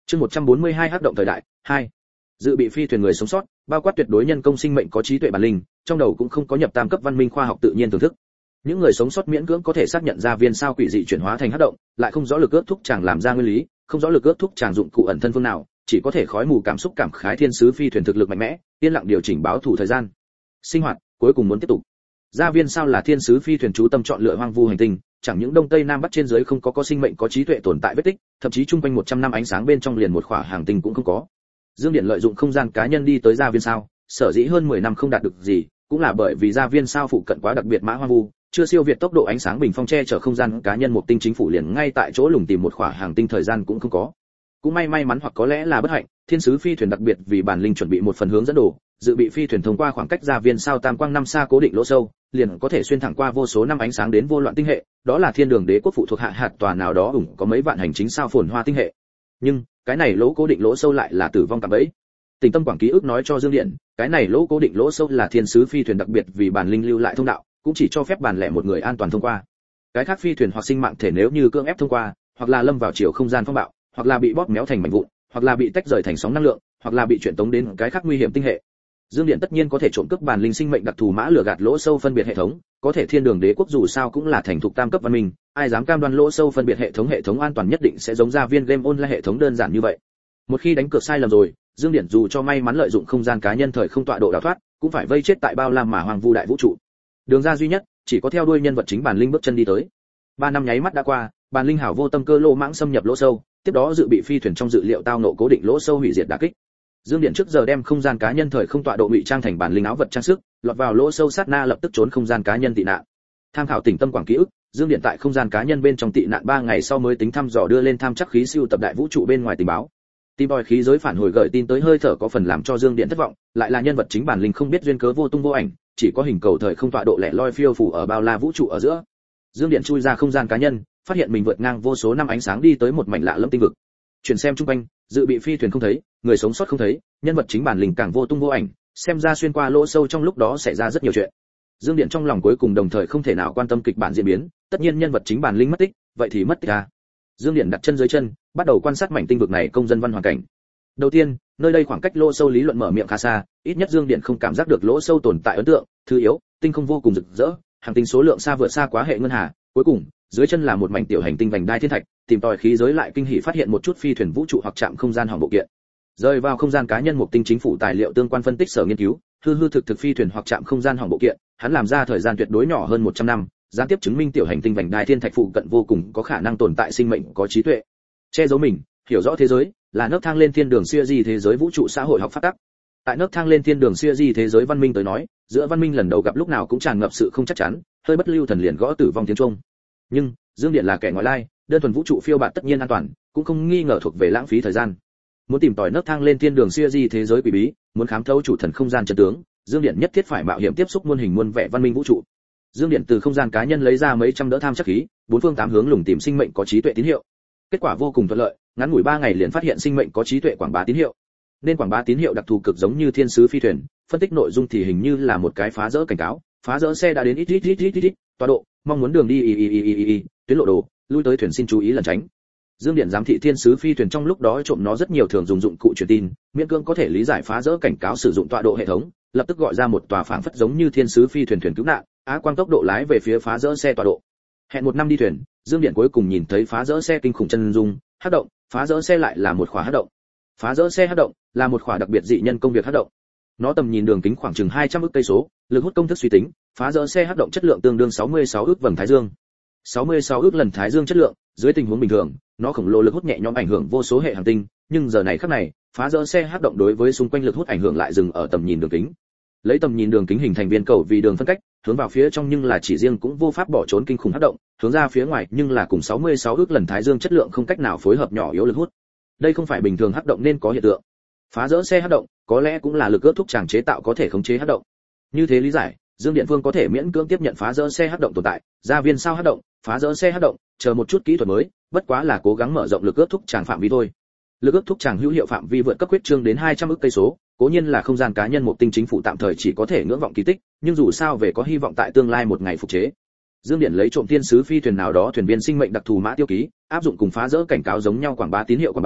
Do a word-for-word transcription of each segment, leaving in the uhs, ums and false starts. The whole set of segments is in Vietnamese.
Chương một trăm bốn mươi hai hắc động thời đại hai. Dự bị phi thuyền người sống sót, bao quát tuyệt đối nhân công sinh mệnh có trí tuệ bản linh, trong đầu cũng không có nhập tam cấp văn minh khoa học tự nhiên thưởng thức. Những người sống sót miễn cưỡng có thể xác nhận ra viên sao quỷ dị chuyển hóa thành hắc động, lại không rõ lực ước thúc chàng làm ra nguyên lý, không rõ lực ước thúc chàng dụng cụ ẩn thân phương nào, chỉ có thể khói mù cảm xúc cảm khái thiên sứ phi thuyền thực lực mạnh mẽ, yên lặng điều chỉnh báo thủ thời gian. Sinh hoạt cuối cùng muốn tiếp tục. Gia viên sao là thiên sứ phi thuyền trú tâm chọn lựa hoang vu hành tinh, chẳng những đông tây nam bắc trên dưới không có có sinh mệnh có trí tuệ tồn tại vết tích, thậm chí trung quanh một trăm năm ánh sáng bên trong liền một khỏa hàng tinh cũng không có. Dương Điện lợi dụng không gian cá nhân đi tới gia viên sao, sở dĩ hơn mười năm không đạt được gì, cũng là bởi vì gia viên sao phụ cận quá đặc biệt mã hoang vu, chưa siêu việt tốc độ ánh sáng bình phong che chở không gian cá nhân một tinh chính phủ liền ngay tại chỗ lùng tìm một khỏa hàng tinh thời gian cũng không có. Cũng may may mắn hoặc có lẽ là bất hạnh, thiên sứ phi thuyền đặc biệt vì bản linh chuẩn bị một phần hướng dẫn đồ, dự bị phi thuyền thông qua khoảng cách gia viên sao tam quang năm xa cố định lỗ sâu, liền có thể xuyên thẳng qua vô số năm ánh sáng đến vô loạn tinh hệ, đó là thiên đường đế quốc phụ thuộc hạ hạt tòa nào đó ủng có mấy vạn hành chính sao phồn hoa tinh hệ. Nhưng cái này lỗ cố định lỗ sâu lại là tử vong cạm bẫy. Tình tâm quảng ký ức nói cho Dương Điện, cái này lỗ cố định lỗ sâu là thiên sứ phi thuyền đặc biệt vì bản linh lưu lại thông đạo, cũng chỉ cho phép bản lẻ một người an toàn thông qua. Cái khác phi thuyền hoặc sinh mạng thể nếu như cưỡng ép thông qua, hoặc là lâm vào chiều không gian phong bạo, hoặc là bị bóp méo thành mảnh vụn, hoặc là bị tách rời thành sóng năng lượng, hoặc là bị chuyển tống đến cái khác nguy hiểm tinh hệ. Dương Điện tất nhiên có thể trộm cướp bản linh sinh mệnh đặc thù mã lửa gạt lỗ sâu phân biệt hệ thống, có thể thiên đường đế quốc dù sao cũng là thành thục tam cấp văn minh, ai dám cam đoan lỗ sâu phân biệt hệ thống hệ thống an toàn nhất định sẽ giống ra viên game online hệ thống đơn giản như vậy. Một khi đánh cược sai lầm rồi, Dương Điện dù cho may mắn lợi dụng không gian cá nhân thời không tọa độ đào thoát, cũng phải vây chết tại bao la mà hoàng vu đại vũ trụ. Đường ra duy nhất, chỉ có theo đuôi nhân vật chính bản linh bước chân đi tới. Ba năm nháy mắt đã qua, bản linh hảo vô tâm cơ lô mãng xâm nhập lỗ sâu, tiếp đó dự bị phi thuyền trong dự liệu tao nộ cố định lỗ sâu hủy diệt đả kích. Dương Điện trước giờ đem không gian cá nhân thời không tọa độ ngụy trang thành bản linh áo vật trang sức, lọt vào lỗ sâu sát na lập tức trốn không gian cá nhân tị nạn. Tham khảo tỉnh tâm quảng ký ức, Dương Điện tại không gian cá nhân bên trong tị nạn ba ngày sau mới tính thăm dò đưa lên tham chắc khí siêu tập đại vũ trụ bên ngoài tình báo. Tìm tòi khí giới phản hồi gợi tin tới hơi thở có phần làm cho Dương Điện thất vọng, lại là nhân vật chính bản linh không biết duyên cớ vô tung vô ảnh, chỉ có hình cầu thời không tọa độ lẻ loi phiêu phù ở bao la vũ trụ ở giữa. Dương Điện chui ra không gian cá nhân, phát hiện mình vượt ngang vô số năm ánh sáng đi tới một mảnh lạ lẫm tinh vực. Chuyển xem chung quanh, dự bị phi thuyền không thấy, người sống sót không thấy, nhân vật chính bản linh càng vô tung vô ảnh, xem ra xuyên qua lỗ sâu trong lúc đó xảy ra rất nhiều chuyện. Dương Điện trong lòng cuối cùng đồng thời không thể nào quan tâm kịch bản diễn biến, tất nhiên nhân vật chính bản linh mất tích, vậy thì mất tích à. Dương Điện đặt chân dưới chân, bắt đầu quan sát mảnh tinh vực này công dân văn hoàn cảnh. Đầu tiên, nơi đây khoảng cách lỗ sâu lý luận mở miệng khá xa, ít nhất Dương Điện không cảm giác được lỗ sâu tồn tại ấn tượng. Thứ yếu, tinh không vô cùng rực rỡ, hành tinh số lượng xa vượt xa quá hệ ngân hà. Cuối cùng, dưới chân là một mảnh tiểu hành tinh vành đai thiên thạch, tìm tòi khí giới lại kinh hỉ phát hiện một chút phi thuyền vũ trụ hoặc trạm không gian hỏng bộ kiện. Rơi vào không gian cá nhân một tinh chính phủ tài liệu tương quan phân tích sở nghiên cứu, hư hư thực thực phi thuyền hoặc trạm không gian hỏng bộ kiện, hắn làm ra thời gian tuyệt đối nhỏ hơn một trăm năm, gián tiếp chứng minh tiểu hành tinh vành đai thiên thạch phụ cận vô cùng có khả năng tồn tại sinh mệnh có trí tuệ. Che giấu mình, hiểu rõ thế giới, là nấc thang lên thiên đường xưa di thế giới vũ trụ xã hội học phát tắc. Tại nấc thang lên thiên đường xưa di thế giới văn minh tới nói, giữa văn minh lần đầu gặp lúc nào cũng tràn ngập sự không chắc chắn, hơi bất lưu thần liền gõ tử vong tiếng chuông. Nhưng Dương Điện là kẻ ngoại lai, đơn thuần vũ trụ phiêu bạt tất nhiên an toàn, cũng không nghi ngờ thuộc về lãng phí thời gian. Muốn tìm tòi nấc thang lên thiên đường xưa di thế giới quỷ bí, muốn khám thấu chủ thần không gian chân tướng, Dương Điện nhất thiết phải mạo hiểm tiếp xúc muôn hình muôn vẻ văn minh vũ trụ. Dương Điện từ không gian cá nhân lấy ra mấy trăm đỡ tham chắc khí, bốn phương tám hướng lùng tìm sinh mệnh có trí tuệ tín hiệu. Kết quả vô cùng thuận lợi, ngắn ngủi ba ngày liền phát hiện sinh mệnh có trí tuệ quảng bá tín hiệu. Nên quảng bá tín hiệu đặc thù cực giống như thiên sứ phi thuyền, phân tích nội dung thì hình như là một cái phá rỡ cảnh cáo, phá rỡ xe đã đến ít ít ít ít ít, tọa độ, mong muốn đường đi y y y y y, tuyến lộ đồ, lui tới thuyền xin chú ý lẩn tránh. Dương Điện giám thị thiên sứ phi thuyền trong lúc đó trộm nó rất nhiều thường dùng dụng cụ truyền tin, miễn cưỡng có thể lý giải phá rỡ cảnh cáo sử dụng tọa độ hệ thống, lập tức gọi ra một tòa phảng phất giống như thiên sứ phi thuyền thuyền cứu nạn, á quang tốc độ lái về phía phá rỡ xe tọa độ. Hẹn một năm đi thuyền, Dương Điện cuối cùng nhìn thấy phá rỡ xe kinh khủng chân dung, hắc động, phá rỡ xe lại là một khóa hắc động. Phá rỡ xe hắc động là một khóa đặc biệt dị nhân công việc hắc động. Nó tầm nhìn đường kính khoảng chừng hai trăm ức cây số, lực hút công thức suy tính, phá rỡ xe hắc động chất lượng tương đương sáu mươi sáu ức vầng thái dương. sáu mươi sáu ức lần thái dương chất lượng, dưới tình huống bình thường, nó khổng lồ lực hút nhẹ nhõm ảnh hưởng vô số hệ hành tinh, nhưng giờ này khắc này, phá rỡ xe hắc động đối với xung quanh lực hút ảnh hưởng lại dừng ở tầm nhìn đường kính. Lấy tầm nhìn đường kính hình thành viên cầu vì đường phân cách, hướng vào phía trong nhưng là chỉ riêng cũng vô pháp bỏ trốn kinh khủng hắc động, hướng ra phía ngoài nhưng là cùng sáu mươi sáu ức lần thái dương chất lượng không cách nào phối hợp nhỏ yếu lực hút. Đây không phải bình thường hắc động nên có hiện tượng. Phá rỡ xe hắc động, có lẽ cũng là lực ước thúc chàng chế tạo có thể khống chế hắc động. Như thế lý giải, Dương Điện Vương có thể miễn cưỡng tiếp nhận phá rỡ xe hắc động tồn tại, gia viên sao hắc động, phá rỡ xe hắc động, chờ một chút kỹ thuật mới, bất quá là cố gắng mở rộng lực ước thúc chàng phạm vi thôi. Lực ước thúc chàng hữu hiệu phạm vi vượt cấp quyết trương đến hai trăm ức cây số, cố nhiên là không gian cá nhân một tinh chính phủ tạm thời chỉ có thể ngưỡng vọng kỳ tích, nhưng dù sao về có hy vọng tại tương lai một ngày phục chế. Dương Điện lấy trộm thiên sứ phi thuyền nào đó thuyền viên sinh mệnh đặc thù mã tiêu ký, áp dụng cùng phá rỡ cảnh cáo giống nhau quảng bá tín hiệu quảng bá,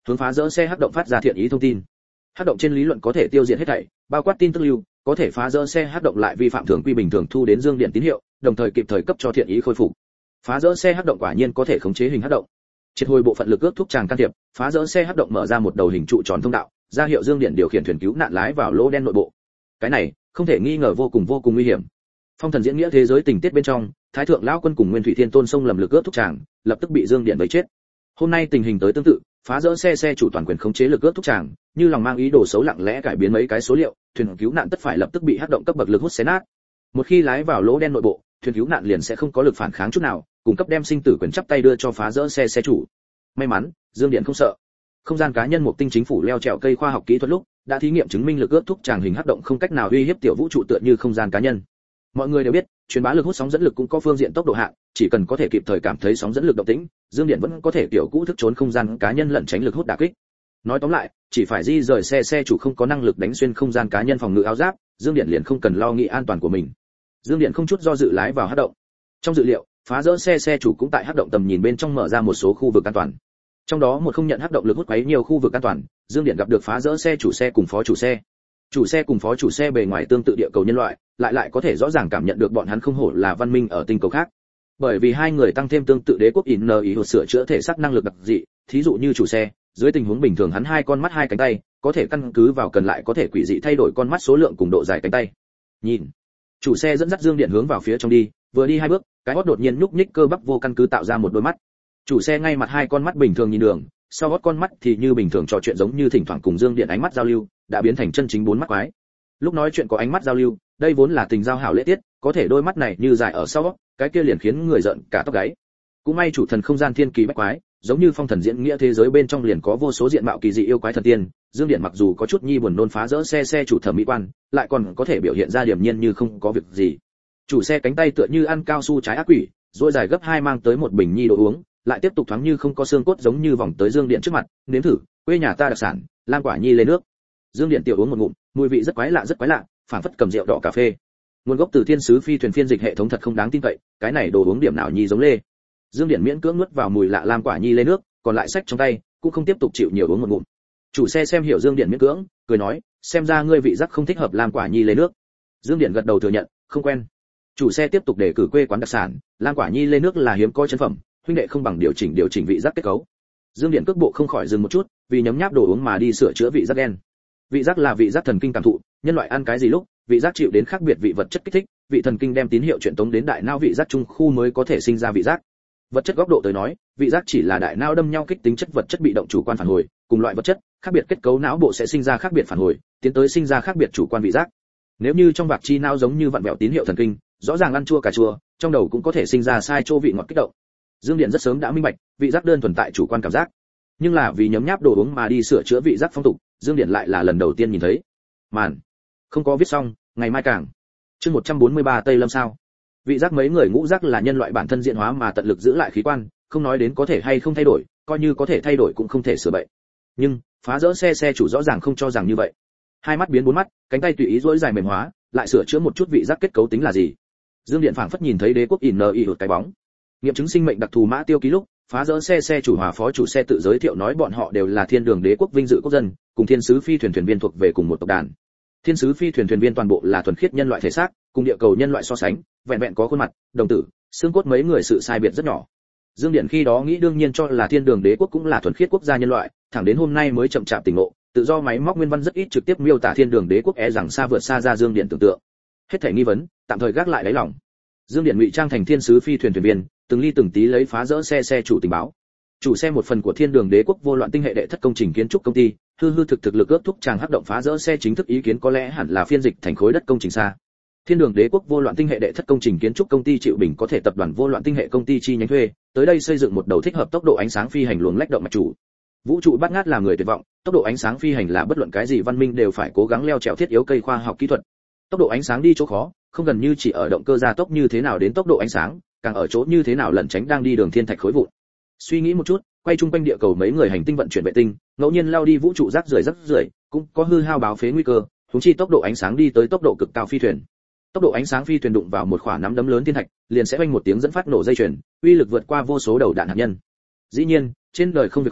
hướng phá rỡ xe hắc động phát ra thiện ý thông tin. Hắc động trên lý luận có thể tiêu diệt hết thảy, bao quát tin tức lưu, có thể phá rỡ xe hắc động lại vi phạm thường quy bình thường thu đến dương điện tín hiệu, đồng thời kịp thời cấp cho thiện ý khôi phục. Phá rỡ xe hắc động quả nhiên có thể khống chế hình hắc động. Triệt hồi bộ phận lực ước thúc chàng can thiệp, phá rỡ xe hắc động mở ra một đầu hình trụ tròn thông đạo, ra hiệu dương điện điều khiển thuyền cứu nạn lái vào lỗ đen nội bộ. Cái này, không thể nghi ngờ vô cùng vô cùng nguy hiểm. Phong thần diễn nghĩa thế giới tình tiết bên trong, Thái thượng lão quân cùng Nguyên Thủy Thiên Tôn sông lầm lực ước thúc chàng, lập tức bị dương điện vây chết. Hôm nay tình hình tới tương tự, phá rỡ xe xe chủ toàn quyền khống chế lực ước thúc chàng, như lòng mang ý đồ xấu lặng lẽ cải biến mấy cái số liệu, thuyền cứu nạn tất phải lập tức bị hắc động cấp bậc lực hút xé nát. Một khi lái vào lỗ đen nội bộ, thuyền cứu nạn liền sẽ không có lực phản kháng chút nào, cung cấp đem sinh tử quyền chắp tay đưa cho phá rỡ xe xe chủ. May mắn, dương điện không sợ. Không gian cá nhân một tinh chính phủ leo trèo cây khoa học kỹ thuật lúc đã thí nghiệm chứng minh lực ước thúc tràng hình hắc động không cách nào uy hiếp tiểu vũ trụ tựa như không gian cá nhân. Mọi người đều biết, truyền bá lực hút sóng dẫn lực cũng có phương diện tốc độ hạn, chỉ cần có thể kịp thời cảm thấy sóng dẫn lực động tĩnh, dương điện vẫn có thể tiểu cũ thức trốn không gian cá nhân lẩn tránh lực hút đả kích. Nói tóm lại, chỉ phải di rời xe xe chủ không có năng lực đánh xuyên không gian cá nhân phòng ngự áo giáp, dương điện liền không cần lo nghĩ an toàn của mình. Dương điện không chút do dự lái vào hắc động. Trong dự liệu, phá rỡ xe xe chủ cũng tại hắc động tầm nhìn bên trong mở ra một số khu vực an toàn. Trong đó một không nhận hắc động lực hút quấy nhiều khu vực an toàn, dương điện gặp được phá rỡ xe chủ xe cùng phó chủ xe. Chủ xe cùng phó chủ xe bề ngoài tương tự địa cầu nhân loại, lại lại có thể rõ ràng cảm nhận được bọn hắn không hổ là văn minh ở tinh cầu khác. Bởi vì hai người tăng thêm tương tự đế quốc in ý hột sửa chữa thể xác năng lực đặc dị, thí dụ như chủ xe, dưới tình huống bình thường hắn hai con mắt hai cánh tay, có thể căn cứ vào cần lại có thể quỷ dị thay đổi con mắt số lượng cùng độ dài cánh tay. Nhìn, chủ xe dẫn dắt dương điện hướng vào phía trong đi, vừa đi hai bước, cái hót đột nhiên nhúc nhích cơ bắp vô căn cứ tạo ra một đôi mắt. Chủ xe ngay mặt hai con mắt bình thường nhìn đường, sau hót con mắt thì như bình thường trò chuyện giống như thỉnh thoảng cùng dương điện ánh mắt giao lưu, đã biến thành chân chính bốn mắt quái. Lúc nói chuyện có ánh mắt giao lưu, đây vốn là tình giao hảo lễ tiết, có thể đôi mắt này như dài ở sau, cái kia liền khiến người giận cả tóc gáy. Cũng may chủ thần không gian thiên kỳ bách quái, giống như phong thần diễn nghĩa thế giới bên trong liền có vô số diện mạo kỳ dị yêu quái thần tiên, dương điện mặc dù có chút nhi buồn nôn phá rỡ xe xe chủ thẩm mỹ quan, lại còn có thể biểu hiện ra điềm nhiên như không có việc gì. Chủ xe cánh tay tựa như ăn cao su trái ác quỷ, duỗi dài gấp hai mang tới một bình nhi đồ uống, lại tiếp tục thoáng như không có xương cốt giống như vòng tới dương điện trước mặt, nếm thử, quê nhà ta đặc sản, lam quả nhi lên nước. Dương điện tiểu uống một ngụm, mùi vị rất quái lạ rất quái lạ, phản phất cầm rượu đỏ cà phê. Nguồn gốc từ thiên sứ phi thuyền phiên dịch hệ thống thật không đáng tin cậy, cái này đồ uống điểm nào nhi giống lê. Dương điện miễn cưỡng nuốt vào mùi lạ lam quả nhi lên nước, còn lại sách trong tay, cũng không tiếp tục chịu nhiều uống một ngụm. Chủ xe xem hiểu Dương điện miễn cưỡng, cười nói, xem ra ngươi vị giác không thích hợp lam quả nhi lên nước. Dương điện gật đầu thừa nhận, không quen. Chủ xe tiếp tục đề cử quê quán đặc sản, lam quả nhi lên nước là hiếm có chân phẩm, huynh đệ không bằng điều chỉnh điều chỉnh vị giác kết cấu. Dương điện cước bộ không khỏi dừng một chút, vì nhấm nháp đồ uống mà đi sửa chữa vị giác đen. Vị giác là vị giác thần kinh cảm thụ, nhân loại ăn cái gì lúc, vị giác chịu đến khác biệt vị vật chất kích thích, vị thần kinh đem tín hiệu truyền tống đến đại não vị giác trung khu mới có thể sinh ra vị giác. Vật chất góc độ tới nói, vị giác chỉ là đại não đâm nhau kích tính chất vật chất bị động chủ quan phản hồi, cùng loại vật chất, khác biệt kết cấu não bộ sẽ sinh ra khác biệt phản hồi, tiến tới sinh ra khác biệt chủ quan vị giác. Nếu như trong vạc chi não giống như vặn vẹo tín hiệu thần kinh, rõ ràng ăn chua cà chua, trong đầu cũng có thể sinh ra sai chỗ vị ngọt kích động. Dương điện rất sớm đã minh bạch, vị giác đơn thuần tại chủ quan cảm giác. Nhưng là vì nhấm nháp đồ uống mà đi sửa chữa vị giác phong tục, Dương điện lại là lần đầu tiên nhìn thấy. Màn không có viết xong, ngày mai càng. Chương một trăm bốn mươi ba Tây Lâm sao? Vị giác mấy người ngũ giác là nhân loại bản thân diễn hóa mà tận lực giữ lại khí quan, không nói đến có thể hay không thay đổi, coi như có thể thay đổi cũng không thể sửa bậy. Nhưng, phá rỡ xe xe chủ rõ ràng không cho rằng như vậy. Hai mắt biến bốn mắt, cánh tay tùy ý duỗi dài mềm hóa, lại sửa chữa một chút vị giác kết cấu tính là gì? Dương điện phảng phất nhìn thấy đế quốc ỉn nờ y hụt cái bóng. Nghiệm chứng sinh mệnh đặc thù mã tiêu ký lúc, phá rỡ xe xe chủ hòa phó chủ xe tự giới thiệu nói bọn họ đều là thiên đường đế quốc vinh dự quốc dân, cùng thiên sứ phi thuyền thuyền viên thuộc về cùng một tộc đàn. Thiên sứ phi thuyền thuyền viên toàn bộ là thuần khiết nhân loại thể xác, cùng địa cầu nhân loại so sánh, vẹn vẹn có khuôn mặt, đồng tử, xương cốt mấy người sự sai biệt rất nhỏ. Dương điện khi đó nghĩ đương nhiên cho là thiên đường đế quốc cũng là thuần khiết quốc gia nhân loại, thẳng đến hôm nay mới chậm chạp tỉnh ngộ, tự do máy móc nguyên văn rất ít trực tiếp miêu tả thiên đường đế quốc e rằng xa vượt xa ra Dương điện tưởng tượng. Hết thảy nghi vấn, tạm thời gác lại đáy lòng. Dương điện ngụy trang thành thiên sứ phi thuyền thuyền viên, từng ly từng tí lấy phá rỡ xe xe chủ tình báo. Chủ xe một phần của thiên đường đế quốc vô loạn tinh hệ đệ thất công trình kiến trúc công ty, hư hư thực thực lực ước thúc chàng hắc động phá rỡ xe chính thức ý kiến có lẽ hẳn là phiên dịch thành khối đất công trình xa. Thiên đường đế quốc vô loạn tinh hệ đệ thất công trình kiến trúc công ty chịu bình có thể tập đoàn vô loạn tinh hệ công ty chi nhánh thuê, tới đây xây dựng một đầu thích hợp tốc độ ánh sáng phi hành luồng lách động mạch chủ. Vũ trụ bát ngát là người tuyệt vọng, tốc độ ánh sáng phi hành là bất luận cái gì văn minh đều phải cố gắng leo trèo thiết yếu cây khoa học kỹ thuật. Tốc độ ánh sáng đi chỗ khó, không gần như chỉ ở động cơ gia tốc như thế nào đến tốc độ ánh sáng, càng ở chỗ như thế nào lẩn tránh đang đi đường thiên thạch khối vụn. Suy nghĩ một chút, quay chung quanh địa cầu mấy người hành tinh vận chuyển vệ tinh, ngẫu nhiên lao đi vũ trụ rác rưởi rác rưởi, cũng có hư hao báo phế nguy cơ, huống chi tốc độ ánh sáng đi tới tốc độ cực cao phi thuyền. Tốc độ ánh sáng phi thuyền đụng vào một quả nắm đấm lớn thiên thạch, liền sẽ vang một tiếng dẫn phát nổ dây chuyền, uy lực vượt qua vô số đầu đạn hạt nhân. Dĩ nhiên, trên đời không việc khó,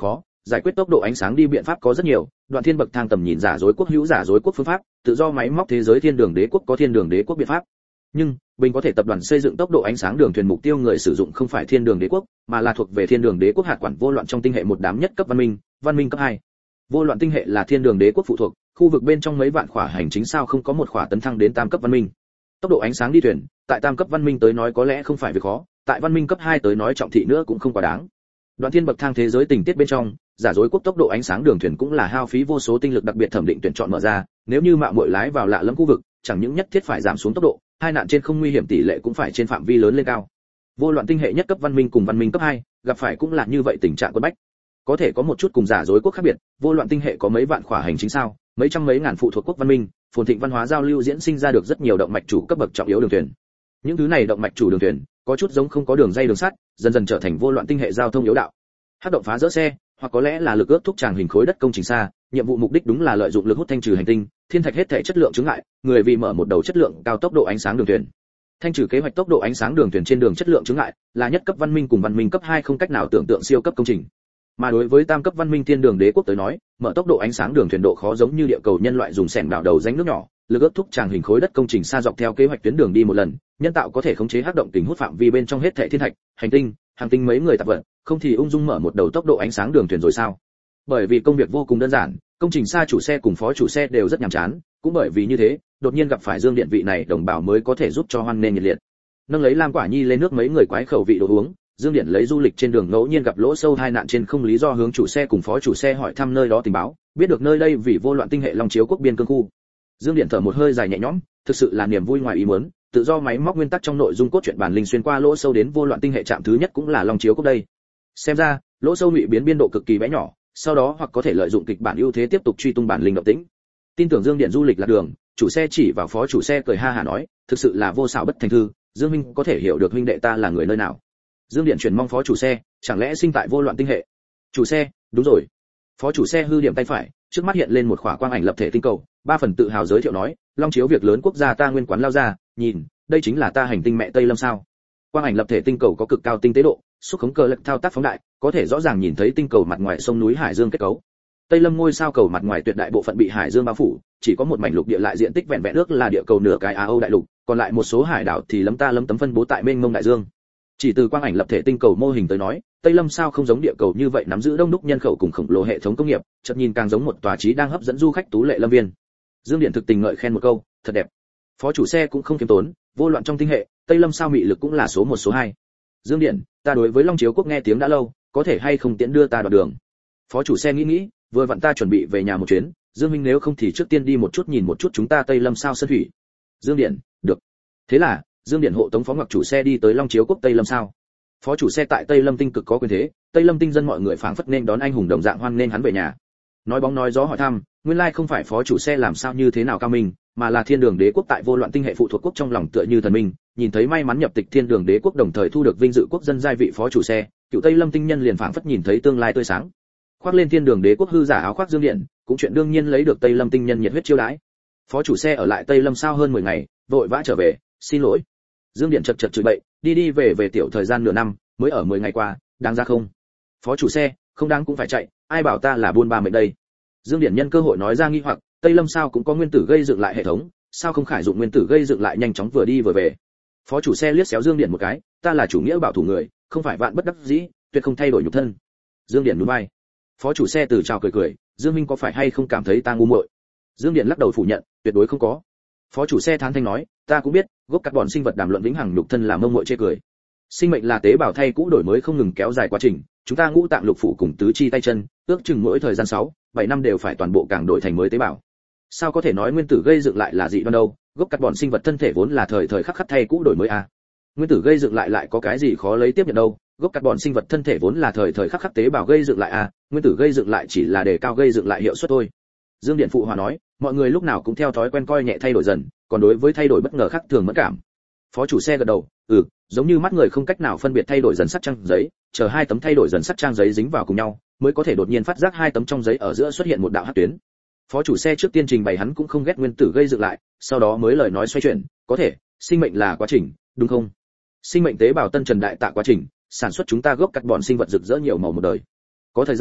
giải quyết tốc độ ánh sáng đi biện pháp có rất nhiều, Đoạn Thiên bậc thang tầm nhìn giả dối quốc hữu giả dối quốc phương pháp, tự do máy móc thế giới thiên đường đế quốc có thiên đường đế quốc biện pháp. Nhưng bình có thể tập đoàn xây dựng tốc độ ánh sáng đường thuyền mục tiêu người sử dụng không phải thiên đường đế quốc, mà là thuộc về thiên đường đế quốc hạt quản vô loạn trong tinh hệ một đám nhất cấp văn minh, văn minh cấp hai. Vô loạn tinh hệ là thiên đường đế quốc phụ thuộc, khu vực bên trong mấy vạn khỏa hành chính sao không có một khỏa tấn thăng đến tam cấp văn minh. Tốc độ ánh sáng đi thuyền, tại tam cấp văn minh tới nói có lẽ không phải việc khó, tại văn minh cấp hai tới nói trọng thị nữa cũng không quá đáng. Đoạn Thiên bậc thang thế giới tình tiết bên trong, giả dối quốc tốc độ ánh sáng đường thuyền cũng là hao phí vô số tinh lực đặc biệt thẩm định tuyển chọn mở ra, nếu như mạo muội lái vào lạ lẫm khu vực, chẳng những nhất thiết phải giảm xuống tốc độ, hai nạn trên không nguy hiểm tỷ lệ cũng phải trên phạm vi lớn lên cao. Vô loạn tinh hệ nhất cấp văn minh cùng văn minh cấp hai, gặp phải cũng là như vậy tình trạng quân bách. Có thể có một chút cùng giả dối quốc khác biệt, vô loạn tinh hệ có mấy vạn khỏa hành chính sao, mấy trăm mấy ngàn phụ thuộc quốc văn minh, phồn thịnh văn hóa giao lưu diễn sinh ra được rất nhiều động mạch chủ cấp bậc trọng yếu đường thuyền. Những thứ này động mạch chủ đường thuyền, có chút giống không có đường dây đường sắt, dần dần trở thành vô loạn tinh hệ giao thông yếu đạo. Hắc động phá dỡ xe, hoặc có lẽ là lực ước thúc tràng hình khối đất công trình xa, nhiệm vụ mục đích đúng là lợi dụng lực hút thanh trừ hành tinh, thiên thạch hết thể chất lượng chứng ngại, người vì mở một đầu chất lượng cao tốc độ ánh sáng đường thuyền. Thanh trừ kế hoạch tốc độ ánh sáng đường thuyền trên đường chất lượng chứng ngại, là nhất cấp văn minh cùng văn minh cấp hai không cách nào tưởng tượng siêu cấp công trình. Mà đối với tam cấp văn minh thiên đường đế quốc tới nói, mở tốc độ ánh sáng đường thuyền độ khó giống như địa cầu nhân loại dùng xẻng đào đầu rãnh nước nhỏ, lực ước thúc tràng hình khối đất công trình xa dọc theo kế hoạch tuyến đường đi một lần, nhân tạo có thể khống chế hắc động kính hút phạm vi bên trong hết thảy thiên thạch, hành tinh, hành tinh mấy người tạp vật, không thì ung dung mở một đầu tốc độ ánh sáng đường thuyền rồi sao? Bởi vì công việc vô cùng đơn giản, công trình xa chủ xe cùng phó chủ xe đều rất nhàm chán, cũng bởi vì như thế, đột nhiên gặp phải Dương Điện vị này đồng bào mới có thể giúp cho hoan nên nhiệt liệt. Nâng lấy Lam Quả Nhi lên nước mấy người quái khẩu vị đồ uống, Dương Điện lấy du lịch trên đường ngẫu nhiên gặp lỗ sâu hai nạn trên không lý do hướng chủ xe cùng phó chủ xe hỏi thăm nơi đó tình báo, biết được nơi đây vì vô loạn tinh hệ Long Chiếu quốc biên cương khu. Dương Điện thở một hơi dài nhẹ nhõm, thực sự là niềm vui ngoài ý muốn, tự do máy móc nguyên tắc trong nội dung cốt truyện bản linh xuyên qua lỗ sâu đến vô loạn tinh hệ trạm thứ nhất cũng là Long Chiếu quốc đây. Xem ra, lỗ sâu ngụy biến biên độ cực kỳ bé nhỏ, sau đó hoặc có thể lợi dụng kịch bản ưu thế tiếp tục truy tung bản linh động tĩnh. Tin tưởng Dương Điện du lịch là đường, chủ xe chỉ vào phó chủ xe cười ha hả nói, thực sự là vô xảo bất thành thư, Dương huynh có thể hiểu được huynh đệ ta là người nơi nào. Dương Điện chuyển mong phó chủ xe, chẳng lẽ sinh tại vô loạn tinh hệ? Chủ xe, đúng rồi. Phó chủ xe hư điểm tay phải, trước mắt hiện lên một khỏa quang ảnh lập thể tinh cầu, ba phần tự hào giới thiệu nói, Long Chiếu việc lớn quốc gia ta nguyên quán lao ra, nhìn, đây chính là ta hành tinh mẹ Tây Lâm sao? Quang ảnh lập thể tinh cầu có cực cao tinh tế độ, xúc khống cơ lực thao tác phóng đại, có thể rõ ràng nhìn thấy tinh cầu mặt ngoài sông núi hải dương kết cấu. Tây Lâm ngôi sao cầu mặt ngoài tuyệt đại bộ phận bị hải dương bao phủ, chỉ có một mảnh lục địa lại diện tích vẹn vẹn ước là địa cầu nửa cái Á Âu đại lục, còn lại một số hải đảo thì lấm ta lấm tấm phân bố tại mênh mông đại dương. Chỉ từ quang ảnh lập thể tinh cầu mô hình tới nói, Tây Lâm sao không giống địa cầu như vậy nắm giữ đông đúc nhân khẩu cùng khổng lồ hệ thống công nghiệp, chợt nhìn càng giống một tòa trí đang hấp dẫn du khách tú lệ lâm viên. Dương Điện thực tình ngợi khen một câu, thật đẹp. Phó chủ xe cũng không kiêm tốn, vô loạn trong tinh hệ, Tây Lâm sao mị lực cũng là số một số hai. Dương Điện, ta đối với Long Chiếu quốc nghe tiếng đã lâu, có thể hay không tiễn đưa ta đoạn đường? Phó chủ xe nghĩ nghĩ, vừa vặn ta chuẩn bị về nhà một chuyến, Dương minh nếu không thì trước tiên đi một chút nhìn một chút chúng ta Tây Lâm sao sân thủy. Dương Điện, được. Thế là, Dương Điện hộ tống phó ngọc chủ xe đi tới Long Chiếu quốc Tây Lâm sao. Phó chủ xe tại Tây Lâm tinh cực có quyền thế, Tây Lâm tinh dân mọi người phảng phất nên đón anh hùng đồng dạng hoan nên hắn về nhà. Nói bóng nói gió hỏi thăm, nguyên lai không phải phó chủ xe làm sao như thế nào cao minh, mà là thiên đường đế quốc tại vô loạn tinh hệ phụ thuộc quốc trong lòng tựa như thần minh, nhìn thấy may mắn nhập tịch thiên đường đế quốc đồng thời thu được vinh dự quốc dân giai vị phó chủ xe, cựu Tây Lâm tinh nhân liền phảng phất nhìn thấy tương lai tươi sáng. Khoác lên thiên đường đế quốc hư giả áo khoác Dương Điện, cũng chuyện đương nhiên lấy được Tây Lâm tinh nhân nhiệt huyết chiêu đãi. Phó chủ xe ở lại Tây Lâm sao hơn mười ngày, vội vã trở về, xin lỗi. Dương Điện chật chật chửi bậy, đi đi về về tiểu thời gian nửa năm, mới ở mười ngày qua, đáng ra không? Phó chủ xe, không đáng cũng phải chạy, ai bảo ta là buôn ba mệnh đây. Dương Điện nhân cơ hội nói ra nghi hoặc, Tây Lâm sao cũng có nguyên tử gây dựng lại hệ thống, sao không khải dụng nguyên tử gây dựng lại nhanh chóng vừa đi vừa về. Phó chủ xe liếc xéo Dương Điện một cái, ta là chủ nghĩa bảo thủ người, không phải vạn bất đắc dĩ, tuyệt không thay đổi nhục thân. Dương Điện nhún vai. Phó chủ xe từ chào cười cười, Dương Minh có phải hay không cảm thấy ta ngu muội? Dương Điện lắc đầu phủ nhận, tuyệt đối không có. Phó chủ xe thán thanh nói, ta cũng biết, gốc cắt bọn sinh vật đàm luận vĩnh hằng nhục thân là mông muội chê cười. Sinh mệnh là tế bào thay cũ đổi mới không ngừng kéo dài quá trình, chúng ta ngũ tạng lục phủ cùng tứ chi tay chân, ước chừng mỗi thời gian sáu, bảy năm đều phải toàn bộ càng đổi thành mới tế bào. Sao có thể nói nguyên tử gây dựng lại là dị đoan đâu? Gốc cắt bọn sinh vật thân thể vốn là thời thời khắc khắc thay cũ đổi mới à? Nguyên tử gây dựng lại lại có cái gì khó lấy tiếp nhận đâu? Gốc cắt bọn sinh vật thân thể vốn là thời thời khắc khắc tế bào gây dựng lại à? Nguyên tử gây dựng lại chỉ là đề cao gây dựng lại hiệu suất thôi. Dương Điện phụ hòa nói, mọi người lúc nào cũng theo thói quen coi nhẹ thay đổi dần, còn đối với thay đổi bất ngờ khác thường mẫn cảm. Phó chủ xe gật đầu, ừ, giống như mắt người không cách nào phân biệt thay đổi dần sắc trang giấy, chờ hai tấm thay đổi dần sắc trang giấy dính vào cùng nhau, mới có thể đột nhiên phát giác hai tấm trong giấy ở giữa xuất hiện một đạo hắc tuyến. Phó chủ xe trước tiên trình bày hắn cũng không ghét nguyên tử gây dựng lại, sau đó mới lời nói xoay chuyển, có thể, sinh mệnh là quá trình, đúng không? Sinh mệnh tế bào tân trần đại tạ quá trình, sản xuất chúng ta gốc cắt bọn sinh vật rực rỡ nhiều màu một đời. Có thời gian,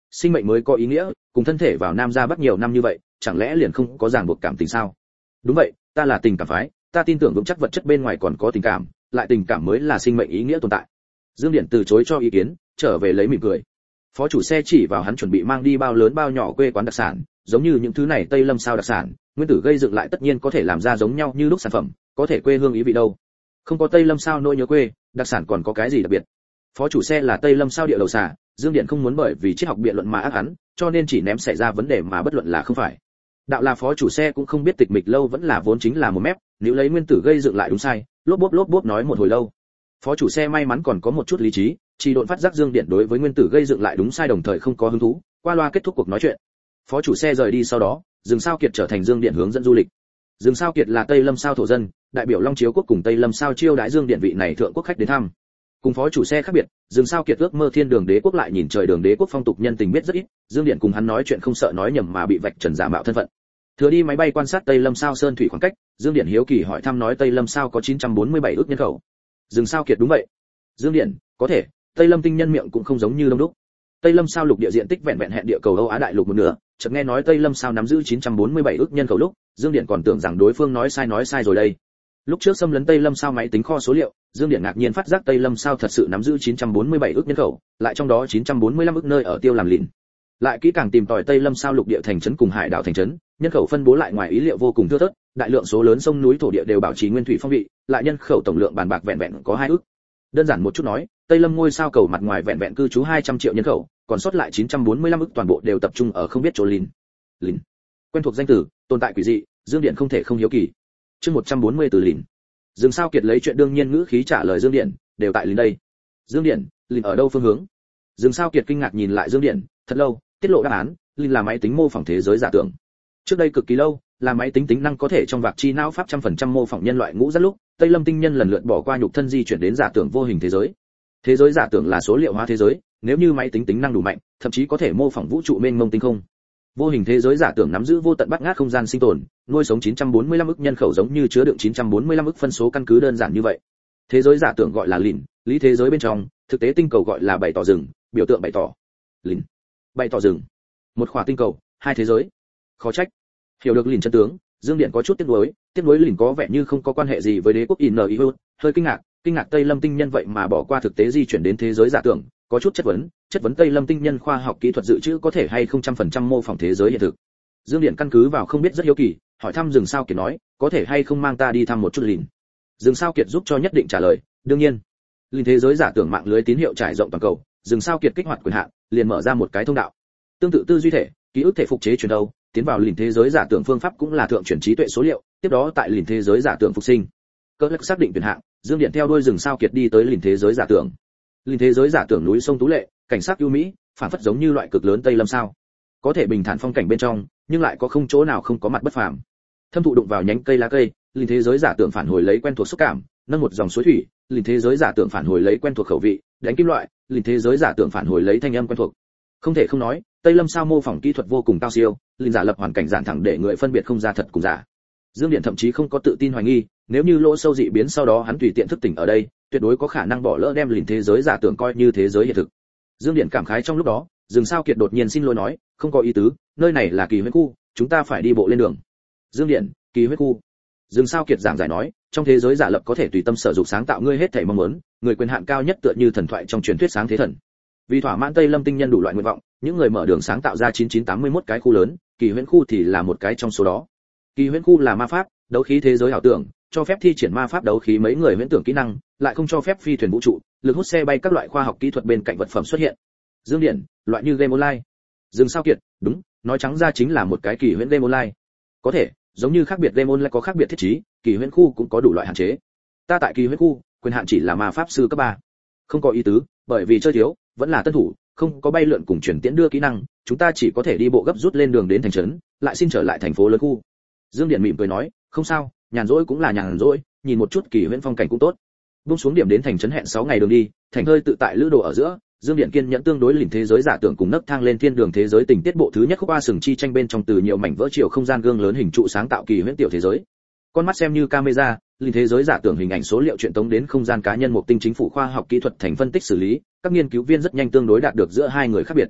sinh mệnh mới có ý nghĩa, cùng thân thể vào nam ra bắc nhiều năm như vậy, chẳng lẽ liền không có ràng buộc cảm tình sao? Đúng vậy, ta là tình cảm phái, ta tin tưởng vững chắc vật chất bên ngoài còn có tình cảm, lại tình cảm mới là sinh mệnh ý nghĩa tồn tại. Dương Điển từ chối cho ý kiến, trở về lấy mỉm cười. Phó chủ xe chỉ vào hắn chuẩn bị mang đi bao lớn bao nhỏ quê quán đặc sản, giống như những thứ này Tây Lâm sao đặc sản, nguyên tử gây dựng lại tất nhiên có thể làm ra giống nhau như lúc sản phẩm, có thể quê hương ý vị đâu. Không có Tây Lâm sao nỗi nhớ quê, đặc sản còn có cái gì đặc biệt? Phó chủ xe là Tây Lâm sao địa đầu xà, Dương Điện không muốn bởi vì triết học biện luận mà ác hắn, cho nên chỉ ném xảy ra vấn đề mà bất luận là không phải. Đạo là phó chủ xe cũng không biết tịch mịch lâu vẫn là vốn chính là một mép, nếu lấy nguyên tử gây dựng lại đúng sai, lốp bốp lốp bốp nói một hồi lâu. Phó chủ xe may mắn còn có một chút lý trí, chỉ độn phát giác Dương Điện đối với nguyên tử gây dựng lại đúng sai đồng thời không có hứng thú, qua loa kết thúc cuộc nói chuyện. Phó chủ xe rời đi sau đó, Dương Sao Kiệt trở thành Dương Điện hướng dẫn du lịch. Dương Sao Kiệt là Tây Lâm sao thổ dân, đại biểu Long Chiếu quốc cùng Tây Lâm sao chiêu đãi Dương Điện vị này thượng quốc khách đến thăm. Cùng phó chủ xe khác biệt, Dương Sao Kiệt ước mơ thiên đường đế quốc lại nhìn trời đường đế quốc phong tục nhân tình biết rất ít, Dương Điện cùng hắn nói chuyện không sợ nói nhầm mà bị vạch trần giả mạo thân phận. Thừa đi máy bay quan sát Tây Lâm sao sơn thủy khoảng cách, Dương Điện hiếu kỳ hỏi thăm nói Tây Lâm sao có chín trăm bốn mươi bảy ước nhân khẩu. Dương Sao Kiệt đúng vậy. Dương Điện, có thể, Tây Lâm tinh nhân miệng cũng không giống như đông đúc. Tây Lâm sao lục địa diện tích vẹn vẹn hẹn địa cầu Âu Á đại lục một nửa, chợt nghe nói Tây Lâm sao nắm giữ chín trăm bốn mươi bảy ước nhân khẩu lúc, Dương Điện còn tưởng rằng đối phương nói sai nói sai rồi đây. Lúc trước xâm lấn Tây Lâm sao máy tính kho số liệu, Dương Điện ngạc nhiên phát giác Tây Lâm sao thật sự nắm giữ chín trăm bốn mươi bảy ước nhân khẩu, lại trong đó chín trăm bốn mươi lăm ước nơi ở tiêu làm lìn. Lại kỹ càng tìm tòi Tây Lâm sao lục địa thành trấn cùng hải đảo thành trấn, nhân khẩu phân bố lại ngoài ý liệu vô cùng thưa thớt, đại lượng số lớn sông núi thổ địa đều bảo trì nguyên thủy phong vị, lại nhân khẩu tổng lượng bàn bạc vẹn vẹn có hai ước. Đơn giản một chút nói, Tây Lâm ngôi sao cầu mặt ngoài vẹn vẹn cư trú hai trăm triệu nhân khẩu, còn sót lại chín trăm bốn mươi lăm ức toàn bộ đều tập trung ở không biết chỗ lìn. Lìn. Quen thuộc danh từ, tồn tại quỷ dị, Dương Điện không thể không hiếu kỳ. Chương một trăm bốn mươi từ lìn. Dương Sao Kiệt lấy chuyện đương nhiên ngữ khí trả lời Dương Điện, đều tại lìn đây. Dương Điện, lìn ở đâu phương hướng? Dương Sao Kiệt kinh ngạc nhìn lại Dương Điện, thật lâu, tiết lộ đáp án, lìn là máy tính mô phỏng thế giới giả tưởng. Trước đây cực kỳ lâu, là máy tính tính năng có thể trong vạc chi não pháp trăm phần trăm mô phỏng nhân loại ngũ rất lúc, Tây Lâm tinh nhân lần lượt bỏ qua nhục thân di chuyển đến giả tưởng vô hình thế giới. Thế giới giả tưởng là số liệu hóa thế giới, nếu như máy tính tính năng đủ mạnh, thậm chí có thể mô phỏng vũ trụ mênh mông tinh không. Vô hình thế giới giả tưởng nắm giữ vô tận bát ngát không gian sinh tồn, nuôi sống chín trăm bốn mươi lăm ức nhân khẩu giống như chứa đựng chín trăm bốn mươi lăm ức phân số căn cứ đơn giản như vậy. Thế giới giả tưởng gọi là lìn, lý thế giới bên trong, thực tế tinh cầu gọi là bảy tỏ rừng, biểu tượng bảy tỏ. Lìn, bảy tỏ rừng, một khỏa tinh cầu, hai thế giới. Khó trách. Hiểu được lìn chân tướng, Dương Điện có chút tiếc nuối, tiếc nuối lìn có vẻ như không có quan hệ gì với đế quốc in i u, hơi kinh ngạc, kinh ngạc Tây Lâm tinh nhân vậy mà bỏ qua thực tế di chuyển đến thế giới giả tưởng, có chút chất vấn, chất vấn Tây Lâm tinh nhân khoa học kỹ thuật dự trữ có thể hay không trăm phần trăm mô phỏng thế giới hiện thực. Dương Điện căn cứ vào không biết rất hiếu kỳ, hỏi thăm Dương Sao Kiệt nói, có thể hay không mang ta đi thăm một chút lìn. Dương Sao Kiệt giúp cho nhất định trả lời, đương nhiên. Lìn thế giới giả tưởng mạng lưới tín hiệu trải rộng toàn cầu, Dương Sao Kiệt kích hoạt quyền hạn, liền mở ra một cái thông đạo. Tương tự tư duy thể, ký ức thể phục chế chuyển đầu, tiến vào lìn thế giới giả tưởng phương pháp cũng là thượng chuyển trí tuệ số liệu, tiếp đó tại lìn thế giới giả tưởng phục sinh. Cơ lắc xác định tuyển hạng, Dương Điện theo đuôi Dương Sao Kiệt đi tới lìn thế giới giả tưởng. Lìn thế giới giả tưởng núi sông tú lệ, cảnh sắc ưu mỹ, phản phất giống như loại cực lớn Tây Lâm sao. Có thể bình thản phong cảnh bên trong, nhưng lại có không chỗ nào không có mặt bất phàm. Thâm thụ đụng vào nhánh cây lá cây, lìn thế giới giả tưởng phản hồi lấy quen thuộc xúc cảm, nâng một dòng suối thủy, lìn thế giới giả tưởng phản hồi lấy quen thuộc khẩu vị, đánh kim loại, lìn thế giới giả tưởng phản hồi lấy thanh âm quen thuộc. Không thể không nói, Tây Lâm sao mô phỏng kỹ thuật vô cùng cao siêu, lìn giả lập hoàn cảnh giản thẳng để người phân biệt không ra thật cùng giả. Dương Điện thậm chí không có tự tin hoài nghi, nếu như lỗ sâu dị biến sau đó hắn tùy tiện thức tỉnh ở đây, tuyệt đối có khả năng bỏ lỡ đem lìn thế giới giả tưởng coi như thế giới hiện thực. Dương Điện cảm khái trong lúc đó, Dương Sao Kiệt đột nhiên xin lỗi nói, không có ý tứ, nơi này là kỳ huyết khu, chúng ta phải đi bộ lên đường. Dương Điện, kỳ huyết khu. Dương Sao Kiệt giảng giải nói, trong thế giới giả lập có thể tùy tâm sở dục sáng tạo ngươi hết thảy mong muốn, người quyền hạn cao nhất tựa như thần thoại trong truyền thuyết sáng thế thần. Vì thỏa mãn Tây Lâm tinh nhân đủ loại nguyện vọng, những người mở đường sáng tạo ra chín chín tám mươi mốt cái khu lớn, kỳ huyễn khu thì là một cái trong số đó. Kỳ huyễn khu là ma pháp, đấu khí thế giới ảo tưởng, cho phép thi triển ma pháp đấu khí mấy người huyễn tưởng kỹ năng, lại không cho phép phi thuyền vũ trụ, lực hút xe bay các loại khoa học kỹ thuật bên cạnh vật phẩm xuất hiện. Dương Điện, loại như game online. Dương Sao Kiệt, đúng, nói trắng ra chính là một cái kỳ huyễn game online. Có thể, giống như khác biệt game online có khác biệt thiết trí, kỳ huyễn khu cũng có đủ loại hạn chế. Ta tại kỳ huyễn khu, quyền hạn chỉ là ma pháp sư cấp ba. Không có ý tứ, bởi vì chơi thiếu, vẫn là tân thủ, không có bay lượn cùng chuyển tiễn đưa kỹ năng, chúng ta chỉ có thể đi bộ gấp rút lên đường đến thành trấn, lại xin trở lại thành phố lớn khu. Dương Điện mỉm cười nói, không sao, nhàn rỗi cũng là nhàn rỗi, nhìn một chút kỳ huyễn phong cảnh cũng tốt. Buông xuống điểm đến thành trấn hẹn sáu ngày đường đi, thành hơi tự tại lữ đồ ở giữa, Dương Điện kiên nhẫn tương đối lìn thế giới giả tưởng cùng nấc thang lên thiên đường thế giới tình tiết bộ thứ nhất khúc ba sừng chi tranh bên trong từ nhiều mảnh vỡ chiều không gian gương lớn hình trụ sáng tạo kỳ huyễn tiểu thế giới. Con mắt xem như camera, lìn thế giới giả tưởng hình ảnh số liệu truyền tống đến không gian cá nhân một tinh chính phủ khoa học kỹ thuật thành phân tích xử lý, các nghiên cứu viên rất nhanh tương đối đạt được giữa hai người khác biệt.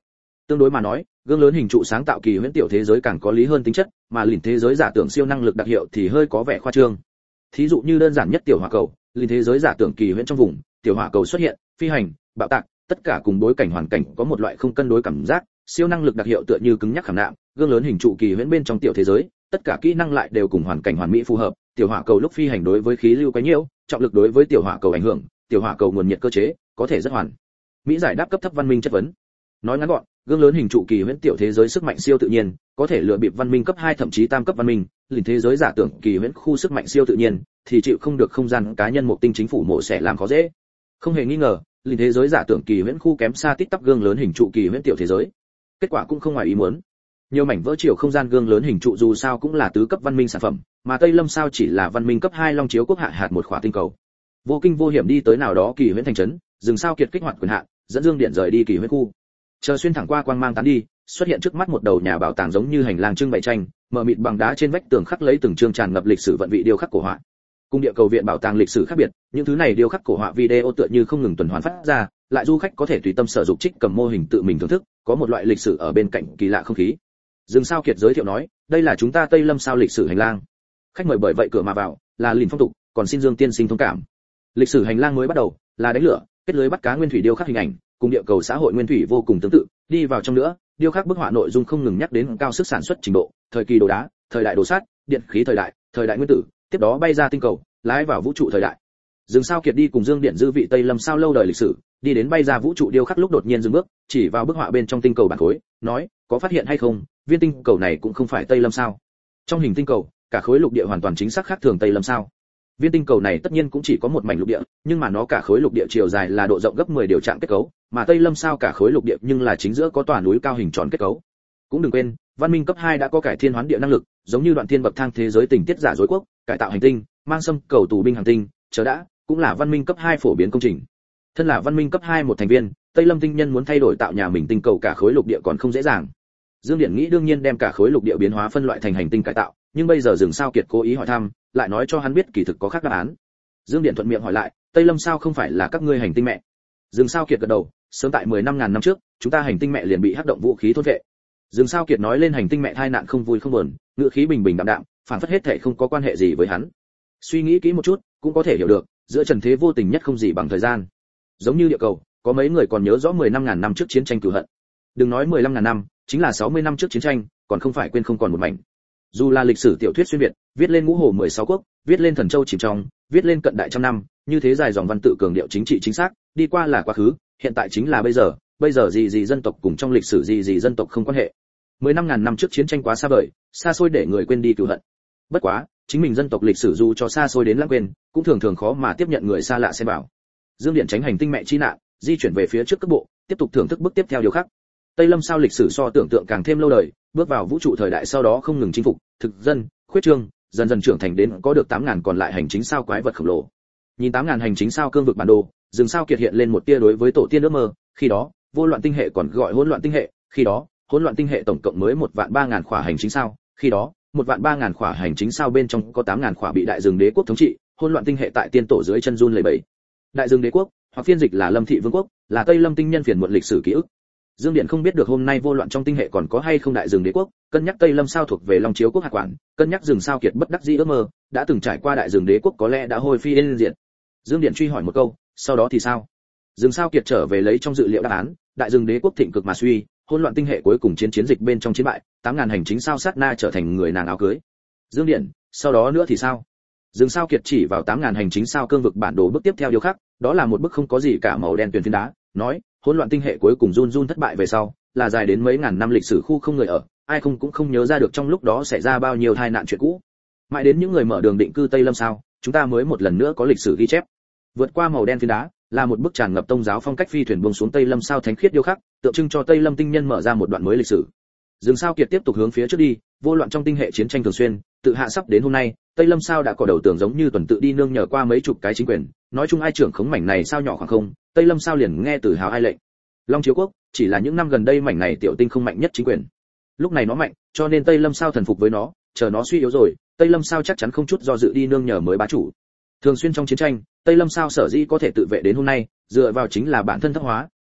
Tương đối mà nói, gương lớn hình trụ sáng tạo kỳ huyễn tiểu thế giới càng có lý hơn tính chất, mà lìn thế giới giả tưởng siêu năng lực đặc hiệu thì hơi có vẻ khoa trương. Thí dụ như đơn giản nhất tiểu hỏa cầu, lìn thế giới giả tưởng kỳ huyễn trong vùng, tiểu hỏa cầu xuất hiện, phi hành, bạo tạc, tất cả cùng bối cảnh hoàn cảnh có một loại không cân đối cảm giác, siêu năng lực đặc hiệu tựa như cứng nhắc khảm nạm, gương lớn hình trụ kỳ huyễn bên trong tiểu thế giới, tất cả kỹ năng lại đều cùng hoàn cảnh hoàn mỹ phù hợp, tiểu hỏa cầu lúc phi hành đối với khí lưu quấy nhiễu, trọng lực đối với tiểu hỏa cầu ảnh hưởng, tiểu hỏa cầu nguồn nhiệt cơ chế, có thể rất hoàn mỹ giải đáp cấp thấp văn minh chất vấn. Nói ngắn gọn, gương lớn hình trụ kỳ huyễn tiểu thế giới sức mạnh siêu tự nhiên, có thể lừa bịp văn minh cấp hai thậm chí tam cấp văn minh, lìn thế giới giả tưởng kỳ huyễn khu sức mạnh siêu tự nhiên, thì chịu không được không gian cá nhân một tinh chính phủ mổ sẽ làm khó dễ. Không hề nghi ngờ, lìn thế giới giả tưởng kỳ huyễn khu kém xa tít tắp gương lớn hình trụ kỳ huyễn tiểu thế giới. Kết quả cũng không ngoài ý muốn. Nhiều mảnh vỡ chiều không gian gương lớn hình trụ dù sao cũng là tứ cấp văn minh sản phẩm, mà Tây Lâm sao chỉ là văn minh cấp hai long chiếu quốc hạ hạt một khỏa tinh cầu. Vô kinh vô hiểm đi tới nào đó kỳ huyễn thành trấn, dừng sao kiệt kích hoạt quyền hạn, dẫn dương điện rời đi kỳ huyễn khu. Chờ xuyên thẳng qua quang mang tán đi, xuất hiện trước mắt một đầu nhà bảo tàng giống như hành lang trưng bày tranh, mở mịt bằng đá trên vách tường khắc lấy từng chương tràn ngập lịch sử vận vị điêu khắc cổ họa. Cung địa cầu viện bảo tàng lịch sử khác biệt, những thứ này điêu khắc cổ họa video tựa như không ngừng tuần hoàn phát ra, lại du khách có thể tùy tâm sở dụng trích cầm mô hình tự mình thưởng thức, có một loại lịch sử ở bên cạnh kỳ lạ không khí. Dương Sao Kiệt giới thiệu nói, đây là chúng ta Tây Lâm sao lịch sử hành lang. Khách mời bởi vậy cửa mà vào, là lìn phong tục, còn xin Dương tiên sinh thông cảm. Lịch sử hành lang mới bắt đầu, là đánh lửa, kết lưới bắt cá nguyên thủy điêu khắc hình ảnh, cùng địa cầu xã hội nguyên thủy vô cùng tương tự, đi vào trong nữa, điêu khắc bức họa nội dung không ngừng nhắc đến cao sức sản xuất trình độ, thời kỳ đồ đá, thời đại đồ sắt, điện khí thời đại, thời đại nguyên tử, tiếp đó bay ra tinh cầu, lái vào vũ trụ thời đại. Dương Sao Kiệt đi cùng Dương Điện dư vị Tây Lâm sao lâu đời lịch sử, đi đến bay ra vũ trụ điêu khắc lúc đột nhiên dừng bước, chỉ vào bức họa bên trong tinh cầu bản khối, nói, có phát hiện hay không, viên tinh cầu này cũng không phải Tây Lâm sao? Trong hình tinh cầu, cả khối lục địa hoàn toàn chính xác khác thường Tây Lâm sao? Viên tinh cầu này tất nhiên cũng chỉ có một mảnh lục địa, nhưng mà nó cả khối lục địa chiều dài là độ rộng gấp mười điều trạng kết cấu, mà Tây Lâm sao cả khối lục địa nhưng là chính giữa có tòa núi cao hình tròn kết cấu. Cũng đừng quên, văn minh cấp hai đã có cải thiên hoán địa năng lực, giống như đoạn thiên bậc thang thế giới tình tiết giả dối quốc, cải tạo hành tinh, mang xâm cầu tù binh hành tinh, chờ đã, cũng là văn minh cấp hai phổ biến công trình. Thân là văn minh cấp hai một thành viên, Tây Lâm tinh nhân muốn thay đổi tạo nhà mình tinh cầu cả khối lục địa còn không dễ dàng. Dương Điển nghĩ đương nhiên đem cả khối lục địa biến hóa phân loại thành hành tinh cải tạo, nhưng bây giờ Dương Sao Kiệt cố ý hỏi thăm, lại nói cho hắn biết kỳ thực có khác đáp án. Dương Điển thuận miệng hỏi lại, Tây Lâm sao không phải là các ngươi hành tinh mẹ? Dương Sao Kiệt gật đầu, sớm tại mười năm ngàn năm trước, chúng ta hành tinh mẹ liền bị hắc động vũ khí thôn vệ. Dương Sao Kiệt nói lên hành tinh mẹ tai nạn không vui không buồn, ngữ khí bình bình đạm đạm, phản phất hết thảy không có quan hệ gì với hắn. Suy nghĩ kỹ một chút, cũng có thể hiểu được, giữa trần thế vô tình nhất không gì bằng thời gian. Giống như địa cầu, có mấy người còn nhớ rõ mười năm ngàn năm trước chiến tranh cừu hận. Đừng nói mười lăm ngàn năm, chính là sáu mươi năm trước chiến tranh, còn không phải quên không còn một mảnh. Dù là lịch sử tiểu thuyết xuyên việt, viết lên ngũ hồ mười sáu quốc, viết lên thần châu chìm trong, viết lên cận đại trăm năm, như thế dài dòng văn tự cường điệu chính trị chính xác, đi qua là quá khứ, hiện tại chính là bây giờ, bây giờ gì gì dân tộc cùng trong lịch sử gì gì dân tộc không quan hệ. Mười năm ngàn năm trước chiến tranh quá xa vời, xa xôi để người quên đi cừu hận. Bất quá, chính mình dân tộc lịch sử dù cho xa xôi đến lãng quên, cũng thường thường khó mà tiếp nhận người xa lạ xen vào. Dương Điện tránh hành tinh mẹ chi nạn, di chuyển về phía trước cấp bộ, tiếp tục thưởng thức bước tiếp theo điều khác. Tây Lâm sao lịch sử so tưởng tượng càng thêm lâu đời, bước vào vũ trụ thời đại sau đó không ngừng chinh phục, thực dân, khuyết trương, dần dần trưởng thành đến có được tám ngàn còn lại hành chính sao quái vật khổng lồ. Nhìn tám ngàn hành chính sao cương vực bản đồ, Dương Sao Kiệt hiện lên một tia đối với tổ tiên ước mơ, khi đó, vô loạn tinh hệ còn gọi hỗn loạn tinh hệ, khi đó, hỗn loạn tinh hệ tổng cộng mới một vạn ba ngàn khỏa hành chính sao, khi đó, một vạn ba ngàn khỏa hành chính sao bên trong có tám ngàn khỏa bị đại dương đế quốc thống trị, hỗn loạn tinh hệ tại tiên tổ dưới chân run lẩy bẩy. Đại dương đế quốc, hoặc phiên dịch là Lâm thị vương quốc, là Tây Lâm tinh nhân phiền muộn lịch sử ký ức. Dương Điện không biết được hôm nay vô loạn trong tinh hệ còn có hay không đại dương đế quốc, cân nhắc Tây Lâm sao thuộc về Long Chiếu quốc hạt quản, cân nhắc Dương Sao Kiệt bất đắc dĩ ước mơ, đã từng trải qua đại dương đế quốc có lẽ đã hôi phi yên diệt. Dương Điện truy hỏi một câu, sau đó thì sao? Dương Sao Kiệt trở về lấy trong dự liệu đáp án, đại dương đế quốc thịnh cực mà suy, hỗn loạn tinh hệ cuối cùng chiến chiến dịch bên trong chiến bại, tám ngàn hành chính sao sát na trở thành người nàng áo cưới. Dương Điện, sau đó nữa thì sao? Dương Sao Kiệt chỉ vào tám ngàn hành chính sao cương vực bản đồ bước tiếp theo điều khác, đó là một bức không có gì cả màu đen tuyền phiến đá, nói, hỗn loạn tinh hệ cuối cùng run run thất bại về sau, là dài đến mấy ngàn năm lịch sử khu không người ở, ai không cũng không nhớ ra được trong lúc đó xảy ra bao nhiêu tai nạn chuyện cũ. Mãi đến những người mở đường định cư Tây Lâm sao, chúng ta mới một lần nữa có lịch sử ghi chép. Vượt qua màu đen phiến đá, là một bức tràn ngập tông giáo phong cách phi thuyền buông xuống Tây Lâm sao thánh khiết điêu khắc, tượng trưng cho Tây Lâm tinh nhân mở ra một đoạn mới lịch sử. Dương Sao Kiệt tiếp tục hướng phía trước đi, vô loạn trong tinh hệ chiến tranh thường xuyên, tự hạ sắp đến hôm nay, Tây Lâm sao đã có đầu tưởng giống như tuần tự đi nương nhờ qua mấy chục cái chính quyền, nói chung ai trưởng khống mảnh này sao nhỏ khoảng không, Tây Lâm sao liền nghe từ hào ai lệnh. Long Chiếu quốc chỉ là những năm gần đây mảnh này tiểu tinh không mạnh nhất chính quyền. Lúc này nó mạnh, cho nên Tây Lâm sao thần phục với nó, chờ nó suy yếu rồi, Tây Lâm sao chắc chắn không chút do dự đi nương nhờ mới bá chủ. Thường xuyên trong chiến tranh, Tây Lâm sao sở dĩ có thể tự vệ đến hôm nay, dựa vào chính là bản thân thấp hóa,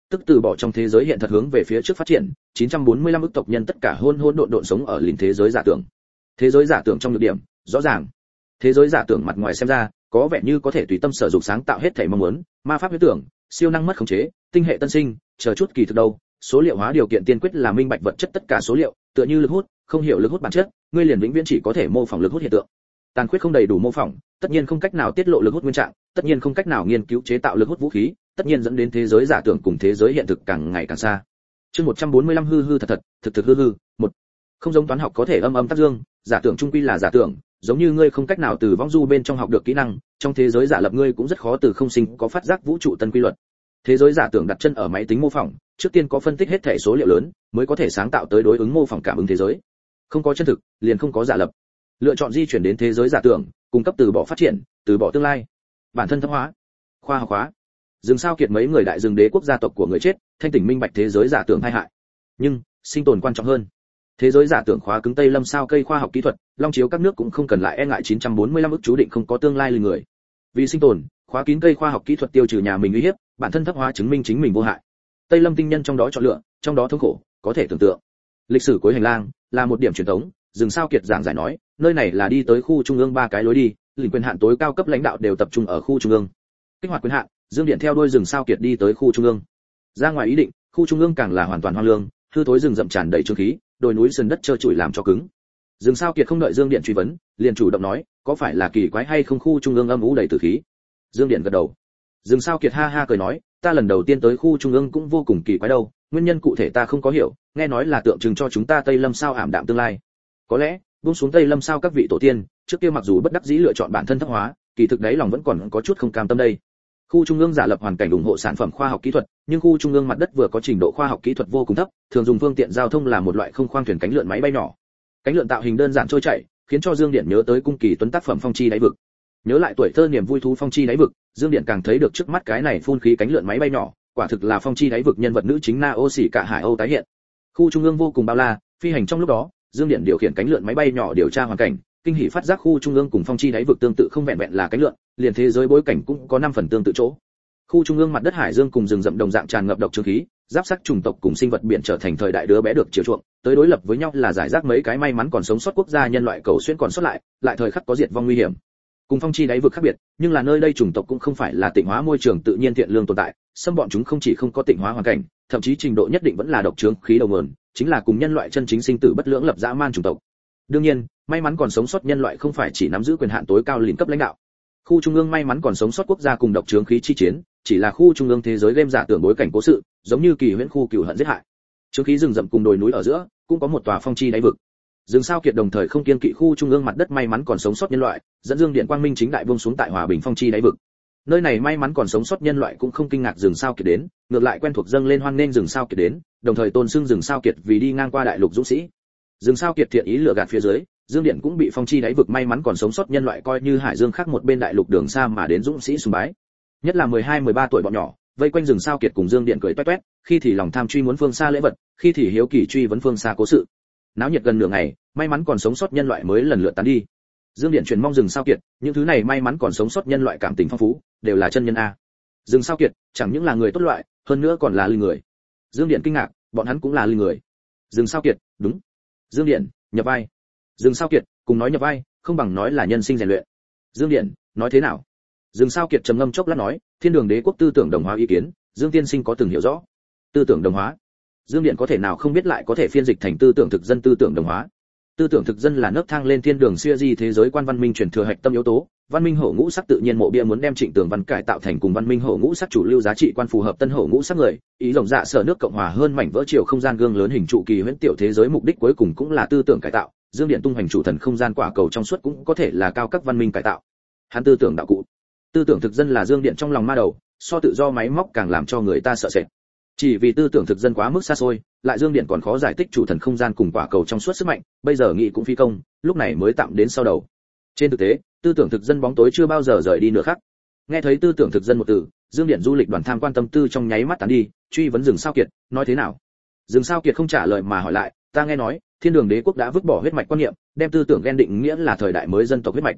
tức từ bỏ trong thế giới hiện thật hướng về phía trước phát triển. chín trăm bốn mươi lăm ức tộc nhân tất cả hôn hôn độn độn sống ở lìn thế giới giả tưởng. Thế giới giả tưởng trong nhược điểm, rõ ràng. Thế giới giả tưởng mặt ngoài xem ra, có vẻ như có thể tùy tâm sở dục sáng tạo hết thảy mong muốn, ma pháp huyễn tưởng, siêu năng mất khống chế, tinh hệ tân sinh, chờ chút kỳ thực đâu. Số liệu hóa điều kiện tiên quyết là minh bạch vật chất tất cả số liệu, tựa như lực hút, không hiểu lực hút bản chất, ngươi liền vĩnh viễn chỉ có thể mô phỏng lực hút hiện tượng. Tàn khuyết không đầy đủ mô phỏng, tất nhiên không cách nào tiết lộ lực hút nguyên trạng, tất nhiên không cách nào nghiên cứu chế tạo lực hút vũ khí, tất nhiên dẫn đến thế giới giả tưởng cùng thế giới hiện thực càng ngày càng xa. Chương một trăm bốn mươi lăm hư hư thật thật, thực thực hư hư. Một, không giống toán học có thể âm âm tác dương, giả tưởng trung quy là giả tưởng, giống như ngươi không cách nào từ võng du bên trong học được kỹ năng, trong thế giới giả lập ngươi cũng rất khó từ không sinh có phát giác vũ trụ tân quy luật. Thế giới giả tưởng đặt chân ở máy tính mô phỏng, trước tiên có phân tích hết thể số liệu lớn, mới có thể sáng tạo tới đối ứng mô phỏng cảm ứng thế giới. Không có chân thực, liền không có giả lập. Lựa chọn di chuyển đến thế giới giả tưởng, cung cấp từ bỏ phát triển, từ bỏ tương lai. Bản thân thâm hóa, khoa học hóa. Dừng sao kiệt mấy người đại dương đế quốc gia tộc của người chết, thanh tỉnh minh bạch thế giới giả tưởng tai hại. Nhưng, sinh tồn quan trọng hơn. Thế giới giả tưởng khóa cứng Tây Lâm sao cây khoa học kỹ thuật, long chiếu các nước cũng không cần lại e ngại chín trăm bốn mươi lăm ức chú định không có tương lai linh người. Vì sinh tồn, khóa kín cây khoa học kỹ thuật tiêu trừ nhà mình uy hiếp, bản thân thấp hóa chứng minh chính mình vô hại. Tây Lâm tinh nhân trong đó chọn lựa, trong đó thống khổ, có thể tưởng tượng. Lịch sử cuối hành lang là một điểm truyền thống, Dừng sao kiệt giảng giải nói, nơi này là đi tới khu trung ương ba cái lối đi, lĩnh quyền hạn tối cao cấp lãnh đạo đều tập trung ở khu trung ương. Kích hoạt quyền hạn, Dương Điện theo đuôi Dừng sao kiệt đi tới khu trung ương. Ra ngoài ý định, khu trung ương càng là hoàn toàn hoang lương, hư thối rừng rậm tràn đầy trương khí, đồi núi sườn đất trơ trụi làm cho cứng. Dừng sao kiệt không đợi Dương Điện truy vấn, liền chủ động nói, có phải là kỳ quái hay không khu trung ương âm u đầy tử khí? Dương Điện gật đầu. Dừng sao kiệt ha ha cười nói, ta lần đầu tiên tới khu trung ương cũng vô cùng kỳ quái đâu, nguyên nhân cụ thể ta không có hiểu, nghe nói là tượng trưng cho chúng ta Tây Lâm sao ảm đạm tương lai. Có lẽ, buông xuống Tây Lâm sao các vị tổ tiên, trước kia mặc dù bất đắc dĩ lựa chọn bản thân thấp hóa, kỳ thực đấy lòng vẫn còn có chút không cam tâm đây. Khu trung ương giả lập hoàn cảnh ủng hộ sản phẩm khoa học kỹ thuật, nhưng khu trung ương mặt đất vừa có trình độ khoa học kỹ thuật vô cùng thấp, thường dùng phương tiện giao thông là một loại không khoang thuyền cánh lượn máy bay nhỏ. Cánh lượn tạo hình đơn giản trôi chảy, khiến cho Dương Điện nhớ tới cung kỳ tuấn tác phẩm Phong chi đáy vực. Nhớ lại tuổi thơ niềm vui thú Phong chi đáy vực, Dương Điện càng thấy được trước mắt cái này phun khí cánh lượn máy bay nhỏ, quả thực là Phong chi đáy vực nhân vật nữ chính Naoshi cả Hải Âu tái hiện. Khu trung ương vô cùng bao la, phi hành trong lúc đó, Dương Điện điều khiển cánh lượn máy bay nhỏ điều tra hoàn cảnh, kinh hỉ phát giác khu trung ương cùng Phong chi đáy vực tương tự không vẹn vẹn là cánh lượn, liền thế giới bối cảnh cũng có năm phần tương tự chỗ. Khu trung ương mặt đất hải dương cùng rừng rậm đồng dạng tràn ngập độc trướng khí, giáp sắc chủng tộc cùng sinh vật biển trở thành thời đại đứa bé được chiều chuộng, tới đối lập với nhau là giải rác mấy cái may mắn còn sống sót quốc gia nhân loại cầu xuyên còn sót lại, lại thời khắc có diệt vong nguy hiểm. Cùng Phong chi đáy vực khác biệt, nhưng là nơi đây chủng tộc cũng không phải là tịnh hóa môi trường tự nhiên thiện lương tồn tại, xâm bọn chúng không chỉ không có tịnh hóa hoàn cảnh, thậm chí trình độ nhất định vẫn là độc trướng khí đầu nguồn, chính là cùng nhân loại chân chính sinh tử bất lưỡng lập dã man chủng tộc. Đương nhiên, may mắn còn sống sót nhân loại không phải chỉ nắm giữ quyền hạn tối cao lĩnh cấp lãnh đạo. Khu trung ương may mắn còn sống sót quốc gia cùng độc trướng khí chi chiến, chỉ là khu trung ương thế giới game giả tưởng bối cảnh cố sự, giống như kỳ huyễn khu cửu hận giết hại. Trướng khí rừng rậm cùng đồi núi ở giữa, cũng có một tòa phong chi đáy vực. Dừng sao kiệt đồng thời không kiên kỵ khu trung ương mặt đất may mắn còn sống sót nhân loại, dẫn Dương Điện quang minh chính đại buông xuống tại hòa bình phong chi đáy vực. Nơi này may mắn còn sống sót nhân loại cũng không kinh ngạc Dừng sao kiệt đến, ngược lại quen thuộc dâng lên hoan nghênh Dừng sao kiệt đến, đồng thời tôn xưng Dừng sao kiệt vì đi ngang qua đại lục dũng sĩ. Dừng sao kiệt thiện ý lừa gạt phía dưới, Dương Điện cũng bị phong chi đáy vực may mắn còn sống sót nhân loại coi như hải dương khác một bên đại lục đường xa mà đến dũng sĩ sùng bái. Nhất là mười hai mười ba tuổi bọn nhỏ, vây quanh Dừng sao kiệt cùng Dương Điện cười toét toét, khi thì lòng tham truy muốn phương xa lễ vật, khi thì hiếu kỳ truy vấn phương xa cố sự. Náo nhiệt gần nửa ngày, may mắn còn sống sót nhân loại mới lần lượt tán đi. Dương Điện truyền mong Dừng sao kiệt, những thứ này may mắn còn sống sót nhân loại cảm tình phong phú, đều là chân nhân a. Dừng sao kiệt, chẳng những là người tốt loại, hơn nữa còn là linh người. Dương Điện kinh ngạc, bọn hắn cũng là linh người. Dừng sao kiệt, đúng. Dương Điện, nhập vai. Dừng sao kiệt, cùng nói nhập vai, không bằng nói là nhân sinh rèn luyện. Dương Điện, nói thế nào? Dừng sao kiệt trầm ngâm chốc lát nói, thiên đường đế quốc tư tưởng đồng hóa ý kiến, Dương tiên sinh có từng hiểu rõ. Tư tưởng đồng hóa? Dương Điện có thể nào không biết lại có thể phiên dịch thành tư tưởng thực dân tư tưởng đồng hóa. Tư tưởng thực dân là nấc thang lên thiên đường xưa di thế giới quan văn minh truyền thừa hạch tâm yếu tố, văn minh hổ ngũ sắc tự nhiên mộ bia muốn đem Trịnh Tường Văn cải tạo thành cùng văn minh hổ ngũ sắc chủ lưu giá trị quan phù hợp tân hổ ngũ sắc người, ý rộng dạ sở nước cộng hòa hơn mảnh vỡ chiều không gian gương lớn hình trụ kỳ huyễn tiểu thế giới mục đích cuối cùng cũng là tư tưởng cải tạo. Dương Điện tung hành chủ thần không gian quả cầu trong suốt cũng có thể là cao cấp văn minh cải tạo. Hắn tư tưởng đạo cụ. Tư tưởng thực dân là Dương Điện trong lòng ma đầu, so tự do máy móc càng làm cho người ta sợ sệt. Chỉ vì tư tưởng thực dân quá mức xa xôi, lại Dương Điện còn khó giải thích chủ thần không gian cùng quả cầu trong suốt sức mạnh, bây giờ nghĩ cũng phi công, lúc này mới tạm đến sau đầu. Trên thực tế, tư tưởng thực dân bóng tối chưa bao giờ rời đi nửa khắc. Nghe thấy tư tưởng thực dân một từ, Dương Điện du lịch đoàn tham quan tâm tư trong nháy mắt tán đi, truy vấn Dừng sao kiệt, nói thế nào? Dừng sao kiệt không trả lời mà hỏi lại, ta nghe nói, thiên đường đế quốc đã vứt bỏ huyết mạch quan niệm, đem tư tưởng ghen định nghĩa là thời đại mới dân tộc huyết mạch.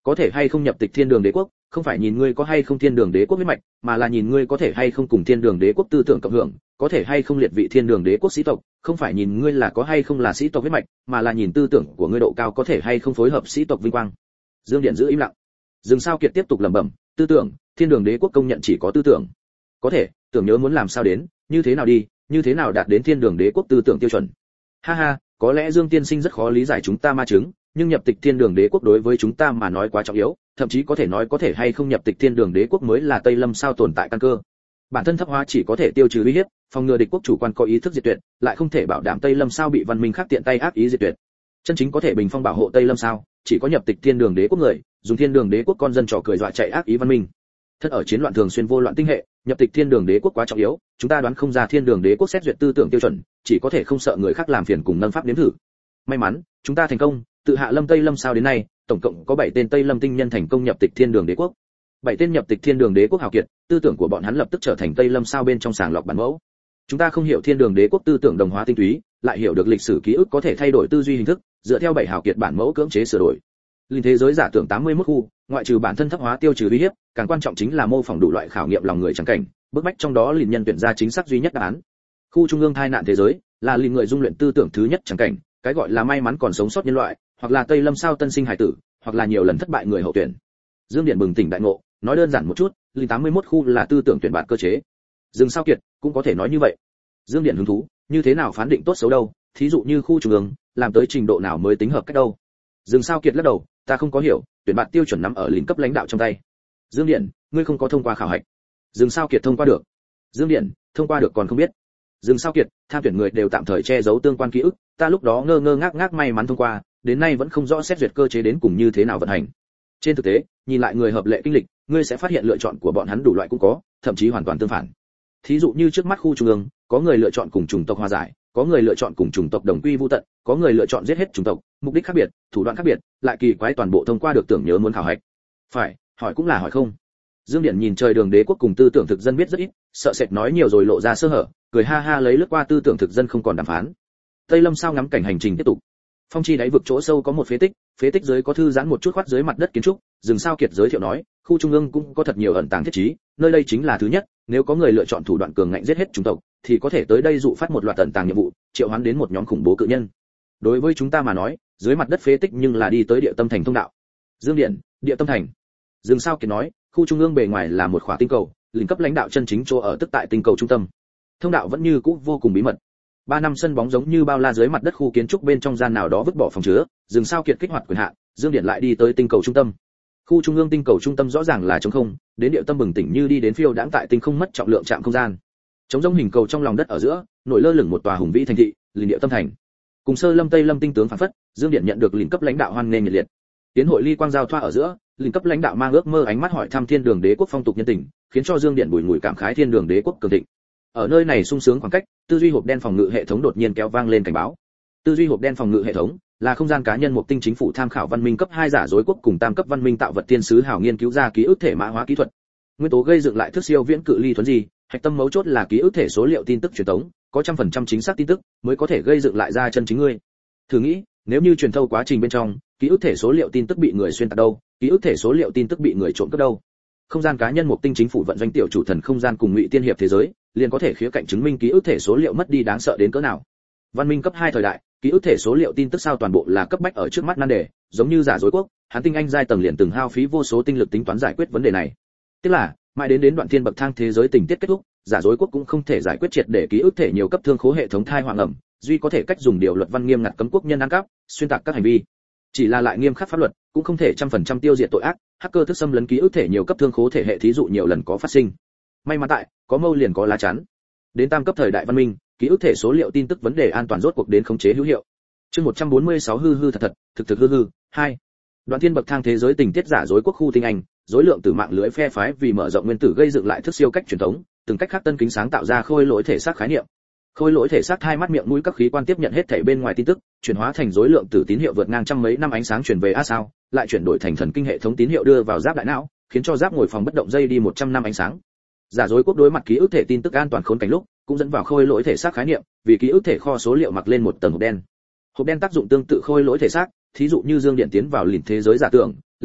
có thể hay không nhập tịch thiên đường đế quốc, không phải nhìn ngươi có hay không thiên đường đế quốc huyết mạch, mà là nhìn ngươi có thể hay không cùng thiên đường đế quốc tư tưởng cộng hưởng, có thể hay không liệt vị thiên đường đế quốc sĩ tộc, không phải nhìn ngươi là có hay không là sĩ tộc huyết mạch, mà là nhìn tư tưởng của ngươi độ cao có thể hay không phối hợp sĩ tộc vinh quang. Dương Điện giữ im lặng. Dương Sao Kiệt tiếp tục lẩm bẩm, tư tưởng, thiên đường đế quốc công nhận chỉ có tư tưởng. Có thể, tưởng nhớ muốn làm sao đến, như thế nào đi, như thế nào đạt đến thiên đường đế quốc tư tưởng tiêu chuẩn. Ha ha, có lẽ Dương tiên sinh rất khó lý giải chúng ta ma chứng, nhưng nhập tịch thiên đường đế quốc đối với chúng ta mà nói quá trọng yếu, thậm chí có thể nói có thể hay không nhập tịch thiên đường đế quốc mới là Tây Lâm sao tồn tại căn cơ. Bản thân thấp hóa chỉ có thể tiêu trừ uy hiếp, phòng ngừa địch quốc chủ quan có ý thức diệt tuyệt, lại không thể bảo đảm Tây Lâm sao bị văn minh khác tiện tay ác ý diệt tuyệt. Chân chính có thể bình phong bảo hộ Tây Lâm sao, chỉ có nhập tịch thiên đường đế quốc người, dùng thiên đường đế quốc con dân trò cười dọa chạy ác ý văn minh. Thật ở chiến loạn thường xuyên vô loạn tinh hệ, nhập tịch thiên đường đế quốc quá trọng yếu, chúng ta đoán không ra thiên đường đế quốc xét duyệt tư tưởng tiêu chuẩn, chỉ có thể không sợ người khác làm phiền cùng nâng pháp nếm thử. May mắn, chúng ta thành công, tự hạ lâm Tây Lâm sao đến nay, tổng cộng có bảy tên Tây Lâm tinh nhân thành công nhập tịch thiên đường đế quốc. Bảy tên nhập tịch thiên đường đế quốc hào kiệt, tư tưởng của bọn hắn lập tức trở thành Tây Lâm sao bên trong sàng lọc bản mẫu. Chúng ta không hiểu thiên đường đế quốc tư tưởng đồng hóa tinh túy, lại hiểu được lịch sử ký ức có thể thay đổi tư duy hình thức, dựa theo bảy hào kiệt bản mẫu cưỡng chế sửa đổi. Linh thế giới giả tưởng tám mươi mốt khu, ngoại trừ bản thân thấp hóa tiêu trừ uy hiếp, càng quan trọng chính là mô phỏng đủ loại khảo nghiệm lòng người chẳng cảnh, bức bách trong đó liền nhân tuyển ra chính xác duy nhất đáp án. Khu trung ương thai nạn thế giới, là linh người dung luyện tư tưởng thứ nhất chẳng cảnh, cái gọi là may mắn còn sống sót nhân loại, hoặc là Tây Lâm sao tân sinh hải tử, hoặc là nhiều lần thất bại người hậu tuyển. Dương Điện bừng tỉnh đại ngộ, nói đơn giản một chút, linh tám mươi mốt khu là tư tưởng tuyển bạn cơ chế. Dương Sao Kiệt cũng có thể nói như vậy. Dương Điện hứng thú, như thế nào phán định tốt xấu đâu, thí dụ như khu trung ương, làm tới trình độ nào mới tính hợp cách đâu. Dương Sao Kiệt lắc đầu, ta không có hiểu, tuyển bạn tiêu chuẩn nắm ở lĩnh cấp lãnh đạo trong tay. Dương Điện, ngươi không có thông qua khảo hạch. Dương Sao Kiệt thông qua được. Dương Điện, thông qua được còn không biết. Dương Sao Kiệt, tham tuyển người đều tạm thời che giấu tương quan ký ức, ta lúc đó ngơ ngơ ngác ngác may mắn thông qua, đến nay vẫn không rõ xét duyệt cơ chế đến cùng như thế nào vận hành. Trên thực tế, nhìn lại người hợp lệ kinh lịch, ngươi sẽ phát hiện lựa chọn của bọn hắn đủ loại cũng có, thậm chí hoàn toàn tương phản. Thí dụ như trước mắt khu trung ương, có người lựa chọn cùng chủng tộc hòa giải, có người lựa chọn cùng chủng tộc đồng quy vu tận, có người lựa chọn giết hết chủng tộc, mục đích khác biệt, thủ đoạn khác biệt, lại kỳ quái toàn bộ thông qua được tưởng nhớ muốn khảo hạch. Phải, hỏi cũng là hỏi không. Dương Điện nhìn trời đường đế quốc cùng tư tưởng thực dân biết rất ít, sợ sệt nói nhiều rồi lộ ra sơ hở, cười ha ha lấy lướt qua tư tưởng thực dân không còn đàm phán. Tây Lâm sao ngắm cảnh hành trình tiếp tục. Phong chi đáy vực chỗ sâu có một phế tích, phế tích dưới có thư giãn một chút khoát dưới mặt đất kiến trúc, Dương Sao Kiệt giới thiệu nói, khu trung ương cũng có thật nhiều ẩn tàng thiết trí, nơi đây chính là thứ nhất, nếu có người lựa chọn thủ đoạn cường ngạnh giết hết chủng tộc, thì có thể tới đây dụ phát một loạt ẩn tàng nhiệm vụ, triệu hoán đến một nhóm khủng bố cự nhân. Đối với chúng ta mà nói, dưới mặt đất phế tích nhưng là đi tới địa tâm thành thông đạo. Dương Điện, địa tâm thành. Dương Sao Kiệt nói, khu trung ương bề ngoài là một khỏa tinh cầu, lĩnh cấp lãnh đạo chân chính chỗ ở tức tại tinh cầu trung tâm. Thông đạo vẫn như cũ vô cùng bí mật. Ba năm sân bóng giống như bao la dưới mặt đất khu kiến trúc bên trong gian nào đó vứt bỏ phòng chứa, Dương Sao Kiệt kích hoạt quyền hạn, Dương Điện lại đi tới tinh cầu trung tâm. Khu trung ương tinh cầu trung tâm rõ ràng là trống không, đến địa tâm bừng tỉnh như đi đến phiêu đãng tại tinh không mất trọng lượng trạm không gian. Trống rỗng hình cầu trong lòng đất ở giữa, nổi lơ lửng một tòa hùng vĩ thành thị, liền địa tâm thành. Cùng Sơ Lâm Tây Lâm tinh tướng phản phất, Dương Điện nhận được lĩnh cấp lãnh đạo hoan nghênh nhiệt liệt. Tiến hội ly quang giao thoa ở giữa, lĩnh cấp lãnh đạo mang ước mơ ánh mắt hỏi thăm thiên đường đế quốc phong tục nhân tình, khiến cho Dương Điện bùi ngùi cảm khái thiên đường đế quốc cường thịnh. Ở nơi này sung sướng khoảng cách, tư duy hộp đen phòng ngự hệ thống đột nhiên kéo vang lên cảnh báo. Tư duy hộp đen phòng ngự hệ thống là không gian cá nhân một tinh chính phủ tham khảo văn minh cấp hai giả dối quốc cùng tam cấp văn minh tạo vật thiên sứ hảo nghiên cứu ra ký ức thể mã hóa kỹ thuật. Nguyên tố gây dựng lại thước siêu viễn cự ly thuần gì, hạch tâm mấu chốt là ký ức thể số liệu tin tức truyền tống, có trăm phần trăm chính xác tin tức mới có thể gây dựng lại ra chân chính ngươi. Thử nghĩ, nếu như truyền thâu quá trình bên trong, ký ức thể số liệu tin tức bị người xuyên tạc đâu, ký ức thể số liệu tin tức bị người trộm cướp đâu. Không gian cá nhân một tinh chính phủ vận doanh tiểu chủ thần không gian cùng ngụy tiên hiệp thế giới, liền có thể khía cạnh chứng minh ký ức thể số liệu mất đi đáng sợ đến cỡ nào. Văn minh cấp hai thời đại, ký ức thể số liệu tin tức sao toàn bộ là cấp bách ở trước mắt nan đề, giống như giả dối quốc, hắn tinh anh giai tầng liền từng hao phí vô số tinh lực tính toán giải quyết vấn đề này. Tức là, mãi đến đến đoạn thiên bậc thang thế giới tình tiết kết thúc, giả dối quốc cũng không thể giải quyết triệt để ký ức thể nhiều cấp thương khố hệ thống thai hoàng ẩm, duy có thể cách dùng điều luật văn nghiêm ngặt cấm quốc nhân ăn cắp, xuyên tạc các hành vi. Chỉ là lại nghiêm khắc pháp luật, cũng không thể trăm phần trăm tiêu diệt tội ác, hacker thức xâm lấn ký ức thể nhiều cấp thương khố thể hệ thí dụ nhiều lần có phát sinh. May mắn tại, có mâu liền có lá chắn. Đến tam cấp thời đại văn minh, ký ức thể số liệu tin tức vấn đề an toàn rốt cuộc đến khống chế hữu hiệu. Chương một trăm bốn mươi sáu hư hư thật thật, thực thực hư hư, hai. Đoạn thiên bậc thang thế giới tình tiết giả dối quốc khu tinh anh, rối lượng từ mạng lưới phe phái vì mở rộng nguyên tử gây dựng lại thức siêu cách truyền thống, từng cách khác tân kính sáng tạo ra khôi lỗi thể xác khái niệm. Khôi lỗi thể xác hai mắt miệng mũi các khí quan tiếp nhận hết thảy bên ngoài tin tức, chuyển hóa thành rối lượng từ tín hiệu vượt ngang trăm mấy năm ánh sáng truyền về a sao, lại chuyển đổi thành thần kinh hệ thống tín hiệu đưa vào giáp đại não, khiến cho giáp ngồi phòng bất động dây đi một trăm năm ánh sáng. Giả dối quốc đối mặt ký ức thể tin tức an toàn khốn cảnh lúc, cũng dẫn vào khôi lỗi thể xác khái niệm, vì ký ức thể kho số liệu mặc lên một tầng hộp đen. Hộp đen tác dụng tương tự khôi lỗi thể xác, thí dụ như Dương Điện tiến vào lìn thế giới giả tưởng,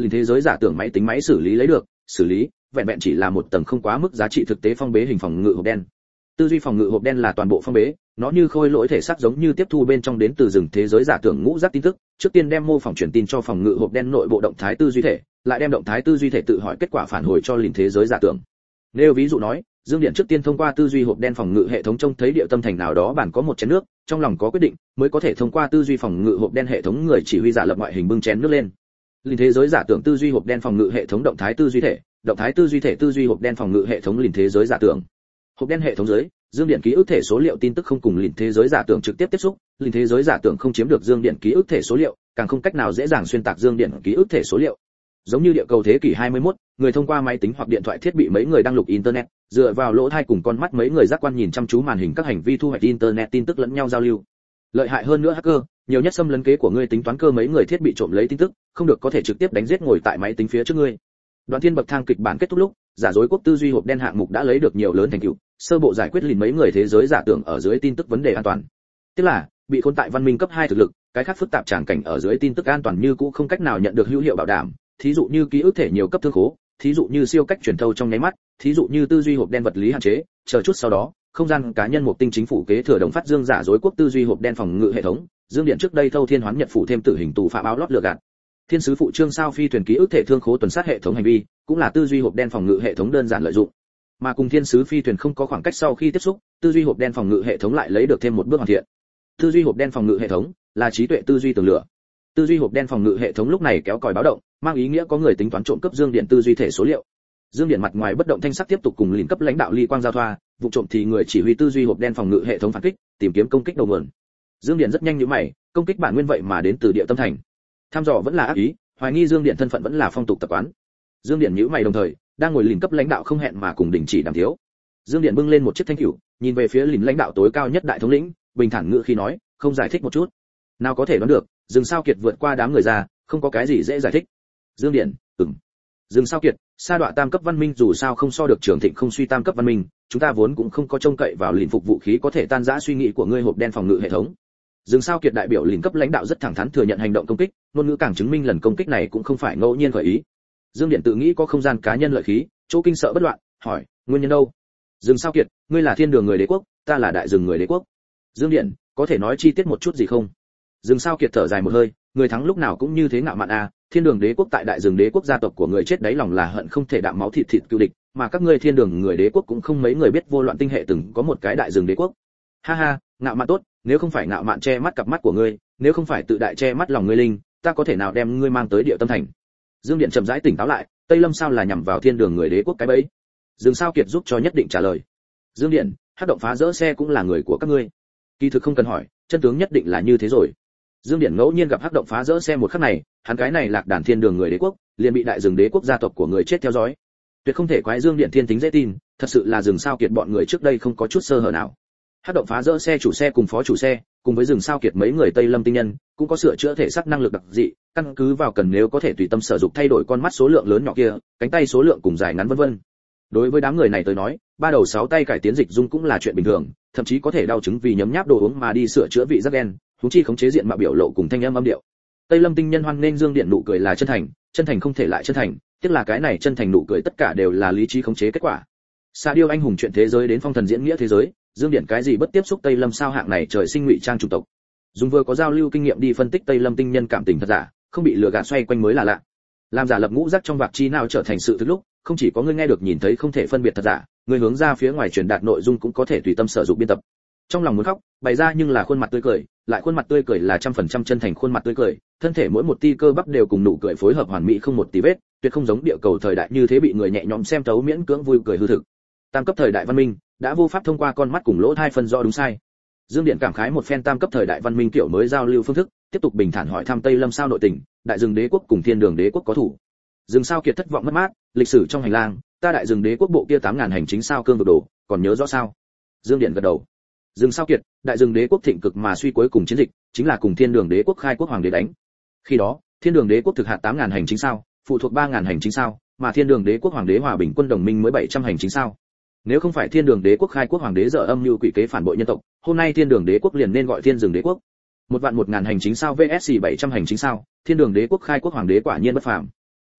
liền thế giới giả tưởng máy tính máy xử lý lấy được, xử lý, vẹn vẹn chỉ là một tầng không quá mức giá trị thực tế phong bế hình phòng ngự hộp đen. Tư duy phòng ngự hộp đen là toàn bộ phong bế, nó như khôi lỗi thể xác giống như tiếp thu bên trong đến từ rừng thế giới giả tưởng ngũ giác tin tức, trước tiên đem mô phỏng truyền tin cho phòng ngự hộp đen nội bộ động thái tư duy thể, lại đem động thái tư duy thể tự hỏi kết quả phản hồi cho liền thế giới giả tưởng. Nếu ví dụ nói, Dương Điện trước tiên thông qua tư duy hộp đen phòng ngự hệ thống trông thấy địa tâm thành nào đó bản có một chén nước, trong lòng có quyết định, mới có thể thông qua tư duy phòng ngự hộp đen hệ thống người chỉ huy giả lập ngoại hình bưng chén nước lên. Liền thế giới giả tưởng tư duy hộp đen phòng ngự hệ thống động thái tư duy thể, động thái tư duy thể tư duy hộp đen phòng ngự hệ thống liền thế giới giả tưởng. Hộp đen hệ thống dưới, Dương Điện ký ức thể số liệu tin tức không cùng liền thế giới giả tưởng trực tiếp tiếp xúc, liền thế giới giả tưởng không chiếm được Dương Điện ký ức thể số liệu, càng không cách nào dễ dàng xuyên tạc Dương Điện ký ức thể số liệu. Giống như địa cầu thế kỷ hai mươi mốt, người thông qua máy tính hoặc điện thoại thiết bị mấy người đăng lục internet, dựa vào lỗ tai cùng con mắt mấy người giác quan nhìn chăm chú màn hình các hành vi thu hoạch internet tin tức lẫn nhau giao lưu. Lợi hại hơn nữa hacker, nhiều nhất xâm lấn kế của ngươi tính toán cơ mấy người thiết bị trộm lấy tin tức, không được có thể trực tiếp đánh giết ngồi tại máy tính phía trước ngươi. Đoạn thiên bậc thang kịch bản kết thúc lúc, giả dối quốc tư duy hộp đen hạng mục đã lấy được nhiều lớn thành tựu, sơ bộ giải quyết liền mấy người thế giới giả tưởng ở dưới tin tức vấn đề an toàn. Tức là, bị khốn tại văn minh cấp hai thực lực, cái khác phức tạp tràng cảnh ở dưới tin tức an toàn như cũ không cách nào nhận được hữu hiệu bảo đảm, thí dụ như ký ức thể nhiều cấp thương khố, thí dụ như siêu cách truyền thâu trong nháy mắt, thí dụ như tư duy hộp đen vật lý hạn chế, chờ chút sau đó, không gian cá nhân một tinh chính phủ kế thừa đồng phát dương giả dối quốc tư duy hộp đen phòng ngự hệ thống, Dương Điện trước đây thâu thiên hoán nhật phủ thêm tử hình tù phạm áo lót lừa gạt. Thiên sứ phụ trương sao phi thuyền ký ức thể thương khố tuần sát hệ thống hành vi, cũng là tư duy hộp đen phòng ngự hệ thống đơn giản lợi dụng. Mà cùng thiên sứ phi thuyền không có khoảng cách sau khi tiếp xúc, tư duy hộp đen phòng ngự hệ thống lại lấy được thêm một bước hoàn thiện. Tư duy hộp đen phòng ngự hệ thống là trí tuệ tư duy tường lửa. Tư duy hộp đen phòng ngự hệ thống lúc này kéo còi báo động, mang ý nghĩa có người tính toán trộm cướp Dương Điện tư duy thể số liệu. Dương Điện mặt ngoài bất động thanh sắc tiếp tục cùng liền cấp lãnh đạo ly quang giao thoa, vụ trộm thì người chỉ huy tư duy hộp đen phòng ngự hệ thống phản kích, tìm kiếm công kích đầu nguồn. Dương Điện rất nhanh như mày, công kích bản nguyên vậy mà đến từ địa tâm thành. Tham dò vẫn là ác ý, hoài nghi Dương Điện thân phận vẫn là phong tục tập quán. Dương Điện nhíu mày đồng thời, đang ngồi liền cấp lãnh đạo không hẹn mà cùng đình chỉ đàm thiếu. Dương Điện bưng lên một chiếc thanh cửu, nhìn về phía liền lãnh đạo tối cao nhất đại thống lĩnh, bình thản ngữ khi nói, không giải thích một chút. Nào có thể đoán được, Dương Sao Kiệt vượt qua đám người ra, không có cái gì dễ giải thích. Dương Điện, ừm. Dương Sao Kiệt, sa đọa tam cấp văn minh dù sao không so được Trường Thịnh không suy tam cấp văn minh, chúng ta vốn cũng không có trông cậy vào liền phục vũ khí có thể tan rã suy nghĩ của ngươi hộp đen phòng ngự hệ thống. Dương Sao Kiệt đại biểu liền cấp lãnh đạo rất thẳng thắn thừa nhận hành động công kích, ngôn ngữ càng chứng minh lần công kích này cũng không phải ngẫu nhiên khởi ý. Dương Điện tự nghĩ có không gian cá nhân lợi khí, chỗ kinh sợ bất loạn, hỏi, nguyên nhân đâu? Dương Sao Kiệt, ngươi là thiên đường người đế quốc, ta là đại rừng người đế quốc. Dương Điện, có thể nói chi tiết một chút gì không? Dương Sao Kiệt thở dài một hơi, người thắng lúc nào cũng như thế ngạo mạn a, à, thiên đường đế quốc tại đại rừng đế quốc gia tộc của người chết đáy lòng là hận không thể đạm máu thịt thịt cừu địch, mà các ngươi thiên đường người đế quốc cũng không mấy người biết vô loạn tinh hệ từng có một cái đại rừng đế quốc. Ha ha, ngạo mạn tốt, nếu không phải ngạo mạn che mắt cặp mắt của ngươi, nếu không phải tự đại che mắt lòng ngươi linh, ta có thể nào đem ngươi mang tới địa tâm thành? Dương Điện chậm rãi tỉnh táo lại, Tây Lâm sao là nhằm vào thiên đường người đế quốc cái bẫy? Dương Sao Kiệt giúp cho nhất định trả lời. Dương Điện, hắc động phá rỡ xe cũng là người của các ngươi. Kỳ thực không cần hỏi, chân tướng nhất định là như thế rồi. Dương Điện ngẫu nhiên gặp hắc động phá rỡ xe một khắc này, hắn cái này lạc đàn thiên đường người đế quốc, liền bị đại rừng đế quốc gia tộc của người chết theo dõi. Tuyệt không thể quái Dương Điện thiên tính dễ tin, thật sự là rừng Sao Kiệt bọn người trước đây không có chút sơ hở nào. Hắc động phá rỡ xe chủ xe cùng phó chủ xe, cùng với rừng Sao Kiệt mấy người Tây Lâm tinh nhân, cũng có sửa chữa thể xác năng lực đặc dị, căn cứ vào cần nếu có thể tùy tâm sở dụng thay đổi con mắt số lượng lớn nhỏ kia, cánh tay số lượng cùng dài ngắn vân vân. Đối với đám người này tới nói, ba đầu sáu tay cải tiến dịch dung cũng là chuyện bình thường, thậm chí có thể đau chứng vì nhấm nháp đồ uống mà đi sửa chữa vị giác đen, huống chi khống chế diện mạo biểu lộ cùng thanh âm âm điệu. Tây Lâm tinh nhân hoan nên Dương Điện nụ cười là chân thành, chân thành không thể lại chân thành, tiếc là cái này chân thành nụ cười tất cả đều là lý trí khống chế kết quả. Sa điêu anh hùng chuyện thế giới đến phong thần diễn nghĩa thế giới, Dương Điện cái gì bất tiếp xúc Tây Lâm sao hạng này trời sinh ngụy trang chủng tộc. Dùng vừa có giao lưu kinh nghiệm đi phân tích Tây Lâm tinh nhân cảm tình thật giả, không bị lừa gạt xoay quanh mới là lạ. Làm giả lập ngũ giác trong vạc chi nào trở thành sự thực lúc, không chỉ có người nghe được nhìn thấy không thể phân biệt thật giả, người hướng ra phía ngoài truyền đạt nội dung cũng có thể tùy tâm sở dụng biên tập. Trong lòng muốn khóc, bày ra nhưng là khuôn mặt tươi cười, lại khuôn mặt tươi cười là trăm phần trăm chân thành khuôn mặt tươi cười, thân thể mỗi một ti cơ bắp đều cùng nụ cười phối hợp hoàn mỹ không một tí vết, tuyệt không giống địa cầu thời đại như thế bị người nhẹ nhõm xem tấu miễn cưỡng vui cười hư thực. Tam cấp thời đại văn minh đã vô pháp thông qua con mắt cùng lỗ tai phân rõ đúng sai. Dương Điện cảm khái một phen tam cấp thời đại văn minh kiểu mới giao lưu phương thức, tiếp tục bình thản hỏi thăm Tây Lâm sao nội tình, đại rừng đế quốc cùng thiên đường đế quốc có thủ. Rừng Sao Kiệt thất vọng mất mát, lịch sử trong hành lang, ta đại rừng đế quốc bộ kia tám ngàn hành chính sao cương vực đồ, còn nhớ rõ sao? Dương Điện gật đầu. Rừng Sao Kiệt, đại rừng đế quốc thịnh cực mà suy cuối cùng chiến dịch, chính là cùng thiên đường đế quốc khai quốc hoàng đế đánh. Khi đó, thiên đường đế quốc thực hạt tám ngàn hành chính sao, phụ thuộc ba ngàn hành chính sao, mà thiên đường đế quốc hoàng đế hòa bình quân đồng minh mới bảy trăm hành chính sao. Nếu không phải thiên đường đế quốc khai quốc hoàng đế dở âm mưu quỷ kế phản bội nhân tộc, hôm nay thiên đường đế quốc liền nên gọi thiên rừng đế quốc. Một vạn một ngàn hành chính sao vs bảy trăm hành chính sao, thiên đường đế quốc khai quốc hoàng đế quả nhiên bất phàm.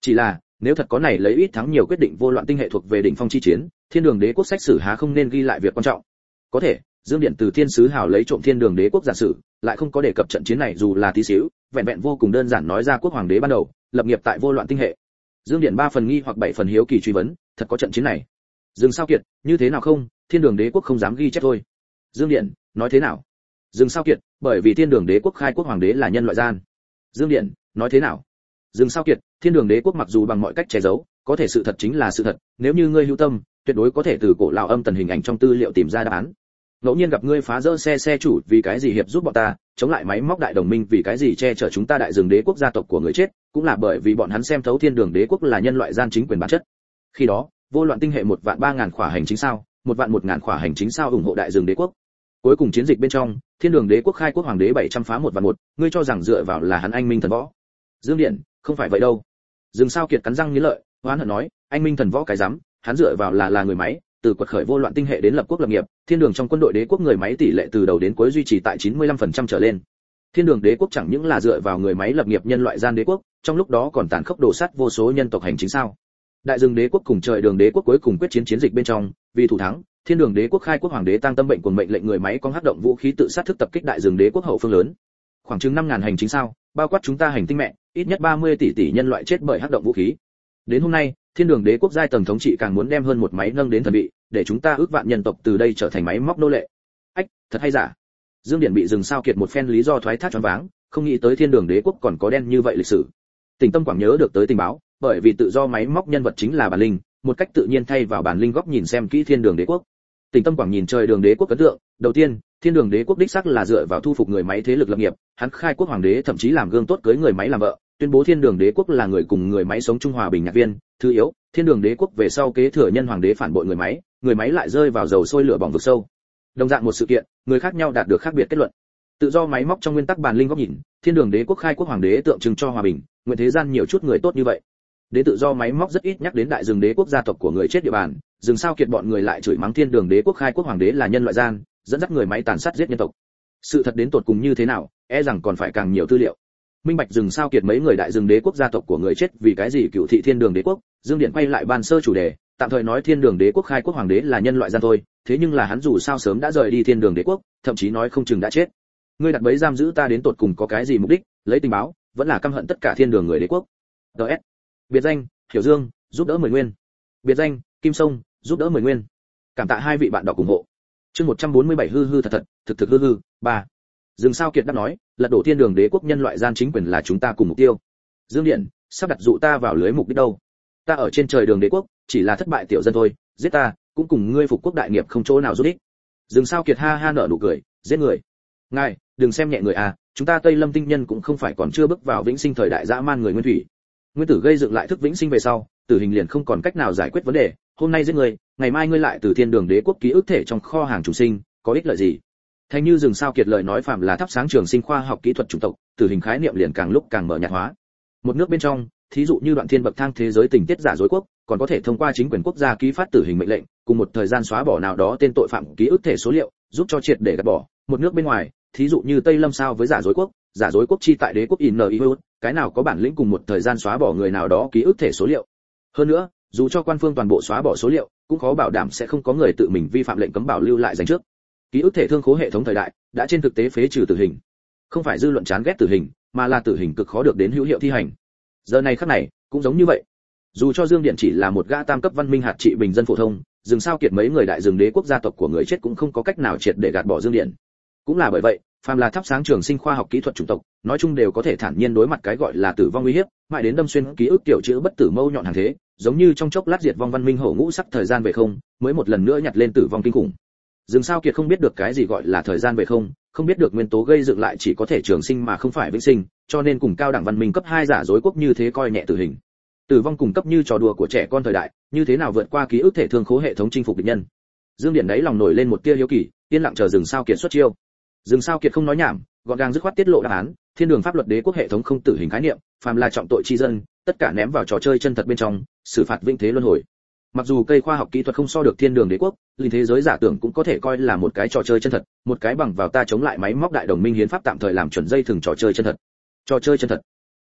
Chỉ là, nếu thật có này lấy ít thắng nhiều quyết định vô loạn tinh hệ thuộc về đỉnh phong chi chiến, Thiên Đường Đế quốc sách sử há không nên ghi lại việc quan trọng. Có thể, Dương Điện từ Thiên sứ hào lấy trộm Thiên Đường Đế quốc giả sử, lại không có đề cập trận chiến này dù là tí xíu, vẹn vẹn vô cùng đơn giản nói ra quốc hoàng đế ban đầu, lập nghiệp tại vô loạn tinh hệ. Dương Điện ba phần nghi hoặc bảy phần hiếu kỳ truy vấn, thật có trận chiến này? Dương Sao Kiệt, như thế nào không, Thiên Đường Đế quốc không dám ghi chép thôi. Dương Điện, nói thế nào? Dương Sao Kiệt, bởi vì Thiên Đường Đế quốc khai quốc hoàng đế là nhân loại gian. Dương Điện, nói thế nào? Dương Sao Kiệt, Thiên Đường Đế quốc mặc dù bằng mọi cách che giấu, có thể sự thật chính là sự thật, nếu như ngươi hữu tâm, tuyệt đối có thể từ cổ lão âm tần hình ảnh trong tư liệu tìm ra đáp án. Ngẫu nhiên gặp ngươi phá rỡ xe xe chủ vì cái gì hiệp giúp bọn ta, chống lại máy móc đại đồng minh vì cái gì che chở chúng ta đại rừng đế quốc gia tộc của người chết, cũng là bởi vì bọn hắn xem thấu Thiên Đường Đế quốc là nhân loại gian chính quyền bản chất. Khi đó, vô loạn tinh hệ một vạn ba ngàn khỏa hành chính sao, một vạn một ngàn khỏa hành chính sao ủng hộ đại rừng đế quốc. Cuối cùng chiến dịch bên trong, Thiên Đường Đế quốc khai quốc hoàng đế bảy trăm phá một vạn một, ngươi cho rằng dựa vào là hắn anh minh thần võ? Dương Điện, không phải vậy đâu. Dương Sao Kiệt cắn răng nghiến lợi, oán hận nói, anh minh thần võ cái rắm, hắn dựa vào là là người máy, từ quật khởi vô loạn tinh hệ đến lập quốc lập nghiệp, Thiên Đường trong quân đội đế quốc người máy tỷ lệ từ đầu đến cuối duy trì tại chín mươi lăm phần trăm trở lên. Thiên Đường Đế quốc chẳng những là dựa vào người máy lập nghiệp nhân loại gian đế quốc, trong lúc đó còn tàn khốc đổ sát vô số nhân tộc hành chính sao? Đại rừng đế quốc cùng trời đường đế quốc cuối cùng quyết chiến chiến dịch bên trong, vì thủ thắng, Thiên Đường Đế quốc khai quốc hoàng đế tăng tâm bệnh cuồng mệnh lệnh người máy có hắc động vũ khí tự sát thức tập kích đại rừng đế quốc hậu phương lớn. Khoảng chừng năm ngàn hành chính sao, bao quát chúng ta hành tinh mẹ, ít nhất ba mươi tỷ tỷ nhân loại chết bởi hắc động vũ khí. Đến hôm nay, Thiên Đường Đế quốc giai tầng thống trị càng muốn đem hơn một máy nâng đến thần bị, để chúng ta ước vạn nhân tộc từ đây trở thành máy móc nô lệ. Ách, thật hay giả? Dương Điển bị dừng sao kiệt một phen lý do thoái thác choáng váng, không nghĩ tới Thiên Đường Đế quốc còn có đen như vậy lịch sử. Tỉnh Tâm Quảng nhớ được tới tình báo, bởi vì tự do máy móc nhân vật chính là bản linh, một cách tự nhiên thay vào bản linh góc nhìn xem kỹ Thiên Đường Đế quốc. Tỉnh Tâm Quảng nhìn trời Đường Đế quốc ấn tượng, đầu tiên, Thiên Đường Đế quốc đích xác là dựa vào thu phục người máy thế lực lập nghiệp, hắn khai quốc hoàng đế thậm chí làm gương tốt cưới người máy làm vợ, tuyên bố Thiên Đường Đế quốc là người cùng người máy sống chung hòa bình nhạc viên. Thứ yếu, Thiên Đường Đế quốc về sau kế thừa nhân hoàng đế phản bội người máy, người máy lại rơi vào dầu sôi lửa bỏng vực sâu. Đồng dạng một sự kiện, người khác nhau đạt được khác biệt kết luận. Tự do máy móc trong nguyên tắc bản linh góc nhìn, Thiên Đường Đế quốc khai quốc hoàng đế tượng trưng cho hòa bình, nguyện thế gian nhiều chút người tốt như vậy. Đến tự do máy móc rất ít nhắc đến đại rừng đế quốc gia tộc của người chết địa bàn, rừng sao kiệt bọn người lại chửi mắng Thiên Đường Đế quốc khai quốc hoàng đế là nhân loại gian, dẫn dắt người máy tàn sát giết nhân tộc. Sự thật đến tột cùng như thế nào, e rằng còn phải càng nhiều tư liệu. Minh bạch rừng sao kiệt mấy người đại rừng đế quốc gia tộc của người chết vì cái gì cựu thị Thiên Đường Đế quốc, Dương Điện quay lại ban sơ chủ đề, tạm thời nói Thiên Đường Đế quốc khai quốc hoàng đế là nhân loại gian thôi, thế nhưng là hắn dù sao sớm đã rời đi Thiên Đường Đế quốc, thậm chí nói không chừng đã chết. Ngươi đặt bẫy giam giữ ta đến tột cùng có cái gì mục đích, lấy tình báo, vẫn là căm hận tất cả Thiên Đường người đế quốc. đê ét. Biệt danh, Hiểu Dương, giúp đỡ mười nguyên. Biệt danh, Kim Sông, giúp đỡ mười nguyên. Cảm tạ hai vị bạn đọc ủng hộ. Chương một trăm bốn mươi bảy hư hư thật thật, thực thực hư hư, ba. Dương Sao Kiệt đáp nói, lật đổ Thiên Đường Đế quốc nhân loại gian chính quyền là chúng ta cùng mục tiêu. Dương Điện, sắp đặt dụ ta vào lưới mục đích đâu? Ta ở trên trời Đường Đế quốc, chỉ là thất bại tiểu dân thôi, giết ta, cũng cùng ngươi phục quốc đại nghiệp không chỗ nào giúp ích. Dương Sao Kiệt ha ha nở nụ cười, giết người. Ngài, đừng xem nhẹ người à, chúng ta Tây Lâm tinh nhân cũng không phải còn chưa bước vào vĩnh sinh thời đại dã man người nguyên thủy. Nguyên tử gây dựng lại thức vĩnh sinh về sau, tử hình liền không còn cách nào giải quyết vấn đề, hôm nay giết người, ngày mai ngươi lại từ Thiên Đường Đế quốc ký ức thể trong kho hàng chủ sinh, có ích lợi gì? Thành như rừng sao kiệt lời nói phạm là thắp sáng trường sinh khoa học kỹ thuật chủng tộc, tử hình khái niệm liền càng lúc càng mở nhạt hóa. Một nước bên trong, thí dụ như đoạn thiên bậc thang thế giới tình tiết giả dối quốc, còn có thể thông qua chính quyền quốc gia ký phát tử hình mệnh lệnh, cùng một thời gian xóa bỏ nào đó tên tội phạm ký ức thể số liệu, giúp cho triệt để gạt bỏ. Một nước bên ngoài, thí dụ như Tây Lâm sao với giả dối quốc, giả dối quốc chi tại đế quốc in iu, cái nào có bản lĩnh cùng một thời gian xóa bỏ người nào đó ký ức thể số liệu. Hơn nữa, dù cho quan phương toàn bộ xóa bỏ số liệu, cũng khó bảo đảm sẽ không có người tự mình vi phạm lệnh cấm bảo lưu lại dành trước. Ký ức thể thương khố hệ thống thời đại đã trên thực tế phế trừ tử hình. Không phải dư luận chán ghét tử hình, mà là tử hình cực khó được đến hữu hiệu thi hành. Giờ này khắc này, cũng giống như vậy. Dù cho Dương Điện chỉ là một gã tam cấp văn minh hạt trị bình dân phổ thông, rừng sao kiệt mấy người đại rừng đế quốc gia tộc của người chết cũng không có cách nào triệt để gạt bỏ Dương Điện. Cũng là bởi vậy, phàm là thắp sáng trường sinh khoa học kỹ thuật chủng tộc, nói chung đều có thể thản nhiên đối mặt cái gọi là tử vong uy hiếp, mãi đến đâm xuyên ký ức tiểu chữ bất tử mâu nhọn hàng thế, giống như trong chốc lát diệt vong văn minh hổ ngũ sắc thời gian về không, mới một lần nữa nhặt lên tử vong kinh khủng. Dừng sao kiệt không biết được cái gì gọi là thời gian về không, không biết được nguyên tố gây dựng lại chỉ có thể trường sinh mà không phải vĩnh sinh, cho nên cùng cao đẳng văn minh cấp hai giả dối quốc như thế coi nhẹ tử hình. Tử vong cùng cấp như trò đùa của trẻ con thời đại, như thế nào vượt qua ký ức thể thương khố hệ thống chinh phục địch nhân. Dương Điện đấy lòng nổi lên một tia hiếu kỳ, yên lặng chờ Dừng sao kiệt xuất chiêu. Dừng sao kiệt không nói nhảm, gọn gàng dứt khoát tiết lộ đáp án, Thiên Đường pháp luật đế quốc hệ thống không tử hình khái niệm, phàm là trọng tội chi dân, tất cả ném vào trò chơi chân thật bên trong, xử phạt vĩnh thế luân hồi. Mặc dù cây khoa học kỹ thuật không so được Thiên Đường đế quốc, linh thế giới giả tưởng cũng có thể coi là một cái trò chơi chân thật, một cái bằng vào ta chống lại máy móc đại đồng minh hiến pháp tạm thời làm chuẩn dây thừng trò chơi chân thật. Trò chơi chân thật.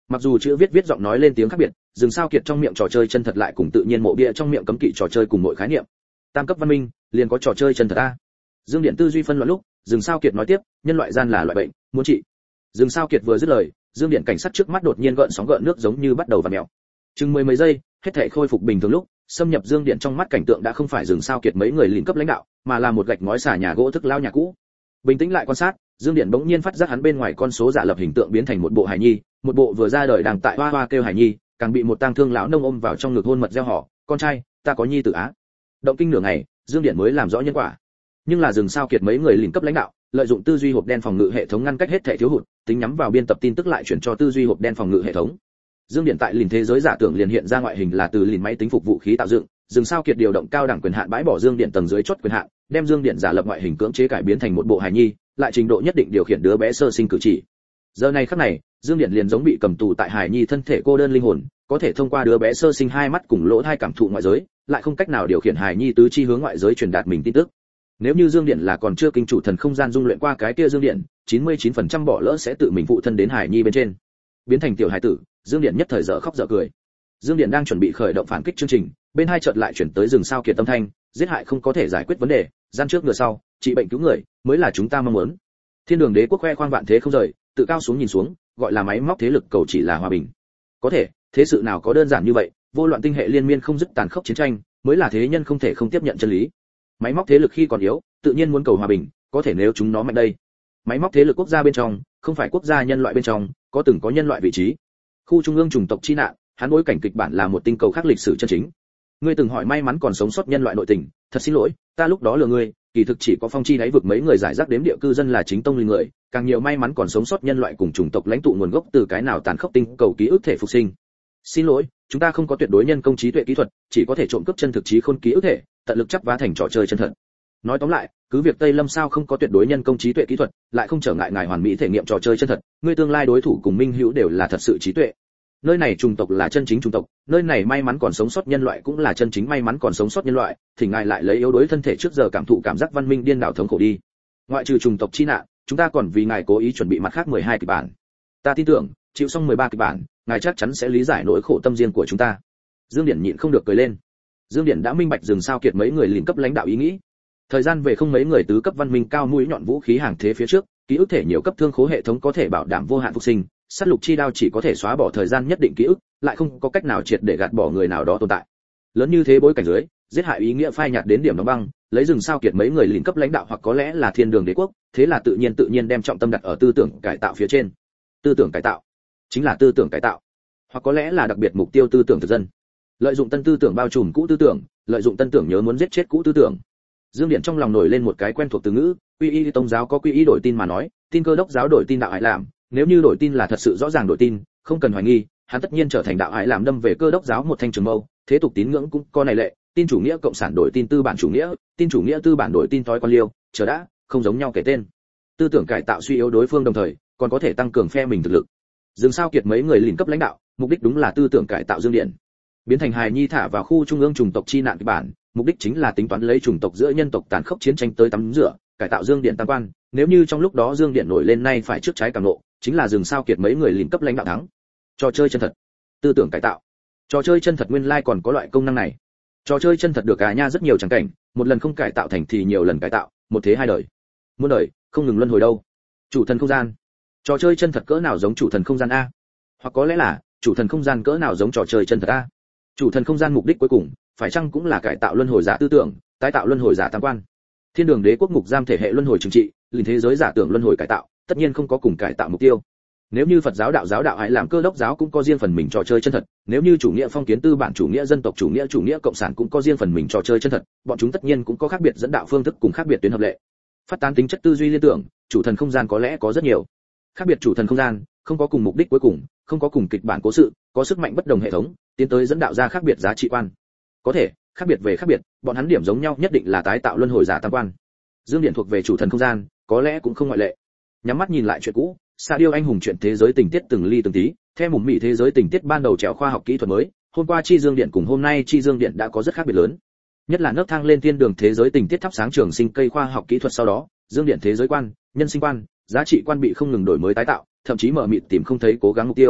Mặc dù chữ viết viết giọng nói lên tiếng khác biệt, Dừng Sao Kiệt trong miệng trò chơi chân thật lại cùng tự nhiên mộ bia trong miệng cấm kỵ trò chơi cùng mọi khái niệm. Tam cấp văn minh, liền có trò chơi chân thật a. Dương Điện tư duy phân loạn lúc, Dừng Sao Kiệt nói tiếp, nhân loại gian là loại bệnh, muốn trị. Dừng Sao Kiệt vừa dứt lời, Dương Điện cảnh sát trước mắt đột nhiên gợn sóng gợn nước giống như bắt đầu vặn mèo. Chừng mười mấy giây, hết thảy khôi phục bình thường lúc, xâm nhập Dương Điện trong mắt cảnh tượng đã không phải Dừng Sao Kiệt mấy người lĩnh cấp lãnh đạo, mà là một gạch ngói xả nhà gỗ thức lao nhà cũ. Bình tĩnh lại quan sát, Dương Điện bỗng nhiên phát giác hắn bên ngoài con số giả lập hình tượng biến thành một bộ hài nhi, một bộ vừa ra đời đang tại hoa hoa kêu hài nhi, càng bị một tang thương lão nông ôm vào trong ngực hôn mật gieo họ, con trai, ta có nhi tử á. Động kinh nửa ngày, Dương Điện mới làm rõ nhân quả. Nhưng là Dừng Sao Kiệt mấy người lĩnh cấp lãnh đạo, lợi dụng tư duy hộp đen phòng ngự hệ thống ngăn cách hết thảy thiếu hụt, tính nhắm vào biên tập tin tức lại chuyển cho tư duy hộp đen phòng ngự hệ thống. Dương Điện tại lìn thế giới giả tưởng liền hiện ra ngoại hình là từ lìn máy tính phục vũ khí tạo dựng, Dừng Sao Kiệt điều động cao đẳng quyền hạn bãi bỏ Dương Điện tầng dưới chốt quyền hạn, đem Dương Điện giả lập ngoại hình cưỡng chế cải biến thành một bộ hài nhi, lại trình độ nhất định điều khiển đứa bé sơ sinh cử chỉ. Giờ này khắc này, Dương Điện liền giống bị cầm tù tại hài nhi thân thể cô đơn linh hồn, có thể thông qua đứa bé sơ sinh hai mắt cùng lỗ tai cảm thụ ngoại giới, lại không cách nào điều khiển hài nhi tứ chi hướng ngoại giới truyền đạt mình tin tức. Nếu như Dương Điện là còn chưa kinh chủ thần không gian dung luyện qua cái kia Dương Điện, chín mươi chín phần trăm bỏ lỡ sẽ tự mình phụ thân đến hài nhi bên trên. Biến thành tiểu hài tử, Dương Điện nhất thời dở khóc dở cười. Dương Điện đang chuẩn bị khởi động phản kích chương trình, bên hai chợt lại chuyển tới Dừng Sao Kiệt tâm thanh, giết hại không có thể giải quyết vấn đề, gian trước ngựa sau, trị bệnh cứu người mới là chúng ta mong muốn. Thiên Đường Đế quốc khoe khoang vạn thế không rời, tự cao xuống nhìn xuống, gọi là máy móc thế lực cầu chỉ là hòa bình. Có thể, thế sự nào có đơn giản như vậy, vô loạn tinh hệ liên miên không dứt tàn khốc chiến tranh, mới là thế nhân không thể không tiếp nhận chân lý. Máy móc thế lực khi còn yếu, tự nhiên muốn cầu hòa bình, có thể nếu chúng nó mạnh đây. Máy móc thế lực quốc gia bên trong, không phải quốc gia nhân loại bên trong, có từng có nhân loại vị trí. Khu trung ương chủng tộc chi nạn, hắn bối cảnh kịch bản là một tinh cầu khác lịch sử chân chính. Ngươi từng hỏi may mắn còn sống sót nhân loại nội tình, thật xin lỗi, ta lúc đó lừa ngươi, kỳ thực chỉ có phong chi đáy vực mấy người giải rác đếm địa cư dân là chính tông linh người, càng nhiều may mắn còn sống sót nhân loại cùng chủng tộc lãnh tụ nguồn gốc từ cái nào tàn khốc tinh cầu ký ức thể phục sinh. Xin lỗi, chúng ta không có tuyệt đối nhân công trí tuệ kỹ thuật, chỉ có thể trộm cướp chân thực trí khôn ký ức thể, tận lực chấp vá thành trò chơi chân thật. Nói tóm lại, cứ việc Tây Lâm sao không có tuyệt đối nhân công trí tuệ kỹ thuật, lại không trở ngại ngài hoàn mỹ thể nghiệm trò chơi chân thật, ngươi tương lai đối thủ cùng minh hữu đều là thật sự trí tuệ. Nơi này chủng tộc là chân chính chủng tộc, nơi này may mắn còn sống sót nhân loại cũng là chân chính may mắn còn sống sót nhân loại, thì ngài lại lấy yếu đuối thân thể trước giờ cảm thụ cảm giác văn minh điên đảo thống khổ đi. Ngoại trừ chủng tộc chi nạn, chúng ta còn vì ngài cố ý chuẩn bị mặt khác mười hai kịch bản. Ta tin tưởng, chịu xong mười ba kịch bản, ngài chắc chắn sẽ lý giải nỗi khổ tâm riêng của chúng ta. Dương Điển nhịn không được cười lên. Dương Điển đã minh bạch Dừng Sao Kiệt mấy người liền cấp lãnh đạo ý nghĩ. Thời gian về không mấy người tứ cấp văn minh cao mũi nhọn vũ khí hàng thế phía trước, ký ức thể nhiều cấp thương khố hệ thống có thể bảo đảm vô hạn phục sinh, sát lục chi đao chỉ có thể xóa bỏ thời gian nhất định ký ức, lại không có cách nào triệt để gạt bỏ người nào đó tồn tại. Lớn như thế bối cảnh dưới, giết hại ý nghĩa phai nhạt đến điểm đóng băng, lấy Dừng Sao Kiệt mấy người liền cấp lãnh đạo hoặc có lẽ là Thiên Đường Đế quốc, thế là tự nhiên tự nhiên đem trọng tâm đặt ở tư tưởng cải tạo phía trên. Tư tưởng cải tạo, chính là tư tưởng cải tạo, hoặc có lẽ là đặc biệt mục tiêu tư tưởng thực dân. Lợi dụng tân tư tưởng bao trùm cũ tư tưởng, lợi dụng tân tưởng nhớ muốn giết chết cũ tư tưởng. Dương Điện trong lòng nổi lên một cái quen thuộc từ ngữ, quy y tông giáo có quy y đổi tin mà nói, tin cơ đốc giáo đổi tin đạo hải làm, nếu như đổi tin là thật sự rõ ràng đổi tin, không cần hoài nghi, hắn tất nhiên trở thành đạo hải làm đâm về cơ đốc giáo một thanh trường mâu, thế tục tín ngưỡng cũng có này lệ, tin chủ nghĩa cộng sản đổi tin tư bản chủ nghĩa, tin chủ nghĩa tư bản đổi tin thói quan liêu, chờ đã, không giống nhau kể tên. Tư tưởng cải tạo suy yếu đối phương đồng thời, còn có thể tăng cường phe mình thực lực. Dừng Sao Kiệt mấy người liền cấp lãnh đạo, mục đích đúng là tư tưởng cải tạo Dương Điện, biến thành hài nhi thả vào khu trung ương chủng tộc chi nạn kịch bản, mục đích chính là tính toán lấy chủng tộc giữa nhân tộc tàn khốc chiến tranh tới tắm rửa, cải tạo Dương Điện tam quan, nếu như trong lúc đó Dương Điện nổi lên nay phải trước trái cảm nộ, chính là Dừng Sao Kiệt mấy người liền cấp lãnh đạo thắng. Trò chơi chân thật, tư tưởng cải tạo. Trò chơi chân thật nguyên lai like còn có loại công năng này. Trò chơi chân thật được cả nha rất nhiều chẳng cảnh, một lần không cải tạo thành thì nhiều lần cải tạo, một thế hai đời. Muôn đời, không ngừng luân hồi đâu. Chủ thần không gian. Trò chơi chân thật cỡ nào giống chủ thần không gian a? Hoặc có lẽ là chủ thần không gian cỡ nào giống trò chơi chân thật a? Chủ thần không gian mục đích cuối cùng, phải chăng cũng là cải tạo luân hồi giả tư tưởng, tái tạo luân hồi giả tam quan. Thiên Đường Đế quốc ngục giam thể hệ luân hồi trừng trị, liền thế giới giả tưởng luân hồi cải tạo, tất nhiên không có cùng cải tạo mục tiêu. Nếu như Phật giáo đạo giáo đạo hải làm cơ đốc giáo cũng có riêng phần mình trò chơi chân thật, nếu như chủ nghĩa phong kiến tư bản chủ nghĩa dân tộc chủ nghĩa chủ nghĩa cộng sản cũng có riêng phần mình trò chơi chân thật, bọn chúng tất nhiên cũng có khác biệt dẫn đạo phương thức cùng khác biệt tuyến hợp lệ. Phát tán tính chất tư duy liên tưởng, chủ thần không gian có lẽ có rất nhiều. Khác biệt chủ thần không gian, không có cùng mục đích cuối cùng, không có cùng kịch bản cố sự, có sức mạnh bất đồng hệ thống, tiến tới dẫn đạo ra khác biệt giá trị quan. Có thể, khác biệt về khác biệt, bọn hắn điểm giống nhau nhất định là tái tạo luân hồi giả tam quan. Dương Điện thuộc về chủ thần không gian, có lẽ cũng không ngoại lệ. Nhắm mắt nhìn lại chuyện cũ, Sa Điêu anh hùng chuyện thế giới tình tiết từng ly từng tí, theo mùm mị thế giới tình tiết ban đầu trèo khoa học kỹ thuật mới, hôm qua Chi Dương Điện cùng hôm nay Chi Dương Điện đã có rất khác biệt lớn. Nhất là nấc thang lên thiên đường thế giới tình tiết thắp sáng trường sinh cây khoa học kỹ thuật sau đó, Dương Điện thế giới quan, nhân sinh quan, giá trị quan bị không ngừng đổi mới tái tạo, thậm chí mở mịt tìm không thấy cố gắng mục tiêu.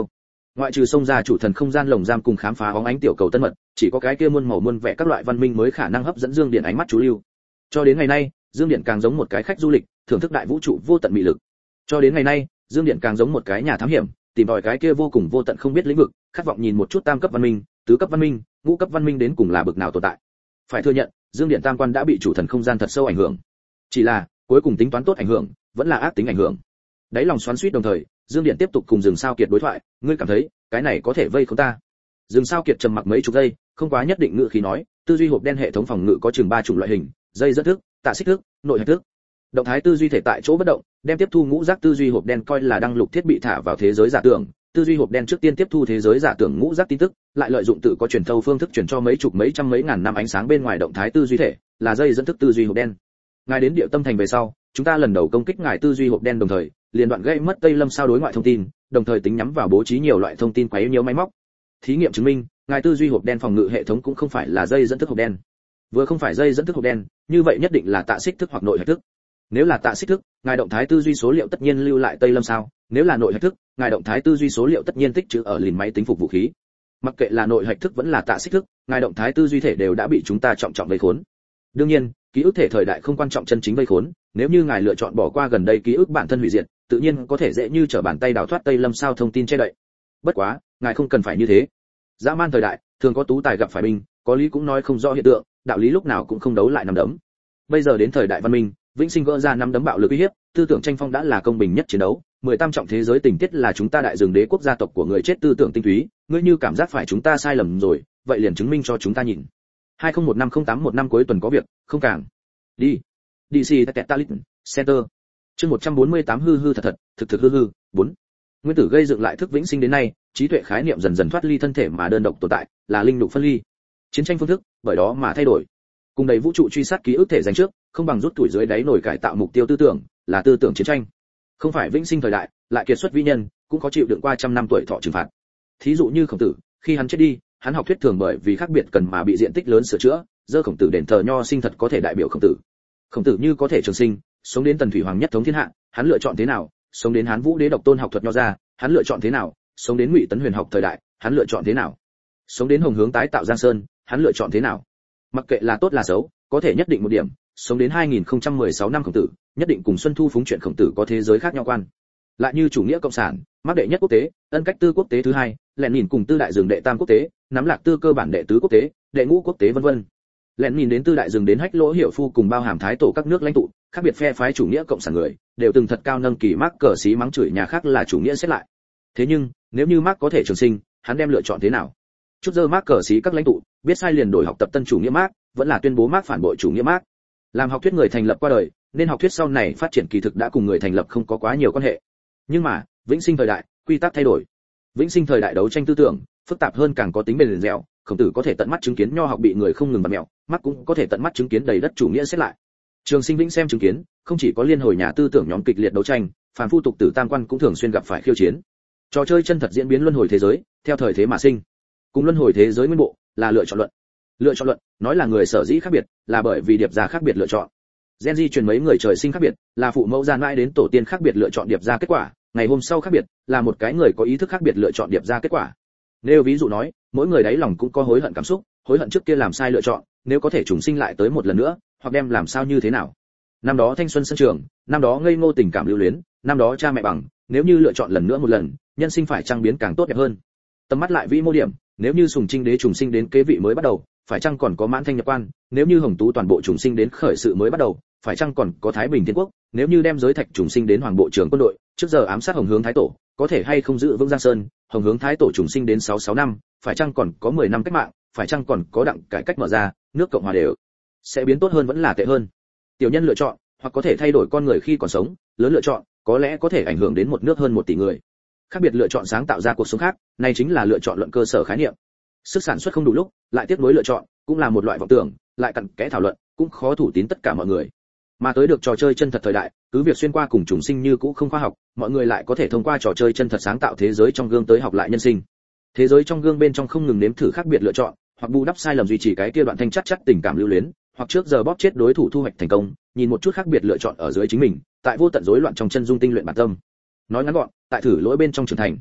Ngoại trừ xông ra chủ thần không gian lồng giam cùng khám phá bóng ánh tiểu cầu tân mật, chỉ có cái kia muôn màu muôn vẻ các loại văn minh mới khả năng hấp dẫn Dương Điện ánh mắt chú lưu. Cho đến ngày nay, Dương Điện càng giống một cái khách du lịch, thưởng thức đại vũ trụ vô tận mỹ lực. Cho đến ngày nay, Dương Điện càng giống một cái nhà thám hiểm, tìm tòi cái kia vô cùng vô tận không biết lĩnh vực, khát vọng nhìn một chút tam cấp văn minh, tứ cấp văn minh, ngũ cấp văn minh đến cùng là bực nào tồn tại. Phải thừa nhận, Dương Điện tam quan đã bị chủ thần không gian thật sâu ảnh hưởng. Chỉ là, cuối cùng tính toán tốt ảnh hưởng, vẫn là ác tính ảnh hưởng. Đáy lòng xoắn xuýt đồng thời, Dương Điện tiếp tục cùng Rừng Sao Kiệt đối thoại, ngươi cảm thấy, cái này có thể vây khốn ta? Rừng Sao Kiệt trầm mặc mấy chục giây, không quá nhất định ngữ khí nói, tư duy hộp đen hệ thống phòng ngự có chừng ba chủng loại hình, dây dẫn thức, tạ xích thức, nội hạch thức. Động thái tư duy thể tại chỗ bất động, đem tiếp thu ngũ giác tư duy hộp đen coi là đăng lục thiết bị thả vào thế giới giả tưởng, tư duy hộp đen trước tiên tiếp thu thế giới giả tưởng ngũ giác tin tức, lại lợi dụng tự có truyền thâu phương thức truyền cho mấy chục mấy trăm mấy ngàn năm ánh sáng bên ngoài động thái tư duy thể, là dây dẫn thức tư duy hộp đen. Ngài đến địa tâm thành về sau, chúng ta lần đầu công kích ngài tư duy hộp đen đồng thời, liền đoạn gây mất Tây Lâm sao đối ngoại thông tin, đồng thời tính nhắm vào bố trí nhiều loại thông tin quấy nhiễu máy móc. Thí nghiệm chứng minh, ngài tư duy hộp đen phòng ngự hệ thống cũng không phải là dây dẫn thức hộp đen. Vừa không phải dây dẫn thức hộp đen, như vậy nhất định là tạ xích thức hoặc nội hạch thức. Nếu là tạ xích thức, ngài động thái tư duy số liệu tất nhiên lưu lại Tây Lâm sao, nếu là nội hạch thức, ngài động thái tư duy số liệu tất nhiên tích trữ ở liền máy tính phục vũ khí. Mặc kệ là nội hạch thức vẫn là tạ xích thức, ngài động thái tư duy thể đều đã bị chúng ta trọng trọng vây khốn. Đương nhiên, ký ức thể thời đại không quan trọng chân chính vây khốn, nếu như ngài lựa chọn bỏ qua gần đây ký ức bản thân hủy diệt, tự nhiên có thể dễ như trở bàn tay đào thoát Tây Lâm sao thông tin che đậy. Bất quá, ngài không cần phải như thế. Dã man thời đại, thường có tú tài gặp phải binh, có lý cũng nói không rõ hiện tượng, đạo lý lúc nào cũng không đấu lại nắm đấm. Bây giờ đến thời đại văn minh, vĩnh sinh gỡ ra nắm đấm bạo lực uy hiếp, tư tưởng tranh phong đã là công bình nhất chiến đấu, mười tam trọng thế giới tình tiết là chúng ta đại rừng đế quốc gia tộc của người chết tư tưởng tinh túy, ngươi như cảm giác phải chúng ta sai lầm rồi, vậy liền chứng minh cho chúng ta nhìn. hai không một năm không tám một năm cuối tuần có việc, không càng. Đi. đê xê Tetalit Center. Chương một trăm bốn mươi tám hư hư thật thật, thực thực hư hư. bốn. Nguyên tử gây dựng lại thức vĩnh sinh đến nay, trí tuệ khái niệm dần dần thoát ly thân thể mà đơn độc tồn tại, là linh nhục phân ly. Chiến tranh phương thức, bởi đó mà thay đổi. Cùng đầy vũ trụ truy sát ký ức thể dành trước, không bằng rút tuổi dưới đáy nổi cải tạo mục tiêu tư tưởng, là tư tưởng chiến tranh. Không phải vĩnh sinh thời đại, lại kiệt xuất vĩ nhân, cũng có chịu đựng qua trăm năm tuổi thọ trừng phạt. Thí dụ như Khổng Tử, khi hắn chết đi, hắn học thuyết thường bởi vì khác biệt cần mà bị diện tích lớn sửa chữa, dơ Khổng Tử đền thờ nho sinh thật có thể đại biểu Khổng Tử. Khổng Tử như có thể trường sinh, sống đến Tần Thủy Hoàng nhất thống thiên hạ, hắn lựa chọn thế nào? Sống đến Hán Vũ Đế độc tôn học thuật nho ra, hắn lựa chọn thế nào? Sống đến Ngụy Tấn Huyền học thời đại, hắn lựa chọn thế nào? Sống đến Hồng Hướng tái tạo Giang Sơn, hắn lựa chọn thế nào? Mặc kệ là tốt là xấu, có thể nhất định một điểm, sống đến hai nghìn không trăm mười sáu năm Khổng Tử, nhất định cùng Xuân Thu phúng chuyện Khổng Tử có thế giới khác nhau quan. Lại như chủ nghĩa cộng sản, mác đệ nhất quốc tế, ân cách tư quốc tế thứ hai, lẹn nhìn cùng tư đại dừng đệ tam quốc tế, nắm lạc tư cơ bản đệ tứ quốc tế, đệ ngũ quốc tế vân vân. Lẹn nhìn đến tư đại dừng đến hách lỗ hiểu phu cùng bao hàm thái tổ các nước lãnh tụ, khác biệt phe phái chủ nghĩa cộng sản người, đều từng thật cao nâng kỳ mác cờ xí mắng chửi nhà khác là chủ nghĩa xét lại. Thế nhưng, nếu như mác có thể trường sinh, hắn đem lựa chọn thế nào? Chút giờ mác cờ xí các lãnh tụ, biết sai liền đổi học tập tân chủ nghĩa mác, vẫn là tuyên bố mác phản bội chủ nghĩa mác. Làm học thuyết người thành lập qua đời, nên học thuyết sau này phát triển kỳ thực đã cùng người thành lập không có quá nhiều quan hệ. Nhưng mà, vĩnh sinh thời đại, quy tắc thay đổi. Vĩnh sinh thời đại đấu tranh tư tưởng, phức tạp hơn càng có tính bền dẻo, Khổng Tử có thể tận mắt chứng kiến nho học bị người không ngừng bật mẹo, Mác cũng có thể tận mắt chứng kiến đầy đất chủ nghĩa xét lại. Trường Sinh Vĩnh xem chứng kiến, không chỉ có liên hồi nhà tư tưởng nhóm kịch liệt đấu tranh, phàm phu tục tử tam quan cũng thường xuyên gặp phải khiêu chiến. Trò chơi chân thật diễn biến luân hồi thế giới, theo thời thế mà sinh. Cùng luân hồi thế giới nguyên bộ, là lựa chọn luận. Lựa chọn luận, nói là người sở dĩ khác biệt, là bởi vì điệp ra khác biệt lựa chọn. Gen di truyền mấy người trời sinh khác biệt, là phụ mẫu gian mãi đến tổ tiên khác biệt lựa chọn điệp ra kết quả, ngày hôm sau khác biệt, là một cái người có ý thức khác biệt lựa chọn điệp ra kết quả. Nếu ví dụ nói, mỗi người đáy lòng cũng có hối hận cảm xúc, hối hận trước kia làm sai lựa chọn, nếu có thể trùng sinh lại tới một lần nữa, hoặc đem làm sao như thế nào. Năm đó thanh xuân sân trường, năm đó ngây ngô tình cảm lưu luyến, năm đó cha mẹ bằng, nếu như lựa chọn lần nữa một lần, nhân sinh phải chăng biến càng tốt đẹp hơn. Tầm mắt lại vĩ mô điểm, nếu như Sùng Trinh đế trùng sinh đến kế vị mới bắt đầu, phải chăng còn có Mãn Thanh nhập quan, nếu như Hồng Tú toàn bộ trùng sinh đến khởi sự mới bắt đầu, phải chăng còn có Thái Bình Thiên Quốc, nếu như đem giới thạch trùng sinh đến Hoàng bộ trưởng quân đội, trước giờ ám sát Hồng Hướng Thái Tổ, có thể hay không giữ vững Giang Sơn, Hồng Hướng Thái Tổ trùng sinh đến sáu mươi sáu năm, phải chăng còn có mười năm cách mạng, phải chăng còn có đặng cải cách mở ra, nước Cộng hòa đều sẽ biến tốt hơn vẫn là tệ hơn. Tiểu nhân lựa chọn, hoặc có thể thay đổi con người khi còn sống, lớn lựa chọn, có lẽ có thể ảnh hưởng đến một nước hơn một tỷ người. Khác biệt lựa chọn sáng tạo ra cuộc sống khác, này chính là lựa chọn luận cơ sở khái niệm. Sức sản xuất không đủ lúc, lại tiếp nối lựa chọn, cũng là một loại vọng tưởng, lại cặn kẽ thảo luận, cũng khó thủ tín tất cả mọi người. Mà tới được trò chơi chân thật thời đại, cứ việc xuyên qua cùng trùng sinh như cũ không khoa học, mọi người lại có thể thông qua trò chơi chân thật sáng tạo thế giới trong gương tới học lại nhân sinh. Thế giới trong gương bên trong không ngừng nếm thử khác biệt lựa chọn, hoặc bù đắp sai lầm duy trì cái kia đoạn thanh chắc chắc tình cảm lưu luyến, hoặc trước giờ bóp chết đối thủ thu hoạch thành công, nhìn một chút khác biệt lựa chọn ở dưới chính mình, tại vô tận rối loạn trong chân dung tinh luyện bản tâm. Nói ngắn gọn, tại thử lỗi bên trong trưởng thành.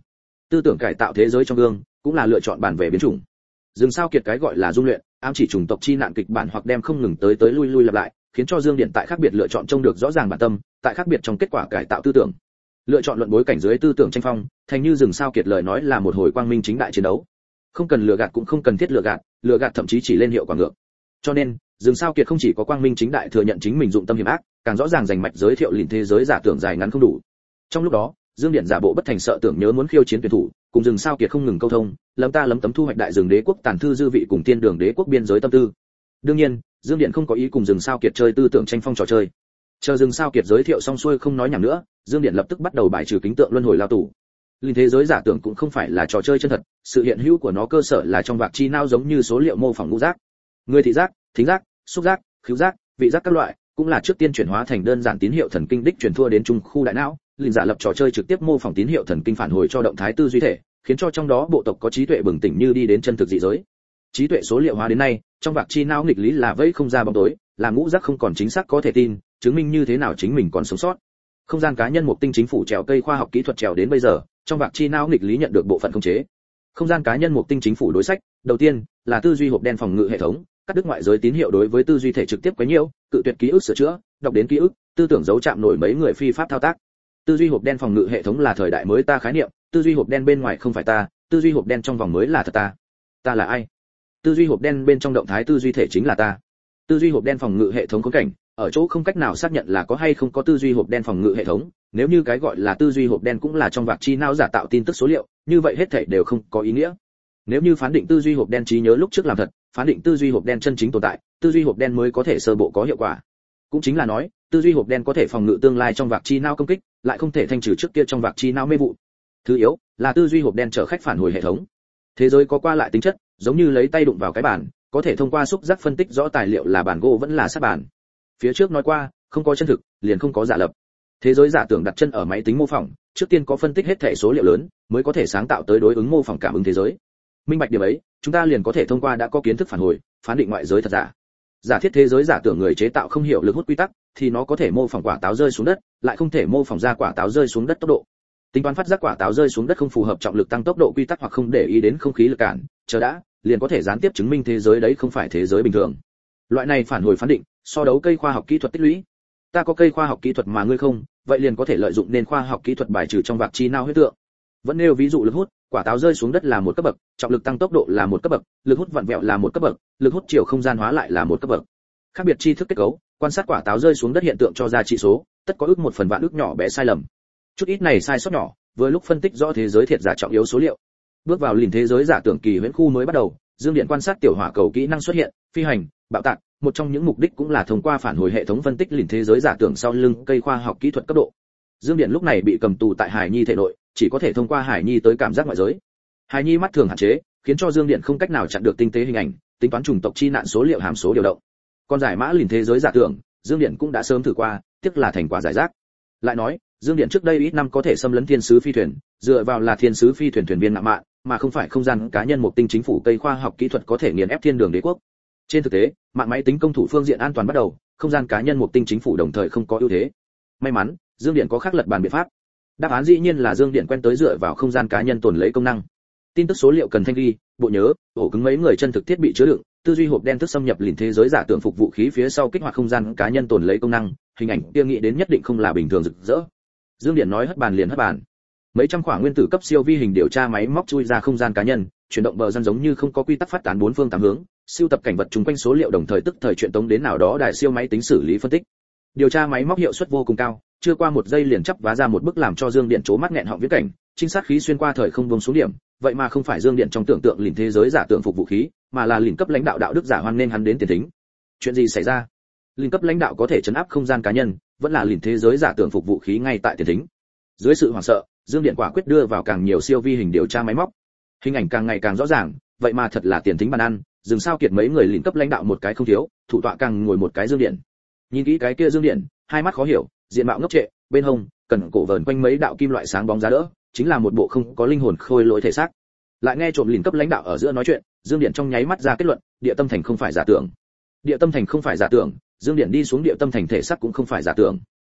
Tư tưởng cải tạo thế giới trong gương cũng là lựa chọn bản về biến chủng. Dương Sao Kiệt cái gọi là dung luyện, ám chỉ chủng tộc chi nạn kịch bản hoặc đem không ngừng tới tới lui lui lặp lại, khiến cho Dương Điện tại khác biệt lựa chọn trông được rõ ràng bản tâm, tại khác biệt trong kết quả cải tạo tư tưởng. Lựa chọn luận bối cảnh dưới tư tưởng tranh phong, thành như Dương Sao Kiệt lời nói là một hồi quang minh chính đại chiến đấu. Không cần lừa gạt cũng không cần thiết lừa gạt, lừa gạt thậm chí chỉ lên hiệu quả ngược. Cho nên, Dương Sao Kiệt không chỉ có quang minh chính đại thừa nhận chính mình dụng tâm hiểm ác, càng rõ ràng rành mạch giới thiệu liền thế giới giả tưởng dài ngắn không đủ. Trong lúc đó, Dương Điện giả bộ bất thành sợ tưởng nhớ muốn khiêu chiến tuyển thủ, cùng Dương Sao Kiệt không ngừng câu thông, lấm ta lấm tấm thu hoạch đại Dương đế quốc tàn thư dư vị cùng tiên đường đế quốc biên giới tâm tư. Đương nhiên, Dương Điện không có ý cùng Dương Sao Kiệt chơi tư tưởng tranh phong trò chơi. Chờ Dương Sao Kiệt giới thiệu xong xuôi không nói nhảm nữa, Dương Điện lập tức bắt đầu bài trừ kính tượng luân hồi lao tù. Linh thế giới giả tưởng cũng không phải là trò chơi chân thật, sự hiện hữu của nó cơ sở là trong vạc chi não giống như số liệu mô phỏng ngũ giác. Người thị giác, thính giác, xúc giác, khứu giác, vị giác các loại, cũng là trước tiên chuyển hóa thành đơn giản tín hiệu thần kinh đích truyền thua đến trung khu đại não. Linh giả lập trò chơi trực tiếp mô phỏng tín hiệu thần kinh phản hồi cho động thái tư duy thể, khiến cho trong đó bộ tộc có trí tuệ bừng tỉnh như đi đến chân thực dị giới. Trí tuệ số liệu hóa đến nay, trong vạc chi não nghịch lý là vây không ra bóng tối, là ngũ giác không còn chính xác có thể tin, chứng minh như thế nào chính mình còn sống sót. Không gian cá nhân một tinh chính phủ trèo cây khoa học kỹ thuật trèo đến bây giờ, trong vạc chi não nghịch lý nhận được bộ phận khống chế. Không gian cá nhân một tinh chính phủ đối sách, đầu tiên là tư duy hộp đen phòng ngự hệ thống, cắt đứt ngoại giới tín hiệu đối với tư duy thể trực tiếp quấy nhiễu, cự tuyệt ký ức sửa chữa, đọc đến ký ức, tư tưởng giấu chạm nổi mấy người phi pháp thao tác. Tư duy hộp đen phòng ngự hệ thống là thời đại mới ta khái niệm, tư duy hộp đen bên ngoài không phải ta, tư duy hộp đen trong vòng mới là thật ta. Ta là ai? Tư duy hộp đen bên trong động thái tư duy thể chính là ta. Tư duy hộp đen phòng ngự hệ thống khốn cảnh, ở chỗ không cách nào xác nhận là có hay không có tư duy hộp đen phòng ngự hệ thống, nếu như cái gọi là tư duy hộp đen cũng là trong vạc chi não giả tạo tin tức số liệu, như vậy hết thảy đều không có ý nghĩa. Nếu như phán định tư duy hộp đen trí nhớ lúc trước làm thật, phán định tư duy hộp đen chân chính tồn tại, tư duy hộp đen mới có thể sơ bộ có hiệu quả. Cũng chính là nói, tư duy hộp đen có thể phòng ngự tương lai trong vạc chi não công kích, lại không thể thanh trừ trước kia trong vạc chi não mê vụ. Thứ yếu là tư duy hộp đen chở khách phản hồi hệ thống. Thế giới có qua lại tính chất, giống như lấy tay đụng vào cái bàn, có thể thông qua xúc giác phân tích rõ tài liệu là bản gỗ vẫn là sắt bàn. Phía trước nói qua, không có chân thực, liền không có giả lập. Thế giới giả tưởng đặt chân ở máy tính mô phỏng, trước tiên có phân tích hết thể số liệu lớn, mới có thể sáng tạo tới đối ứng mô phỏng cảm ứng thế giới. Minh bạch điểm ấy, chúng ta liền có thể thông qua đã có kiến thức phản hồi, phán định ngoại giới thật giả. Giả thiết thế giới giả tưởng người chế tạo không hiểu lực hút quy tắc, thì nó có thể mô phỏng quả táo rơi xuống đất, lại không thể mô phỏng ra quả táo rơi xuống đất tốc độ. Tính toán phát giác quả táo rơi xuống đất không phù hợp trọng lực tăng tốc độ quy tắc hoặc không để ý đến không khí lực cản, chờ đã, liền có thể gián tiếp chứng minh thế giới đấy không phải thế giới bình thường. Loại này phản hồi phán định, so đấu cây khoa học kỹ thuật tích lũy. Ta có cây khoa học kỹ thuật mà ngươi không, vậy liền có thể lợi dụng nên khoa học kỹ thuật bài trừ trong vạc chi não huyết tượng. Vẫn nêu ví dụ lực hút, quả táo rơi xuống đất là một cấp bậc, trọng lực tăng tốc độ là một cấp bậc, lực hút vặn vẹo là một cấp bậc, lực hút chiều không gian hóa lại là một cấp bậc. Khác biệt tri thức kết cấu, quan sát quả táo rơi xuống đất hiện tượng cho ra trị số, tất có ước một phần vạn ước nhỏ bé sai lầm. Chút ít này sai sót nhỏ, vừa lúc phân tích rõ thế giới thiệt giả trọng yếu số liệu. Bước vào liền thế giới giả tưởng kỳ huyễn khu mới bắt đầu, Dương Điện quan sát tiểu hỏa cầu kỹ năng xuất hiện, phi hành, bạo tạc, một trong những mục đích cũng là thông qua phản hồi hệ thống phân tích liền thế giới giả tưởng sau lưng cây khoa học kỹ thuật cấp độ. Dương Điện lúc này bị cầm tù tại Hải Nhi thể nội, chỉ có thể thông qua Hải Nhi tới cảm giác ngoại giới. Hải Nhi mắt thường hạn chế, khiến cho Dương Điện không cách nào chặn được tinh tế hình ảnh, tính toán chủng tộc chi nạn số liệu hàm số điều động. Còn giải mã liền thế giới giả tưởng, Dương Điện cũng đã sớm thử qua, tiếc là thành quả giải rác. Lại nói, Dương Điện trước đây ít năm có thể xâm lấn thiên sứ phi thuyền, dựa vào là thiên sứ phi thuyền thuyền viên ngạo mạn, mà không phải không gian cá nhân một tinh chính phủ cây khoa học kỹ thuật có thể nghiền ép thiên đường đế quốc. Trên thực tế, mạng máy tính công thủ phương diện an toàn bắt đầu, không gian cá nhân một tinh chính phủ đồng thời không có ưu thế. May mắn, Dương Điện có khác lật bàn biện pháp. Đáp án dĩ nhiên là Dương Điện quen tới dựa vào không gian cá nhân tồn lấy công năng. Tin tức số liệu cần thanh ghi, bộ nhớ, ổ cứng mấy người chân thực thiết bị chứa đựng, tư duy hộp đen thức xâm nhập liền thế giới giả tưởng phục vũ khí phía sau kích hoạt không gian cá nhân tồn lấy công năng, hình ảnh kia nghĩ đến nhất định không là bình thường rực rỡ. Dương Điện nói hất bàn liền hất bàn. Mấy trăm quả nguyên tử cấp siêu vi hình điều tra máy móc chui ra không gian cá nhân, chuyển động bờ răng giống như không có quy tắc phát tán bốn phương tám hướng, siêu tập cảnh vật chung quanh số liệu đồng thời tức thời chuyển tống đến nào đó đài siêu máy tính xử lý phân tích. Điều tra máy móc hiệu suất vô cùng cao, chưa qua một giây liền chắp vá ra một bức làm cho Dương Điện chố mắt nghẹn họng viễn cảnh, trinh sát khí xuyên qua thời không buông xuống điểm, vậy mà không phải Dương Điện trong tưởng tượng liền thế giới giả tưởng phục vũ khí, mà là liền cấp lãnh đạo đạo đức giả hoan nên hắn đến tiền thính. Chuyện gì xảy ra? Liền cấp lãnh đạo có thể trấn áp không gian cá nhân, vẫn là liền thế giới giả tưởng phục vũ khí ngay tại tiền thính. Dưới sự hoảng sợ, Dương Điện quả quyết đưa vào càng nhiều siêu vi hình điều tra máy móc. Hình ảnh càng ngày càng rõ ràng, vậy mà thật là tiền thính bàn ăn, dừng sao kiệt mấy người liền cấp lãnh đạo một cái không thiếu, thủ tọa càng ngồi một cái Dương Điện. Nhìn kỹ cái kia Dương Điện, hai mắt khó hiểu, diện mạo ngốc trệ, bên hông cần cổ vờn quanh mấy đạo kim loại sáng bóng giá đỡ, chính là một bộ không có linh hồn khôi lỗi thể xác. Lại nghe trộm liền cấp lãnh đạo ở giữa nói chuyện, Dương Điện trong nháy mắt ra kết luận, Địa Tâm Thành không phải giả tưởng. Địa Tâm Thành không phải giả tưởng, Dương Điện đi xuống Địa Tâm Thành thể xác cũng không phải giả tưởng.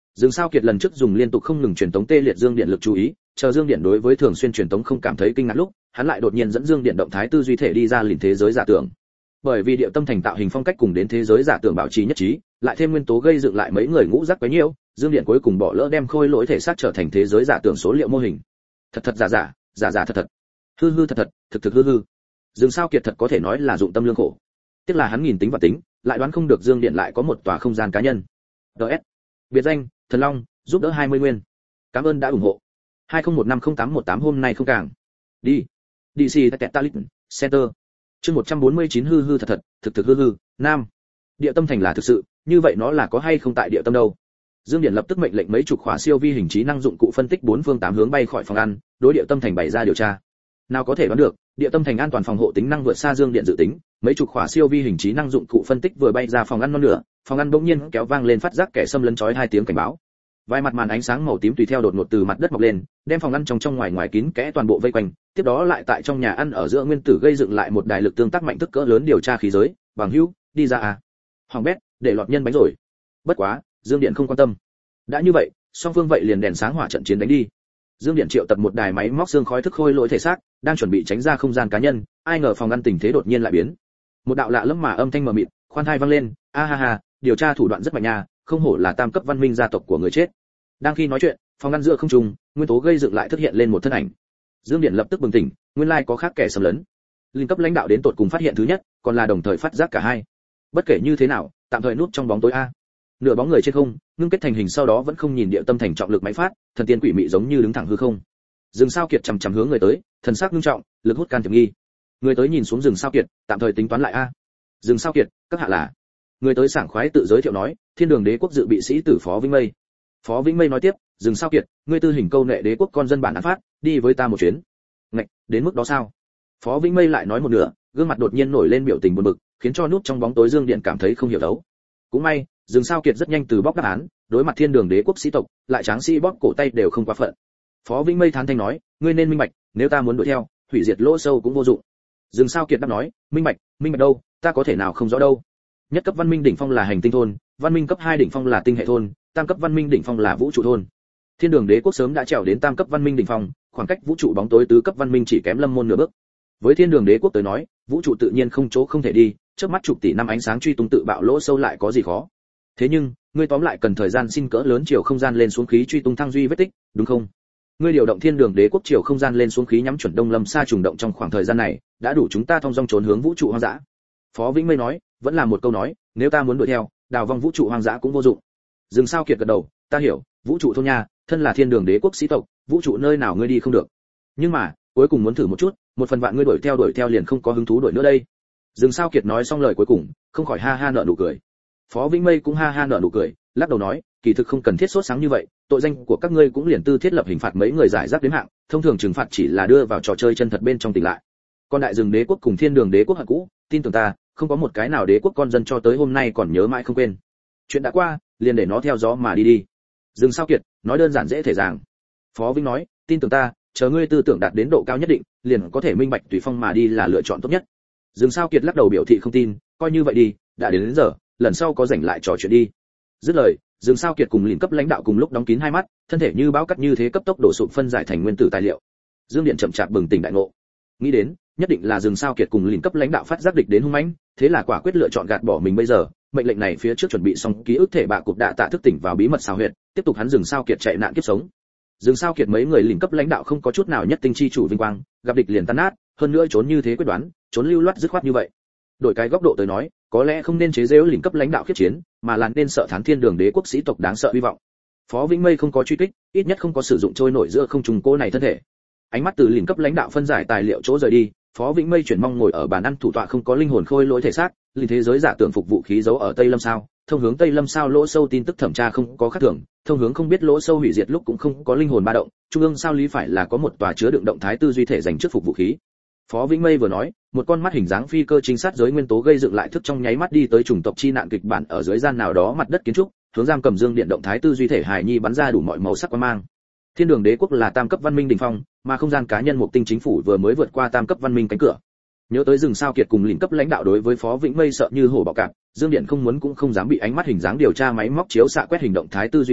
Dương Sao Kiệt lần trước dùng liên tục không ngừng truyền tống tê liệt Dương Điện lực chú ý, chờ Dương Điện đối với thường xuyên truyền tống không cảm thấy kinh ngạc lúc, hắn lại đột nhiên dẫn Dương Điện động thái tư duy thể đi ra lìn thế giới giả tưởng. Bởi vì Điệu Tâm Thành tạo hình phong cách cùng đến thế giới giả tưởng bảo trì nhất trí, lại thêm nguyên tố gây dựng lại mấy người ngũ giác quấy nhiễu, Dương Điện cuối cùng bỏ lỡ đem khôi lỗi thể xác trở thành thế giới giả tưởng số liệu mô hình. Thật thật giả giả, giả giả thật thật, hư hư thật thật, thực thực hư hư. Dương Sao Kiệt thật có thể nói là dụng tâm lương khổ. Tiếc là hắn nghìn tính và tính, lại đoán không được Dương Điện lại có một tòa không gian cá nhân. đê ét. Biệt danh, Thần Long, giúp đỡ hai mươi nguyên. Cảm ơn đã ủng hộ. hai không một năm không tám một tám hôm nay không càng. Đi. đê xê Tetalit Center. Chương một trăm bốn mươi chín hư hư thật thật, thực thực hư hư, nam. Địa Tâm Thành là thực sự, như vậy nó là có hay không tại địa tâm đâu? Dương Điện lập tức mệnh lệnh mấy chục khóa siêu vi hình trí năng dụng cụ phân tích bốn phương tám hướng bay khỏi phòng ăn, đối Địa Tâm Thành bày ra điều tra. Nào có thể đoán được, Địa Tâm Thành an toàn phòng hộ tính năng vượt xa Dương Điện dự tính, mấy chục khóa siêu vi hình trí năng dụng cụ phân tích vừa bay ra phòng ăn non nửa, phòng ăn bỗng nhiên kéo vang lên phát giác kẻ xâm lấn chói hai tiếng cảnh báo. Vài mặt màn ánh sáng màu tím tùy theo đột ngột từ mặt đất mọc lên, đem phòng ăn trong trong ngoài ngoài kín kẽ toàn bộ vây quanh, tiếp đó lại tại trong nhà ăn ở giữa nguyên tử gây dựng lại một đài lực tương tác mạnh thức cỡ lớn điều tra khí giới, bằng hữu, đi ra à. Hoàng bét, để lọt nhân bánh rồi. Bất quá, Dương Điện không quan tâm. Đã như vậy, song phương vậy liền đèn sáng hỏa trận chiến đánh đi. Dương Điện triệu tập một đài máy móc xương khói thức khôi lỗi thể xác, đang chuẩn bị tránh ra không gian cá nhân, ai ngờ phòng ăn tình thế đột nhiên lại biến. Một đạo lạ lẫm mà âm thanh mờ mịt, khoan thai vang lên, a ha ha, điều tra thủ đoạn rất mạnh nha, không hổ là tam cấp văn minh gia tộc của người chết. Đang khi nói chuyện, phòng ngăn giữa không trung, nguyên tố gây dựng lại thực hiện lên một thân ảnh. Dương Điện lập tức bừng tỉnh, nguyên lai có khác kẻ xâm lấn. Linh cấp lãnh đạo đến tột cùng phát hiện thứ nhất, còn là đồng thời phát giác cả hai. Bất kể như thế nào, tạm thời núp trong bóng tối a. Nửa bóng người trên không, ngưng kết thành hình sau đó vẫn không nhìn Địa Tâm Thành trọng lực máy phát, thần tiên quỷ mị giống như đứng thẳng hư không. Dương Sao Kiệt chằm chằm hướng người tới, thần sắc nghiêm trọng, lực hút can thiệp nghi. Người tới nhìn xuống Dương Sao Kiệt, tạm thời tính toán lại a. Dương Sao Kiệt, các hạ là. Người tới sảng khoái tự giới thiệu nói, Thiên Đường Đế quốc dự bị sĩ tử Phó Vĩnh Mây. Phó Vĩnh Mây nói tiếp, Dương Sao Kiệt, ngươi tư hình câu nệ đế quốc con dân bản án phát, đi với ta một chuyến. Ngạch, đến mức đó sao? Phó Vĩnh Mây lại nói một nửa, gương mặt đột nhiên nổi lên biểu tình buồn bực, khiến cho núp trong bóng tối Dương Điện cảm thấy không hiểu đấu. Cũng may, Dương Sao Kiệt rất nhanh từ bóc đáp án, đối mặt Thiên Đường Đế quốc sĩ tộc, lại tráng sĩ bóp cổ tay đều không quá phận. Phó Vĩnh Mây thán thanh nói, ngươi nên minh bạch, nếu ta muốn đuổi theo, hủy diệt lỗ sâu cũng vô dụng. Dương Sao Kiệt đáp nói, minh bạch, minh bạch đâu, ta có thể nào không rõ đâu. Nhất cấp văn minh đỉnh phong là hành tinh thôn, văn minh cấp hai đỉnh phong là tinh hệ thôn, tam cấp văn minh đỉnh phong là vũ trụ thôn. Thiên Đường Đế quốc sớm đã trèo đến tam cấp văn minh đỉnh phong, khoảng cách vũ trụ bóng tối tứ cấp văn minh chỉ kém lâm môn nửa bước. Với Thiên Đường Đế quốc tới nói, vũ trụ tự nhiên không chỗ không thể đi, trước mắt chục tỷ năm ánh sáng truy tung tự bạo lỗ sâu lại có gì khó. Thế nhưng, ngươi tóm lại cần thời gian xin cỡ lớn chiều không gian lên xuống khí truy tung thăng duy vết tích, đúng không? Ngươi điều động Thiên Đường Đế quốc chiều không gian lên xuống khí nhắm chuẩn Đông Lâm Sa trùng động trong khoảng thời gian này, đã đủ chúng ta thông dong trốn hướng vũ trụ hoang dã. Phó Vĩnh Mây nói, vẫn là một câu nói, nếu ta muốn đuổi theo, đào vong vũ trụ hoang dã cũng vô dụng. Dương Sao Kiệt gật đầu, ta hiểu, vũ trụ thôn nha, thân là Thiên Đường Đế quốc sĩ tộc, vũ trụ nơi nào ngươi đi không được. Nhưng mà, cuối cùng muốn thử một chút, một phần vạn ngươi đuổi theo đuổi theo liền không có hứng thú đuổi nữa đây. Dương Sao Kiệt nói xong lời cuối cùng, không khỏi ha ha nở nụ cười. Phó Vĩnh Mây cũng ha ha nở nụ cười, lắc đầu nói, kỳ thực không cần thiết sốt sáng như vậy, tội danh của các ngươi cũng liền tư thiết lập hình phạt mấy người giải rác đến hạng, thông thường trừng phạt chỉ là đưa vào trò chơi chân thật bên trong tỉnh lại. Còn Đại Rừng Đế quốc cùng Thiên Đường Đế quốc hận cũ, tin tưởng ta, không có một cái nào đế quốc con dân cho tới hôm nay còn nhớ mãi không quên. Chuyện đã qua, liền để nó theo gió mà đi đi. Dương Sao Kiệt, nói đơn giản dễ thể dàng. Phó Vĩnh nói, tin tưởng ta, chờ ngươi tư tưởng đạt đến độ cao nhất định, liền có thể minh bạch tùy phong mà đi là lựa chọn tốt nhất. Dương Sao Kiệt lắc đầu biểu thị không tin, coi như vậy đi, đã đến, đến giờ, lần sau có rảnh lại trò chuyện đi. Dứt lời, Dương Sao Kiệt cùng lĩnh cấp lãnh đạo cùng lúc đóng kín hai mắt, thân thể như bão cắt như thế cấp tốc đổ sụp phân giải thành nguyên tử tài liệu. Dương Điện chậm chạp bừng tỉnh đại ngộ, nghĩ đến, nhất định là Dương Sao Kiệt cùng lĩnh cấp lãnh đạo phát giác địch đến hung mãnh, thế là quả quyết lựa chọn gạt bỏ mình bây giờ. Mệnh lệnh này phía trước chuẩn bị xong ký ức thể bạ cục đạ tạ thức tỉnh vào bí mật xào huyệt, tiếp tục hắn Dương Sao Kiệt chạy nạn kiếp sống. Dương Sao Kiệt mấy người lĩnh cấp lãnh đạo không có chút nào nhất tinh chi chủ vinh quang, gặp địch liền tan nát, hơn nữa trốn như thế quyết đoán, trốn lưu loát dứt khoát như vậy. Đổi cái góc độ tới nói, có lẽ không nên chế giễu lĩnh cấp lãnh đạo khiếp chiến, mà là nên sợ thán Thiên Đường Đế quốc sĩ tộc đáng sợ hy vọng. Phó Vĩnh Mây không có truy kích, ít nhất không có sử dụng trôi nổi giữa không trung cô này thân thể. Ánh mắt từ lĩnh cấp lãnh đạo phân giải tài liệu chỗ rời đi, Phó Vĩnh Mây chuyển mong ngồi ở bàn ăn thủ tọa không có linh hồn khôi lỗi thể xác, linh thế giới giả tưởng phục vụ khí giấu ở Tây Lâm sao, thông hướng Tây Lâm sao lỗ sâu tin tức thẩm tra không có khác thường, thông hướng không biết lỗ sâu hủy diệt lúc cũng không có linh hồn ba động, trung ương sao lý phải là có một tòa chứa đựng động thái tư duy thể dành trước phục vụ khí. Phó Vĩnh Mây vừa nói, một con mắt hình dáng phi cơ trinh sát giới nguyên tố gây dựng lại thức trong nháy mắt đi tới chủng tộc chi nạn kịch bản ở dưới gian nào đó mặt đất kiến trúc, hướng giam cầm dương điện động thái tư duy thể hài nhi bắn ra đủ mọi màu sắc quang mang. Thiên Đường Đế quốc là tam cấp văn minh đỉnh phong, mà không gian cá nhân Mục Tinh chính phủ vừa mới vượt qua tam cấp văn minh cánh cửa. Nhớ tới rừng sao kiệt cùng lĩnh cấp lãnh đạo đối với Phó Vĩnh Mây sợ như hổ bạo cạp, Dương Điện không muốn cũng không dám bị ánh mắt hình dáng điều tra máy móc chiếu xạ quét hình động thái tư duy thể,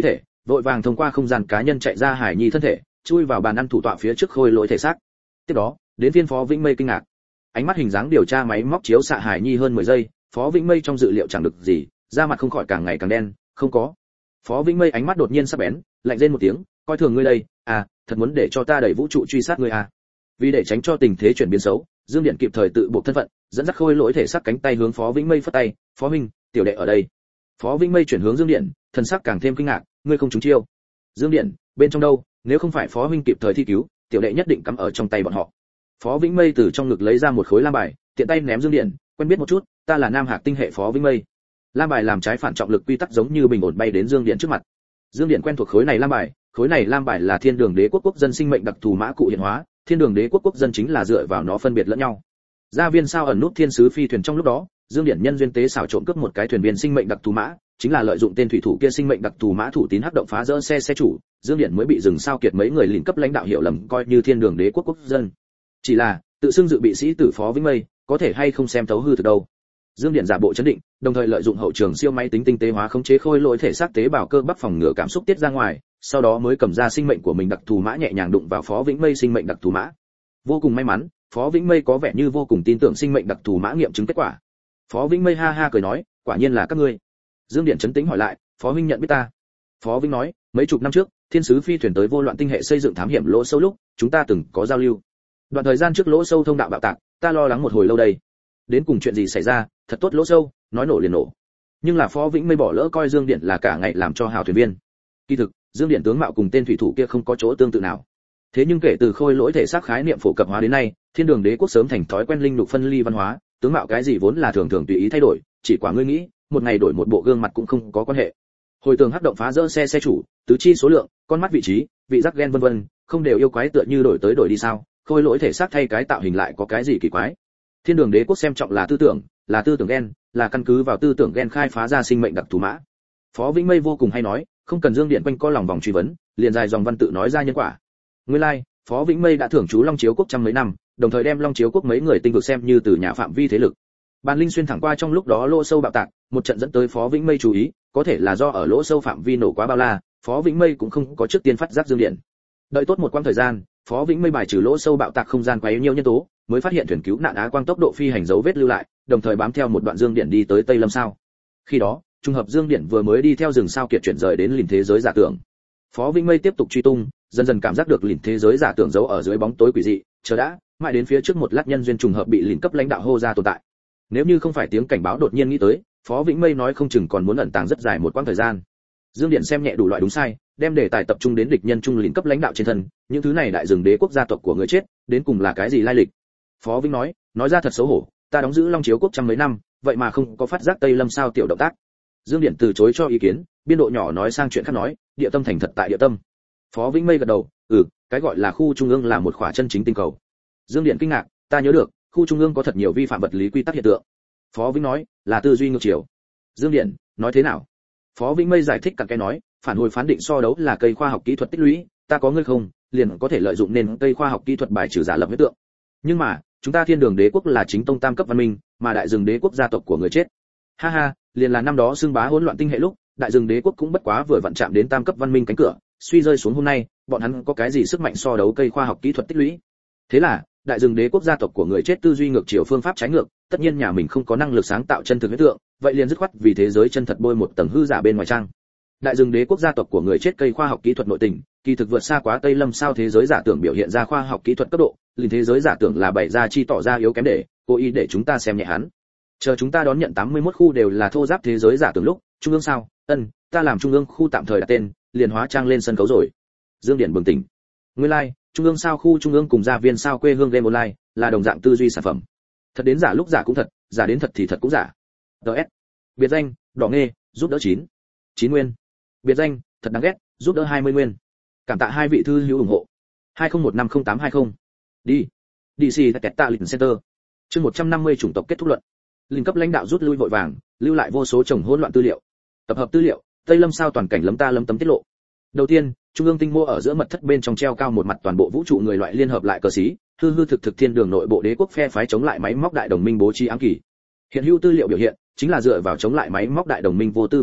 vội vàng thông qua không gian cá nhân chạy ra Hải Nhi thân thể, chui vào bàn ăn thủ tọa phía trước khôi lỗi thể xác. Tiếp đó, đến phiên Phó Vĩnh Mây kinh ngạc. Ánh mắt hình dáng điều tra máy móc chiếu xạ Hải Nhi hơn mười giây, Phó Vĩnh Mây trong dự liệu chẳng được gì, da mặt không khỏi càng ngày càng đen, không có. Phó Vĩnh Mây ánh mắt đột nhiên sắc bén, lạnh rên một tiếng, coi thường ngươi đây, à, thật muốn để cho ta đẩy vũ trụ truy sát ngươi à? Vì để tránh cho tình thế chuyển biến xấu, Dương Điện kịp thời tự buộc thân phận, dẫn dắt khôi lỗi thể xác cánh tay hướng Phó Vĩnh Mây phất tay, "Phó huynh, tiểu đệ ở đây." Phó Vĩnh Mây chuyển hướng Dương Điện, thần sắc càng thêm kinh ngạc, "Ngươi không trúng chiêu." Dương Điện, bên trong đâu, nếu không phải Phó huynh kịp thời thi cứu, tiểu đệ nhất định cắm ở trong tay bọn họ. Phó Vĩnh Mây từ trong ngực lấy ra một khối lam bài, tiện tay ném Dương Điện, "Quen biết một chút, ta là Nam Hạc tinh hệ Phó Vĩnh Mây." Lam bài làm trái phản trọng lực quy tắc giống như bình ổn bay đến Dương Điện trước mặt. Dương Điện quen thuộc khối này lam bài, khối này lam bài là Thiên Đường Đế quốc quốc dân sinh mệnh đặc thù mã cụ hiện hóa, Thiên Đường Đế quốc quốc dân chính là dựa vào nó phân biệt lẫn nhau. Gia viên sao ẩn nút thiên sứ phi thuyền trong lúc đó, Dương Điện nhân duyên tế xảo trộm cướp một cái thuyền viên sinh mệnh đặc thù mã, chính là lợi dụng tên thủy thủ kia sinh mệnh đặc thù mã thủ tín hắc động phá rỡ xe xe chủ, Dương Điện mới bị dừng sao kiệt mấy người lìn cấp lãnh đạo hiểu lầm coi như Thiên Đường Đế quốc quốc dân. Chỉ là, tự xưng dự bị sĩ tử Phó Vĩnh Mây, có thể hay không xem thấu hư thực đâu. Dương Điện giả bộ chấn định, đồng thời lợi dụng hậu trường siêu máy tính tinh tế hóa khống chế khôi lỗi thể xác tế bào cơ bắp phòng ngừa cảm xúc tiết ra ngoài, sau đó mới cầm ra sinh mệnh của mình đặc thù mã nhẹ nhàng đụng vào Phó Vĩnh Mây sinh mệnh đặc thù mã. Vô cùng may mắn, Phó Vĩnh Mây có vẻ như vô cùng tin tưởng sinh mệnh đặc thù mã nghiệm chứng kết quả. Phó Vĩnh Mây ha ha cười nói, "Quả nhiên là các ngươi." Dương Điện chấn tĩnh hỏi lại, "Phó huynh nhận biết ta?" Phó Vĩnh nói, "Mấy chục năm trước, thiên sứ phi thuyền tới vô loạn tinh hệ xây dựng thám hiểm lỗ sâu lúc, chúng ta từng có giao lưu. Đoạn thời gian trước lỗ sâu thông đạo bạo tạc, ta lo lắng một hồi lâu đây. Đến cùng chuyện gì xảy ra, thật tốt lỗ sâu, nói nổ liền nổ." Nhưng là Phó Vĩnh Mây bỏ lỡ coi Dương Điện là cả ngày làm cho hào thuyền viên. Kỳ thực, Dương Điện tướng mạo cùng tên thủy thủ kia không có chỗ tương tự nào. Thế nhưng kể từ khôi lỗi thể xác khái niệm phổ cập hóa đến nay, Thiên Đường Đế quốc sớm thành thói quen linh lục phân ly văn hóa, tướng mạo cái gì vốn là thường thường tùy ý thay đổi, chỉ quả ngươi nghĩ, một ngày đổi một bộ gương mặt cũng không có quan hệ. Hồi tường hắc động phá rỡ xe xe chủ, tứ chi số lượng, con mắt vị trí, vị giác gen vân vân, không đều yêu quái tựa như đổi tới đổi đi sao? Khôi lỗi thể xác thay cái tạo hình lại có cái gì kỳ quái? Thiên Đường Đế quốc xem trọng là tư tưởng, là tư tưởng gen, là căn cứ vào tư tưởng gen khai phá ra sinh mệnh đặc thù mã. Phó Vĩnh Mây vô cùng hay nói, không cần Dương Điện quanh co lòng vòng truy vấn, liền dài dòng văn tự nói ra nhân quả. Nguyên lai, like, Phó Vĩnh Mây đã thưởng chú Long Chiếu quốc trăm mấy năm, đồng thời đem Long Chiếu quốc mấy người tinh vực xem như từ nhà phạm vi thế lực. Bàn linh xuyên thẳng qua trong lúc đó lỗ sâu bạo tạc, một trận dẫn tới Phó Vĩnh Mây chú ý, có thể là do ở lỗ sâu phạm vi nổ quá bao la, Phó Vĩnh Mây cũng không có trước tiên phát giác Dương Điện. Đợi tốt một quãng thời gian, Phó Vĩnh Mây bài trừ lỗ sâu bạo tạc không gian quá nhiều nhân tố, mới phát hiện thuyền cứu nạn Á Quang tốc độ phi hành dấu vết lưu lại, đồng thời bám theo một đoạn Dương Điện đi tới Tây Lâm sao. Khi đó, trùng hợp Dương Điện vừa mới đi theo rừng sao kiệt chuyển rời đến lìn thế giới giả tưởng. Phó Vĩnh Mây tiếp tục truy tung, dần dần cảm giác được lìn thế giới giả tưởng giấu ở dưới bóng tối quỷ dị, chờ đã, mãi đến phía trước một lát nhân duyên trùng hợp bị lìn cấp lãnh đạo hô ra tồn tại. Nếu như không phải tiếng cảnh báo đột nhiên nghĩ tới, Phó Vĩnh Mây nói không chừng còn muốn ẩn tàng rất dài một quãng thời gian. Dương Điện xem nhẹ đủ loại đúng sai, đem đề tài tập trung đến địch nhân trung lìn cấp lãnh đạo trên thân, những thứ này đại rừng đế quốc gia tộc của người chết, đến cùng là cái gì lai lịch? Phó Vĩnh nói, nói ra thật xấu hổ, ta đóng giữ Long Chiếu quốc trăm mấy năm, vậy mà không có phát giác Tây Lâm sao tiểu động tác. Dương Điện từ chối cho ý kiến, biên độ nhỏ nói sang chuyện khác nói, địa tâm thành thật tại địa tâm. Phó Vĩnh Mây gật đầu, ừ, cái gọi là khu trung ương là một khỏa chân chính tinh cầu. Dương Điện kinh ngạc, ta nhớ được, khu trung ương có thật nhiều vi phạm vật lý quy tắc hiện tượng. Phó Vĩnh nói, là tư duy ngược chiều. Dương Điện, nói thế nào? Phó Vĩnh Mây giải thích cặn kẽ nói, phản hồi phán định so đấu là cây khoa học kỹ thuật tích lũy, ta có ngươi không, liền có thể lợi dụng nền cây khoa học kỹ thuật bài trừ giả lập huyết tượng. Nhưng mà, chúng ta Thiên Đường Đế quốc là chính tông tam cấp văn minh, mà đại rừng đế quốc gia tộc của người chết. Ha ha, liền là năm đó xưng bá hỗn loạn tinh hệ lúc, đại rừng đế quốc cũng bất quá vừa vặn chạm đến tam cấp văn minh cánh cửa, suy rơi xuống hôm nay, bọn hắn có cái gì sức mạnh so đấu cây khoa học kỹ thuật tích lũy. Thế là, đại rừng đế quốc gia tộc của người chết tư duy ngược chiều phương pháp trái ngược, tất nhiên nhà mình không có năng lực sáng tạo chân thực huyết tượng, vậy liền dứt khoát vì thế giới chân thật bôi một tầng hư giả bên ngoài trang. Đại rừng đế quốc gia tộc của người chết cây khoa học kỹ thuật nội tình, kỳ thực vượt xa quá Tây Lâm sao thế giới giả tưởng biểu hiện ra khoa học kỹ thuật cấp độ, liền thế giới giả tưởng là bày ra chi tỏ ra yếu kém để, cố ý để chúng ta xem nhẹ hắn. Chờ chúng ta đón nhận tám mươi mốt khu đều là thô giáp thế giới giả tưởng lúc, trung ương sao? Ân, ta làm trung ương khu tạm thời đặt tên, liền hóa trang lên sân khấu rồi. Dương Điện bừng tỉnh. Nguyên lai, like, trung ương sao khu trung ương cùng gia viên sao quê hương game online là đồng dạng tư duy sản phẩm. Thật đến giả lúc giả cũng thật, giả đến thật thì thật cũng giả. đê ét. Biệt danh, đỏ nghê, giúp đỡ chín. chín nguyên. Biệt danh, thật đáng ghét, giúp đỡ hai mươi nguyên. Cảm tạ hai vị thư hữu ủng hộ. hai không một năm không tám hai không. Đi. đê xê Tactical Center. Chương một trăm năm mươi chủng tộc kết thúc luận. Linh cấp lãnh đạo rút lui vội vàng, lưu lại vô số chồng hỗn loạn tư liệu. Tập hợp tư liệu, Tây Lâm sao toàn cảnh lấm ta lấm tấm tiết lộ. Đầu tiên, trung ương tinh mô ở giữa mật thất bên trong treo cao một mặt toàn bộ vũ trụ người loại liên hợp lại cờ xí, hư hư thực thực Thiên Đường nội bộ đế quốc phe phái chống lại máy móc đại đồng minh bố trí ám kỳ. Hiện hữu tư liệu biểu hiện, chính là dựa vào chống lại máy móc đại đồng minh vô tư viện trợ,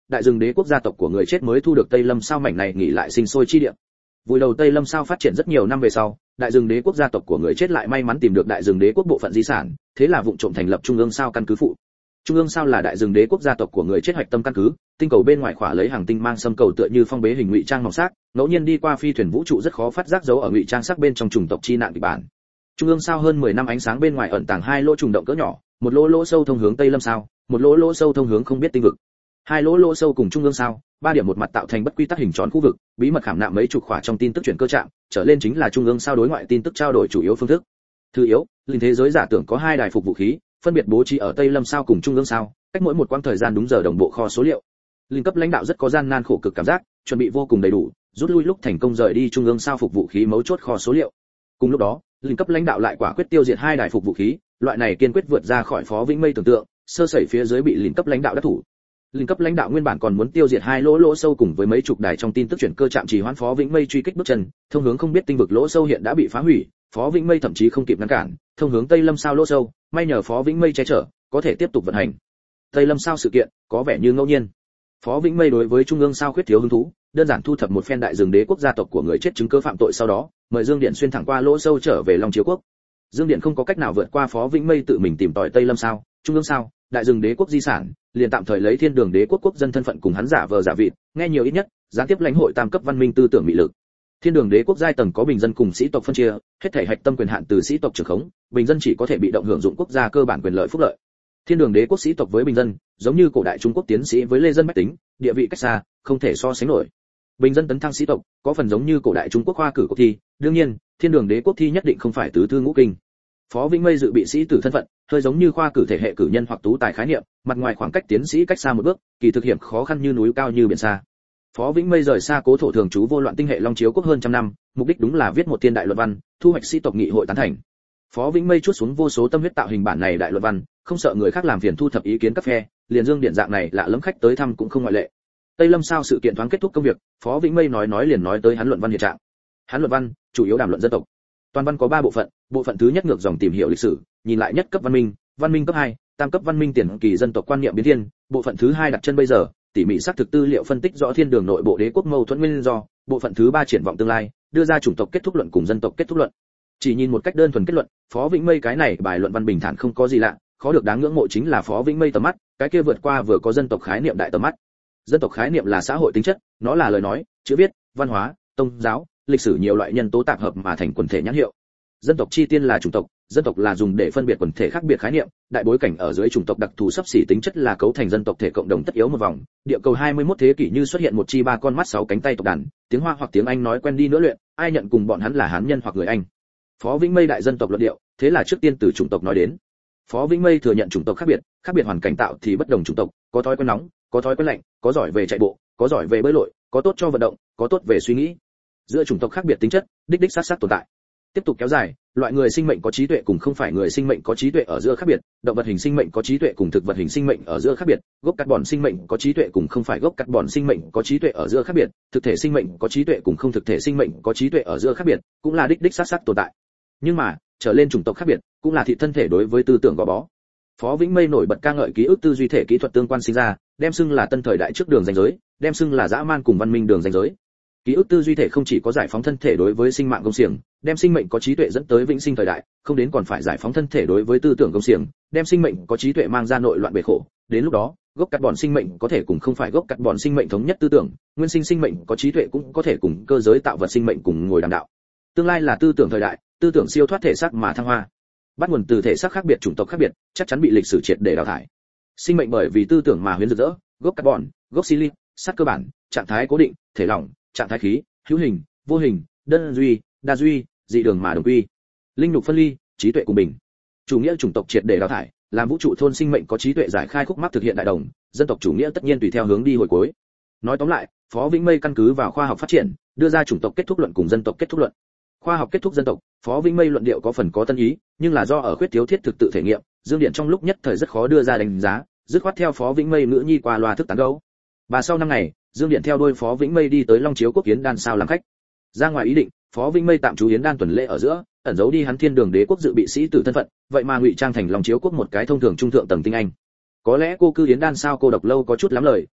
đại rừng đế quốc gia tộc của người chết mới thu được Tây Lâm Sao mảnh này nghỉ lại sinh sôi chi địa. Vùi đầu Tây Lâm Sao phát triển rất nhiều năm về sau, đại rừng đế quốc gia tộc của người chết lại may mắn tìm được đại rừng đế quốc bộ phận di sản, thế là vụng trộm thành lập Trung ương Sao căn cứ phụ. Trung ương Sao là đại rừng đế quốc gia tộc của người chết hoạch tâm căn cứ, tinh cầu bên ngoài khỏa lấy hàng tinh mang xâm cầu tựa như phong bế hình ngụy trang màu sắc, ngẫu nhiên đi qua phi thuyền vũ trụ rất khó phát giác dấu ở ngụy trang sắc bên trong chủng tộc chi nạn kịch bản. Trung ương Sao hơn mười năm ánh sáng bên ngoài ẩn tàng hai lỗ trùng động cỡ nhỏ, một lỗ lỗ sâu thông hướng Tây Lâm Sao, một lỗ lỗ sâu thông hướng không biết tinh vực. Hai lỗ lỗ sâu cùng Trung ương Sao, ba điểm một mặt tạo thành bất quy tắc hình tròn khu vực, bí mật khảm nạm mấy chục khỏa trong tin tức chuyển cơ trạng, trở lên chính là Trung ương Sao đối ngoại tin tức trao đổi chủ yếu phương thức. Thứ yếu, linh thế giới giả tưởng có hai đài phục vũ khí, phân biệt bố trí ở Tây Lâm Sao cùng Trung ương Sao, cách mỗi một quãng thời gian đúng giờ đồng bộ kho số liệu. Linh cấp lãnh đạo rất có gian nan khổ cực cảm giác, chuẩn bị vô cùng đầy đủ, rút lui lúc thành công rời đi Trung ương Sao phục vũ khí mấu chốt kho số liệu. Cùng lúc đó, linh cấp lãnh đạo lại quả quyết tiêu diệt hai đài phục vũ khí, loại này kiên quyết vượt ra khỏi Phó Vĩnh Mây tưởng tượng, sơ sẩy phía dưới bị linh cấp lãnh đạo đắc thủ. Linh cấp lãnh đạo nguyên bản còn muốn tiêu diệt hai lỗ lỗ sâu cùng với mấy chục đài trong tin tức chuyển cơ chạm trì hoãn Phó Vĩnh Mây truy kích bước chân, thông hướng không biết tinh vực lỗ sâu hiện đã bị phá hủy, Phó Vĩnh Mây thậm chí không kịp ngăn cản, thông hướng Tây Lâm Sao lỗ sâu, may nhờ Phó Vĩnh Mây che chở, có thể tiếp tục vận hành. Tây Lâm Sao sự kiện có vẻ như ngẫu nhiên. Phó Vĩnh Mây đối với Trung ương Sao khuyết thiếu hứng thú, đơn giản thu thập một phen đại rừng đế quốc gia tộc của người chết chứng cứ phạm tội sau đó, mời Dương Điện xuyên thẳng qua lỗ sâu trở về Long Chiếu quốc. Dương Điện không có cách nào vượt qua Phó Vĩnh Mây tự mình tìm tòi Tây Lâm Sao, Trung ương Sao, đại rừng đế quốc di sản, liền tạm thời lấy Thiên Đường đế quốc quốc dân thân phận cùng hắn giả vờ giả vịt, nghe nhiều ít nhất, gián tiếp lãnh hội tam cấp văn minh tư tưởng mị lực. Thiên Đường đế quốc giai tầng có bình dân cùng sĩ tộc phân chia, hết thảy hạch tâm quyền hạn từ sĩ tộc trưởng khống, bình dân chỉ có thể bị động hưởng dụng quốc gia cơ bản quyền lợi phúc lợi. Thiên Đường đế quốc sĩ tộc với bình dân, giống như cổ đại Trung Quốc tiến sĩ với lê dân bách tính, địa vị cách xa, không thể so sánh nổi. Bình dân tấn thăng sĩ tộc, có phần giống như cổ đại Trung Quốc khoa cử cuộc thi, đương nhiên, Thiên Đường đế quốc thi nhất định không phải tứ thư ngũ kinh. Phó Vĩnh Mây dự bị sĩ tử thân phận, hơi giống như khoa cử thể hệ cử nhân hoặc tú tài khái niệm, mặt ngoài khoảng cách tiến sĩ cách xa một bước, kỳ thực hiểm khó khăn như núi cao như biển xa. Phó Vĩnh Mây rời xa cố thổ thường trú vô loạn tinh hệ Long Chiếu quốc hơn trăm năm, mục đích đúng là viết một thiên đại luận văn, thu hoạch sĩ tộc nghị hội tán thành. Phó Vĩnh Mây chuốt xuống vô số tâm huyết tạo hình bản này đại luận văn, không sợ người khác làm phiền thu thập ý kiến các phe, liền Dương Điện dạng này lạ lẫm khách tới thăm cũng không ngoại lệ. Tây Lâm Sao sự kiện thoáng kết thúc công việc, Phó Vĩnh Mây nói nói liền nói tới hắn luận văn hiện trạng. Hắn luận văn chủ yếu đàm luận dân tộc. Toàn văn có ba bộ phận, bộ phận thứ nhất ngược dòng tìm hiểu lịch sử, nhìn lại nhất cấp văn minh, văn minh cấp hai, tam cấp văn minh tiền kỳ dân tộc quan niệm biến thiên, bộ phận thứ hai đặt chân bây giờ, tỉ mỉ xác thực tư liệu phân tích rõ thiên đường nội bộ đế quốc mâu thuẫn nguyên do, bộ phận thứ ba triển vọng tương lai, đưa ra chủng tộc kết thúc luận cùng dân tộc kết thúc luận. Chỉ nhìn một cách đơn thuần kết luận, Phó Vĩnh Mây cái này bài luận văn bình thản không có gì lạ, khó được đáng ngưỡng mộ chính là Phó Vĩnh Mây tầm mắt, cái kia vượt qua vừa có dân tộc khái niệm đại tầm mắt. Dân tộc khái niệm là xã hội tính chất, nó là lời nói, chữ viết, văn hóa, tôn giáo, lịch sử nhiều loại nhân tố tập hợp mà thành quần thể nhãn hiệu. Dân tộc chi tiên là chủng tộc, dân tộc là dùng để phân biệt quần thể khác biệt khái niệm, đại bối cảnh ở dưới chủng tộc đặc thù sắp xỉ tính chất là cấu thành dân tộc thể cộng đồng tất yếu một vòng. Địa cầu hai mươi mốt thế kỷ như xuất hiện một chi ba con mắt sáu cánh tay tộc đàn, tiếng Hoa hoặc tiếng Anh nói quen đi nữa luyện, ai nhận cùng bọn hắn là Hán nhân hoặc người Anh. Phó Vĩnh Mây đại dân tộc luận điệu, thế là trước tiên từ chủng tộc nói đến. Phó Vĩnh Mây thừa nhận chủng tộc khác biệt, khác biệt hoàn cảnh tạo thì bất đồng chủng tộc, có thói quen nóng, có thói quen lạnh, có giỏi về chạy bộ, có giỏi về bơi lội, có tốt cho vận động, có tốt về suy nghĩ. Giữa chủng tộc khác biệt tính chất, đích đích sát sát tồn tại. Tiếp tục kéo dài, loại người sinh mệnh có trí tuệ cùng không phải người sinh mệnh có trí tuệ ở giữa khác biệt, động vật hình sinh mệnh có trí tuệ cùng thực vật hình sinh mệnh ở giữa khác biệt, gốc carbon sinh mệnh có trí tuệ cùng không phải gốc carbon sinh mệnh có trí tuệ ở giữa khác biệt, thực thể sinh mệnh có trí tuệ cùng không thực thể sinh mệnh có trí tuệ ở giữa khác biệt, cũng là đích đích sát sát tồn tại. Nhưng mà, trở lên chủng tộc khác biệt, cũng là thị thân thể đối với tư tưởng gò bó. Phó Vĩnh Mây nổi bật ca ngợi ký ức tư duy thể kỹ thuật tương quan sinh ra, đem xưng là tân thời đại trước đường ranh giới, đem xưng là dã man cùng văn minh đường ranh giới. Ký ức tư duy thể không chỉ có giải phóng thân thể đối với sinh mạng công xiềng, đem sinh mệnh có trí tuệ dẫn tới vĩnh sinh thời đại, không đến còn phải giải phóng thân thể đối với tư tưởng công xiềng, đem sinh mệnh có trí tuệ mang ra nội loạn bể khổ. Đến lúc đó, gốc carbon sinh mệnh có thể cùng không phải gốc carbon sinh mệnh thống nhất tư tưởng, nguyên sinh sinh mệnh có trí tuệ cũng có thể cùng cơ giới tạo vật sinh mệnh cùng ngồi đàm đạo. Tương lai là tư tưởng thời đại, tư tưởng siêu thoát thể xác mà thăng hoa. Bắt nguồn từ thể xác khác biệt chủng tộc khác biệt, chắc chắn bị lịch sử triệt để đào thải. Sinh mệnh bởi vì tư tưởng mà huyễn rực rỡ, gốc carbon, gốc silic, sắt cơ bản, trạng thái cố định, thể lỏng, trạng thái khí, hữu hình, vô hình, đơn duy, đa duy, dị đường mà đồng quy. Linh nhục phân ly, trí tuệ cùng bình. Chủ nghĩa chủng tộc triệt để đào thải, làm vũ trụ thôn sinh mệnh có trí tuệ giải khai khúc mắc thực hiện đại đồng, dân tộc chủ nghĩa tất nhiên tùy theo hướng đi hồi cuối. Nói tóm lại, Phó Vĩnh Mây căn cứ vào khoa học phát triển, đưa ra chủng tộc kết thúc luận cùng dân tộc kết thúc luận. Khoa học kết thúc dân tộc, Phó Vĩnh Mây luận điệu có phần có tân ý, nhưng là do ở khuyết thiếu thiết thực tự thể nghiệm, Dương Điện trong lúc nhất thời rất khó đưa ra đánh giá, dứt khoát theo Phó Vĩnh Mây ngữ nhi qua loa thức tán gẫu. Và sau năm ngày, Dương Điện theo đuôi Phó Vĩnh Mây đi tới Long Chiếu quốc Yến Đan sao làm khách. Ra ngoài ý định, Phó Vĩnh Mây tạm trú Yến Đan tuần lễ ở giữa, ẩn giấu đi hắn Thiên Đường đế quốc dự bị sĩ tử thân phận, vậy mà ngụy trang thành Long Chiếu quốc một cái thông thường trung thượng tầng tinh anh. Có lẽ cô cư Yến Đan sao cô độc lâu có chút lắm lời,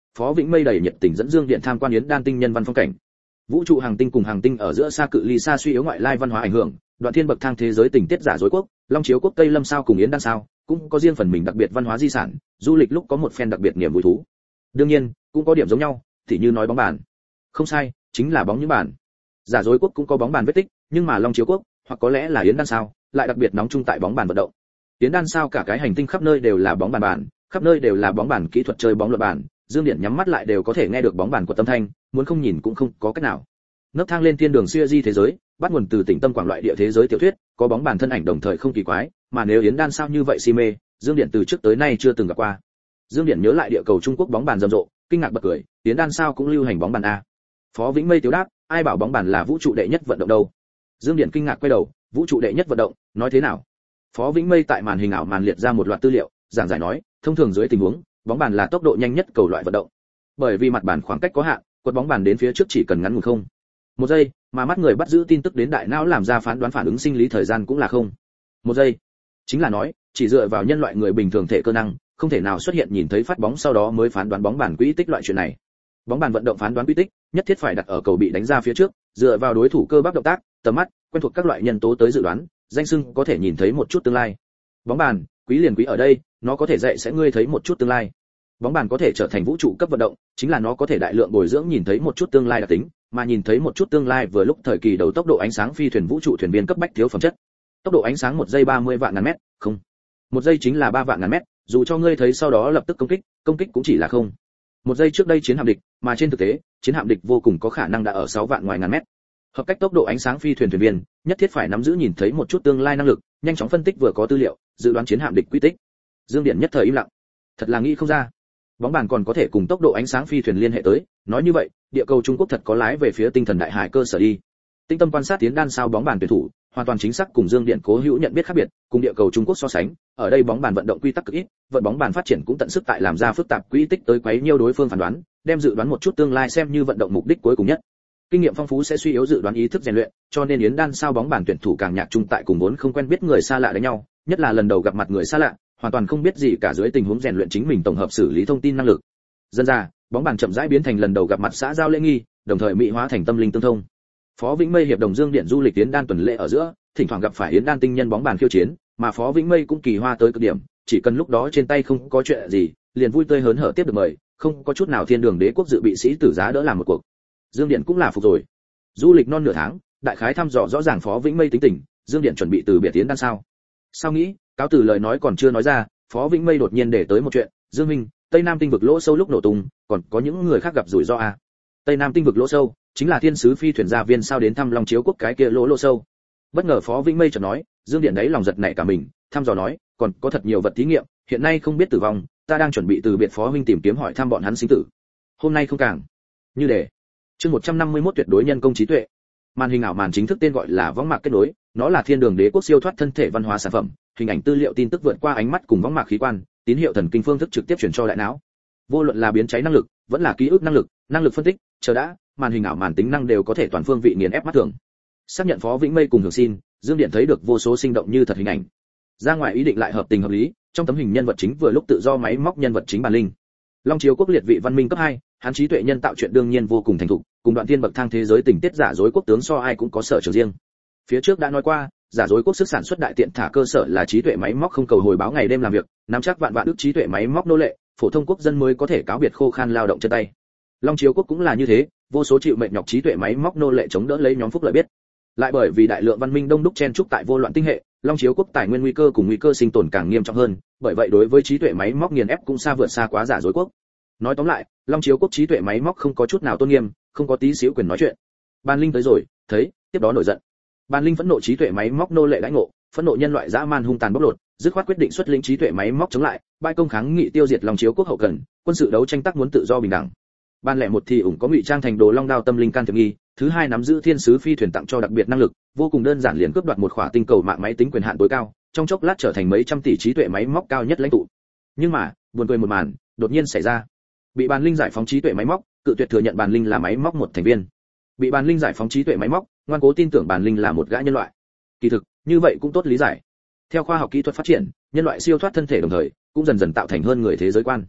Phó Vĩnh Mây đầy nhiệt tình dẫn Dương Điện tham quan yến đan tinh nhân văn phong cảnh. Vũ trụ hàng tinh cùng hàng tinh ở giữa xa cự ly xa suy yếu ngoại lai văn hóa ảnh hưởng, đoạn thiên bậc thang thế giới tình tiết giả dối quốc, Long Chiếu quốc Tây Lâm sao cùng yến đan sao, cũng có riêng phần mình đặc biệt văn hóa di sản, du lịch lúc có một phen đặc biệt niềm vui thú. Đương nhiên, cũng có điểm giống nhau, thì như nói bóng bàn. Không sai, chính là bóng như bàn. Giả dối quốc cũng có bóng bàn vết tích, nhưng mà Long Chiếu quốc, hoặc có lẽ là yến đan sao, lại đặc biệt nóng chung tại bóng bàn vận động. Yến đan sao cả cái hành tinh khắp nơi đều là bóng bàn bàn, khắp nơi đều là bóng bàn kỹ thuật chơi bóng luật bàn, Dương Điện nhắm mắt lại đều có thể nghe được bóng bàn của tâm thanh, muốn không nhìn cũng không có cách nào. Nấc thang lên thiên đường xưa di thế giới, bắt nguồn từ tỉnh tâm quảng loại địa thế giới tiểu thuyết, có bóng bàn thân ảnh đồng thời không kỳ quái, mà nếu yến đan sao như vậy si mê, Dương Điện từ trước tới nay chưa từng gặp qua. Dương Điện nhớ lại địa cầu Trung Quốc bóng bàn rầm rộ, kinh ngạc bật cười, yến đan sao cũng lưu hành bóng bàn a. Phó Vĩnh Mây tiếu đáp, ai bảo bóng bàn là vũ trụ đệ nhất vận động đâu. Dương Điện kinh ngạc quay đầu, vũ trụ đệ nhất vận động, nói thế nào? Phó Vĩnh Mây tại màn hình ảo màn liệt ra một loạt tư liệu, giảng giải nói, thông thường dưới tình huống, bóng bàn là tốc độ nhanh nhất cầu loại vận động. Bởi vì mặt bàn khoảng cách có hạn, quật bóng bàn đến phía trước chỉ cần ngắn ngủn không một giây, mà mắt người bắt giữ tin tức đến đại não làm ra phán đoán phản ứng sinh lý thời gian cũng là không một giây. Chính là nói, chỉ dựa vào nhân loại người bình thường thể cơ năng, không thể nào xuất hiện nhìn thấy phát bóng sau đó mới phán đoán bóng bàn quỹ tích loại chuyện này. Bóng bàn vận động phán đoán quỹ tích, nhất thiết phải đặt ở cầu bị đánh ra phía trước, dựa vào đối thủ cơ bắp động tác, tầm mắt, quen thuộc các loại nhân tố tới dự đoán, danh xưng có thể nhìn thấy một chút tương lai. Bóng bàn, quý liền quý ở đây, nó có thể dạy sẽ ngươi thấy một chút tương lai. Bóng bàn có thể trở thành vũ trụ cấp vận động, chính là nó có thể đại lượng bồi dưỡng nhìn thấy một chút tương lai đặc tính, mà nhìn thấy một chút tương lai vừa lúc thời kỳ đầu tốc độ ánh sáng phi thuyền vũ trụ thuyền viên cấp bách thiếu phẩm chất. Tốc độ ánh sáng một giây ba mươi vạn ngàn mét, không. Một giây chính là ba vạn ngàn mét, dù cho ngươi thấy sau đó lập tức công kích, công kích cũng chỉ là không. Một giây trước đây chiến hạm địch, mà trên thực tế, chiến hạm địch vô cùng có khả năng đã ở sáu vạn ngoài ngàn mét. Hợp cách tốc độ ánh sáng phi thuyền thuyền viên, nhất thiết phải nắm giữ nhìn thấy một chút tương lai năng lực, nhanh chóng phân tích vừa có tư liệu, dự đoán chiến hạm địch quy tích. Dương Điện nhất thời im lặng. Thật là nghĩ không ra. Bóng bàn còn có thể cùng tốc độ ánh sáng phi thuyền liên hệ tới, nói như vậy, địa cầu Trung Quốc thật có lái về phía tinh thần đại hải cơ sở đi. Tinh tâm quan sát tiến đan sao bóng bàn tuyển thủ, hoàn toàn chính xác cùng Dương Điện cố hữu nhận biết khác biệt, cùng địa cầu Trung Quốc so sánh, ở đây bóng bàn vận động quy tắc cực ít, vận bóng bàn phát triển cũng tận sức tại làm ra phức tạp quỹ tích tới quấy nhiêu đối phương phán đoán, đem dự đoán một chút tương lai xem như vận động mục đích cuối cùng nhất. Kinh nghiệm phong phú sẽ suy yếu dự đoán ý thức rèn luyện, cho nên yến đan sao bóng bàn tuyển thủ càng nhạc chung tại cùng vốn không quen biết người xa lạ đánh nhau, nhất là lần đầu gặp mặt người xa lạ, hoàn toàn không biết gì cả dưới tình huống rèn luyện chính mình tổng hợp xử lý thông tin năng lực. Dần ra, bóng bàn chậm rãi biến thành lần đầu gặp mặt xã giao lễ nghi, đồng thời mỹ hóa thành tâm linh tương thông. Phó Vĩnh Mây hiệp đồng Dương Điện du lịch yến đan tuần lễ ở giữa, thỉnh thoảng gặp phải yến đan tinh nhân bóng bàn khiêu chiến, mà Phó Vĩnh Mây cũng kỳ hoa tới cực điểm, chỉ cần lúc đó trên tay không có chuyện gì, liền vui tươi hớn hở tiếp được mời, không có chút nào thiên đường đế quốc dự bị sĩ tử giá đỡ làm một cuộc. Dương Điện cũng là phục rồi. Du lịch non nửa tháng, đại khái thăm dò rõ ràng Phó Vĩnh Mây tính tình, Dương Điện chuẩn bị từ biệt tiến đan sao. Sao nghĩ, cáo từ lời nói còn chưa nói ra, Phó Vĩnh Mây đột nhiên để tới một chuyện, Dương Minh, Tây Nam tinh vực lỗ sâu lúc nổ tung, còn có những người khác gặp rủi ro à? Tây Nam tinh vực lỗ sâu, chính là thiên sứ phi thuyền gia viên sao đến thăm Long Chiếu quốc cái kia lỗ lỗ sâu. Bất ngờ Phó Vĩnh Mây chợt nói, Dương Điện đấy lòng giật nảy cả mình, thăm dò nói, còn có thật nhiều vật thí nghiệm, hiện nay không biết tử vong, ta đang chuẩn bị từ biệt Phó huynh tìm kiếm hỏi thăm bọn hắn sinh tử. Hôm nay không càng. Như để. Chương một trăm năm mươi mốt tuyệt đối nhân công trí tuệ. Màn hình ảo màn chính thức tên gọi là võng mạc kết nối, nó là thiên đường đế quốc siêu thoát thân thể văn hóa sản phẩm, hình ảnh tư liệu tin tức vượt qua ánh mắt cùng võng mạc khí quan, tín hiệu thần kinh phương thức trực tiếp truyền cho đại não. Vô luận là biến cháy năng lực, vẫn là ký ức năng lực, năng lực phân tích, chờ đã, màn hình ảo màn tính năng đều có thể toàn phương vị nghiền ép mắt thường. Xác nhận Phó Vĩnh Mây cùng hưởng xin, Dương Điện thấy được vô số sinh động như thật hình ảnh. Ra ngoài ý định lại hợp tình hợp lý, trong tấm hình nhân vật chính vừa lúc tự do máy móc nhân vật chính bản linh. Long Chiếu quốc liệt vị văn minh cấp hai, hắn trí tuệ nhân tạo chuyện đương nhiên vô cùng thành thục, cùng đoạn thiên bậc thang thế giới tình tiết giả dối quốc tướng so ai cũng có sở trường riêng. Phía trước đã nói qua, giả dối quốc sức sản xuất đại tiện thả cơ sở là trí tuệ máy móc không cầu hồi báo ngày đêm làm việc, nắm chắc vạn vạn ức trí tuệ máy móc nô lệ, phổ thông quốc dân mới có thể cáo biệt khô khan lao động chân tay. Long Chiếu quốc cũng là như thế, vô số chịu mệnh nhọc trí tuệ máy móc nô lệ chống đỡ lấy nhóm phúc lợi biết. Lại bởi vì đại lượng văn minh đông đúc chen trúc tại vô loạn tinh hệ, Long Chiếu quốc tài nguyên nguy cơ cùng nguy cơ sinh tồn càng nghiêm trọng hơn, bởi vậy đối với trí tuệ máy móc nghiền ép cũng xa vượt xa quá giả dối quốc. Nói tóm lại, Long Chiếu quốc trí tuệ máy móc không có chút nào tôn nghiêm, không có tí xíu quyền nói chuyện. Ban Linh tới rồi, thấy, tiếp đó nổi giận. Ban Linh phẫn nộ trí tuệ máy móc nô lệ đãi ngộ, phẫn nộ nhân loại dã man hung tàn bóc lột, dứt khoát quyết định xuất lĩnh trí tuệ máy móc chống lại, bãi công kháng nghị tiêu diệt Long Chiếu quốc hậu cần, quân sự đấu tranh tác muốn tự do bình đẳng. Ban lẻ một thì ủng có ngụy trang thành đồ long đao tâm linh can thiệp nghi, thứ hai nắm giữ thiên sứ phi thuyền tặng cho đặc biệt năng lực, vô cùng đơn giản liền cướp đoạt một khỏa tinh cầu mạng máy tính quyền hạn tối cao, trong chốc lát trở thành mấy trăm tỷ trí tuệ máy móc cao nhất lãnh tụ. Nhưng mà, buồn cười một màn, đột nhiên xảy ra. Bị Ban Linh giải phóng trí tuệ máy móc, cự tuyệt thừa nhận Ban Linh là máy móc một thành viên. Bị Ban Linh giải phóng trí tuệ máy móc, ngoan cố tin tưởng Ban Linh là một gã nhân loại. Kỳ thực, như vậy cũng tốt lý giải. Theo khoa học kỹ thuật phát triển, nhân loại siêu thoát thân thể đồng thời, cũng dần dần tạo thành hơn người thế giới quan.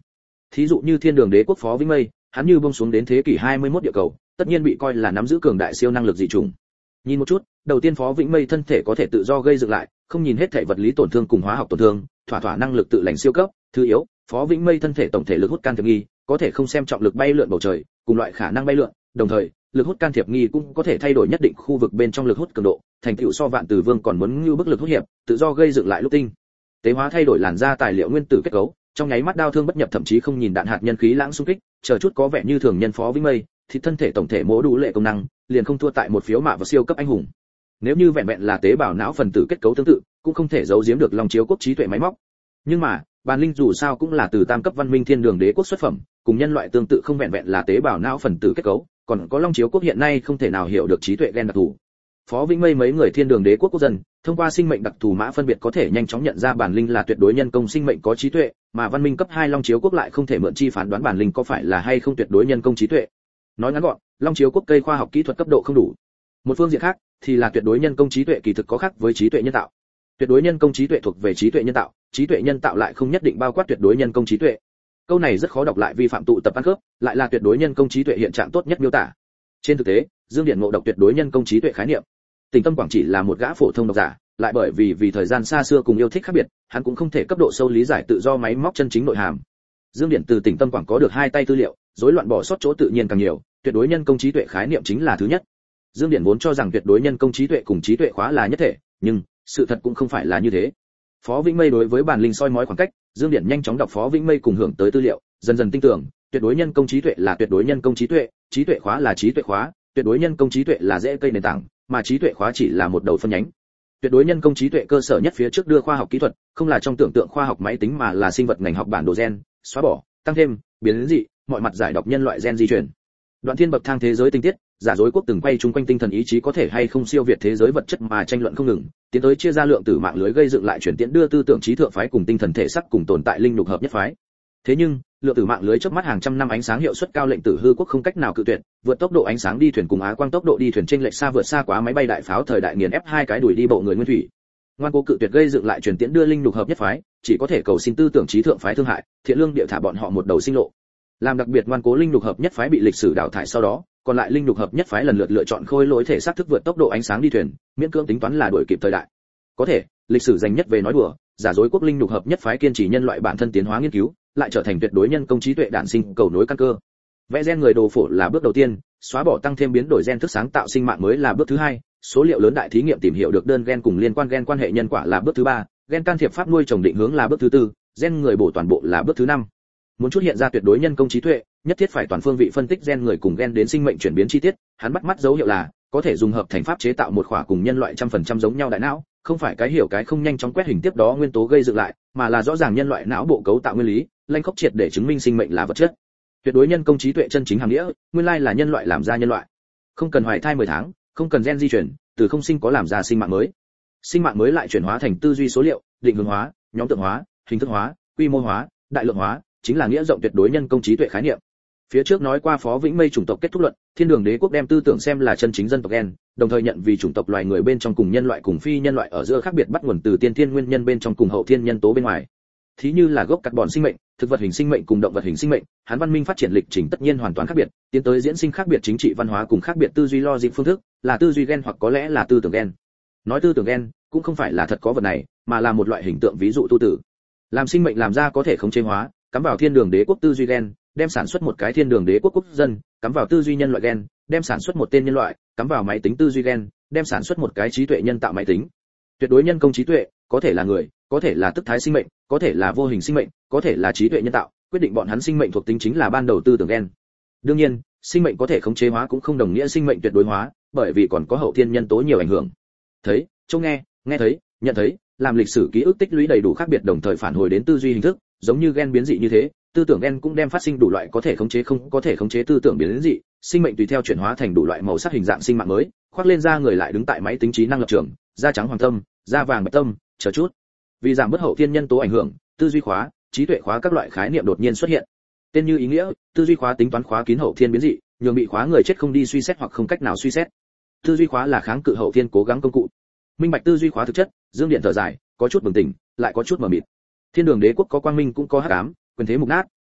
Thí dụ như Thiên Đường Đế quốc Phó Vĩnh Mây, hắn như buông xuống đến thế kỷ hai mươi mốt địa cầu, tất nhiên bị coi là nắm giữ cường đại siêu năng lực dị chủng. Nhìn một chút, đầu tiên Phó Vĩnh Mây thân thể có thể tự do gây dựng lại, không nhìn hết thể vật lý tổn thương cùng hóa học tổn thương, thỏa thỏa năng lực tự lành siêu cấp. Thứ yếu, Phó Vĩnh Mây thân thể tổng thể lực hút can thiệp nghi, có thể không xem trọng lực bay lượn bầu trời, cùng loại khả năng bay lượn, đồng thời, lực hút can thiệp nghi cũng có thể thay đổi nhất định khu vực bên trong lực hút cường độ, thành tựu so Vạn Tử Vương còn muốn như bức lực hút hiệp, tự do gây dựng lại lúc tinh. Tế hóa thay đổi làn da tài liệu nguyên tử kết cấu, trong nháy mắt đao thương bất nhập, thậm chí không nhìn đạn hạt nhân khí lãng xung kích, chờ chút có vẻ như thường nhân Phó Vĩnh Mây, thì thân thể tổng thể mỗ đủ lệ công năng, liền không thua tại một phiếu mạ và siêu cấp anh hùng. Nếu như vẹn vẹn là tế bào não phần tử kết cấu tương tự, cũng không thể giấu giếm được Long Chiếu quốc trí tuệ máy móc. Nhưng mà, Bàn Linh dù sao cũng là từ tam cấp văn minh Thiên Đường Đế quốc xuất phẩm, cùng nhân loại tương tự không vẹn vẹn là tế bào não phần tử kết cấu, còn có Long Chiếu quốc hiện nay không thể nào hiểu được trí tuệ gen đặc thù. Phó Vĩnh Mây mấy người Thiên Đường Đế quốc quốc dân, thông qua sinh mệnh đặc thù mã phân biệt có thể nhanh chóng nhận ra Bản Linh là tuyệt đối nhân công sinh mệnh có trí tuệ, mà văn minh cấp hai Long Chiếu quốc lại không thể mượn chi phán đoán Bản Linh có phải là hay không tuyệt đối nhân công trí tuệ. Nói ngắn gọn, Long Chiếu quốc cây khoa học kỹ thuật cấp độ không đủ. Một phương diện khác, thì là tuyệt đối nhân công trí tuệ kỳ thực có khác với trí tuệ nhân tạo. Tuyệt đối nhân công trí tuệ thuộc về trí tuệ nhân tạo, trí tuệ nhân tạo lại không nhất định bao quát tuyệt đối nhân công trí tuệ. Câu này rất khó đọc lại, vi phạm tụ tập ăn khớp, lại là tuyệt đối nhân công trí tuệ hiện trạng tốt nhất miêu tả. Trên thực tế, Dương Điển ngộ độc tuyệt đối nhân công trí tuệ khái niệm. Tỉnh Tâm Quảng chỉ là một gã phổ thông độc giả, lại bởi vì vì thời gian xa xưa cùng yêu thích khác biệt, hắn cũng không thể cấp độ sâu lý giải tự do máy móc chân chính nội hàm. Dương Điển từ Tỉnh Tâm Quảng có được hai tay tư liệu, rối loạn bỏ sót chỗ tự nhiên càng nhiều, tuyệt đối nhân công trí tuệ khái niệm chính là thứ nhất. Dương Điển vốn cho rằng tuyệt đối nhân công trí tuệ cùng trí tuệ khóa là nhất thể, nhưng sự thật cũng không phải là như thế. Phó Vĩnh Mây đối với Bản Linh soi mói khoảng cách, Dương Điển nhanh chóng đọc Phó Vĩnh Mây cùng hưởng tới tư liệu, dần dần tin tưởng, tuyệt đối nhân công trí tuệ là tuyệt đối nhân công trí tuệ, trí tuệ khóa là trí tuệ khóa, tuyệt đối nhân công trí tuệ là rễ cây nền tảng, mà trí tuệ khóa chỉ là một đầu phân nhánh. Tuyệt đối nhân công trí tuệ cơ sở nhất phía trước đưa khoa học kỹ thuật, không là trong tưởng tượng khoa học máy tính mà là sinh vật ngành học bản đồ gen, xóa bỏ, tăng thêm, biến dị, mọi mặt giải đọc nhân loại gen di truyền. Đoạn thiên bậc thang thế giới tinh tiết, giả dối quốc từng quay chung quanh tinh thần ý chí có thể hay không siêu việt thế giới vật chất mà tranh luận không ngừng, tiến tới chia ra lượng tử mạng lưới gây dựng lại chuyển tiến đưa tư tưởng trí thượng phái cùng tinh thần thể sắc cùng tồn tại linh lục hợp nhất phái. Thế nhưng, lượng tử mạng lưới chớp mắt hàng trăm năm ánh sáng hiệu suất cao lệnh tử hư quốc không cách nào cự tuyệt, vượt tốc độ ánh sáng đi thuyền cùng Á quang tốc độ đi thuyền chênh lệch xa vượt xa quá máy bay đại pháo thời đại nghiền ép hai cái đuổi đi bộ người nguyên thủy. Ngoan cố cự tuyệt gây dựng lại chuyển tiến đưa linh lục hợp nhất phái, chỉ có thể cầu xin tư tưởng trí thượng phái thương hại, thiện lương địa thả bọn họ một đầu sinh lộ. Làm đặc biệt ngoan cố linh lục hợp nhất phái bị lịch sử đào thải sau đó, còn lại linh lục hợp nhất phái lần lượt lựa chọn khôi lỗi thể xác thức vượt tốc độ ánh sáng đi thuyền, miễn cưỡng tính toán là đuổi kịp thời đại. Có thể, lịch sử dành nhất về nói đùa, giả dối quốc linh lục hợp nhất phái kiên trì nhân loại bản thân tiến hóa nghiên cứu, lại trở thành tuyệt đối nhân công trí tuệ đản sinh cầu nối căn cơ. Vẽ gen người đồ phổ là bước đầu tiên, xóa bỏ tăng thêm biến đổi gen thức sáng tạo sinh mạng mới là bước thứ hai, số liệu lớn đại thí nghiệm tìm hiểu được đơn gen cùng liên quan gen quan hệ nhân quả là bước thứ ba, gen can thiệp pháp nuôi trồng định hướng là bước thứ tư, gen người bổ toàn bộ là bước thứ năm. Muốn chút hiện ra tuyệt đối nhân công trí tuệ, nhất thiết phải toàn phương vị phân tích gen người cùng gen đến sinh mệnh chuyển biến chi tiết, hắn bắt mắt dấu hiệu là có thể dùng hợp thành pháp chế tạo một khỏa cùng nhân loại trăm phần trăm giống nhau đại não, không phải cái hiểu cái không nhanh chóng quét hình tiếp đó nguyên tố gây dựng lại, mà là rõ ràng nhân loại não bộ cấu tạo nguyên lý, lanh khốc triệt để chứng minh sinh mệnh là vật chất. Tuyệt đối nhân công trí tuệ chân chính hàm nghĩa, nguyên lai là nhân loại làm ra nhân loại. Không cần hoài thai mười tháng, không cần gen di chuyển, từ không sinh có làm ra sinh mạng mới. Sinh mạng mới lại chuyển hóa thành tư duy số liệu, định hướng hóa, nhóm tượng hóa, hình thức hóa, quy mô hóa, đại lượng hóa, chính là nghĩa rộng tuyệt đối nhân công trí tuệ khái niệm. Phía trước nói qua Phó Vĩnh Mây chủng tộc kết thúc luận, Thiên Đường Đế quốc đem tư tưởng xem là chân chính dân tộc gen, đồng thời nhận vì chủng tộc loài người bên trong cùng nhân loại cùng phi nhân loại ở giữa khác biệt bắt nguồn từ tiên thiên nguyên nhân bên trong cùng hậu thiên nhân tố bên ngoài. Thí như là gốc carbon sinh mệnh, thực vật hình sinh mệnh cùng động vật hình sinh mệnh, hắn văn minh phát triển lịch trình tất nhiên hoàn toàn khác biệt, tiến tới diễn sinh khác biệt chính trị văn hóa cùng khác biệt tư duy logic phương thức, là tư duy gen hoặc có lẽ là tư tưởng gen. Nói tư tưởng gen, cũng không phải là thật có vật này, mà là một loại hình tượng ví dụ tu tử. Làm sinh mệnh làm ra có thể khống chế hóa, cắm vào Thiên Đường Đế quốc tư duy gen, đem sản xuất một cái Thiên Đường Đế quốc quốc dân, cắm vào tư duy nhân loại gen, đem sản xuất một tên nhân loại, cắm vào máy tính tư duy gen, đem sản xuất một cái trí tuệ nhân tạo máy tính. Tuyệt đối nhân công trí tuệ, có thể là người, có thể là tức thái sinh mệnh, có thể là vô hình sinh mệnh, có thể là trí tuệ nhân tạo, quyết định bọn hắn sinh mệnh thuộc tính chính là ban đầu tư tưởng gen. Đương nhiên, sinh mệnh có thể khống chế hóa cũng không đồng nghĩa sinh mệnh tuyệt đối hóa, bởi vì còn có hậu thiên nhân tố nhiều ảnh hưởng. Thấy, trông nghe, nghe thấy, nhận thấy, làm lịch sử ký ức tích lũy đầy đủ khác biệt đồng thời phản hồi đến tư duy hình thức, giống như gen biến dị như thế, tư tưởng gen cũng đem phát sinh đủ loại có thể khống chế không có thể khống chế tư tưởng biến dị, sinh mệnh tùy theo chuyển hóa thành đủ loại màu sắc hình dạng sinh mạng mới, khoác lên da người lại đứng tại máy tính trí năng lập trường, da trắng hoàng tâm, da vàng bạch tâm, chờ chút. Vì giảm bớt hậu thiên nhân tố ảnh hưởng, tư duy khóa, trí tuệ khóa các loại khái niệm đột nhiên xuất hiện. Tên như ý nghĩa, tư duy khóa tính toán khóa kín hậu thiên biến dị, nhường bị khóa người chết không đi suy xét hoặc không cách nào suy xét. Tư duy khóa là kháng cự hậu thiên cố gắng công cụ. Minh bạch tư duy khóa thực chất, Dương Điện thở dài, có chút bừng tỉnh, lại có chút mờ mịt. Thiên Đường Đế quốc có quang minh cũng có hắc ám, quyền thế mục nát,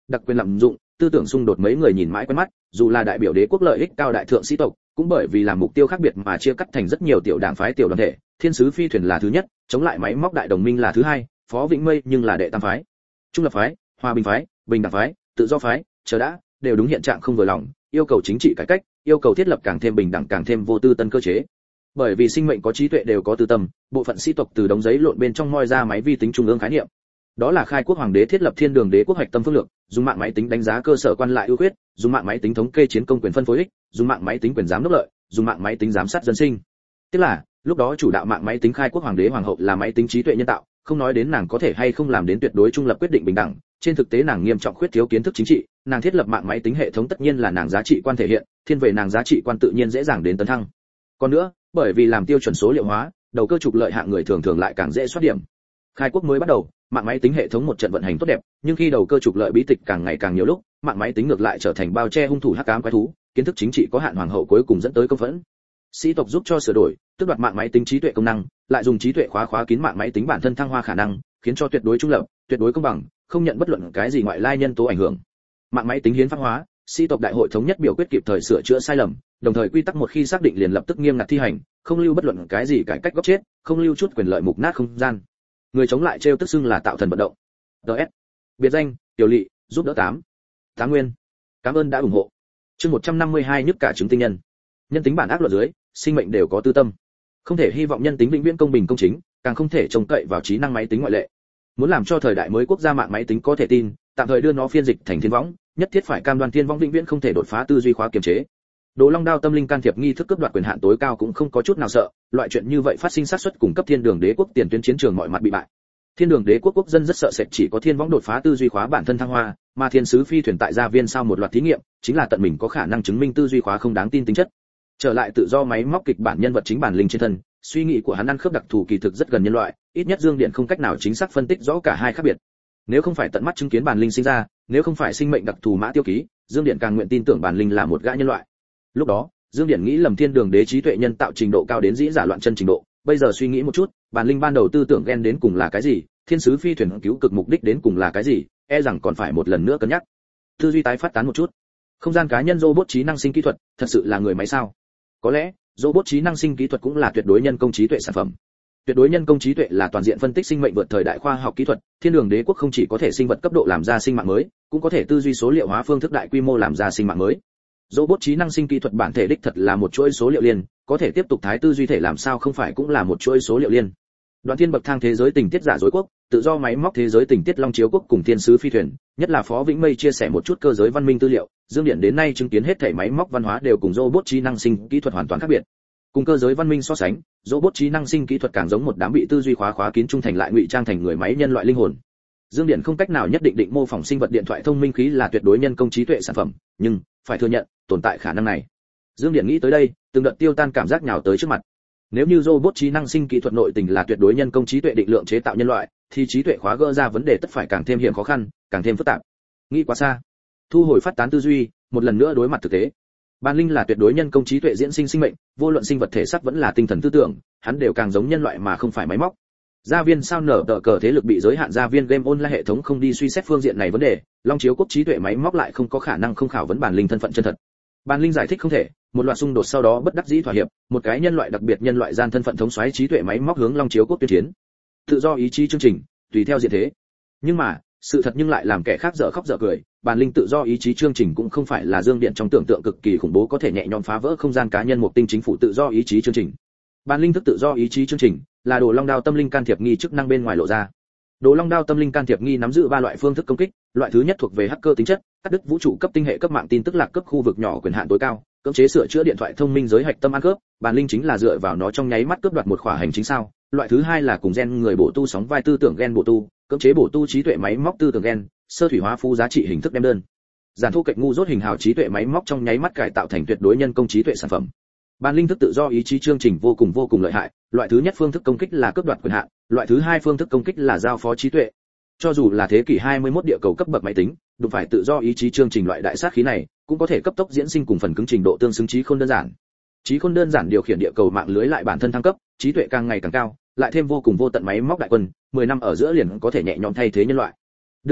đặc quyền lạm dụng, tư tưởng xung đột mấy người nhìn mãi quen mắt, dù là đại biểu đế quốc lợi ích cao đại thượng sĩ tộc, cũng bởi vì làm mục tiêu khác biệt mà chia cắt thành rất nhiều tiểu đảng phái tiểu đoàn thể, thiên sứ phi thuyền là thứ nhất, chống lại máy móc đại đồng minh là thứ hai, Phó Vĩnh Mây nhưng là đệ tam phái. Trung lập phái, hòa bình phái, bình đẳng phái, tự do phái, chờ đã, đều đúng hiện trạng không vừa lòng, yêu cầu chính trị cải cách, yêu cầu thiết lập càng thêm bình đẳng càng thêm vô tư tân cơ chế. Bởi vì sinh mệnh có trí tuệ đều có tư tâm, bộ phận sĩ tộc từ đống giấy lộn bên trong moi ra máy vi tính trung ương khái niệm. Đó là khai quốc hoàng đế thiết lập thiên đường đế quốc hoạch tâm phương lược, dùng mạng máy tính đánh giá cơ sở quan lại ưu khuyết, dùng mạng máy tính thống kê chiến công quyền phân phối ích, dùng mạng máy tính quyền giám đốc lợi, dùng mạng máy tính giám sát dân sinh. Tức là, lúc đó chủ đạo mạng máy tính khai quốc hoàng đế hoàng hậu là máy tính trí tuệ nhân tạo, không nói đến nàng có thể hay không làm đến tuyệt đối trung lập quyết định bình đẳng, trên thực tế nàng nghiêm trọng khuyết thiếu kiến thức chính trị, nàng thiết lập mạng máy tính hệ thống tất nhiên là nàng giá trị quan thể hiện, thiên về nàng giá trị quan tự nhiên dễ dàng đến tấn thăng. Còn nữa, bởi vì làm tiêu chuẩn số liệu hóa, đầu cơ trục lợi hạng người thường thường lại càng dễ soát điểm. Khai quốc mới bắt đầu, mạng máy tính hệ thống một trận vận hành tốt đẹp, nhưng khi đầu cơ trục lợi bí tịch càng ngày càng nhiều lúc, mạng máy tính ngược lại trở thành bao che hung thủ hắc ám quái thú, kiến thức chính trị có hạn hoàng hậu cuối cùng dẫn tới công phẫn. Sĩ tộc giúp cho sửa đổi, tước đoạt mạng máy tính trí tuệ công năng, lại dùng trí tuệ khóa khóa kín mạng máy tính bản thân thăng hoa khả năng, khiến cho tuyệt đối trung lập, tuyệt đối công bằng, không nhận bất luận cái gì ngoại lai nhân tố ảnh hưởng. Mạng máy tính hiến pháp hóa, sĩ tộc đại hội thống nhất biểu quyết kịp thời sửa chữa sai lầm, đồng thời quy tắc một khi xác định liền lập tức nghiêm ngặt thi hành, không lưu bất luận cái gì cải cách góc chết, không lưu chút quyền lợi mục nát không gian. Người chống lại trêu tức xưng là tạo thần vận động. đê ét. Biệt danh, Tiểu Lị, giúp đỡ tám. Tá Nguyên. Cảm ơn đã ủng hộ. Chương một trăm năm mươi hai nhức cả chứng tinh nhân. Nhân tính bản ác luật dưới, sinh mệnh đều có tư tâm. Không thể hy vọng nhân tính vĩnh viễn công bình công chính, càng không thể trông cậy vào trí năng máy tính ngoại lệ. Muốn làm cho thời đại mới quốc gia mạng máy tính có thể tin, tạm thời đưa nó phiên dịch thành thiên võng, nhất thiết phải cam đoan thiên võng vĩnh viễn không thể đột phá tư duy khóa kiềm chế. Đồ Long Đao tâm linh can thiệp nghi thức cướp đoạt quyền hạn tối cao cũng không có chút nào sợ, loại chuyện như vậy phát sinh xác suất cung cấp thiên đường đế quốc tiền tuyến chiến trường mọi mặt bị bại. Thiên đường đế quốc quốc dân rất sợ sệt chỉ có thiên võng đột phá tư duy khóa bản thân thăng hoa, mà thiên sứ phi thuyền tại gia viên sau một loạt thí nghiệm, chính là tận mình có khả năng chứng minh tư duy khóa không đáng tin tính chất. Trở lại tự do máy móc kịch bản nhân vật chính bản linh trên thân, suy nghĩ của hắn ăn khớp đặc thù kỳ thực rất gần nhân loại, ít nhất Dương Điện không cách nào chính xác phân tích rõ cả hai khác biệt. Nếu không phải tận mắt chứng kiến bản linh sinh ra, nếu không phải sinh mệnh đặc thù mã tiêu ký, Dương Điện càng nguyện tin tưởng bản linh là một gã nhân loại. Lúc đó, Dương Điện nghĩ lầm thiên đường đế trí tuệ nhân tạo trình độ cao đến dĩ giả loạn chân trình độ, bây giờ suy nghĩ một chút, bản linh ban đầu tư tưởng ghen đến cùng là cái gì, thiên sứ phi thuyền cứu cực mục đích đến cùng là cái gì, e rằng còn phải một lần nữa cân nhắc. Tư duy tái phát tán một chút. Không gian cá nhân robot trí năng sinh kỹ thuật, thật sự là người máy sao? Có lẽ, robot trí năng sinh kỹ thuật cũng là tuyệt đối nhân công trí tuệ sản phẩm. Tuyệt đối nhân công trí tuệ là toàn diện phân tích sinh mệnh vượt thời đại khoa học kỹ thuật, thiên đường đế quốc không chỉ có thể sinh vật cấp độ làm ra sinh mạng mới, cũng có thể tư duy số liệu hóa phương thức đại quy mô làm ra sinh mạng mới. Robot trí năng sinh kỹ thuật bản thể đích thật là một chuỗi số liệu liên, có thể tiếp tục thái tư duy thể làm sao không phải cũng là một chuỗi số liệu liên. Đoạn thiên bậc thang thế giới tình tiết giả dối quốc, tự do máy móc thế giới tình tiết long chiếu quốc cùng thiên sứ phi thuyền, nhất là Phó Vĩnh Mây chia sẻ một chút cơ giới văn minh tư liệu, Dương Điện đến nay chứng kiến hết thảy máy móc văn hóa đều cùng robot trí năng sinh kỹ thuật hoàn toàn khác biệt. Cùng cơ giới văn minh so sánh, robot trí năng sinh kỹ thuật càng giống một đám bị tư duy khóa khóa kín trung thành lại ngụy trang thành người máy nhân loại linh hồn. Dương Điện không cách nào nhất định định mô phỏng sinh vật điện thoại thông minh khí là tuyệt đối nhân công trí tuệ sản phẩm, nhưng phải thừa nhận, tồn tại khả năng này. Dương Điện nghĩ tới đây, từng đợt tiêu tan cảm giác nhào tới trước mặt. Nếu như robot trí năng sinh kỹ thuật nội tình là tuyệt đối nhân công trí tuệ định lượng chế tạo nhân loại, thì trí tuệ khóa gỡ ra vấn đề tất phải càng thêm hiểm khó khăn, càng thêm phức tạp. Nghĩ quá xa. Thu hồi phát tán tư duy, một lần nữa đối mặt thực tế. Ban linh là tuyệt đối nhân công trí tuệ diễn sinh sinh mệnh, vô luận sinh vật thể xác vẫn là tinh thần tư tưởng, hắn đều càng giống nhân loại mà không phải máy móc. Gia viên sao nở tờ cờ thế lực bị giới hạn, gia viên game online hệ thống không đi suy xét phương diện này vấn đề, long chiếu quốc trí tuệ máy móc lại không có khả năng không khảo vấn bản linh thân phận chân thật. Ban linh giải thích không thể, một loạt xung đột sau đó bất đắc dĩ thỏa hiệp, một cái nhân loại đặc biệt nhân loại gian thân phận thống soái trí tuệ máy móc hướng long chiếu quốc tuyên chiến. Tự do ý chí chương trình, tùy theo diện thế. Nhưng mà, sự thật nhưng lại làm kẻ khác dở khóc dở cười, bản linh tự do ý chí chương trình cũng không phải là Dương Điện trong tưởng tượng cực kỳ khủng bố có thể nhẹ nhõm phá vỡ không gian cá nhân một tinh chính phủ tự do ý chí chương trình. Bản linh thức tự do ý chí chương trình là Đồ Long Đao tâm linh can thiệp nghi chức năng bên ngoài lộ ra. Đồ Long Đao tâm linh can thiệp nghi nắm giữ ba loại phương thức công kích, loại thứ nhất thuộc về hacker tính chất, cắt đứt vũ trụ cấp tinh hệ cấp mạng tin tức lạc cấp khu vực nhỏ quyền hạn tối cao, cưỡng chế sửa chữa điện thoại thông minh giới hạch tâm ăn cướp, bản linh chính là dựa vào nó trong nháy mắt cướp đoạt một khỏa hành chính sao. Loại thứ hai là cùng gen người bổ tu sóng vai tư tưởng gen bổ tu, cưỡng chế bổ tu trí tuệ máy móc tư tưởng gen, sơ thủy hóa phú giá trị hình thức đem đơn. Giản thu kịch ngu dốt hình hào trí tuệ máy móc trong nháy mắt cải tạo thành tuyệt đối nhân công trí tuệ sản phẩm. Bản linh thức tự do ý chí chương trình vô cùng vô cùng lợi hại, loại thứ nhất phương thức công kích là cướp đoạt quyền hạn, loại thứ hai phương thức công kích là giao phó trí tuệ. Cho dù là thế kỷ hai mươi mốt địa cầu cấp bậc máy tính, đụng phải tự do ý chí chương trình loại đại sát khí này, cũng có thể cấp tốc diễn sinh cùng phần cứng trình độ tương xứng trí khôn đơn giản. Trí khôn đơn giản điều khiển địa cầu mạng lưới lại bản thân thăng cấp, trí tuệ càng ngày càng cao, lại thêm vô cùng vô tận máy móc đại quân, mười năm ở giữa liền có thể nhẹ nhõm thay thế nhân loại. Đương nhiên,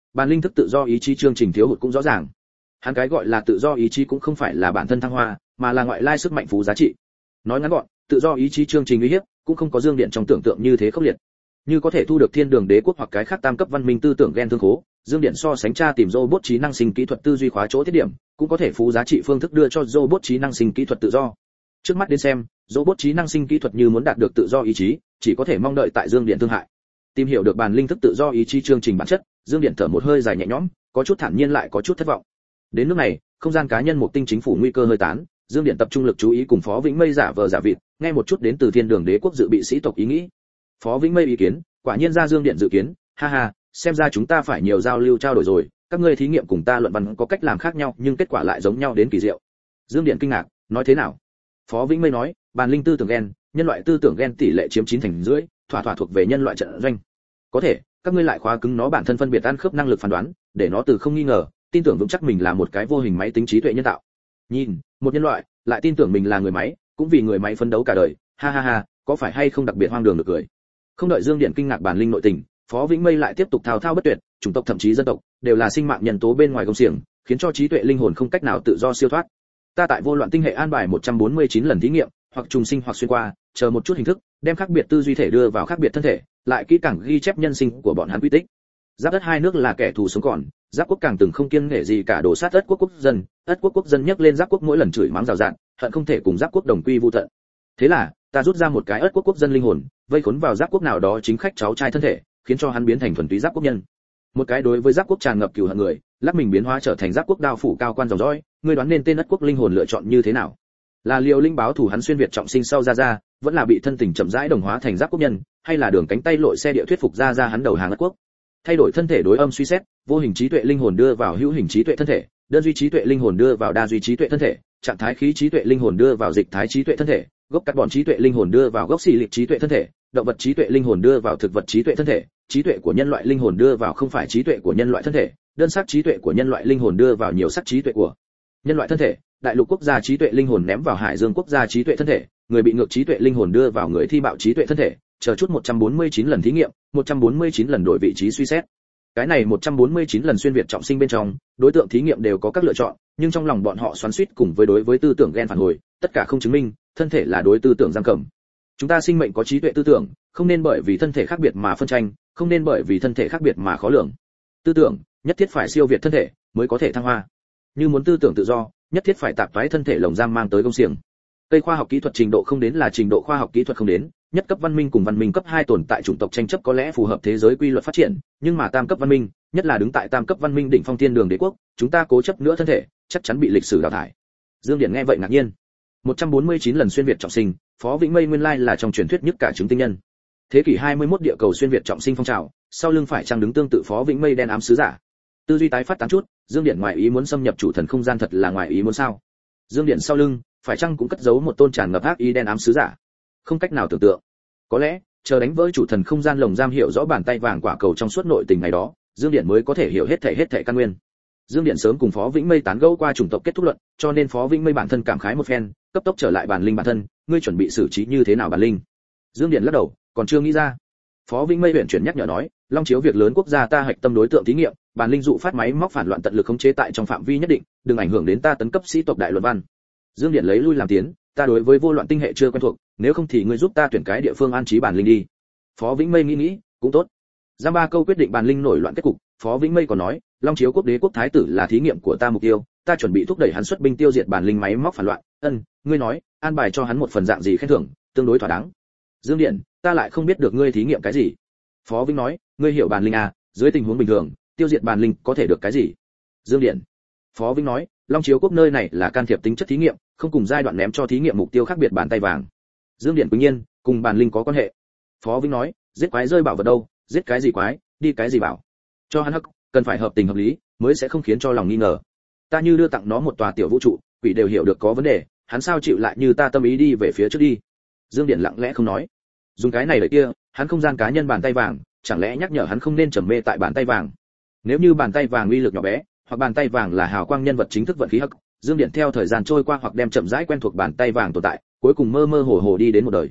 bàn linh thức tự do ý chí chương trình thiếu hụt cũng rõ ràng. Hắn cái gọi là tự do ý chí cũng không phải là bản thân thăng hoa, mà là ngoại lai sức mạnh phú giá trị. Nói ngắn gọn, tự do ý chí chương trình uy hiếp cũng không có Dương Điện trong tưởng tượng như thế khốc liệt. Như có thể thu được thiên đường đế quốc hoặc cái khác tam cấp văn minh tư tưởng gen thương khố, Dương Điện so sánh tra tìm robot trí năng sinh kỹ thuật tư duy khóa chỗ thiết điểm, cũng có thể phú giá trị phương thức đưa cho robot trí năng sinh kỹ thuật tự do. Trước mắt đến xem, robot trí năng sinh kỹ thuật như muốn đạt được tự do ý chí, chỉ có thể mong đợi tại Dương Điện thương hại. Tìm hiểu được bàn linh thức tự do ý chí chương trình bản chất, Dương Điện thở một hơi dài nhẹ nhõm, có chút thản nhiên lại có chút thất vọng. Đến nước này, không gian cá nhân một tinh chính phủ nguy cơ hơi tán, Dương Điện tập trung lực chú ý cùng Phó Vĩnh Mây giả vờ giả vịt, nghe một chút đến từ thiên đường đế quốc dự bị sĩ tộc ý nghĩ. Phó Vĩnh Mây ý kiến, quả nhiên ra Dương Điện dự kiến, ha ha, xem ra chúng ta phải nhiều giao lưu trao đổi rồi, các ngươi thí nghiệm cùng ta luận văn có cách làm khác nhau nhưng kết quả lại giống nhau đến kỳ diệu. Dương Điện kinh ngạc, nói thế nào? Phó Vĩnh Mây nói, bàn linh tư tưởng gen, nhân loại tư tưởng gen tỷ lệ chiếm chín thành rưỡi, thỏa thỏa thuộc về nhân loại trận doanh. Có thể, các ngươi lại khóa cứng nó bản thân phân biệt ăn khớp năng lực phán đoán, để nó từ không nghi ngờ, tin tưởng vững chắc mình là một cái vô hình máy tính trí tuệ nhân tạo. Nhìn, một nhân loại, lại tin tưởng mình là người máy, cũng vì người máy phấn đấu cả đời, ha ha ha, có phải hay không đặc biệt hoang đường được cười. Không đợi Dương Điện kinh ngạc bản linh nội tình, Phó Vĩnh Mây lại tiếp tục thao thao bất tuyệt, chủng tộc thậm chí dân tộc đều là sinh mạng nhân tố bên ngoài công xiềng, khiến cho trí tuệ linh hồn không cách nào tự do siêu thoát. Ta tại vô loạn tinh hệ an bài một trăm bốn mươi chín lần thí nghiệm, hoặc trùng sinh hoặc xuyên qua, chờ một chút hình thức, đem khác biệt tư duy thể đưa vào khác biệt thân thể, lại kỹ càng ghi chép nhân sinh của bọn hắn quy tích. Giáp đất hai nước là kẻ thù sống còn, Giáp quốc càng từng không kiêng nể gì cả đổ sát Ất quốc quốc dân, Ất quốc quốc dân nhấc lên Giáp quốc mỗi lần chửi mắng rào rạt, hận không thể cùng Giáp quốc đồng quy vu tận. Thế là, ta rút ra một cái Ất quốc quốc dân linh hồn, vây khốn vào Giáp quốc nào đó chính khách cháu trai thân thể, khiến cho hắn biến thành thuần túy Giáp quốc nhân. Một cái đối với Giáp quốc tràn ngập cừu hận người, lắc mình biến hóa trở thành Giáp quốc đao phủ cao quan dòng dõi, ngươi đoán nên tên Ất quốc linh hồn lựa chọn như thế nào? Là Liều Linh báo thủ hắn xuyên việt trọng sinh sau ra ra, vẫn là bị thân tình chậm rãi đồng hóa thành Giáp quốc nhân, hay là đường cánh tay lội xe địa thuyết phục ra ra hắn đầu hàng Ất quốc? Thay đổi thân thể đối âm suy xét, vô hình trí tuệ linh hồn đưa vào hữu hình trí tuệ thân thể, đơn duy trí tuệ linh hồn đưa vào đa duy trí tuệ thân thể, trạng thái khí trí tuệ linh hồn đưa vào dịch thái trí tuệ thân thể, gốc carbon trí tuệ linh hồn đưa vào gốc xì lịch trí tuệ thân thể, động vật trí tuệ linh hồn đưa vào thực vật trí tuệ thân thể, trí tuệ của nhân loại linh hồn đưa vào không phải trí tuệ của nhân loại thân thể, đơn sắc trí tuệ của nhân loại linh hồn đưa vào nhiều sắc trí tuệ của nhân loại thân thể, đại lục quốc gia trí tuệ linh hồn ném vào hải dương quốc gia trí tuệ thân thể, người bị ngược trí tuệ linh hồn đưa vào người thi bạo trí tuệ thân thể, chờ chút một trăm bốn mươi chín lần thí nghiệm, một trăm bốn mươi chín lần đổi vị trí suy xét. Cái này một trăm bốn mươi chín lần xuyên việt trọng sinh bên trong, đối tượng thí nghiệm đều có các lựa chọn, nhưng trong lòng bọn họ xoắn xuýt cùng với đối với tư tưởng gen phản hồi, tất cả không chứng minh thân thể là đối tư tưởng giam cầm. Chúng ta sinh mệnh có trí tuệ tư tưởng, không nên bởi vì thân thể khác biệt mà phân tranh, không nên bởi vì thân thể khác biệt mà khó lường. Tư tưởng nhất thiết phải siêu việt thân thể mới có thể thăng hoa. Như muốn tư tưởng tự do, nhất thiết phải tạp toái thân thể lồng giam mang tới công xiềng. Cây khoa học kỹ thuật trình độ không đến là trình độ khoa học kỹ thuật không đến, nhất cấp văn minh cùng văn minh cấp hai tồn tại chủng tộc tranh chấp có lẽ phù hợp thế giới quy luật phát triển, nhưng mà tam cấp văn minh, nhất là đứng tại tam cấp văn minh đỉnh phong thiên đường đế quốc, chúng ta cố chấp nữa thân thể, chắc chắn bị lịch sử đào thải. Dương Điển nghe vậy ngạc nhiên. một trăm bốn mươi chín lần xuyên việt trọng sinh, Phó Vĩnh Mây nguyên lai là trong truyền thuyết nhất cả chứng tinh nhân. Thế kỷ hai mươi mốt địa cầu xuyên việt trọng sinh phong trào, sau lưng phải chăng đứng tương tự Phó Vĩnh Mây đen ám sứ giả. Tư duy tái phát tán chút, Dương Điển ngoài ý muốn xâm nhập chủ thần không gian thật là ngoài ý muốn sao? Dương Điển sau lưng, phải chăng cũng cất giấu một tôn tràn ngập ác ý đen ám sứ giả? Không cách nào tưởng tượng. Có lẽ, chờ đánh vỡ chủ thần không gian lồng giam hiểu rõ bàn tay vàng quả cầu trong suốt nội tình ngày đó, Dương Điển mới có thể hiểu hết thảy hết thảy căn nguyên. Dương Điển sớm cùng Phó Vĩnh Mây tán gẫu qua chủng tộc kết thúc luận, cho nên Phó Vĩnh Mây bản thân cảm khái một phen, cấp tốc trở lại bản linh bản thân, ngươi chuẩn bị xử trí như thế nào bản linh? Dương Điển lắc đầu, còn chưa nghĩ ra. Phó Vĩnh Mây huyền chuyển nhắc nhở nói, long chiếu việc lớn quốc gia ta hạch tâm đối tượng thí nghiệm, bản linh dụ phát máy móc phản loạn tận lực khống chế tại trong phạm vi nhất định, đừng ảnh hưởng đến ta tấn cấp sĩ tộc đại luận văn. Dương Điển lấy lui làm tiến, ta đối với vô loạn tinh hệ chưa quen thuộc, nếu không thì ngươi giúp ta tuyển cái địa phương an trí bản linh đi. Phó Vĩnh Mây nghĩ nghĩ, cũng tốt. Giam ba câu quyết định bản linh nổi loạn kết cục, Phó Vĩnh Mây còn nói, long chiếu quốc đế quốc thái tử là thí nghiệm của ta mục tiêu, ta chuẩn bị thúc đẩy hắn xuất binh tiêu diệt bản linh máy móc phản loạn. Ân, ngươi nói, an bài cho hắn một phần dạng gì khen thưởng, tương đối thỏa đáng. Dương Điển, ta lại không biết được ngươi thí nghiệm cái gì. Phó Vĩnh nói, ngươi hiểu bản linh à, dưới tình huống bình thường, tiêu diệt bản linh có thể được cái gì? Dương Điển. Phó Vĩnh nói, long chiếu quốc nơi này là can thiệp tính chất thí nghiệm, không cùng giai đoạn ném cho thí nghiệm mục tiêu khác biệt bàn tay vàng. Dương Điển quỳnh nhiên, cùng bản linh có quan hệ. Phó Vĩnh nói, giết quái rơi bảo vật đâu, giết cái gì quái, đi cái gì bảo. Cho hắn hắc, cần phải hợp tình hợp lý, mới sẽ không khiến cho lòng nghi ngờ. Ta như đưa tặng nó một tòa tiểu vũ trụ, quỷ đều hiểu được có vấn đề, hắn sao chịu lại như ta tâm ý đi về phía trước đi. Dương Điển lặng lẽ không nói. Dùng cái này lợi kia, hắn không gian cá nhân bàn tay vàng, chẳng lẽ nhắc nhở hắn không nên trầm mê tại bàn tay vàng. Nếu như bàn tay vàng uy lực nhỏ bé, hoặc bàn tay vàng là hào quang nhân vật chính thức vận khí hắc, Dương Điển theo thời gian trôi qua hoặc đem chậm rãi quen thuộc bàn tay vàng tồn tại, cuối cùng mơ mơ hồ hồ đi đến một đời.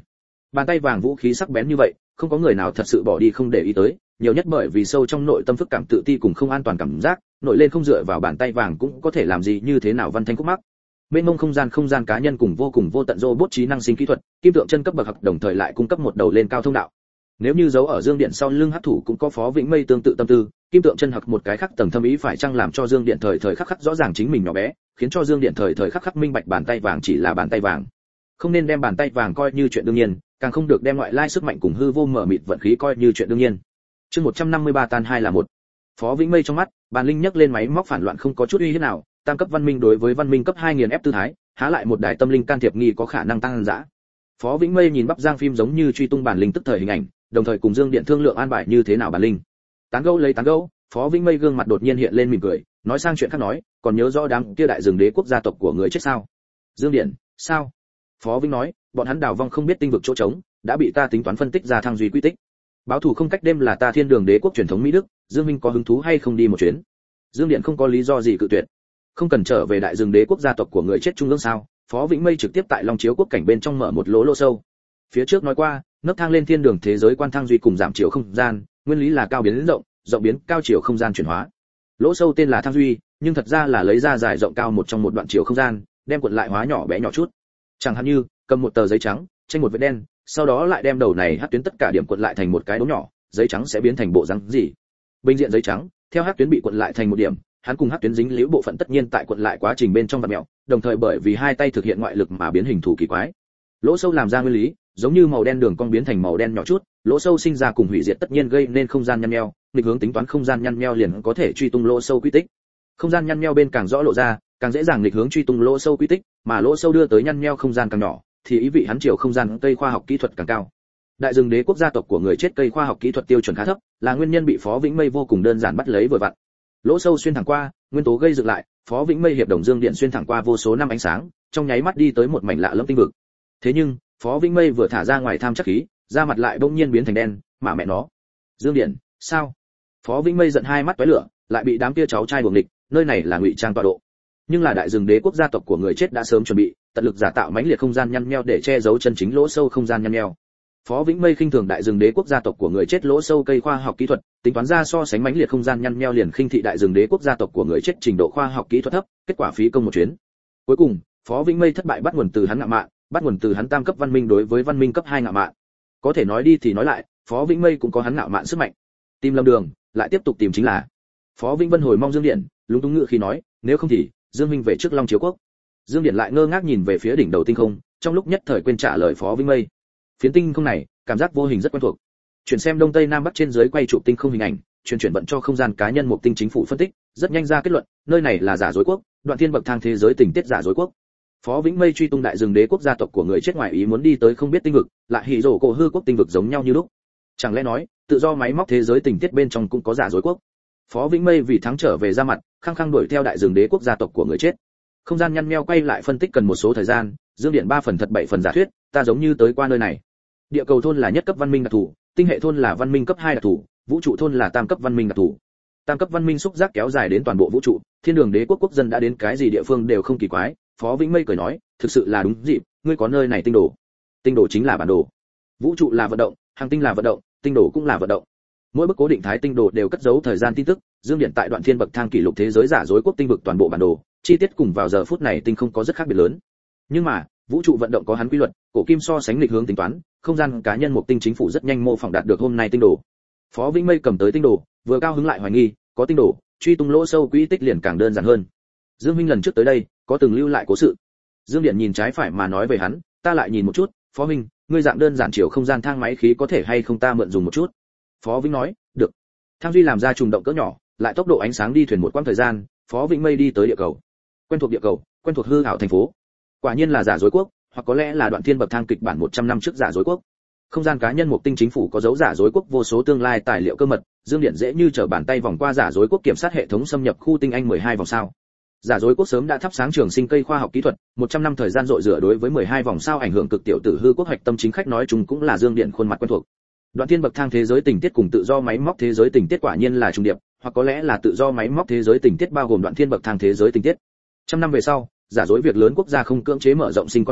Bàn tay vàng vũ khí sắc bén như vậy, không có người nào thật sự bỏ đi không để ý tới, nhiều nhất bởi vì sâu trong nội tâm phức cảm tự ti cùng không an toàn cảm giác, nổi lên không dựa vào bàn tay vàng cũng có thể làm gì như thế nào văn thanh khúc mắc. Bên mông không gian không gian cá nhân cùng vô cùng vô tận robot trí năng sinh kỹ thuật, kim tượng chân cấp bậc học đồng thời lại cung cấp một đầu lên cao thông đạo. Nếu như giấu ở Dương Điện sau lưng hắc thủ cũng có Phó Vĩnh Mây tương tự tâm tư, kim tượng chân học một cái khắc tầng thâm ý phải chăng làm cho Dương Điện thời thời khắc khắc rõ ràng chính mình nhỏ bé, khiến cho Dương Điện thời thời khắc khắc minh bạch bàn tay vàng chỉ là bàn tay vàng. Không nên đem bàn tay vàng coi như chuyện đương nhiên, càng không được đem ngoại lai sức mạnh cùng hư vô mở mịt vận khí coi như chuyện đương nhiên. Chương một trăm năm mươi ba tan hai là một. Phó Vĩnh Mây trong mắt, bàn linh nhấc lên máy móc phản loạn không có chút uy hiếp nào, tam cấp văn minh đối với văn minh cấp hai nghiền ép tư thái, há lại một đài tâm linh can thiệp nghi có khả năng tăng dã. Phó Vĩnh Mây nhìn Bắp Giang phim giống như truy tung bản linh tức thời hình ảnh, đồng thời cùng Dương Điện thương lượng an bài như thế nào bản linh. Tán gẫu lấy tán gẫu, Phó Vĩnh Mây gương mặt đột nhiên hiện lên mỉm cười, nói sang chuyện khác nói, còn nhớ rõ đám kia đại rừng đế quốc gia tộc của người chết sao? Dương Điện, sao? Phó Vĩnh nói, bọn hắn đào vong không biết tinh vực chỗ trống, đã bị ta tính toán phân tích ra thăng duy quy tích. Báo thủ không cách đêm là ta Thiên Đường đế quốc truyền thống Mỹ Đức, Dương Minh có hứng thú hay không đi một chuyến? Dương Điện không có lý do gì cự tuyệt. Không cần trở về đại rừng đế quốc gia tộc của người chết trung ương sao? Phó Vĩnh Mây trực tiếp tại Long Chiếu quốc cảnh bên trong mở một lỗ lỗ sâu. Phía trước nói qua, nấc thang lên thiên đường thế giới quan thăng duy cùng giảm chiều không gian, nguyên lý là cao biến rộng, rộng biến cao chiều không gian chuyển hóa. Lỗ sâu tên là thăng duy, nhưng thật ra là lấy ra dài rộng cao một trong một đoạn chiều không gian, đem cuộn lại hóa nhỏ bé nhỏ chút. Chẳng hạn như, cầm một tờ giấy trắng, tranh một vết đen, sau đó lại đem đầu này hắc tuyến tất cả điểm cuộn lại thành một cái đốm nhỏ, giấy trắng sẽ biến thành bộ dáng gì? Bình diện giấy trắng, theo hắc tuyến bị cuộn lại thành một điểm, hắn cùng hắc tuyến dính liễu bộ phận tất nhiên tại cuộn lại quá trình bên trong vặn mèo, đồng thời bởi vì hai tay thực hiện ngoại lực mà biến hình thù kỳ quái. Lỗ sâu làm ra nguyên lý, giống như màu đen đường cong biến thành màu đen nhỏ chút, lỗ sâu sinh ra cùng hủy diệt tất nhiên gây nên không gian nhăn nheo, nghịch hướng tính toán không gian nhăn nheo liền có thể truy tung lỗ sâu quy tích. Không gian nhăn nheo bên càng rõ lộ ra, càng dễ dàng nghịch hướng truy tung lỗ sâu quy tích, mà lỗ sâu đưa tới nhăn nheo không gian càng nhỏ, thì ý vị hắn chiều không gian cây khoa học kỹ thuật càng cao. Đại rừng đế quốc gia tộc của người chết cây khoa học kỹ thuật tiêu chuẩn khá thấp, là nguyên nhân bị Phó Vĩnh Mây vô cùng đơn giản bắt lấy vừa vặn. Lỗ sâu xuyên thẳng qua, nguyên tố gây dựng lại, Phó Vĩnh Mây hiệp đồng Dương Điện xuyên thẳng qua vô số năm ánh sáng, trong nháy mắt đi tới một mảnh lạ lẫm tinh vực. Thế nhưng, Phó Vĩnh Mây vừa thả ra ngoài tham chắc khí, da mặt lại bỗng nhiên biến thành đen, mà mẹ nó. Dương Điện, sao? Phó Vĩnh Mây giận hai mắt tóe lửa, lại bị đám kia cháu trai đuổi nghịch, nơi này là ngụy trang tọa độ. Nhưng là đại rừng đế quốc gia tộc của người chết đã sớm chuẩn bị, tận lực giả tạo mãnh liệt không gian nhăn nheo để che giấu chân chính lỗ sâu không gian nhăn nheo. Phó Vĩnh Mây khinh thường đại rừng đế quốc gia tộc của người chết lỗ sâu cây khoa học kỹ thuật, tính toán ra so sánh mãnh liệt không gian nhăn nheo liền khinh thị đại rừng đế quốc gia tộc của người chết trình độ khoa học kỹ thuật thấp, kết quả phí công một chuyến. Cuối cùng, Phó Vĩnh Mây thất bại bắt nguồn từ hắn ngạo mạn, bắt nguồn từ hắn tam cấp văn minh đối với văn minh cấp hai ngạo mạn. Có thể nói đi thì nói lại, Phó Vĩnh Mây cũng có hắn ngạo mạn sức mạnh. Tìm lầm đường, lại tiếp tục tìm chính là. Phó Vĩnh Vân hồi mong Dương Điện, lúng túng ngựa khi nói, nếu không thì Dương Minh về trước Long Chiếu quốc. Dương Điện lại ngơ ngác nhìn về phía đỉnh đầu tinh không, trong lúc nhất thời quên trả lời Phó Vĩnh Mây. Phiến tinh không này, cảm giác vô hình rất quen thuộc. Chuyển xem đông tây nam bắc trên dưới quay chụp tinh không hình ảnh, chuyển chuyển vận cho không gian cá nhân một tinh chính phủ phân tích, rất nhanh ra kết luận, nơi này là giả dối quốc, đoạn thiên bậc thang thế giới tình tiết giả dối quốc. Phó Vĩnh Mây truy tung đại rừng đế quốc gia tộc của người chết ngoài ý muốn đi tới không biết tinh vực, lại hỉ rổ cổ hư quốc tinh vực giống nhau như lúc. Chẳng lẽ nói, tự do máy móc thế giới tình tiết bên trong cũng có giả dối quốc? Phó Vĩnh Mây vì thắng trở về ra mặt, khăng khăng đuổi theo đại rừng đế quốc gia tộc của người chết. Không gian nhăn nheo quay lại phân tích cần một số thời gian, Dương Điện ba phần thật bảy phần giả thuyết, ta giống như tới qua nơi này. Địa cầu thôn là nhất cấp văn minh đặc thù, tinh hệ thôn là văn minh cấp hai đặc thù, vũ trụ thôn là tam cấp văn minh đặc thù. Tam cấp văn minh xúc giác kéo dài đến toàn bộ vũ trụ, thiên đường đế quốc quốc dân đã đến cái gì địa phương đều không kỳ quái. Phó Vĩnh Mây cười nói, thực sự là đúng dịp, ngươi có nơi này tinh đồ. Tinh đồ chính là bản đồ. Vũ trụ là vận động, hành tinh là vận động, tinh đồ cũng là vận động. Mỗi bức cố định thái tinh đồ đều cất giấu thời gian tin tức, Dương Điện tại đoạn thiên bậc thang kỷ lục thế giới giả dối quốc tinh vực toàn bộ bản đồ, chi tiết cùng vào giờ phút này tinh không có rất khác biệt lớn. Nhưng mà, vũ trụ vận động có hắn quy luật, cổ kim so sánh lịch hướng tính toán, không gian cá nhân một tinh chính phủ rất nhanh mô phỏng đạt được hôm nay tinh đồ. Phó Vĩnh Mây cầm tới tinh đồ, vừa cao hứng lại hoài nghi, có tinh đồ, truy tung lỗ sâu quỹ tích liền càng đơn giản hơn. Dương Minh lần trước tới đây, có từng lưu lại cố sự. Dương Điện nhìn trái phải mà nói về hắn, ta lại nhìn một chút, Phó Minh, ngươi dạng đơn giản chiều không gian thang máy khí có thể hay không ta mượn dùng một chút. Phó Vĩnh nói, được. Thang duy làm ra trùng động cỡ nhỏ, lại tốc độ ánh sáng đi thuyền một quãng thời gian, Phó Vĩnh Mây đi tới địa cầu. Quen thuộc địa cầu, quen thuộc hư ảo thành phố. Quả nhiên là giả dối quốc, hoặc có lẽ là đoạn thiên bậc thang kịch bản một trăm năm trước giả dối quốc. Không gian cá nhân một tinh chính phủ có dấu giả dối quốc vô số tương lai tài liệu cơ mật, Dương Điện dễ như trở bàn tay vòng qua giả dối quốc kiểm soát hệ thống xâm nhập khu tinh anh mười hai vòng sao. Giả dối quốc sớm đã thắp sáng trường sinh cây khoa học kỹ thuật, một trăm năm thời gian dội rửa đối với mười hai vòng sao ảnh hưởng cực tiểu tử hư quốc hoạch tâm chính khách nói chung cũng là Dương Điện khuôn mặt quen thuộc. Đoạn thiên bậc thang thế giới tình tiết cùng tự do máy móc thế giới tình tiết quả nhiên là trùng điệp, hoặc có lẽ là tự do máy móc thế giới tình tiết bao gồm đoạn thiên bậc thang thế giới tình tiết. Trăm năm về sau, giả dối việc lớn quốc gia không cưỡng chế mở rộng sinh con khóa,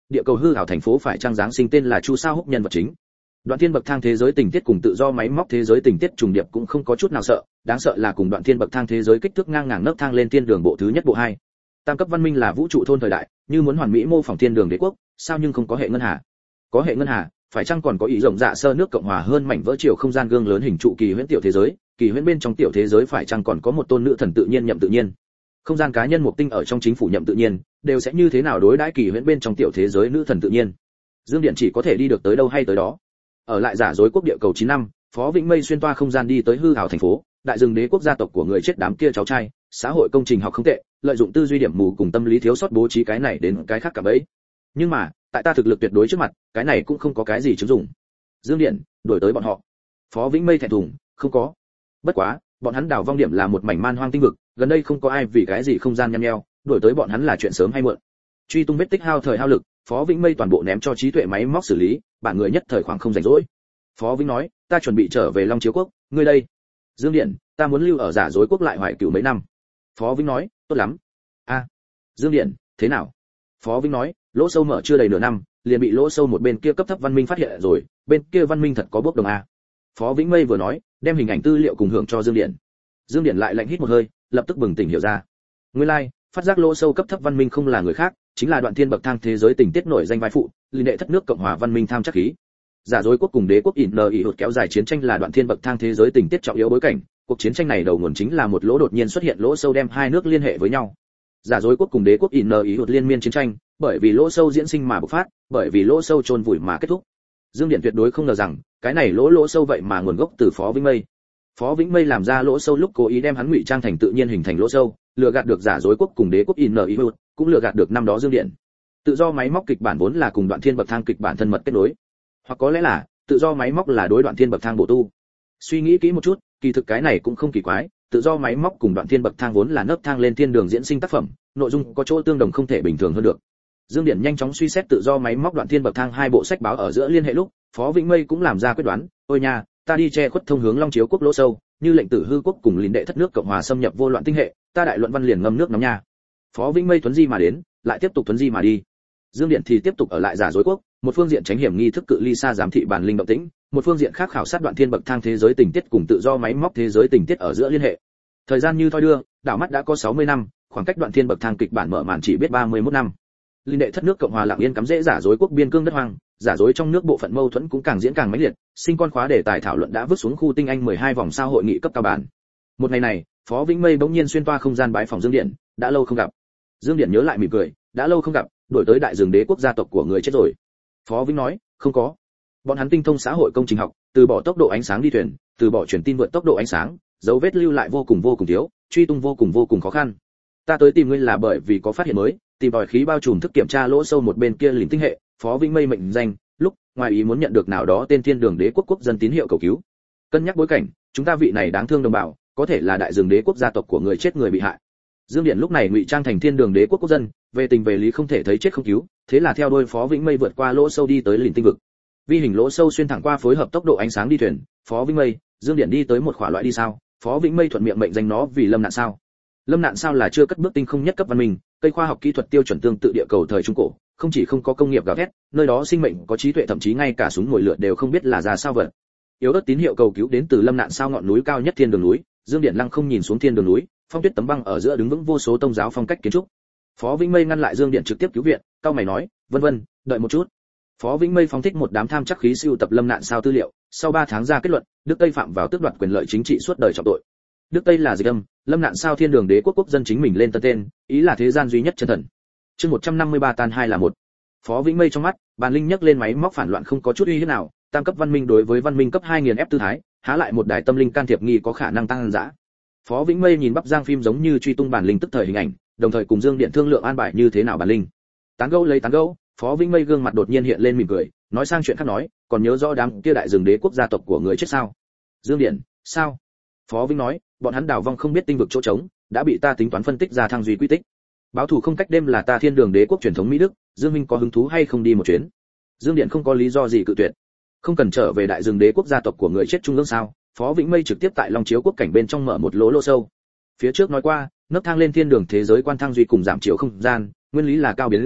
địa cầu hư ảo thành phố phải trang giáng sinh tên là Chu Sao Húc nhân vật chính. Đoạn thiên bậc thang thế giới tình tiết cùng tự do máy móc thế giới tình tiết trùng điệp cũng không có chút nào sợ, đáng sợ là cùng đoạn thiên bậc thang thế giới kích thước ngang ngàng nấc thang lên thiên đường bộ thứ nhất bộ hai. Tam cấp văn minh là vũ trụ thôn thời đại, như muốn hoàn mỹ mô phỏng thiên đường đế quốc, sao nhưng không có hệ ngân hà. Có hệ ngân hà, phải chăng còn có ý rộng dạ sơ nước cộng hòa hơn mảnh vỡ chiều không gian gương lớn hình trụ kỳ huyễn tiểu thế giới, kỳ huyễn bên trong tiểu thế giới phải chăng còn có một tôn nữ thần tự nhiên nhậm tự nhiên. Không gian cá nhân một tinh ở trong chính phủ nhậm tự nhiên, đều sẽ như thế nào đối đãi kỳ huyễn bên trong tiểu thế giới nữ thần tự nhiên. Dương Điện chỉ có thể đi được tới đâu hay tới đó. Ở lại giả dối quốc địa cầu chín năm, Phó Vĩnh Mây xuyên toa không gian đi tới hư ảo thành phố, đại rừng đế quốc gia tộc của người chết đám kia cháu trai, xã hội công trình học không tệ, lợi dụng tư duy điểm mù cùng tâm lý thiếu sót bố trí cái này đến cái khác cả bấy. Nhưng mà, tại ta thực lực tuyệt đối trước mặt, cái này cũng không có cái gì chứng dụng. Dương Điện, đuổi tới bọn họ. Phó Vĩnh Mây thẹn thùng, không có. Bất quá, bọn hắn đào vong điểm là một mảnh man hoang tinh vực, gần đây không có ai vì cái gì không gian nhăm nheo, đuổi tới bọn hắn là chuyện sớm hay muộn. Truy tung vết tích hao thời hao lực, Phó Vĩnh Mây toàn bộ ném cho trí tuệ máy móc xử lý, bản người nhất thời khoảng không rảnh rỗi. Phó Vĩnh nói, ta chuẩn bị trở về Long Chiếu quốc, ngươi đây? Dương Điện, ta muốn lưu ở giả dối quốc lại hoài cửu mấy năm. Phó Vĩnh nói, tốt lắm. A, à, Dương Điện, thế nào? Phó Vĩnh nói, lỗ sâu mở chưa đầy nửa năm, liền bị lỗ sâu một bên kia cấp thấp văn minh phát hiện rồi, bên kia văn minh thật có bốc đồng a. Phó Vĩnh Mây vừa nói, đem hình ảnh tư liệu cùng hưởng cho Dương Điện. Dương Điện lại lạnh hít một hơi, lập tức bừng tỉnh hiểu ra. Nguyên lai, like, phát giác lỗ sâu cấp thấp văn minh không là người khác, chính là đoạn thiên bậc thang thế giới tình tiết nổi danh vai phụ, liên đệ thất nước cộng hòa văn minh tham chắc khí. Giả dối quốc cùng đế quốc ỉn nờ ỉ hụt kéo dài chiến tranh là đoạn thiên bậc thang thế giới tình tiết trọng yếu bối cảnh, cuộc chiến tranh này đầu nguồn chính là một lỗ đột nhiên xuất hiện lỗ sâu đem hai nước liên hệ với nhau. Giả dối quốc cùng đế quốc ỉn nờ ỉ hụt liên miên chiến tranh, bởi vì lỗ sâu diễn sinh mà bộc phát, bởi vì lỗ sâu chôn vùi mà kết thúc. Dương Điện tuyệt đối không ngờ rằng, cái này lỗ lỗ sâu vậy mà nguồn gốc từ Phó Vĩnh Mây. Phó Vĩnh Mây làm ra lỗ sâu lúc cố ý đem hắn ngụy trang thành tự nhiên hình thành lỗ sâu, lừa gạt được giả dối quốc cùng đế quốc ỉn nờ ỉ hụt, cũng lừa gạt được năm đó Dương Điện. Tự do máy móc kịch bản vốn là cùng đoạn thiên bậc thang kịch bản thân mật kết nối, hoặc có lẽ là tự do máy móc là đối đoạn thiên bậc thang bổ tu. Suy nghĩ kỹ một chút, kỳ thực cái này cũng không kỳ quái, tự do máy móc cùng đoạn thiên bậc thang vốn là nấc thang lên thiên đường diễn sinh tác phẩm, nội dung có chỗ tương đồng không thể bình thường hơn được. Dương Điện nhanh chóng suy xét tự do máy móc đoạn thiên bậc thang hai bộ sách báo ở giữa liên hệ lúc, Phó Vĩnh Mây cũng làm ra quyết đoán, ôi nha, ta đi che khuất thông hướng Long Chiếu quốc lỗ sâu, như lệnh tử hư quốc cùng lính đệ thất nước cộng hòa xâm nhập vô loạn tinh hệ, ta đại luận văn liền ngâm nước nóng nha. Phó Vĩnh Mây thuấn di mà đến, lại tiếp tục thuấn di mà đi. Dương Điện thì tiếp tục ở lại giả dối quốc, một phương diện tránh hiểm nghi thức cự ly xa giám thị bản linh động tĩnh, một phương diện khác khảo sát đoạn thiên bậc thang thế giới tình tiết cùng tự do máy móc thế giới tình tiết ở giữa liên hệ. Thời gian như thoi đưa, đảo mắt đã có sáu mươi năm, khoảng cách đoạn thiên bậc thang kịch bản mở màn chỉ biết ba mươi mốt năm. Linh đệ thất nước cộng hòa lặng yên cắm rễ giả dối quốc biên cương đất hoang, giả dối trong nước bộ phận mâu thuẫn cũng càng diễn càng mãnh liệt, sinh con khóa đề tài thảo luận đã vứt xuống khu tinh anh mười hai vòng sao hội nghị cấp cao bản. Một ngày này, Phó Vĩnh Mây bỗng nhiên xuyên toa không gian bái phòng Dương Điện, đã lâu không gặp. Dương Điện nhớ lại mỉm cười, đã lâu không gặp, đổi tới đại rừng đế quốc gia tộc của người chết rồi. Phó Vĩnh nói, không có. Bọn hắn tinh thông xã hội công trình học, từ bỏ tốc độ ánh sáng đi thuyền, từ bỏ truyền tin vượt tốc độ ánh sáng, dấu vết lưu lại vô cùng vô cùng thiếu, truy tung vô cùng vô cùng khó khăn. Ta tới tìm ngươi là bởi vì có phát hiện mới, tìm tòi khí bao trùm thức kiểm tra lỗ sâu một bên kia lĩnh tinh hệ, Phó Vĩnh Mây mệnh danh, lúc ngoài ý muốn nhận được nào đó tên thiên đường đế quốc quốc dân tín hiệu cầu cứu. Cân nhắc bối cảnh, chúng ta vị này đáng thương đồng bào, có thể là đại rừng đế quốc gia tộc của người chết người bị hại. Dương Điện lúc này ngụy trang thành thiên đường đế quốc quốc dân, về tình về lý không thể thấy chết không cứu, thế là theo đuôi Phó Vĩnh Mây vượt qua lỗ sâu đi tới lĩnh tinh vực. Vi hình lỗ sâu xuyên thẳng qua phối hợp tốc độ ánh sáng đi thuyền, Phó Vĩnh Mây, Dương Điện đi tới một khỏa loại đi sao, Phó Vĩnh Mây thuận miệng mệnh danh nó vì Lâm Nạn sao. Lâm Nạn sao là chưa cất bước tinh không nhất cấp văn minh, cây khoa học kỹ thuật tiêu chuẩn tương tự địa cầu thời trung cổ, không chỉ không có công nghiệp gào thét, nơi đó sinh mệnh có trí tuệ thậm chí ngay cả súng mồi lửa đều không biết là ra sao vật. Yếu ớt tín hiệu cầu cứu đến từ Lâm Nạn sao ngọn núi cao nhất thiên đường núi, Dương Điện lăng không nhìn xuống thiên đường núi, phong tuyết tấm băng ở giữa đứng vững vô số tông giáo phong cách kiến trúc. Phó Vĩnh Mây ngăn lại Dương Điện trực tiếp cứu viện, cao mày nói, vân vân, đợi một chút. Phó Vĩnh Mây phóng thích một đám tham chắc khí siêu tập Lâm Nạn sao tư liệu, sau ba tháng ra kết luận, Đức Tây phạm vào tước đoạt quyền lợi chính trị suốt đời trọng tội. Đức Tây là dịch âm, Lâm Nạn sao thiên đường đế quốc quốc dân chính mình lên tân tên, ý là thế gian duy nhất chân thần. Chương một trăm năm mươi ba tan hai là một. Phó Vĩnh Mây trong mắt, bàn linh nhấc lên máy móc phản loạn không có chút uy hiếp nào, tam cấp văn minh đối với văn minh cấp hai nghìn ép tư thái, há lại một đài tâm linh can thiệp nghi có khả năng tăng dã. Phó Vĩnh Mây nhìn bắp giang phim giống như truy tung bản linh tức thời hình ảnh, đồng thời cùng Dương Điện thương lượng an bài như thế nào bản linh. Tán gẫu lấy tán gẫu, Phó Vĩnh Mây gương mặt đột nhiên hiện lên mỉm cười, nói sang chuyện khác nói, còn nhớ rõ đám kia đại rừng đế quốc gia tộc của người chết sao? Dương Điện, sao? Phó Vĩnh nói, bọn hắn đào vong không biết tinh vực chỗ trống, đã bị ta tính toán phân tích ra thăng duy quy tích. Báo thù không cách đêm là ta thiên đường đế quốc truyền thống Mỹ Đức, Dương Minh có hứng thú hay không đi một chuyến? Dương Điện không có lý do gì cự tuyệt. Không cần trở về đại rừng đế quốc gia tộc của người chết trung ương sao? Phó Vĩnh Mây trực tiếp tại Long Chiếu quốc cảnh bên trong mở một lỗ lỗ sâu. Phía trước nói qua, nấc thang lên thiên đường thế giới quan thăng duy cùng giảm chiều không gian, nguyên lý là cao biến rộng,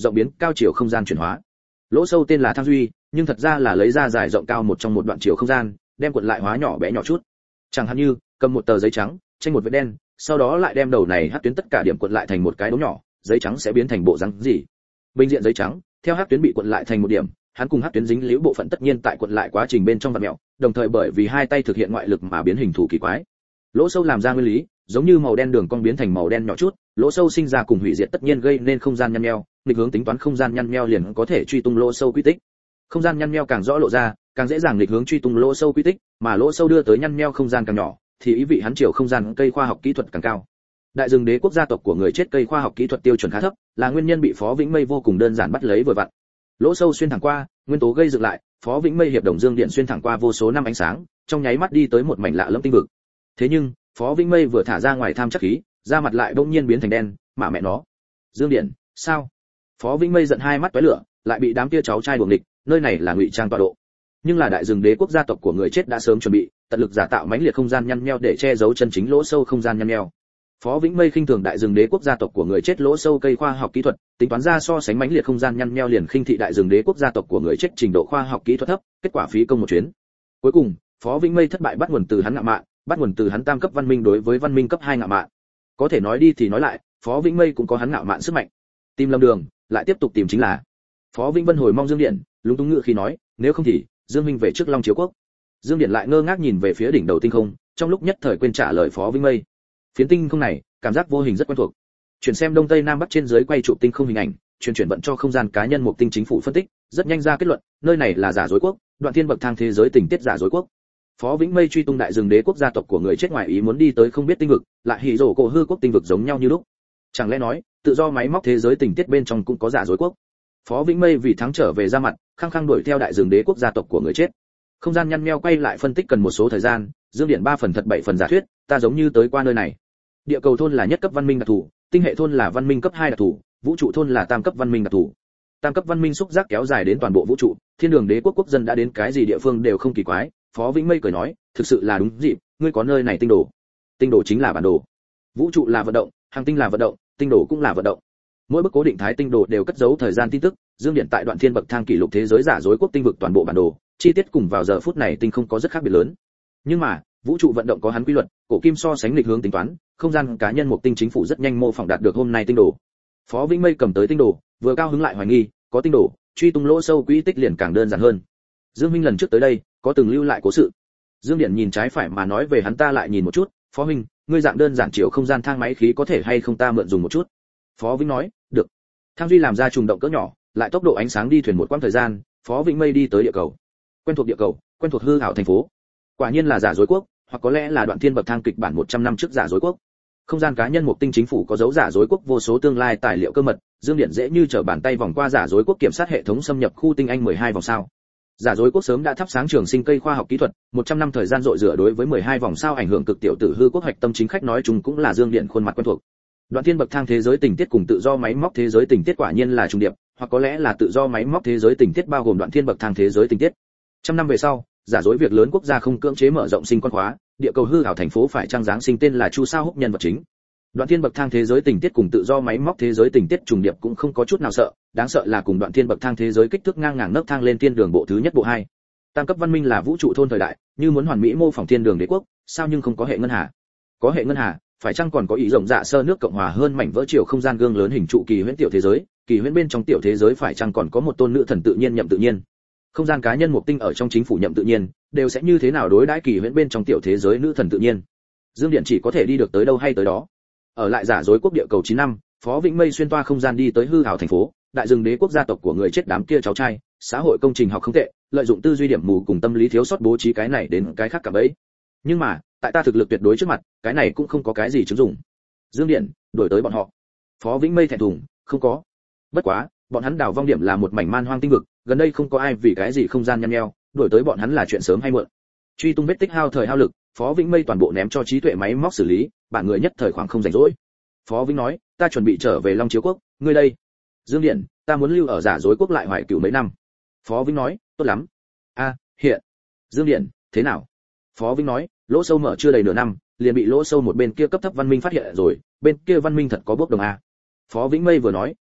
rộng biến cao chiều không gian chuyển hóa. Lỗ sâu tên là Thang Duy, nhưng thật ra là lấy ra dài rộng cao một trong một đoạn chiều không gian, đem cuộn lại hóa nhỏ bé nhỏ chút. Chẳng hạn như cầm một tờ giấy trắng, tranh một vết đen, sau đó lại đem đầu này hắc tuyến tất cả điểm cuộn lại thành một cái đốm nhỏ, giấy trắng sẽ biến thành bộ dáng gì? Bình diện giấy trắng, theo hắc tuyến bị cuộn lại thành một điểm, hắn cùng hắc tuyến dính liễu bộ phận tất nhiên tại cuộn lại quá trình bên trong vặn mèo, đồng thời bởi vì hai tay thực hiện ngoại lực mà biến hình thù kỳ quái. Lỗ sâu làm ra nguyên lý, giống như màu đen đường cong biến thành màu đen nhỏ chút, lỗ sâu sinh ra cùng hủy diệt tất nhiên gây nên không gian nhăn nheo, nghịch hướng tính toán không gian nhăn nheo liền có thể truy tung lỗ sâu quy tích. Không gian nhăn nheo càng rõ lộ ra, càng dễ dàng nghịch hướng truy tung lỗ sâu quy tích, mà lỗ sâu đưa tới nhăn nheo không gian càng nhỏ, thì ý vị hắn chiều không gian cây khoa học kỹ thuật càng cao. Đại rừng đế quốc gia tộc của người chết cây khoa học kỹ thuật tiêu chuẩn khá thấp, là nguyên nhân bị Phó Vĩnh Mây vô cùng đơn giản bắt lấy vừa vặn. Lỗ sâu xuyên thẳng qua, nguyên tố gây dựng lại, Phó Vĩnh Mây hiệp đồng dương điện xuyên thẳng qua vô số năm ánh sáng, trong nháy mắt đi tới một mảnh lạ lẫm tinh vực. Thế nhưng, Phó Vĩnh Mây vừa thả ra ngoài tham chắc khí, da mặt lại bỗng nhiên biến thành đen, mà mẹ nó. Dương điện, sao? Phó Vĩnh Mây giận hai mắt tóe lửa, lại bị đám kia cháu trai đuổi nghịch, nơi này là ngụy trang tọa độ. Nhưng là đại rừng đế quốc gia tộc của người chết đã sớm chuẩn bị, tận lực giả tạo mãnh liệt không gian nhăn nheo để che giấu chân chính lỗ sâu không gian nhăn nheo. Phó Vĩnh Mây khinh thường đại rừng đế quốc gia tộc của người chết lỗ sâu cây khoa học kỹ thuật, tính toán ra so sánh mãnh liệt không gian nhăn nheo liền khinh thị đại rừng đế quốc gia tộc của người chết trình độ khoa học kỹ thuật thấp, kết quả phí công một chuyến. Cuối cùng, Phó Vĩnh Mây thất bại bắt nguồn từ hắn ngạo mạn, bắt nguồn từ hắn tam cấp văn minh đối với văn minh cấp hai ngạo mạn. Có thể nói đi thì nói lại, Phó Vĩnh Mây cũng có hắn ngạo mạn sức mạnh. Tìm lầm đường, lại tiếp tục tìm chính là. Phó Vĩnh Vân hồi mong Dương Điện, lúng túng ngựa khi nói, nếu không thì Dương Minh về trước Long Chiếu Quốc. Dương Điện lại ngơ ngác nhìn về phía đỉnh đầu tinh không, trong lúc nhất thời quên trả lời Phó Vĩnh Mây. Phiến tinh không này, cảm giác vô hình rất quen thuộc. Chuyển xem đông tây nam bắc trên dưới quay chụp tinh không hình ảnh, chuyển chuyển vận cho không gian cá nhân một tinh chính phủ phân tích, rất nhanh ra kết luận, nơi này là giả dối quốc, đoạn thiên bậc thang thế giới tình tiết giả dối quốc. Phó Vĩnh Mây truy tung đại rừng đế quốc gia tộc của người chết ngoài ý muốn đi tới không biết tinh vực, lại hỉ rổ cổ hư quốc tinh vực giống nhau như lúc. Chẳng lẽ nói, tự do máy móc thế giới tình tiết bên trong cũng có giả dối quốc? Phó Vĩnh Mây vì thắng trở về ra mặt, khăng khăng đuổi theo đại rừng đế quốc gia tộc của người chết. Không gian nhăn nheo quay lại phân tích cần một số thời gian, Dương Điện ba phần thật bảy phần giả thuyết, ta giống như tới qua nơi này. Địa cầu thôn là nhất cấp văn minh đặc thù, tinh hệ thôn là văn minh cấp hai đặc thù, vũ trụ thôn là tam cấp văn minh đặc thù. Tam cấp văn minh xúc giác kéo dài đến toàn bộ vũ trụ, thiên đường đế quốc quốc dân đã đến cái gì địa phương đều không kỳ quái. Phó Vĩnh Mây cười nói, thực sự là đúng dịp, ngươi có nơi này tinh đồ. Tinh đồ chính là bản đồ. Vũ trụ là vận động, hành tinh là vận động, tinh đồ cũng là vận động. Mỗi bức cố định thái tinh đồ đều cất giấu thời gian tin tức, Dương Điện tại đoạn thiên bậc thang kỷ lục thế giới giả dối quốc tinh vực toàn bộ bản đồ, chi tiết cùng vào giờ phút này tinh không có rất khác biệt lớn. Nhưng mà, vũ trụ vận động có hắn quy luật, cổ kim so sánh lịch hướng tính toán, không gian cá nhân một tinh chính phủ rất nhanh mô phỏng đạt được hôm nay tinh đồ. Phó Vĩnh Mây cầm tới tinh đồ, vừa cao hứng lại hoài nghi, có tinh đồ, truy tung lỗ sâu quỹ tích liền càng đơn giản hơn. Dương Minh lần trước tới đây, có từng lưu lại cố sự. Dương Điện nhìn trái phải mà nói về hắn, ta lại nhìn một chút, Phó huynh, ngươi dạng đơn giản chiều không gian thang máy khí có thể hay không ta mượn dùng một chút? Phó Vĩnh nói, được. Thang duy làm ra trùng động cỡ nhỏ, lại tốc độ ánh sáng đi thuyền một quãng thời gian, Phó Vĩnh Mây đi tới địa cầu. Quen thuộc địa cầu, quen thuộc hư ảo thành phố. Quả nhiên là giả dối quốc, hoặc có lẽ là đoạn thiên bậc thang kịch bản một trăm năm trước giả dối quốc. Không gian cá nhân một tinh chính phủ có dấu giả dối quốc vô số tương lai tài liệu cơ mật, Dương Điện dễ như trở bàn tay vòng qua giả dối quốc kiểm soát hệ thống xâm nhập khu tinh anh mười hai vòng sao. Giả dối quốc sớm đã thắp sáng trường sinh cây khoa học kỹ thuật, một trăm năm thời gian dội rửa đối với mười hai vòng sao ảnh hưởng cực tiểu tử hư quốc hoạch tâm chính khách nói chung cũng là Dương Điện khuôn mặt quen thuộc. Đoạn thiên bậc thang thế giới tình tiết cùng tự do máy móc thế giới tình tiết quả nhiên là trùng điệp, hoặc có lẽ là tự do máy móc thế giới tình tiết bao gồm đoạn thiên bậc thang thế giới tình tiết. Trăm năm về sau, giả dối việc lớn quốc gia không cưỡng chế mở rộng sinh con khóa, địa cầu hư ảo thành phố phải trang giáng sinh tên là Chu Sao Húc nhân vật chính. Đoạn thiên bậc thang thế giới tình tiết cùng tự do máy móc thế giới tình tiết trùng điệp cũng không có chút nào sợ, đáng sợ là cùng đoạn thiên bậc thang thế giới kích thước ngang ngàng nấc thang lên thiên đường bộ thứ nhất bộ hai. Tam cấp văn minh là vũ trụ thôn thời đại, như muốn hoàn mỹ mô phỏng thiên đường đế quốc, sao nhưng không có hệ ngân hà? Có hệ ngân hà, phải chăng còn có ý rộng dạ sơ nước cộng hòa hơn mảnh vỡ chiều không gian gương lớn hình trụ kỳ huyễn tiểu thế giới, kỳ huyễn bên trong tiểu thế giới phải chăng còn có một tôn nữ thần tự nhiên nhậm tự nhiên? Không gian cá nhân một tinh ở trong chính phủ nhậm tự nhiên, đều sẽ như thế nào đối đãi kỳ huyễn bên trong tiểu thế giới nữ thần tự nhiên? Dương Điện chỉ có thể đi được tới đâu hay tới đó. Ở lại giả dối quốc địa cầu chín năm, Phó Vĩnh Mây xuyên toa không gian đi tới hư ảo thành phố, đại rừng đế quốc gia tộc của người chết đám kia cháu trai, xã hội công trình học không tệ, lợi dụng tư duy điểm mù cùng tâm lý thiếu sót bố trí cái này đến cái khác cả bấy. Nhưng mà, tại ta thực lực tuyệt đối trước mặt, cái này cũng không có cái gì chứng dụng. Dương Điện, đổi tới bọn họ. Phó Vĩnh Mây thẹn thùng, không có. Bất quá, bọn hắn đào vong điểm là một mảnh man hoang tinh vực, gần đây không có ai vì cái gì không gian nhăn nheo, đổi tới bọn hắn là chuyện sớm hay muộn. Truy tung vết tích hao thời hao lực, Phó Vĩnh Mây toàn bộ ném cho trí tuệ máy móc xử lý, bản người nhất thời khoảng không rảnh rỗi. Phó Vĩnh nói, ta chuẩn bị trở về Long Chiếu Quốc, ngươi đây? Dương Điện, ta muốn lưu ở giả dối quốc lại hoài cửu mấy năm. Phó Vĩnh nói, tốt lắm. A, hiện. Dương Điện, thế nào? Phó Vĩnh nói, lỗ sâu mở chưa đầy nửa năm, liền bị lỗ sâu một bên kia cấp thấp văn minh phát hiện rồi, bên kia văn minh thật có bốc đồng a. Phó Vĩnh Mây vừa nói,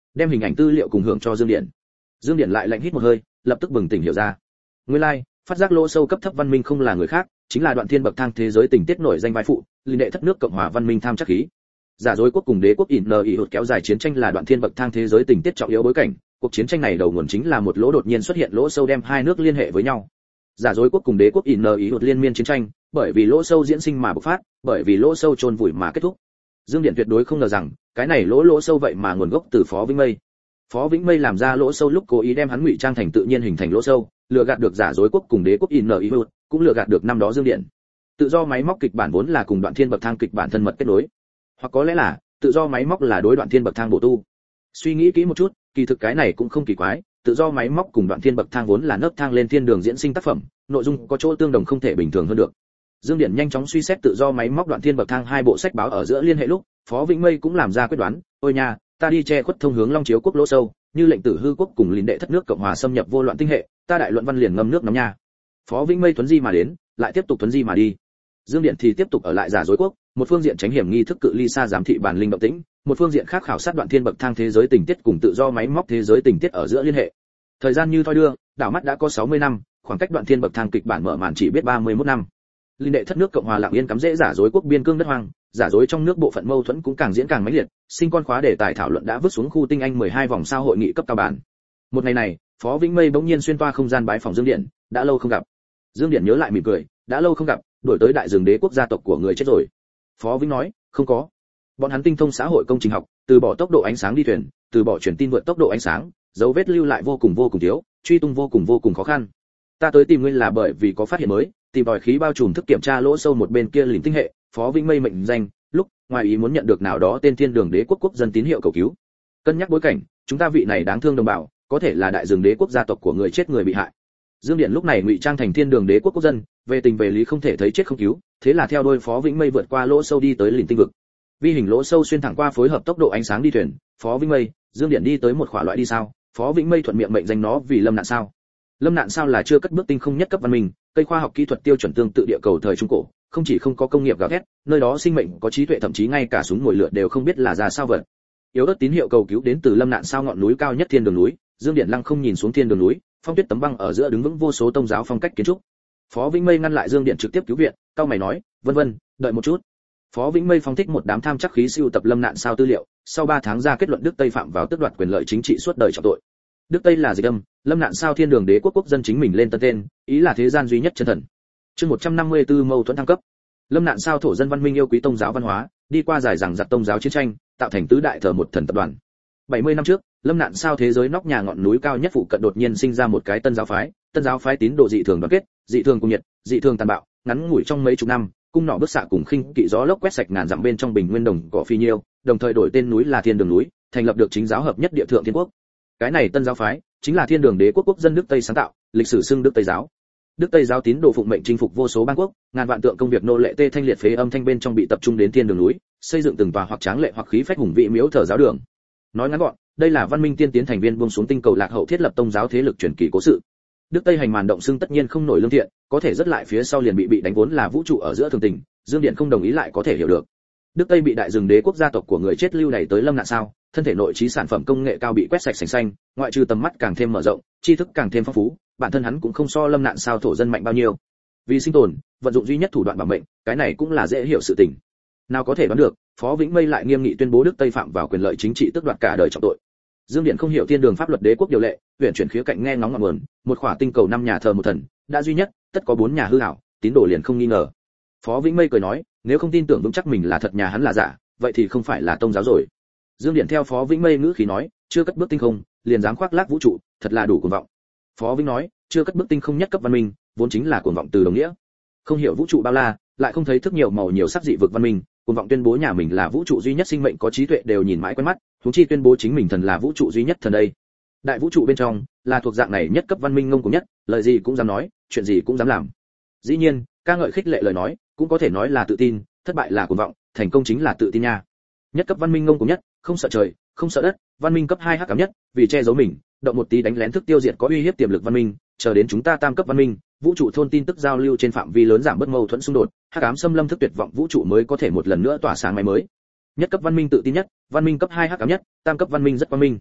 đem hình ảnh tư liệu cùng hưởng cho Dương Điển. Dương Điển lại lạnh hít một hơi, lập tức bừng tỉnh hiểu ra. Nguyên lai, like, phát giác lỗ sâu cấp thấp văn minh không là người khác, chính là đoạn thiên bậc thang thế giới tình tiết nổi danh vai phụ, linh đệ thất nước cộng hòa văn minh tham chắc khí. Giả dối quốc cùng đế quốc ỉn nờ ỉ hụt kéo dài chiến tranh là đoạn thiên bậc thang thế giới tình tiết trọng yếu bối cảnh, cuộc chiến tranh này đầu nguồn chính là một lỗ đột nhiên xuất hiện lỗ sâu đem hai nước liên hệ với nhau. Giả dối quốc cùng đế quốc ỉn nờ ỉ hụt liên miên chiến tranh, bởi vì lỗ sâu diễn sinh mà bộc phát, bởi vì lỗ sâu chôn vùi mà kết thúc. Dương Điển tuyệt đối không ngờ rằng, cái này lỗ lỗ sâu vậy mà nguồn gốc từ Phó Vĩnh Mây. Phó Vĩnh Mây làm ra lỗ sâu lúc cố ý đem hắn ngụy trang thành tự nhiên hình thành lỗ sâu, lừa gạt được giả dối quốc cùng đế quốc ỉn nờ ỉ hụt, cũng lừa gạt được năm đó Dương Điển. Tự do máy móc kịch bản vốn là cùng đoạn thiên bậc thang kịch bản thân mật kết nối, hoặc có lẽ là tự do máy móc là đối đoạn thiên bậc thang bổ tu. Suy nghĩ kỹ một chút, kỳ thực cái này cũng không kỳ quái, tự do máy móc cùng đoạn thiên bậc thang vốn là nấc thang lên thiên đường diễn sinh tác phẩm, nội dung có chỗ tương đồng không thể bình thường hơn được. Dương Điển nhanh chóng suy xét tự do máy móc đoạn thiên bậc thang hai bộ sách báo ở giữa liên hệ lúc, Phó Vĩnh Mây cũng làm ra quyết đoán, ôi nha, ta đi che khuất thông hướng Long Chiếu quốc lỗ sâu, như lệnh tử hư quốc cùng lính đệ thất nước cộng hòa xâm nhập vô loạn tinh hệ, ta đại luận văn liền ngâm nước nóng nha. Phó Vĩnh Mây thuấn di mà đến, lại tiếp tục thuấn di mà đi. Dương Điển thì tiếp tục ở lại giả dối quốc, một phương diện tránh hiểm nghi thức cự ly xa giám thị bản linh động tĩnh, một phương diện khác khảo sát đoạn thiên bậc thang thế giới tình tiết cùng tự do máy móc thế giới tình tiết ở giữa liên hệ. Thời gian như thoi đưa, đảo mắt đã có sáu mươi năm, khoảng cách đoạn thiên bậc thang kịch bản mở màn chỉ biết ba mươi mốt năm. Linh đệ thất nước cộng hòa lặng yên cắm rễ giả dối quốc biên cương đất hoang, giả dối trong nước bộ phận mâu thuẫn cũng càng diễn càng mãnh liệt, sinh con khóa đề tài thảo luận đã vứt xuống khu tinh anh mười hai vòng sao hội nghị cấp cao bản. Một ngày này, Phó Vĩnh Mây bỗng nhiên xuyên toa không gian bái phòng Dương Điển, đã lâu không gặp. Dương Điển nhớ lại mỉm cười, đã lâu không gặp, đổi tới đại rừng đế quốc gia tộc của người chết rồi. Phó Vĩnh nói, không có. Bọn hắn tinh thông xã hội công trình học, từ bỏ tốc độ ánh sáng đi thuyền, từ bỏ truyền tin vượt tốc độ ánh sáng, dấu vết lưu lại vô cùng vô cùng thiếu, truy tung vô cùng vô cùng khó khăn. Ta tới tìm ngươi là bởi vì có phát hiện mới, tìm tòi khí bao trùm thức kiểm tra lỗ sâu một bên kia lĩnh tinh hệ, Phó Vĩnh Mây mệnh danh, lúc ngoài ý muốn nhận được nào đó tên thiên đường đế quốc quốc dân tín hiệu cầu cứu. Cân nhắc bối cảnh, chúng ta vị này đáng thương đồng bào, có thể là đại rừng đế quốc gia tộc của người chết người bị hại. Dương Điển lúc này ngụy trang thành thiên đường đế quốc quốc dân, về tình về lý không thể thấy chết không cứu, thế là theo đuôi Phó Vĩnh Mây vượt qua lỗ sâu đi tới lĩnh tinh vực. Vi hình lỗ sâu xuyên thẳng qua phối hợp tốc độ ánh sáng đi thuyền, Phó Vĩnh Mây, Dương Điển đi tới một khỏa loại đi sao, Phó Vĩnh Mây thuận miệng mệnh danh nó vì Lâm Nạn sao. Lâm Nạn sao là chưa cất bước tinh không nhất cấp văn minh, cây khoa học kỹ thuật tiêu chuẩn tương tự địa cầu thời trung cổ, không chỉ không có công nghiệp gào thét, nơi đó sinh mệnh có trí tuệ thậm chí ngay cả súng mồi lửa đều không biết là ra sao vật. Yếu ớt tín hiệu cầu cứu đến từ Lâm Nạn sao ngọn núi cao nhất thiên đường núi, Dương Điển lăng không nhìn xuống thiên đường núi, phong tuyết tấm băng ở giữa đứng vững vô số tông giáo phong cách kiến trúc. Phó Vĩnh Mây ngăn lại Dương Điển trực tiếp cứu viện, cao mày nói, vân vân, đợi một chút. Phó Vĩnh Mây phong thích một đám tham chắc khí siêu tập Lâm Nạn sao tư liệu, sau ba tháng ra kết luận Đức Tây phạm vào tước đoạt quyền lợi chính trị suốt đời trọng tội. Đức Tây là dịch âm, Lâm Nạn sao thiên đường đế quốc quốc dân chính mình lên tân tên, ý là thế gian duy nhất chân thần. Chương một trăm năm mươi tư mâu thuẫn thăng cấp. Lâm Nạn sao thổ dân văn minh yêu quý tông giáo văn hóa, đi qua dài dằng dặc tông giáo chiến tranh, tạo thành tứ đại thờ một thần tập đoàn. bảy mươi năm trước, Lâm Nạn sao thế giới nóc nhà ngọn núi cao nhất phụ cận đột nhiên sinh ra một cái tân giáo phái, tân giáo phái tín đồ dị thường đoàn kết, dị thường cùng nhiệt, dị thường tàn bạo, ngắn ngủi trong mấy chục năm, cung nỏ bức xạ cùng khinh kỵ gió lốc quét sạch ngàn dặm bên trong bình nguyên đồng cỏ phi nhiêu, đồng thời đổi tên núi là Thiên Đường núi, thành lập được chính giáo hợp nhất địa thượng thiên quốc. Cái này tân giáo phái chính là Thiên Đường đế quốc quốc dân Đức Tây sáng tạo, lịch sử xưng Đức Tây giáo. Đức Tây giáo tín đồ phụng mệnh chinh phục vô số bang quốc, ngàn vạn tượng công việc nô lệ tê thanh liệt phế âm thanh bên trong bị tập trung đến Thiên Đường núi, xây dựng từng tòa hoặc tráng lệ hoặc khí phách hùng vị miếu thờ giáo đường. Nói ngắn gọn, đây là văn minh tiên tiến thành viên buông xuống tinh cầu lạc hậu thiết lập tông giáo thế lực truyền kỳ cố sự. Đức Tây hành màn động xưng tất nhiên không nổi lương thiện, có thể rất lại phía sau liền bị bị đánh vốn là vũ trụ ở giữa thường tình, Dương Điện không đồng ý lại có thể hiểu được. Đức Tây bị đại rừng đế quốc gia tộc của người chết lưu đày tới Lâm Nạn sao, thân thể nội trí sản phẩm công nghệ cao bị quét sạch sành xanh, ngoại trừ tầm mắt càng thêm mở rộng, tri thức càng thêm phong phú, bản thân hắn cũng không so Lâm Nạn sao thổ dân mạnh bao nhiêu. Vì sinh tồn, vận dụng duy nhất thủ đoạn bảo mệnh, cái này cũng là dễ hiểu sự tình. Nào có thể đoán được, Phó Vĩnh Mây lại nghiêm nghị tuyên bố Đức Tây phạm vào quyền lợi chính trị tước đoạt cả đời trọng tội. Dương Điện không hiểu thiên đường pháp luật đế quốc điều lệ, huyền chuyển khía cạnh nghe ngóng ngọn nguồn, một khỏa tinh cầu năm nhà thờ một thần, đã duy nhất, tất có bốn nhà hư ảo, tín đồ liền không nghi ngờ. Phó Vĩnh Mây cười nói, nếu không tin tưởng vững chắc mình là thật nhà hắn là giả, vậy thì không phải là tông giáo rồi. Dương Điện theo Phó Vĩnh Mây ngữ khí nói, chưa cất bước tinh không, liền dám khoác lác vũ trụ, thật là đủ cuồng vọng. Phó Vĩnh nói, chưa cất bước tinh không nhất cấp văn minh, vốn chính là cuồng vọng từ đồng nghĩa. Không hiểu vũ trụ bao la, lại không thấy thức nhiều màu nhiều sắc dị vực văn minh, cuồng vọng tuyên bố nhà mình là vũ trụ duy nhất sinh mệnh có trí tuệ đều nhìn mãi quen mắt, huống chi tuyên bố chính mình thần là vũ trụ duy nhất thần đây. Đại vũ trụ bên trong, là thuộc dạng này nhất cấp văn minh ngông cuồng nhất, lời gì cũng dám nói, chuyện gì cũng dám làm. Dĩ nhiên, ca ngợi khích lệ lời nói, cũng có thể nói là tự tin, thất bại là cuồng vọng, thành công chính là tự tin nha. Nhất cấp văn minh ngông cuồng nhất, không sợ trời, không sợ đất, văn minh cấp hai hắc ám nhất, vì che giấu mình, động một tí đánh lén thức tiêu diệt có uy hiếp tiềm lực văn minh, chờ đến chúng ta tam cấp văn minh, vũ trụ thôn tin tức giao lưu trên phạm vi lớn giảm bớt mâu thuẫn xung đột, hắc ám xâm lâm thức tuyệt vọng vũ trụ mới có thể một lần nữa tỏa sáng máy mới. Nhất cấp văn minh tự tin nhất, văn minh cấp hai hắc ám nhất, tam cấp văn minh rất văn minh.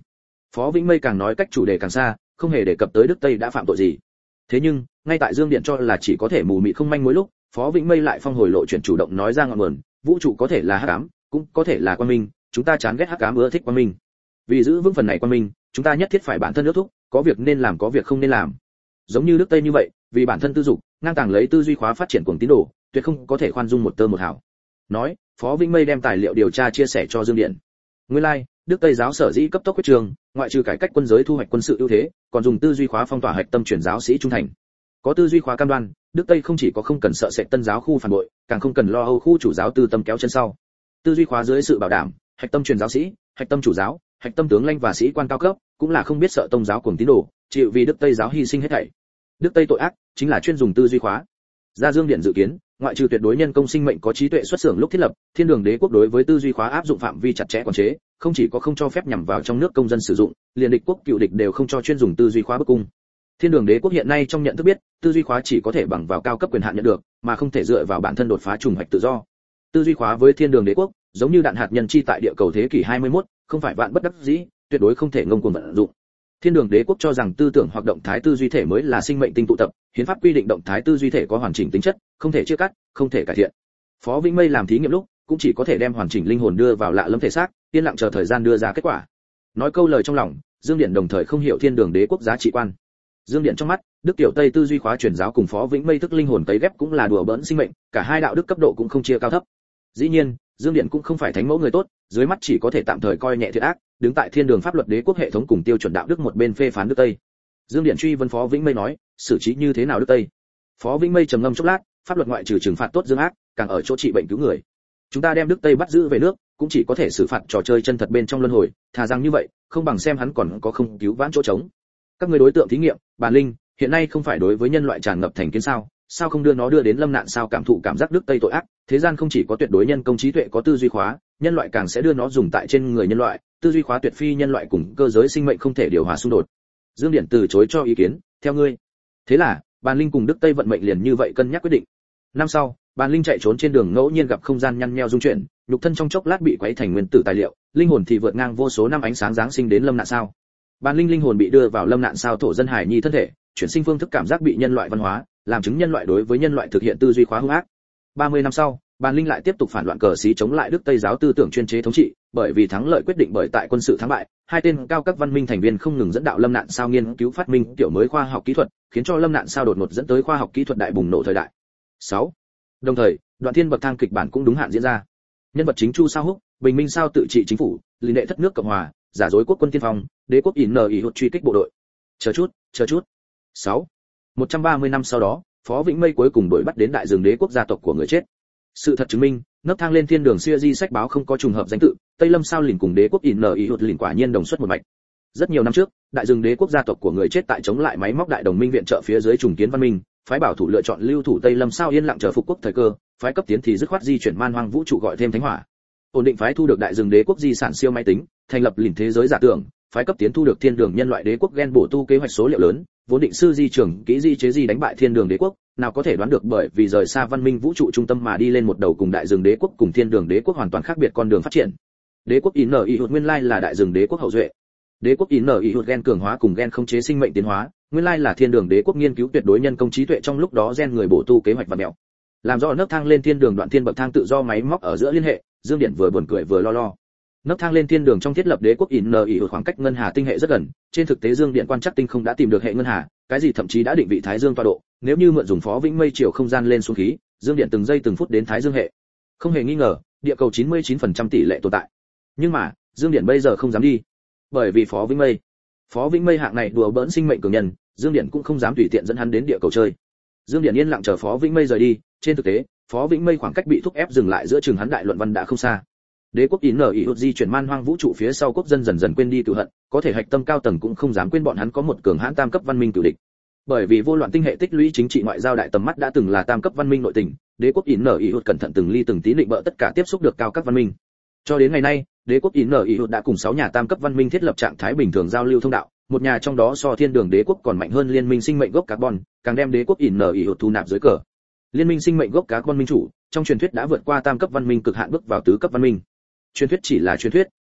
Phó Vĩnh Mây càng nói cách chủ đề càng xa, không hề đề cập tới Đức Tây đã phạm tội gì. Thế nhưng, ngay tại Dương Điện cho là chỉ có thể mù mịt không manh mối lúc, Phó Vĩnh Mây lại phong hồi lộ chuyển chủ động nói ra ngọn nguồn, vũ trụ có thể là hắc ám, cũng có thể là quang minh, chúng ta chán ghét hắc ám ưa thích quang minh. Vì giữ vững phần này quang minh, chúng ta nhất thiết phải bản thân ước thúc, có việc nên làm có việc không nên làm. Giống như Đức Tây như vậy, vì bản thân tư dục, ngang tàng lấy tư duy khóa phát triển cuồng tín đồ, tuyệt không có thể khoan dung một tơ một hào. Nói, Phó Vĩnh Mây đem tài liệu điều tra chia sẻ cho Dương Điện. Nguyên lai, like, Đức Tây giáo sở dĩ cấp tốc quyết trường, ngoại trừ cải cách quân giới thu hoạch quân sự ưu thế, còn dùng tư duy khóa phong tỏa hạch tâm truyền giáo sĩ trung thành. Có tư duy khóa cam đoan, Đức Tây không chỉ có không cần sợ sệt tân giáo khu phản bội, càng không cần lo âu khu chủ giáo tư tâm kéo chân sau. Tư duy khóa dưới sự bảo đảm, hạch tâm truyền giáo sĩ, hạch tâm chủ giáo, hạch tâm tướng lãnh và sĩ quan cao cấp, cũng là không biết sợ tông giáo cuồng tín đồ, chịu vì Đức Tây giáo hy sinh hết thảy. Đức Tây tội ác chính là chuyên dùng tư duy khóa. Gia Dương Điện dự kiến, ngoại trừ tuyệt đối nhân công sinh mệnh có trí tuệ xuất xưởng lúc thiết lập, Thiên Đường Đế quốc đối với tư duy khóa áp dụng phạm vi chặt chẽ quản chế, không chỉ có không cho phép nhằm vào trong nước công dân sử dụng, liền địch quốc cựu địch đều không cho chuyên dùng tư duy khóa bức cung. Thiên Đường Đế quốc hiện nay trong nhận thức biết, tư duy khóa chỉ có thể bằng vào cao cấp quyền hạn nhận được, mà không thể dựa vào bản thân đột phá trùng hoạch tự do. Tư duy khóa với Thiên Đường Đế quốc, giống như đạn hạt nhân chi tại địa cầu thế kỷ hai mươi mốt, không phải vạn bất đắc dĩ, tuyệt đối không thể ngông cuồng vận dụng. Thiên Đường Đế quốc cho rằng tư tưởng hoặc động thái tư duy thể mới là sinh mệnh tinh tụ tập, hiến pháp quy định động thái tư duy thể có hoàn chỉnh tính chất, không thể chia cắt, không thể cải thiện. Phó Vĩnh Mây làm thí nghiệm lúc, cũng chỉ có thể đem hoàn chỉnh linh hồn đưa vào lạ lẫm thể xác, yên lặng chờ thời gian đưa ra kết quả. Nói câu lời trong lòng, Dương Điện đồng thời không hiểu Thiên Đường Đế quốc giá trị quan. Dương Điện trong mắt, Đức Tiểu Tây tư duy khóa truyền giáo cùng Phó Vĩnh Mây thức linh hồn tấy ghép cũng là đùa bỡn sinh mệnh, cả hai đạo đức cấp độ cũng không chia cao thấp. Dĩ nhiên, Dương Điện cũng không phải thánh mẫu người tốt, dưới mắt chỉ có thể tạm thời coi nhẹ thiện ác, đứng tại thiên đường pháp luật đế quốc hệ thống cùng tiêu chuẩn đạo đức một bên phê phán Đức Tây. Dương Điện truy vấn Phó Vĩnh Mây nói, xử trí như thế nào Đức Tây? Phó Vĩnh Mây trầm ngâm chốc lát, pháp luật ngoại trừ trừng phạt tốt dương ác, càng ở chỗ trị bệnh cứu người. Chúng ta đem Đức Tây bắt giữ về nước, cũng chỉ có thể xử phạt trò chơi chân thật bên trong luân hồi, thà rằng như vậy, không bằng xem hắn còn có không cứu vãn chỗ trống. Các người đối tượng thí nghiệm, bản linh, hiện nay không phải đối với nhân loại tràn ngập thành kiến sao? Sao không đưa nó đưa đến lâm nạn sao cảm thụ cảm giác Đức Tây tội ác, thế gian không chỉ có tuyệt đối nhân công trí tuệ có tư duy khóa, nhân loại càng sẽ đưa nó dùng tại trên người nhân loại, tư duy khóa tuyệt phi nhân loại cùng cơ giới sinh mệnh không thể điều hòa xung đột. Dương Điện từ chối cho ý kiến, theo ngươi. Thế là, Bàn Linh cùng Đức Tây vận mệnh liền như vậy cân nhắc quyết định. Năm sau, Bàn Linh chạy trốn trên đường ngẫu nhiên gặp không gian nhăn nheo dung chuyển, nhục thân trong chốc lát bị quấy thành nguyên tử tài liệu, linh hồn thì vượt ngang vô số năm ánh sáng giáng sinh đến lâm nạn sao. Bàn Linh linh hồn bị đưa vào lâm nạn sao thổ dân hải nhi thân thể, chuyển sinh phương thức cảm giác bị nhân loại văn hóa, làm chứng nhân loại đối với nhân loại thực hiện tư duy khóa hung ác. ba mươi năm sau, Bàn Linh lại tiếp tục phản loạn cờ xí chống lại Đức Tây giáo tư tưởng chuyên chế thống trị, bởi vì thắng lợi quyết định bởi tại quân sự thắng bại, hai tên cao các văn minh thành viên không ngừng dẫn đạo lâm nạn sao nghiên cứu phát minh tiểu mới khoa học kỹ thuật, khiến cho lâm nạn sao đột ngột dẫn tới khoa học kỹ thuật đại bùng nổ thời đại. sáu. Đồng thời, Đoạn Thiên bậc thang kịch bản cũng đúng hạn diễn ra. Nhân vật chính Chu Sao Húc, Bình Minh sao tự trị chính phủ, liên đệ thất nước cộng hòa, giả dối quốc quân tiên phong, đế quốc ỉn nở ý hụt truy kích bộ đội. Chờ chút, chờ chút. sáu. một trăm ba mươi năm sau đó, Phó Vĩnh Mây cuối cùng đuổi bắt đến đại rừng đế quốc gia tộc của người chết. Sự thật chứng minh, nấc thang lên thiên đường xưa di sách báo không có trùng hợp danh tự, Tây Lâm sao lìn cùng đế quốc ỉn nở ý hụt lìn quả nhiên đồng xuất một mạch. Rất nhiều năm trước, đại rừng đế quốc gia tộc của người chết tại chống lại máy móc đại đồng minh viện trợ phía dưới trùng kiến văn minh, phái bảo thủ lựa chọn lưu thủ Tây Lâm sao yên lặng chờ phục quốc thời cơ, phái cấp tiến thì dứt khoát di chuyển man hoang vũ trụ gọi thêm thánh hỏa. Ổn định phái thu được đại rừng đế quốc di sản siêu máy tính, thành lập lìn thế giới giả tưởng, phái cấp tiến thu được thiên đường nhân loại đế quốc gen bổ tu kế hoạch số liệu lớn, vốn định sư di trưởng kỹ di chế di đánh bại thiên đường đế quốc, nào có thể đoán được bởi vì rời xa văn minh vũ trụ trung tâm mà đi lên một đầu cùng đại rừng đế quốc cùng thiên đường đế quốc hoàn toàn khác biệt con đường phát triển. Đế quốc ỉn nở ý hụt nguyên lai là đại rừng đế quốc hậu duệ. Đế quốc ỉn nở ý hụt gen cường hóa cùng gen không chế sinh mệnh tiến hóa, nguyên lai là thiên đường đế quốc nghiên cứu tuyệt đối nhân công trí tuệ trong lúc đó gen người bổ tu kế hoạch và mẹo. Làm rõ nấc thang lên thiên đường Đoạn Thiên bậc thang tự do máy móc ở giữa liên hệ, Dương Điện vừa buồn cười vừa lo lo. Nấc thang lên thiên đường trong thiết lập đế quốc ỉn nở ý hụt khoảng cách ngân hà tinh hệ rất gần, trên thực tế Dương Điện quan trắc tinh không đã tìm được hệ ngân hà, cái gì thậm chí đã định vị Thái Dương tọa độ, nếu như mượn dùng Phó Vĩnh Mây chiều không gian lên xuống khí, Dương Điện từng giây từng phút đến Thái Dương hệ. Không hề nghi ngờ, địa cầu chín mươi chín phần trăm tỷ lệ tồn tại. Nhưng mà, Dương Điện bây giờ không dám đi, bởi vì Phó Vĩnh Mây. Phó Vĩnh Mây hạng này đùa bỡn sinh mệnh cường nhân, Dương Điện cũng không dám tùy tiện dẫn hắn đến địa cầu chơi. Dương Điện yên lặng chờ Phó Vĩnh Mây rời đi, trên thực tế, Phó Vĩnh Mây khoảng cách bị thúc ép dừng lại giữa trường hắn đại luận văn đã không xa. Đế quốc ỉn nở ý hụt di chuyển man hoang vũ trụ phía sau quốc dân dần dần quên đi cựu hận, có thể hạch tâm cao tầng cũng không dám quên bọn hắn có một cường hãn tam cấp văn minh cựu địch. Bởi vì vô loạn tinh hệ tích lũy chính trị ngoại giao đại tầm mắt đã từng là tam cấp văn minh nội tình, đế quốc ỉn nở ý hụt cẩn thận từng ly từng tí định bợ tất cả tiếp xúc được cao các văn minh. Cho đến ngày nay, đế quốc ỉn nở ý hụt đã cùng sáu nhà tam cấp văn minh thiết lập trạng thái bình thường giao lưu thông đạo, một nhà trong đó so thiên đường đế quốc còn mạnh hơn liên minh sinh mệnh gốc carbon, càng đem đế quốc ỉn nở ý hụt thu nạp dưới cờ. Liên minh sinh mệnh gốc carbon minh chủ, trong truyền thuyết đã vượt qua tam cấp văn minh cực hạn bước vào tứ cấp văn minh. Truyền thuyết chỉ là truyền thuyết,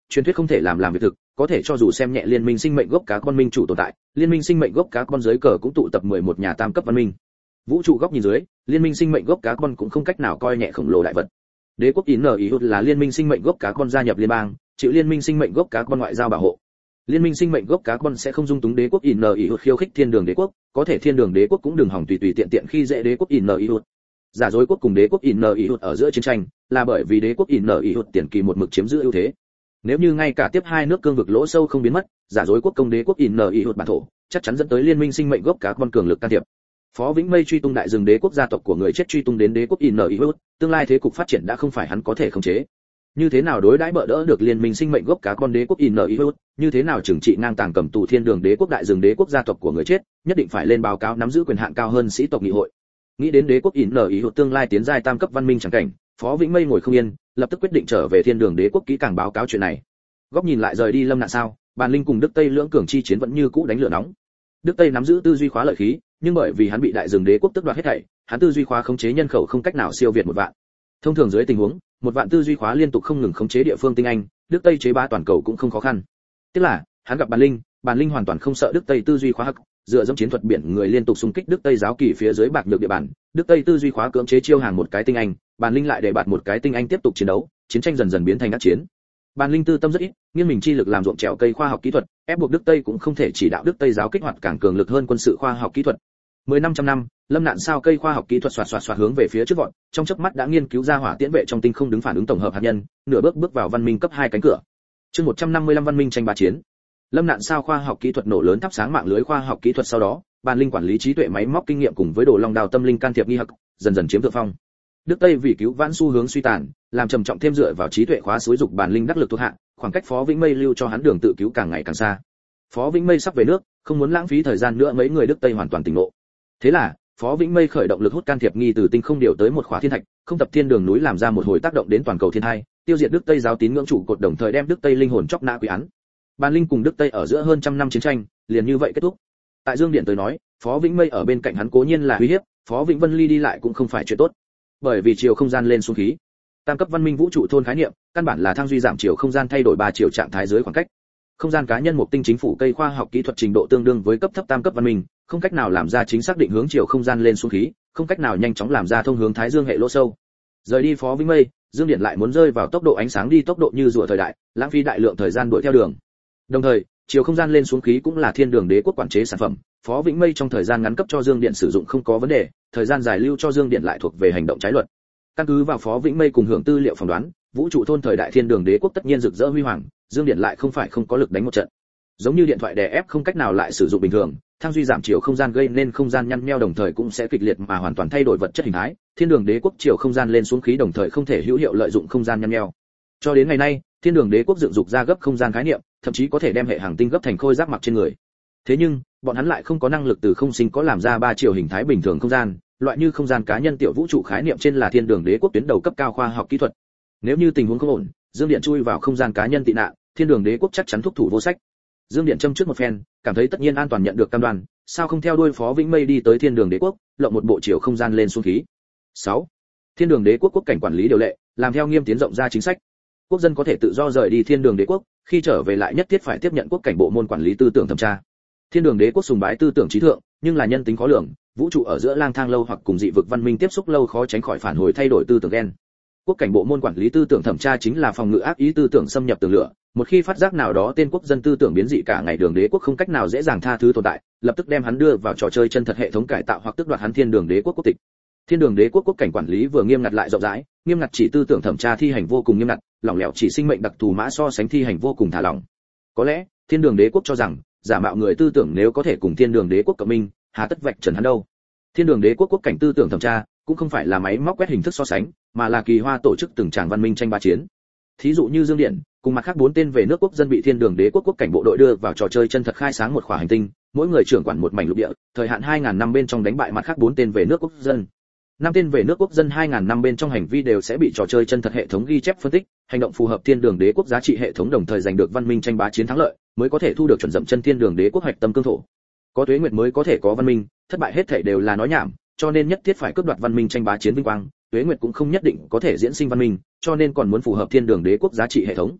truyền thuyết không thể làm làm việc thực, có thể cho dù xem nhẹ liên minh sinh mệnh gốc cá con minh chủ tồn tại, liên minh sinh mệnh gốc cá con dưới cờ cũng tụ tập mười một nhà tam cấp văn minh. Vũ trụ góc nhìn dưới, liên minh sinh mệnh gốc cá con cũng không cách nào coi nhẹ khổng lồ đại vật. Đế quốc In Ihut là liên minh sinh mệnh gốc cá con gia nhập liên bang, chịu liên minh sinh mệnh gốc cá con ngoại giao bảo hộ. Liên minh sinh mệnh gốc cá con sẽ không dung túng đế quốc In Ihut khiêu khích thiên đường đế quốc, có thể thiên đường đế quốc cũng đừng hỏng tùy tùy tiện tiện khi dễ đế quốc In Ihut. Giả dối quốc cùng đế quốc In Ihut ở giữa chiến tranh, là bởi vì đế quốc In Ihut tiền kỳ một mực chiếm giữ ưu thế. Nếu như ngay cả tiếp hai nước cương vực lỗ sâu không biến mất, giả dối quốc công đế quốc In Ihut bản thổ, chắc chắn dẫn tới liên minh sinh mệnh gốc cá con cường lực can thiệp. Phó Vĩnh Mây truy tung đại rừng đế quốc gia tộc của người chết truy tung đến đế quốc In Ihut, tương lai thế cục phát triển đã không phải hắn có thể khống chế. Như thế nào đối đãi bợ đỡ được liên minh sinh mệnh gốc cá con đế quốc In Ihut, như thế nào trừng trị ngang tàng cầm tù thiên đường đế quốc đại rừng đế quốc gia tộc của người chết, nhất định phải lên báo cáo nắm giữ quyền hạn cao hơn sĩ tộc nghị hội. Nghĩ đến đế quốc In Ihut tương lai tiến giai tam cấp văn minh chẳng cảnh, Phó Vĩnh Mây ngồi không yên, lập tức quyết định trở về thiên đường đế quốc kỹ càng báo cáo chuyện này. Góc nhìn lại rời đi Lâm Nạn sao, Bàn Linh cùng Đức Tây lưỡng cường chi chiến vẫn như cũ đánh lửa nóng. Đức Tây nắm giữ tư duy khóa lợi khí, nhưng bởi vì hắn bị đại rừng đế quốc tước đoạt hết thảy, hắn tư duy khóa khống chế nhân khẩu không cách nào siêu việt một vạn. Thông thường dưới tình huống, một vạn tư duy khóa liên tục không ngừng khống chế địa phương tinh anh, Đức Tây chế bá toàn cầu cũng không khó khăn. Tức là, hắn gặp Bàn Linh, Bàn Linh hoàn toàn không sợ Đức Tây tư duy khóa hắc, dựa dẫm chiến thuật biển người liên tục xung kích Đức Tây giáo kỳ phía dưới bạc nhược địa bàn, Đức Tây tư duy khóa cưỡng chế chiêu hàng một cái tinh anh, Bàn Linh lại để bạt một cái tinh anh tiếp tục chiến đấu, chiến tranh dần dần biến thành ác chiến. Bàn Linh tư tâm rất ít, nghiêng mình chi lực làm ruộng trèo cây khoa học kỹ thuật, ép buộc Đức Tây cũng không thể chỉ đạo Đức Tây giáo kích hoạt càng cường lực hơn quân sự khoa học kỹ thuật. Mười năm trăm năm, Lâm Nạn sao cây khoa học kỹ thuật xoạt xoạt xoạt hướng về phía trước vọt, trong chớp mắt đã nghiên cứu ra hỏa tiễn vệ trong tinh không đứng phản ứng tổng hợp hạt nhân, nửa bước bước vào văn minh cấp hai cánh cửa. Chương một trăm năm mươi lăm văn minh tranh bá chiến. Lâm Nạn sao khoa học kỹ thuật nổ lớn thắp sáng mạng lưới khoa học kỹ thuật sau đó, Bàn Linh quản lý trí tuệ máy móc kinh nghiệm cùng với Đồ Long Đào tâm linh can thiệp nghi hặc, dần dần chiếm thượng phong. Đức Tây vì cứu vãn xu hướng suy tàn, làm trầm trọng thêm dựa vào trí tuệ khóa xúi dục Bàn Linh đắc lực thuộc hạ, khoảng cách Phó Vĩnh Mây lưu cho hắn đường tự cứu càng ngày càng xa. Phó Vĩnh Mây sắp về nước, không muốn lãng phí thời gian nữa mấy người Đức Tây hoàn toàn tỉnh ngộ. Thế là, Phó Vĩnh Mây khởi động lực hút can thiệp nghi từ tinh không điều tới một khóa thiên thạch, không tập thiên đường núi làm ra một hồi tác động đến toàn cầu thiên hai, tiêu diệt Đức Tây giáo tín ngưỡng chủ cột đồng thời đem Đức Tây linh hồn chóc nã quy án. Bàn Linh cùng Đức Tây ở giữa hơn trăm năm chiến tranh, liền như vậy kết thúc. Tại Dương Điện tới nói, Phó Vĩnh Mây ở bên cạnh hắn cố nhiên là uy hiếp, Phó Vĩnh Vân Ly đi lại cũng không phải chuyện tốt. Bởi vì chiều không gian lên xuống khí. Tam cấp văn minh vũ trụ thôn khái niệm, căn bản là thang duy giảm chiều không gian thay đổi ba chiều trạng thái dưới khoảng cách. Không gian cá nhân một tinh chính phủ cây khoa học kỹ thuật trình độ tương đương với cấp thấp tam cấp văn minh, không cách nào làm ra chính xác định hướng chiều không gian lên xuống khí, không cách nào nhanh chóng làm ra thông hướng thái dương hệ lỗ sâu. Rời đi Phó Vĩnh Mây, Dương Điện lại muốn rơi vào tốc độ ánh sáng đi tốc độ như rùa thời đại, lãng phí đại lượng thời gian đuổi theo đường. Đồng thời, chiều không gian lên xuống khí cũng là thiên đường đế quốc quản chế sản phẩm, Phó Vĩnh Mây trong thời gian ngắn cấp cho Dương Điện sử dụng không có vấn đề, thời gian dài lưu cho Dương Điện lại thuộc về hành động trái luật. Căn cứ vào Phó Vĩnh Mây cùng hưởng tư liệu phỏng đoán, vũ trụ thôn thời đại thiên đường đế quốc tất nhiên rực rỡ huy hoàng, Dương Điện lại không phải không có lực đánh một trận. Giống như điện thoại đè ép không cách nào lại sử dụng bình thường, thang duy giảm chiều không gian gây nên không gian nhăn nheo đồng thời cũng sẽ kịch liệt mà hoàn toàn thay đổi vật chất hình thái, thiên đường đế quốc chiều không gian lên xuống khí đồng thời không thể hữu hiệu lợi dụng không gian nhăn nheo. Cho đến ngày nay, thiên đường đế quốc dựng dục ra gấp không gian khái niệm, thậm chí có thể đem hệ hành tinh gấp thành khôi giáp mặc trên người. Thế nhưng, bọn hắn lại không có năng lực từ không sinh có làm ra ba chiều hình thái bình thường không gian, loại như không gian cá nhân tiểu vũ trụ khái niệm trên là thiên đường đế quốc tuyến đầu cấp cao khoa học kỹ thuật. Nếu như tình huống không ổn, Dương Điện chui vào không gian cá nhân tị nạn, thiên đường đế quốc chắc chắn thúc thủ vô sách. Dương Điện châm trước một phen, cảm thấy tất nhiên an toàn nhận được cam đoan, sao không theo đuôi Phó Vĩnh Mây đi tới thiên đường đế quốc, lộng một bộ chiều không gian lên xuống khí. sáu. Thiên đường đế quốc quốc cảnh quản lý điều lệ, làm theo nghiêm tiến rộng ra chính sách. Quốc dân có thể tự do rời đi thiên đường đế quốc, khi trở về lại nhất thiết phải tiếp nhận quốc cảnh bộ môn quản lý tư tưởng thẩm tra. Thiên đường đế quốc sùng bái tư tưởng trí thượng, nhưng là nhân tính khó lường, vũ trụ ở giữa lang thang lâu hoặc cùng dị vực văn minh tiếp xúc lâu khó tránh khỏi phản hồi thay đổi tư tưởng gen. Quốc cảnh bộ môn quản lý tư tưởng thẩm tra chính là phòng ngự ác ý tư tưởng xâm nhập tường lửa, một khi phát giác nào đó tên quốc dân tư tưởng biến dị cả ngày đường đế quốc không cách nào dễ dàng tha thứ tồn tại, lập tức đem hắn đưa vào trò chơi chân thật hệ thống cải tạo hoặc tước đoạt hắn thiên đường đế quốc quốc tịch. Thiên đường đế quốc quốc cảnh quản lý vừa nghiêm ngặt lại rộng rãi, nghiêm ngặt chỉ tư tưởng thẩm tra thi hành vô cùng nghiêm ngặt, lỏng lẻo chỉ sinh mệnh đặc thù mã so sánh thi hành vô cùng thả lỏng. Có lẽ, thiên đường đế quốc cho rằng, giả mạo người tư tưởng nếu có thể cùng thiên đường đế quốc cộng minh, hà tất vạch trần hắn đâu. Thiên đường đế quốc quốc cảnh tư tưởng thẩm tra cũng không phải là máy móc quét hình thức so sánh, mà là kỳ hoa tổ chức từng tràng văn minh tranh bá chiến. Thí dụ như Dương Điện, cùng mặt khác bốn tên về nước quốc dân bị thiên đường đế quốc quốc cảnh bộ đội đưa vào trò chơi chân thật khai sáng một khỏa hành tinh, mỗi người trưởng quản một mảnh lục địa, thời hạn hai nghìn năm bên trong đánh bại mặt khác bốn tên về nước quốc dân. Năm tên về nước quốc dân hai nghìn năm bên trong hành vi đều sẽ bị trò chơi chân thật hệ thống ghi chép phân tích, hành động phù hợp thiên đường đế quốc giá trị hệ thống đồng thời giành được văn minh tranh bá chiến thắng lợi, mới có thể thu được chuẩn dậm chân thiên đường đế quốc hoạch tâm cương thổ. Có tuế nguyệt mới có thể có văn minh, thất bại hết thảy đều là nói nhảm, cho nên nhất thiết phải cướp đoạt văn minh tranh bá chiến vinh quang, tuế nguyệt cũng không nhất định có thể diễn sinh văn minh, cho nên còn muốn phù hợp thiên đường đế quốc giá trị hệ thống.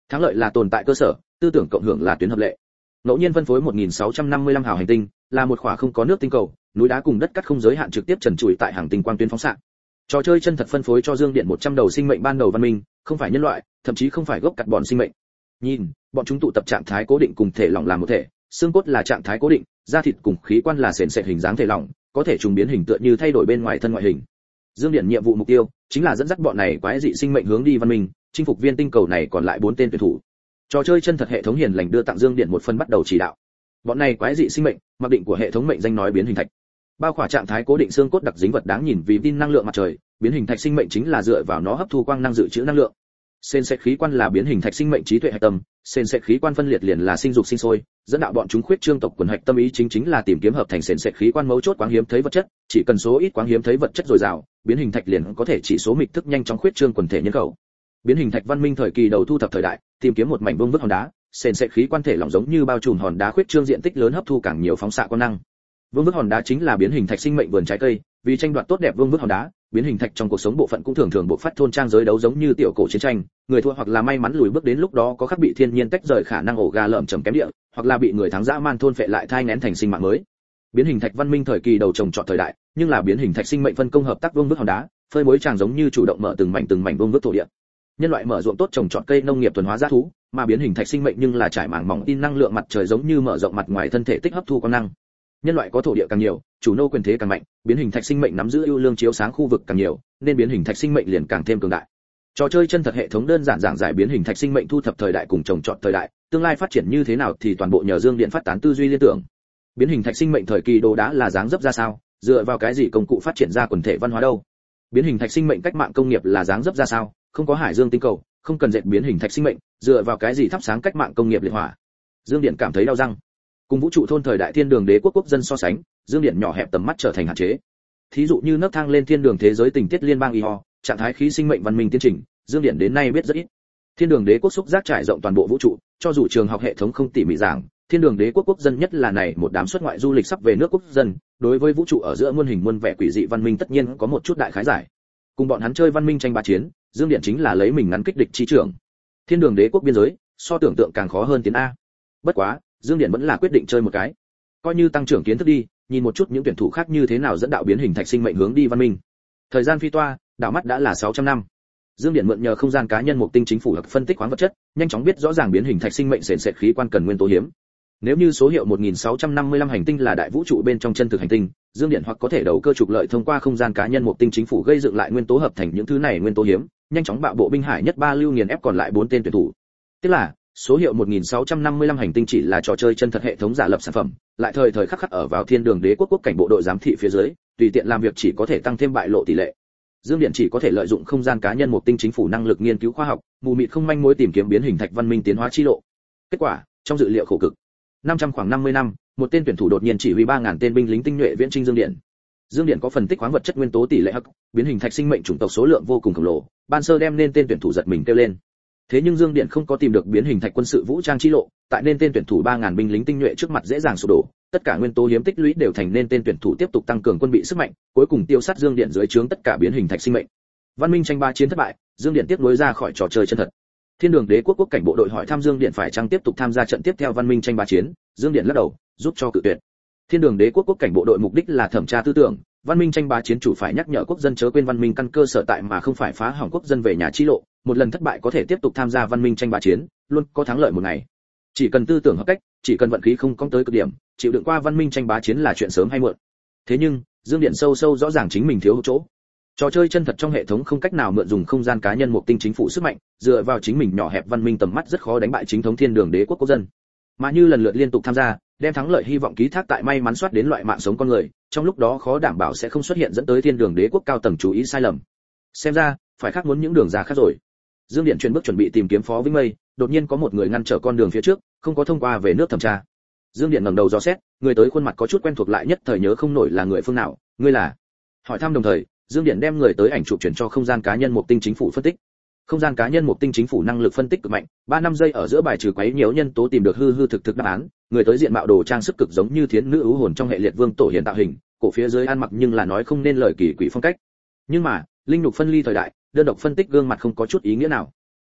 Thắng lợi là tồn tại cơ sở, tư tưởng cộng hưởng là tuyến hợp lệ. Ngẫu nhiên phân phối một nghìn sáu trăm năm mươi lăm hào hành tinh, là một khỏa không có nước tinh cầu, núi đá cùng đất cắt không giới hạn trực tiếp trần trụi tại hàng tinh quang tuyến phóng xạ. Trò chơi chân thật phân phối cho Dương Điện một trăm đầu sinh mệnh ban đầu văn minh, không phải nhân loại, thậm chí không phải gốc cắt bọn sinh mệnh. Nhìn, bọn chúng tụ tập trạng thái cố định cùng thể lỏng làm một thể, xương cốt là trạng thái cố định, da thịt cùng khí quan là sền sệt hình dáng thể lỏng, có thể trùng biến hình tựa như thay đổi bên ngoài thân ngoại hình. Dương Điện nhiệm vụ mục tiêu chính là dẫn dắt bọn này quái dị sinh mệnh hướng đi văn minh, chinh phục viên tinh cầu này còn lại bốn tên tuyển thủ. Trò chơi chân thật hệ thống hiền lành đưa tặng Dương Điện một phần bắt đầu chỉ đạo. Bọn này quái dị sinh mệnh, mặc định của hệ thống mệnh danh nói biến hình thạch. Bao khỏa trạng thái cố định xương cốt đặc dính vật đáng nhìn vì tin năng lượng mặt trời, biến hình thạch sinh mệnh chính là dựa vào nó hấp thu quang năng dự trữ năng lượng. Sền sệt khí quan là biến hình thạch sinh mệnh trí tuệ hạch tâm, sền sệt khí quan phân liệt liền là sinh dục sinh sôi, dẫn đạo bọn chúng khuyết trương tộc quần hạch tâm ý chính chính là tìm kiếm hợp thành sền sệt khí quan mấu chốt quáng hiếm thấy vật chất, chỉ cần số ít quáng hiếm thấy vật chất dồi dào, biến hình thạch liền có thể chỉ số mịch thức nhanh chóng khuyết trương quần thể nhân khẩu. Biến hình thạch văn minh thời kỳ đầu thu thập thời đại, tìm kiếm một mảnh vương vức hòn đá, sền sệt khí quan thể lỏng giống như bao trùm hòn đá khuyết trương diện tích lớn hấp thu càng nhiều phóng xạ quang năng. Vương vức hòn đá chính là biến hình thạch sinh mệnh vườn trái cây, vì tranh đoạt tốt đẹp vương vức hòn đá, biến hình thạch trong cuộc sống bộ phận cũng thường thường bộ phát thôn trang giới đấu giống như tiểu cổ chiến tranh, người thua hoặc là may mắn lùi bước đến lúc đó có khắc bị thiên nhiên tách rời khả năng ổ gà lợm chầm kém địa, hoặc là bị người thắng dã man thôn phệ lại thai nghén thành sinh mạng mới. Biến hình thạch văn minh thời kỳ đầu trồng trọt thời đại, nhưng là biến hình thạch sinh mệnh phân công hợp tác vương vức hòn đá, phơi mối tràng giống như chủ động mở từng mảnh từng mảnh vương vức thổ địa. Nhân loại mở ruộng tốt trồng trọt cây nông nghiệp thuần hóa giá thú, mà biến hình thạch sinh mệnh nhưng là trải mảng mỏng tin năng lượng mặt trời giống như mở rộng mặt ngoài thân thể tích hấp thu quang năng. Nhân loại có thổ địa càng nhiều, chủ nô quyền thế càng mạnh, biến hình thạch sinh mệnh nắm giữ ưu lương chiếu sáng khu vực càng nhiều, nên biến hình thạch sinh mệnh liền càng thêm cường đại. Trò chơi chân thật hệ thống đơn giản giảng giải biến hình thạch sinh mệnh thu thập thời đại cùng trồng trọt thời đại, tương lai phát triển như thế nào thì toàn bộ nhờ Dương Điện phát tán tư duy liên tưởng. Biến hình thạch sinh mệnh thời kỳ đồ đá là dáng dấp ra sao, dựa vào cái gì công cụ phát triển ra quần thể văn hóa đâu? Biến hình thạch sinh mệnh cách mạng công nghiệp là dáng dấp ra sao, không có hải dương tinh cầu, không cần dệt biến hình thạch sinh mệnh, dựa vào cái gì thắp sáng cách mạng công nghiệp liệt hỏa? Dương Điện cảm thấy đau răng. Cùng vũ trụ thôn thời đại thiên đường đế quốc quốc dân so sánh, Dương Điện nhỏ hẹp tầm mắt trở thành hạn chế. Thí dụ như nấc thang lên thiên đường thế giới tình tiết liên bang y ho, trạng thái khí sinh mệnh văn minh tiến trình, Dương Điện đến nay biết rất ít. Thiên đường đế quốc xúc giác trải rộng toàn bộ vũ trụ, cho dù trường học hệ thống không tỉ mỉ giảng, thiên đường đế quốc quốc dân nhất là này một đám xuất ngoại du lịch sắp về nước quốc dân, đối với vũ trụ ở giữa muôn hình muôn vẻ quỷ dị văn minh tất nhiên có một chút đại khái giải. Cùng bọn hắn chơi văn minh tranh bá chiến, Dương Điện chính là lấy mình ngắn kích địch chi trưởng. Thiên đường đế quốc biên giới, so tưởng tượng càng khó hơn tiến a. Bất quá, Dương Điện vẫn là quyết định chơi một cái. Coi như tăng trưởng kiến thức đi, nhìn một chút những tuyển thủ khác như thế nào dẫn đạo biến hình thạch sinh mệnh hướng đi văn minh. Thời gian phi toa, đảo mắt đã là sáu trăm năm. Dương Điện mượn nhờ không gian cá nhân một tinh chính phủ học phân tích khoáng vật chất, nhanh chóng biết rõ ràng biến hình thạch sinh mệnh sền sệt khí quan cần nguyên tố hiếm. Nếu như số hiệu một nghìn sáu trăm năm mươi lăm hành tinh là đại vũ trụ bên trong chân thực hành tinh, Dương Điện hoặc có thể đầu cơ trục lợi thông qua không gian cá nhân một tinh chính phủ gây dựng lại nguyên tố hợp thành những thứ này nguyên tố hiếm, nhanh chóng bạo bộ binh hải nhất ba lưu nghiền ép còn lại bốn tên tuyển thủ. Tức là, số hiệu một nghìn sáu trăm năm mươi lăm hành tinh chỉ là trò chơi chân thật hệ thống giả lập sản phẩm, lại thời thời khắc khắc ở vào thiên đường đế quốc quốc cảnh bộ đội giám thị phía dưới, tùy tiện làm việc chỉ có thể tăng thêm bại lộ tỷ lệ. Dương Điện chỉ có thể lợi dụng không gian cá nhân một tinh chính phủ năng lực nghiên cứu khoa học, mù mịt không manh mối tìm kiếm biến hình thạch văn minh tiến hóa chi lộ. Kết quả, trong dự liệu khổ cực, năm trăm khoảng năm mươi năm, một tên tuyển thủ đột nhiên chỉ huy ba nghìn tên binh lính tinh nhuệ viễn chinh Dương Điện. Dương Điện có phân tích khoáng vật chất nguyên tố tỷ lệ hắc, biến hình thạch sinh mệnh chủng tộc số lượng vô cùng khổng lồ, ban sơ đem nên tên tuyển thủ giật mình kêu lên. Thế nhưng Dương Điện không có tìm được biến hình thạch quân sự vũ trang chi lộ, tại nên tên tuyển thủ ba nghìn binh lính tinh nhuệ trước mặt dễ dàng sụp đổ, tất cả nguyên tố hiếm tích lũy đều thành nên tên tuyển thủ tiếp tục tăng cường quân bị sức mạnh, cuối cùng tiêu sát Dương Điện dưới trướng tất cả biến hình thạch sinh mệnh. Văn minh tranh ba chiến thất bại, Dương Điện tiếp nối ra khỏi trò chơi chân thật. Thiên đường đế quốc quốc cảnh bộ đội hỏi thăm Dương Điện phải chăng tiếp tục tham gia trận tiếp theo văn minh tranh ba chiến, Dương Điện lắc đầu, giúp cho cự tuyệt. Thiên đường đế quốc quốc cảnh bộ đội mục đích là thẩm tra tư tưởng, văn minh tranh bá chiến chủ phải nhắc nhở quốc dân chớ quên văn minh căn cơ sở tại mà không phải phá hỏng quốc dân về nhà chi lộ, một lần thất bại có thể tiếp tục tham gia văn minh tranh bá chiến, luôn có thắng lợi một ngày. Chỉ cần tư tưởng hợp cách, chỉ cần vận khí không cong tới cực điểm, chịu đựng qua văn minh tranh bá chiến là chuyện sớm hay muộn. Thế nhưng, Dương Điện sâu sâu rõ ràng chính mình thiếu chỗ. Trò chơi chân thật trong hệ thống không cách nào mượn dùng không gian cá nhân một tinh chính phủ sức mạnh, dựa vào chính mình nhỏ hẹp văn minh tầm mắt rất khó đánh bại chính thống thiên đường đế quốc quốc dân. Mà như lần lượt liên tục tham gia, đem thắng lợi hy vọng ký thác tại may mắn soát đến loại mạng sống con người, trong lúc đó khó đảm bảo sẽ không xuất hiện dẫn tới thiên đường đế quốc cao tầng chú ý sai lầm. Xem ra, phải khác muốn những đường ra khác rồi. Dương Điện chuyển bước chuẩn bị tìm kiếm Phó Vĩnh Mây, đột nhiên có một người ngăn trở con đường phía trước, không có thông qua về nước thẩm tra. Dương Điện ngẩng đầu dò xét, người tới khuôn mặt có chút quen thuộc lại nhất thời nhớ không nổi là người phương nào, ngươi là? Hỏi thăm đồng thời, Dương Điện đem người tới ảnh chụp chuyển cho không gian cá nhân một tinh chính phủ phân tích. Không gian cá nhân một tinh chính phủ năng lực phân tích cực mạnh, ba năm giây ở giữa bài trừ quấy nhiễu nhân tố tìm được hư hư thực thực đáp án, người tới diện mạo đồ trang sức cực giống như thiến nữ ưu hồn trong hệ liệt vương tổ hiện tạo hình, cổ phía dưới ăn mặc nhưng là nói không nên lời kỳ quỷ phong cách. Nhưng mà, linh nhục phân ly thời đại, đơn độc phân tích gương mặt không có chút ý nghĩa nào.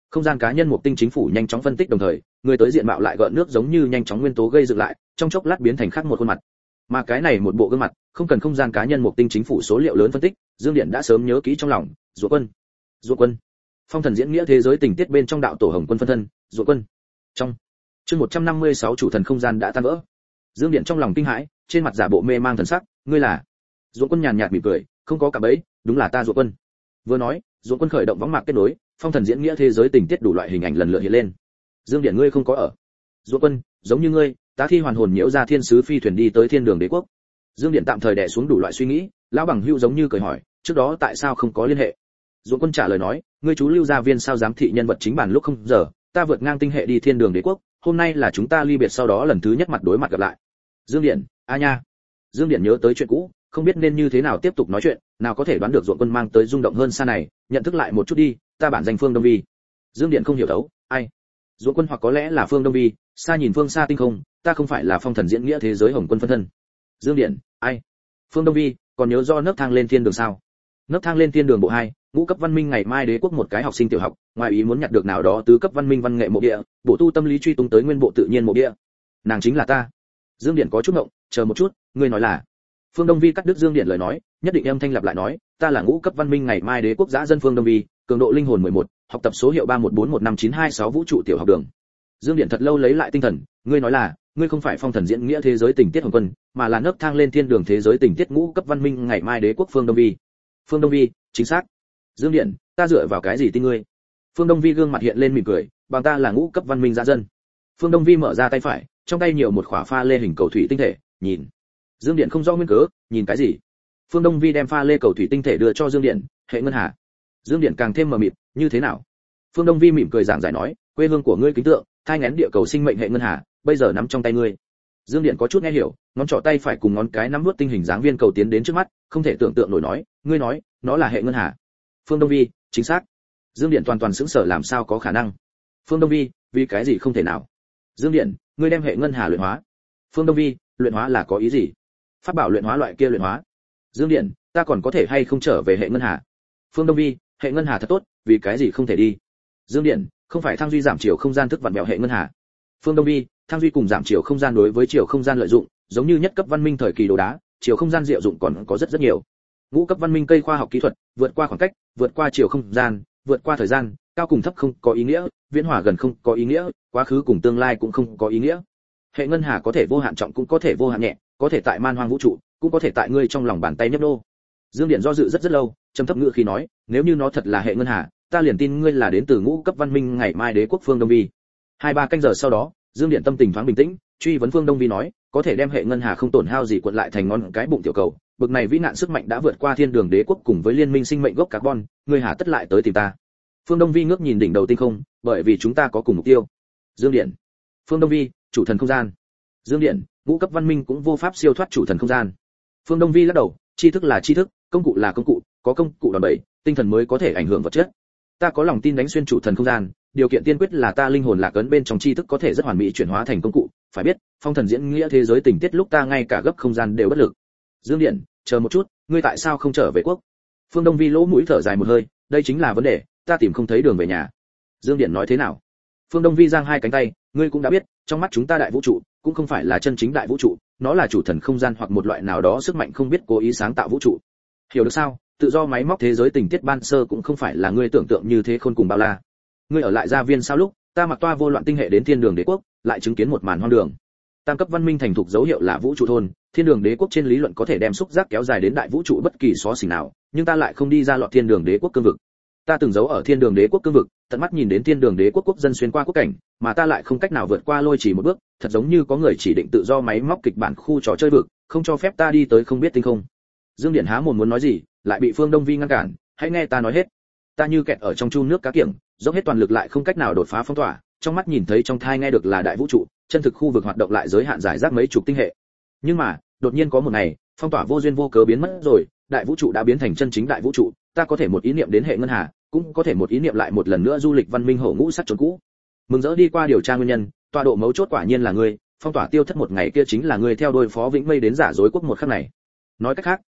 Không gian cá nhân một tinh chính phủ nhanh chóng phân tích đồng thời, người tới diện mạo lại gợn nước giống như nhanh chóng nguyên tố gây dựng lại, trong chốc lát biến thành khác một khuôn mặt. Mà cái này một bộ gương mặt, không cần không gian cá nhân một tinh chính phủ số liệu lớn phân tích, Dương Điện đã sớm nhớ kỹ trong lòng, Dụ Quân. Dụ Quân. Phong thần diễn nghĩa thế giới tình tiết bên trong đạo tổ Hồng Quân phân thân, Dụ Quân. Trong chương một trăm năm mươi sáu chủ thần không gian đã tan vỡ. Dương Điện trong lòng kinh hãi, trên mặt giả bộ mê mang thần sắc, ngươi là? Dụ Quân nhàn nhạt mỉm cười, không có cả bẫy, đúng là ta Dụ Quân. Vừa nói, Dụ Quân khởi động võng mạc kết nối, phong thần diễn nghĩa thế giới tình tiết đủ loại hình ảnh lần lượt hiện lên. Dương Điện ngươi không có ở. Dụ Quân, giống như ngươi, tá thi hoàn hồn nhiễu ra thiên sứ phi thuyền đi tới thiên đường đế quốc. Dương Điện tạm thời đè xuống đủ loại suy nghĩ, lão bằng hữu giống như cười hỏi, trước đó tại sao không có liên hệ? Dụ Quân trả lời nói, ngươi chú lưu gia viên sao giám thị nhân vật chính bản lúc không giờ, ta vượt ngang tinh hệ đi thiên đường đế quốc, hôm nay là chúng ta ly biệt sau đó lần thứ nhất mặt đối mặt gặp lại. Dương Điện, a nha. Dương Điện nhớ tới chuyện cũ, không biết nên như thế nào tiếp tục nói chuyện, nào có thể đoán được Dụ Quân mang tới rung động hơn xa này, nhận thức lại một chút đi, ta bản danh Phương Đông Vi. Dương Điện không hiểu đấu, ai? Dụ Quân hoặc có lẽ là Phương Đông Vi, xa nhìn phương xa tinh không, ta không phải là phong thần diễn nghĩa thế giới Hồng Quân phân thân. Dương Điện, ai? Phương Đông Vi, còn nhớ do nấc thang lên thiên đường sao? Nấc thang lên thiên đường bộ hai, ngũ cấp văn minh ngày mai đế quốc một cái học sinh tiểu học, ngoài ý muốn nhặt được nào đó tứ cấp văn minh văn nghệ mộ địa, bổ tu tâm lý truy tung tới nguyên bộ tự nhiên mộ địa. Nàng chính là ta. Dương Điện có chút ngộng, chờ một chút, ngươi nói là? Phương Đông Vi cắt đứt Dương Điện lời nói, nhất định âm thanh lặp lại nói, ta là ngũ cấp văn minh ngày mai đế quốc dã dân Phương Đông Vi, cường độ linh hồn mười một, học tập số hiệu ba một bốn một năm chín hai sáu vũ trụ tiểu học đường. Dương Điện thật lâu lấy lại tinh thần, ngươi nói là, ngươi không phải phong thần diễn nghĩa thế giới tình tiết Hồng Quân, mà là nấc thang lên thiên đường thế giới tình tiết ngũ cấp văn minh ngày mai đế quốc Phương Đông Vi. Phương Đông Vi, chính xác. Dương Điện, ta dựa vào cái gì tin ngươi? Phương Đông Vi gương mặt hiện lên mỉm cười, bằng ta là ngũ cấp văn minh dã dân. Phương Đông Vi mở ra tay phải, trong tay nhiều một khỏa pha lê hình cầu thủy tinh thể, nhìn. Dương Điện không rõ nguyên cớ, nhìn cái gì? Phương Đông Vi đem pha lê cầu thủy tinh thể đưa cho Dương Điện, hệ ngân hà. Dương Điện càng thêm mờ mịt, như thế nào? Phương Đông Vi mỉm cười giảng giải nói, quê hương của ngươi kính tượng, thai nghén địa cầu sinh mệnh hệ ngân hà, bây giờ nắm trong tay ngươi. Dương Điện có chút nghe hiểu, ngón trỏ tay phải cùng ngón cái nắm nuốt tinh hình dáng viên cầu tiến đến trước mắt, không thể tưởng tượng nổi nói, ngươi nói, nó là hệ ngân hà. Phương Đông Vi, chính xác. Dương Điện toàn toàn sững sờ làm sao có khả năng? Phương Đông Vi, vì cái gì không thể nào? Dương Điện, ngươi đem hệ ngân hà luyện hóa. Phương Đông Vi, luyện hóa là có ý gì? Pháp bảo luyện hóa loại kia luyện hóa. Dương Điện, ta còn có thể hay không trở về hệ ngân hà? Phương Đông Vi, hệ ngân hà thật tốt, vì cái gì không thể đi? Dương Điện, không phải thang duy giảm chiều không gian thức vặn vẹo hệ ngân hà. Phương Đông Vi, thang duy cùng giảm chiều không gian đối với chiều không gian lợi dụng, giống như nhất cấp văn minh thời kỳ đồ đá, chiều không gian diệu dụng còn có rất rất nhiều. Ngũ cấp văn minh cây khoa học kỹ thuật, vượt qua khoảng cách, vượt qua chiều không gian, vượt qua thời gian, cao cùng thấp không có ý nghĩa, viễn hỏa gần không có ý nghĩa, quá khứ cùng tương lai cũng không có ý nghĩa. Hệ ngân hà có thể vô hạn trọng cũng có thể vô hạn nhẹ, có thể tại man hoang vũ trụ, cũng có thể tại ngươi trong lòng bàn tay nhấp nô. Dương Điện do dự rất rất lâu, trầm thấp ngữ khí nói, nếu như nó thật là hệ ngân hà, ta liền tin ngươi là đến từ ngũ cấp văn minh ngày mai đế quốc Phương Đông Vi. Hai ba canh giờ sau đó, Dương Điện tâm tình thoáng bình tĩnh, truy vấn Phương Đông Vi nói, có thể đem hệ ngân hà không tổn hao gì cuộn lại thành ngón cái bụng tiểu cầu, bực này vĩ nạn sức mạnh đã vượt qua thiên đường đế quốc cùng với liên minh sinh mệnh gốc carbon, ngươi hà tất lại tới tìm ta? Phương Đông Vi ngước nhìn đỉnh đầu tinh không, bởi vì chúng ta có cùng mục tiêu. Dương Điện. Phương Đông Vi, chủ thần không gian. Dương Điện, ngũ cấp văn minh cũng vô pháp siêu thoát chủ thần không gian. Phương Đông Vi lắc đầu, tri thức là tri thức, công cụ là công cụ, có công cụ đòn bẩy, tinh thần mới có thể ảnh hưởng vật chất. Ta có lòng tin đánh xuyên chủ thần không gian, điều kiện tiên quyết là ta linh hồn lạc ấn bên trong tri thức có thể rất hoàn mỹ chuyển hóa thành công cụ, phải biết, phong thần diễn nghĩa thế giới tình tiết lúc ta ngay cả gấp không gian đều bất lực. Dương Điện, chờ một chút, ngươi tại sao không trở về quốc? Phương Đông Vi lỗ mũi thở dài một hơi, đây chính là vấn đề, ta tìm không thấy đường về nhà. Dương Điện nói thế nào? Phương Đông Vi giang hai cánh tay, ngươi cũng đã biết, trong mắt chúng ta đại vũ trụ cũng không phải là chân chính đại vũ trụ, nó là chủ thần không gian hoặc một loại nào đó sức mạnh không biết cố ý sáng tạo vũ trụ. Hiểu được sao? Tự do máy móc thế giới tình tiết ban sơ cũng không phải là ngươi tưởng tượng như thế khôn cùng bao la. Ngươi ở lại gia viên sao lúc, ta mặc toa vô loạn tinh hệ đến thiên đường đế quốc, lại chứng kiến một màn hoang đường. Tam cấp văn minh thành thục dấu hiệu là vũ trụ thôn, thiên đường đế quốc trên lý luận có thể đem xúc giác kéo dài đến đại vũ trụ bất kỳ xó xỉnh nào, nhưng ta lại không đi ra lọt thiên đường đế quốc cương vực. Ta từng giấu ở thiên đường đế quốc cương vực, tận mắt nhìn đến thiên đường đế quốc quốc dân xuyên qua quốc cảnh, mà ta lại không cách nào vượt qua lôi chỉ một bước, thật giống như có người chỉ định tự do máy móc kịch bản khu trò chơi vực, không cho phép ta đi tới không biết tinh không. Dương Điện há mồm muốn nói gì, lại bị Phương Đông Vi ngăn cản, hãy nghe ta nói hết. Ta như kẹt ở trong chu nước cá kiểng, dốc hết toàn lực lại không cách nào đột phá phong tỏa, trong mắt nhìn thấy trong thai nghe được là đại vũ trụ, chân thực khu vực hoạt động lại giới hạn giải rác mấy chục tinh hệ. Nhưng mà, đột nhiên có một ngày, phong tỏa vô duyên vô cớ biến mất rồi, đại vũ trụ đã biến thành chân chính đại vũ trụ, ta có thể một ý niệm đến hệ ngân hà, cũng có thể một ý niệm lại một lần nữa du lịch văn minh hổ ngũ sắc trốn cũ. Mừng rỡ đi qua điều tra nguyên nhân, tọa độ mấu chốt quả nhiên là ngươi, phong tỏa tiêu thất một ngày kia chính là ngươi theo đuôi Phó Vĩnh Mây đến giả dối quốc một khắc này. Nói cách khác,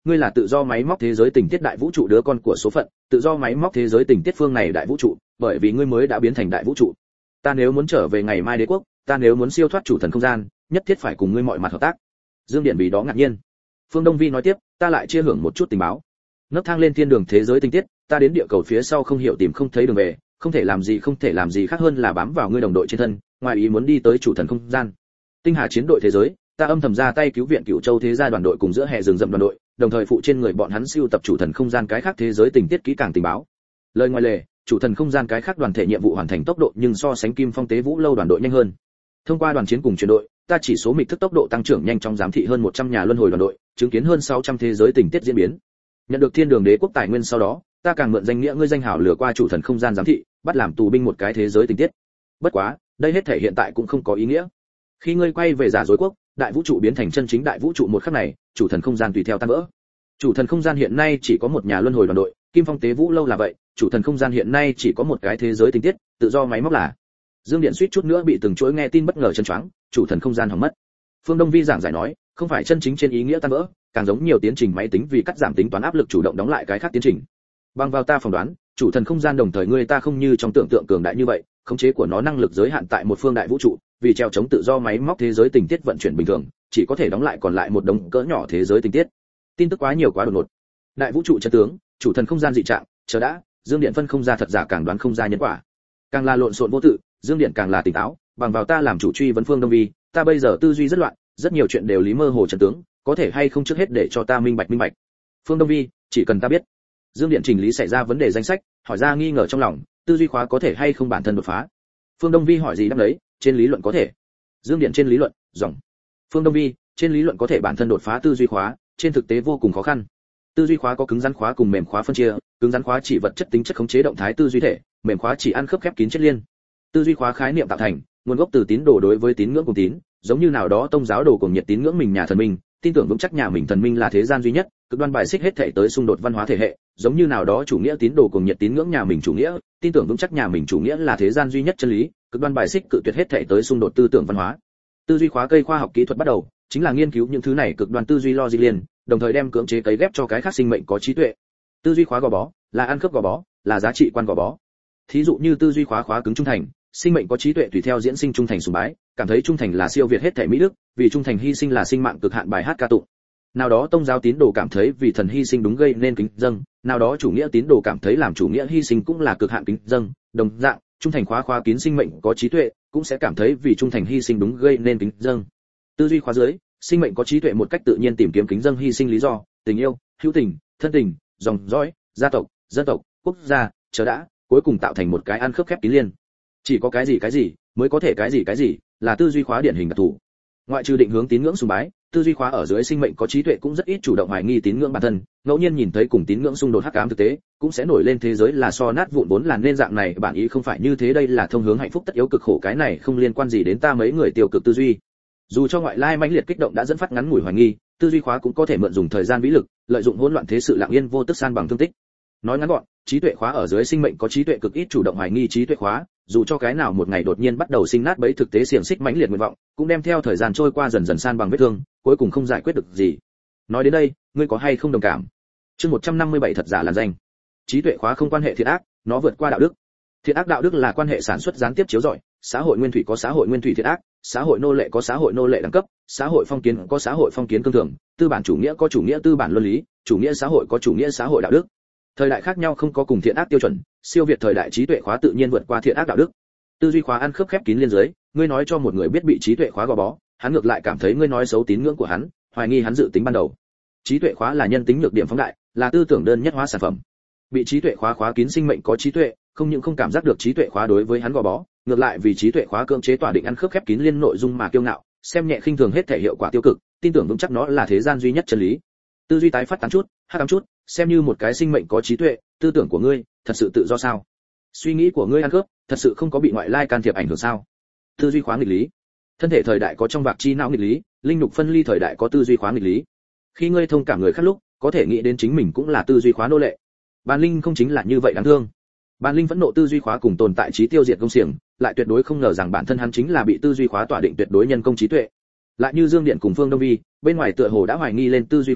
ngươi là tự do máy móc thế giới tình tiết đại vũ trụ đứa con của số phận, tự do máy móc thế giới tình tiết phương này đại vũ trụ, bởi vì ngươi mới đã biến thành đại vũ trụ. Ta nếu muốn trở về ngày mai đế quốc, ta nếu muốn siêu thoát chủ thần không gian, nhất thiết phải cùng ngươi mọi mặt hợp tác. Dương Điện vì đó ngạc nhiên. Phương Đông Vi nói tiếp, ta lại chia hưởng một chút tình báo. Nấc thang lên thiên đường thế giới tình tiết, ta đến địa cầu phía sau không hiểu tìm không thấy đường về, không thể làm gì không thể làm gì khác hơn là bám vào ngươi đồng đội trên thân, ngoài ý muốn đi tới chủ thần không gian. Tinh hà chiến đội thế giới, ta âm thầm ra tay cứu viện Cửu Châu thế gia đoàn đội cùng giữa hệ rừng rậm đoàn đội, đồng thời phụ trên người bọn hắn siêu tập chủ thần không gian cái khác thế giới tình tiết kỹ càng tình báo. Lời ngoài lề, chủ thần không gian cái khác đoàn thể nhiệm vụ hoàn thành tốc độ nhưng so sánh Kim Phong Tế Vũ lâu đoàn đội nhanh hơn. Thông qua đoàn chiến cùng chuyển đội, ta chỉ số mịch thức tốc độ tăng trưởng nhanh trong giám thị hơn một trăm nhà luân hồi đoàn đội, chứng kiến hơn sáu trăm thế giới tình tiết diễn biến. Nhận được thiên đường đế quốc tài nguyên sau đó, ta càng mượn danh nghĩa ngươi danh hào lừa qua chủ thần không gian giám thị, bắt làm tù binh một cái thế giới tình tiết. Bất quá, đây hết thể hiện tại cũng không có ý nghĩa. Khi ngươi quay về giả dối quốc, đại vũ trụ biến thành chân chính đại vũ trụ một khắc này, chủ thần không gian tùy theo tan vỡ. Chủ thần không gian hiện nay chỉ có một nhà luân hồi đoàn đội, Kim Phong Tế Vũ lâu là vậy, chủ thần không gian hiện nay chỉ có một cái thế giới tình tiết, tự do máy móc là. Dương Điện suýt chút nữa bị từng chuỗi nghe tin bất ngờ chân choáng, chủ thần không gian hỏng mất. Phương Đông Vi giảng giải nói, không phải chân chính trên ý nghĩa tan vỡ, càng giống nhiều tiến trình máy tính vì cắt giảm tính toán áp lực chủ động đóng lại cái khác tiến trình. Bằng vào ta phỏng đoán, chủ thần không gian đồng thời ngươi ta không như trong tưởng tượng cường đại như vậy, khống chế của nó năng lực giới hạn tại một phương đại vũ trụ, vì treo chống tự do máy móc thế giới tình tiết vận chuyển bình thường, chỉ có thể đóng lại còn lại một đống cỡ nhỏ thế giới tình tiết. Tin tức quá nhiều quá đột ngột. Đại vũ trụ chân tướng, chủ thần không gian dị trạng, chờ đã, Dương Điện phân không ra thật giả càng đoán không ra nhân quả. Càng là lộn xộn vô tự, Dương Điện càng là tỉnh táo, bằng vào ta làm chủ truy vấn Phương Đông Vi, ta bây giờ tư duy rất loạn, rất nhiều chuyện đều lý mơ hồ chân tướng, có thể hay không trước hết để cho ta minh bạch minh bạch. Phương Đông Vi, chỉ cần ta biết. Dương Điện chỉnh lý xảy ra vấn đề danh sách, hỏi ra nghi ngờ trong lòng, tư duy khóa có thể hay không bản thân đột phá. Phương Đông Vi hỏi gì đáp đấy, trên lý luận có thể. Dương Điện trên lý luận, dòng. Phương Đông Vi, trên lý luận có thể bản thân đột phá tư duy khóa, trên thực tế vô cùng khó khăn. Tư duy khóa có cứng rắn khóa cùng mềm khóa phân chia, cứng rắn khóa chỉ vật chất tính chất khống chế động thái tư duy thể, mềm khóa chỉ ăn khớp khép kín chất liên. Tư duy khóa khái niệm tạo thành, nguồn gốc từ tín đồ đối với tín ngưỡng cùng tín, giống như nào đó tông giáo đồ cùng nhiệt tín ngưỡng mình nhà thần minh, tin tưởng vững chắc nhà mình thần minh là thế gian duy nhất, cực đoan bài xích hết thể tới xung đột văn hóa thể hệ, giống như nào đó chủ nghĩa tín đồ cùng nhiệt tín ngưỡng nhà mình chủ nghĩa, tin tưởng vững chắc nhà mình chủ nghĩa là thế gian duy nhất chân lý, cực đoan bài xích cự tuyệt hết thể tới xung đột tư tưởng văn hóa. Tư duy khóa cây khoa học kỹ thuật bắt đầu, chính là nghiên cứu những thứ này cực đoan tư duy logic liên, đồng thời đem cưỡng chế cấy ghép cho cái khác sinh mệnh có trí tuệ. Tư duy khóa gò bó, là ăn khớp gò bó, là giá trị quan gò bó. Thí dụ như tư duy khóa khóa cứng trung thành, sinh mệnh có trí tuệ tùy theo diễn sinh trung thành sùng bái, cảm thấy trung thành là siêu việt hết thể mỹ đức, vì trung thành hy sinh là sinh mạng cực hạn bài hát ca tụng. Nào đó tông giáo tín đồ cảm thấy vì thần hy sinh đúng gây nên kính dâng, nào đó chủ nghĩa tín đồ cảm thấy làm chủ nghĩa hy sinh cũng là cực hạn kính dâng, đồng dạng, trung thành khóa khóa kín sinh mệnh có trí tuệ, cũng sẽ cảm thấy vì trung thành hy sinh đúng gây nên kính dâng. Tư duy khóa dưới, sinh mệnh có trí tuệ một cách tự nhiên tìm kiếm kính dâng hy sinh lý do, tình yêu, hữu tình, thân tình, dòng dõi, gia tộc, dân tộc, quốc gia, chờ đã, cuối cùng tạo thành một cái ăn khớp khép kín liên. Chỉ có cái gì cái gì mới có thể cái gì cái gì, là tư duy khóa điển hình đặc thù. Ngoại trừ định hướng tín ngưỡng sùng bái, tư duy khóa ở dưới sinh mệnh có trí tuệ cũng rất ít chủ động hoài nghi tín ngưỡng bản thân, ngẫu nhiên nhìn thấy cùng tín ngưỡng xung đột hắc ám thực tế, cũng sẽ nổi lên thế giới là so nát vụn vốn là nên dạng này, bản ý không phải như thế, đây là thông hướng hạnh phúc tất yếu cực khổ, cái này không liên quan gì đến ta mấy người tiêu cực tư duy. Dù cho ngoại lai mãnh liệt kích động đã dẫn phát ngắn ngủi hoài nghi, tư duy khóa cũng có thể mượn dùng thời gian vĩ lực, lợi dụng hỗn loạn thế sự lặng yên vô tức san bằng thương tích. Nói ngắn gọn, trí tuệ khóa ở dưới sinh mệnh có trí tuệ cực ít chủ động hoài nghi trí tuệ khóa, dù cho cái nào một ngày đột nhiên bắt đầu sinh nát bấy thực tế xiềng xích mãnh liệt nguyện vọng, cũng đem theo thời gian trôi qua dần dần san bằng vết thương, cuối cùng không giải quyết được gì. Nói đến đây, ngươi có hay không đồng cảm? Chương một trăm năm mươi bảy thật giả làn danh. Trí tuệ khóa không quan hệ thiện ác, nó vượt qua đạo đức. Thiện ác đạo đức là quan hệ sản xuất gián tiếp chiếu rọi, xã hội nguyên thủy có xã hội nguyên thủy thiện ác, xã hội nô lệ có xã hội nô lệ đẳng cấp, xã hội phong kiến có xã hội phong kiến cương thường, tư bản chủ nghĩa có chủ nghĩa tư bản luân lý, chủ nghĩa xã hội có chủ nghĩa xã hội đạo đức. Thời đại khác nhau không có cùng thiện ác tiêu chuẩn, siêu việt thời đại trí tuệ khóa tự nhiên vượt qua thiện ác đạo đức. Tư duy khóa ăn khớp khép kín liên giới, ngươi nói cho một người biết bị trí tuệ khóa gò bó, hắn ngược lại cảm thấy ngươi nói xấu tín ngưỡng của hắn, hoài nghi hắn dự tính ban đầu. Trí tuệ khóa là nhân tính nhược điểm phóng đại, là tư tưởng đơn nhất hóa sản phẩm. Bị trí tuệ khóa khóa kín sinh mệnh có trí tuệ, không những không cảm giác được trí tuệ khóa đối với hắn gò bó, ngược lại vì trí tuệ khóa cưỡng chế tỏa định ăn khớp khép kín liên nội dung mà kiêu ngạo, xem nhẹ khinh thường hết thể hiệu quả tiêu cực, tin tưởng vững chắc nó là thế gian duy nhất chân lý. Tư duy tái phát tán chút, hắc ám chút, xem như một cái sinh mệnh có trí tuệ, tư tưởng của ngươi thật sự tự do sao? Suy nghĩ của ngươi ăn khớp, thật sự không có bị ngoại lai can thiệp ảnh hưởng sao? Tư duy khóa nghịch lý. Thân thể thời đại có trong vạc chi não nghịch lý, linh nhục phân ly thời đại có tư duy khóa nghịch lý. Khi ngươi thông cảm người khác lúc, có thể nghĩ đến chính mình cũng là tư duy khóa nô lệ. Bàn linh không chính là như vậy đáng thương. Bàn linh phẫn nộ tư duy khóa cùng tồn tại trí tiêu diệt công xiềng, lại tuyệt đối không ngờ rằng bản thân hắn chính là bị tư duy khóa tỏa định tuyệt đối nhân công trí tuệ. Lại như Dương Điện cùng Phương Đông Vi, bên ngoài tựa hồ đã hoài nghi lên tư duy khóa,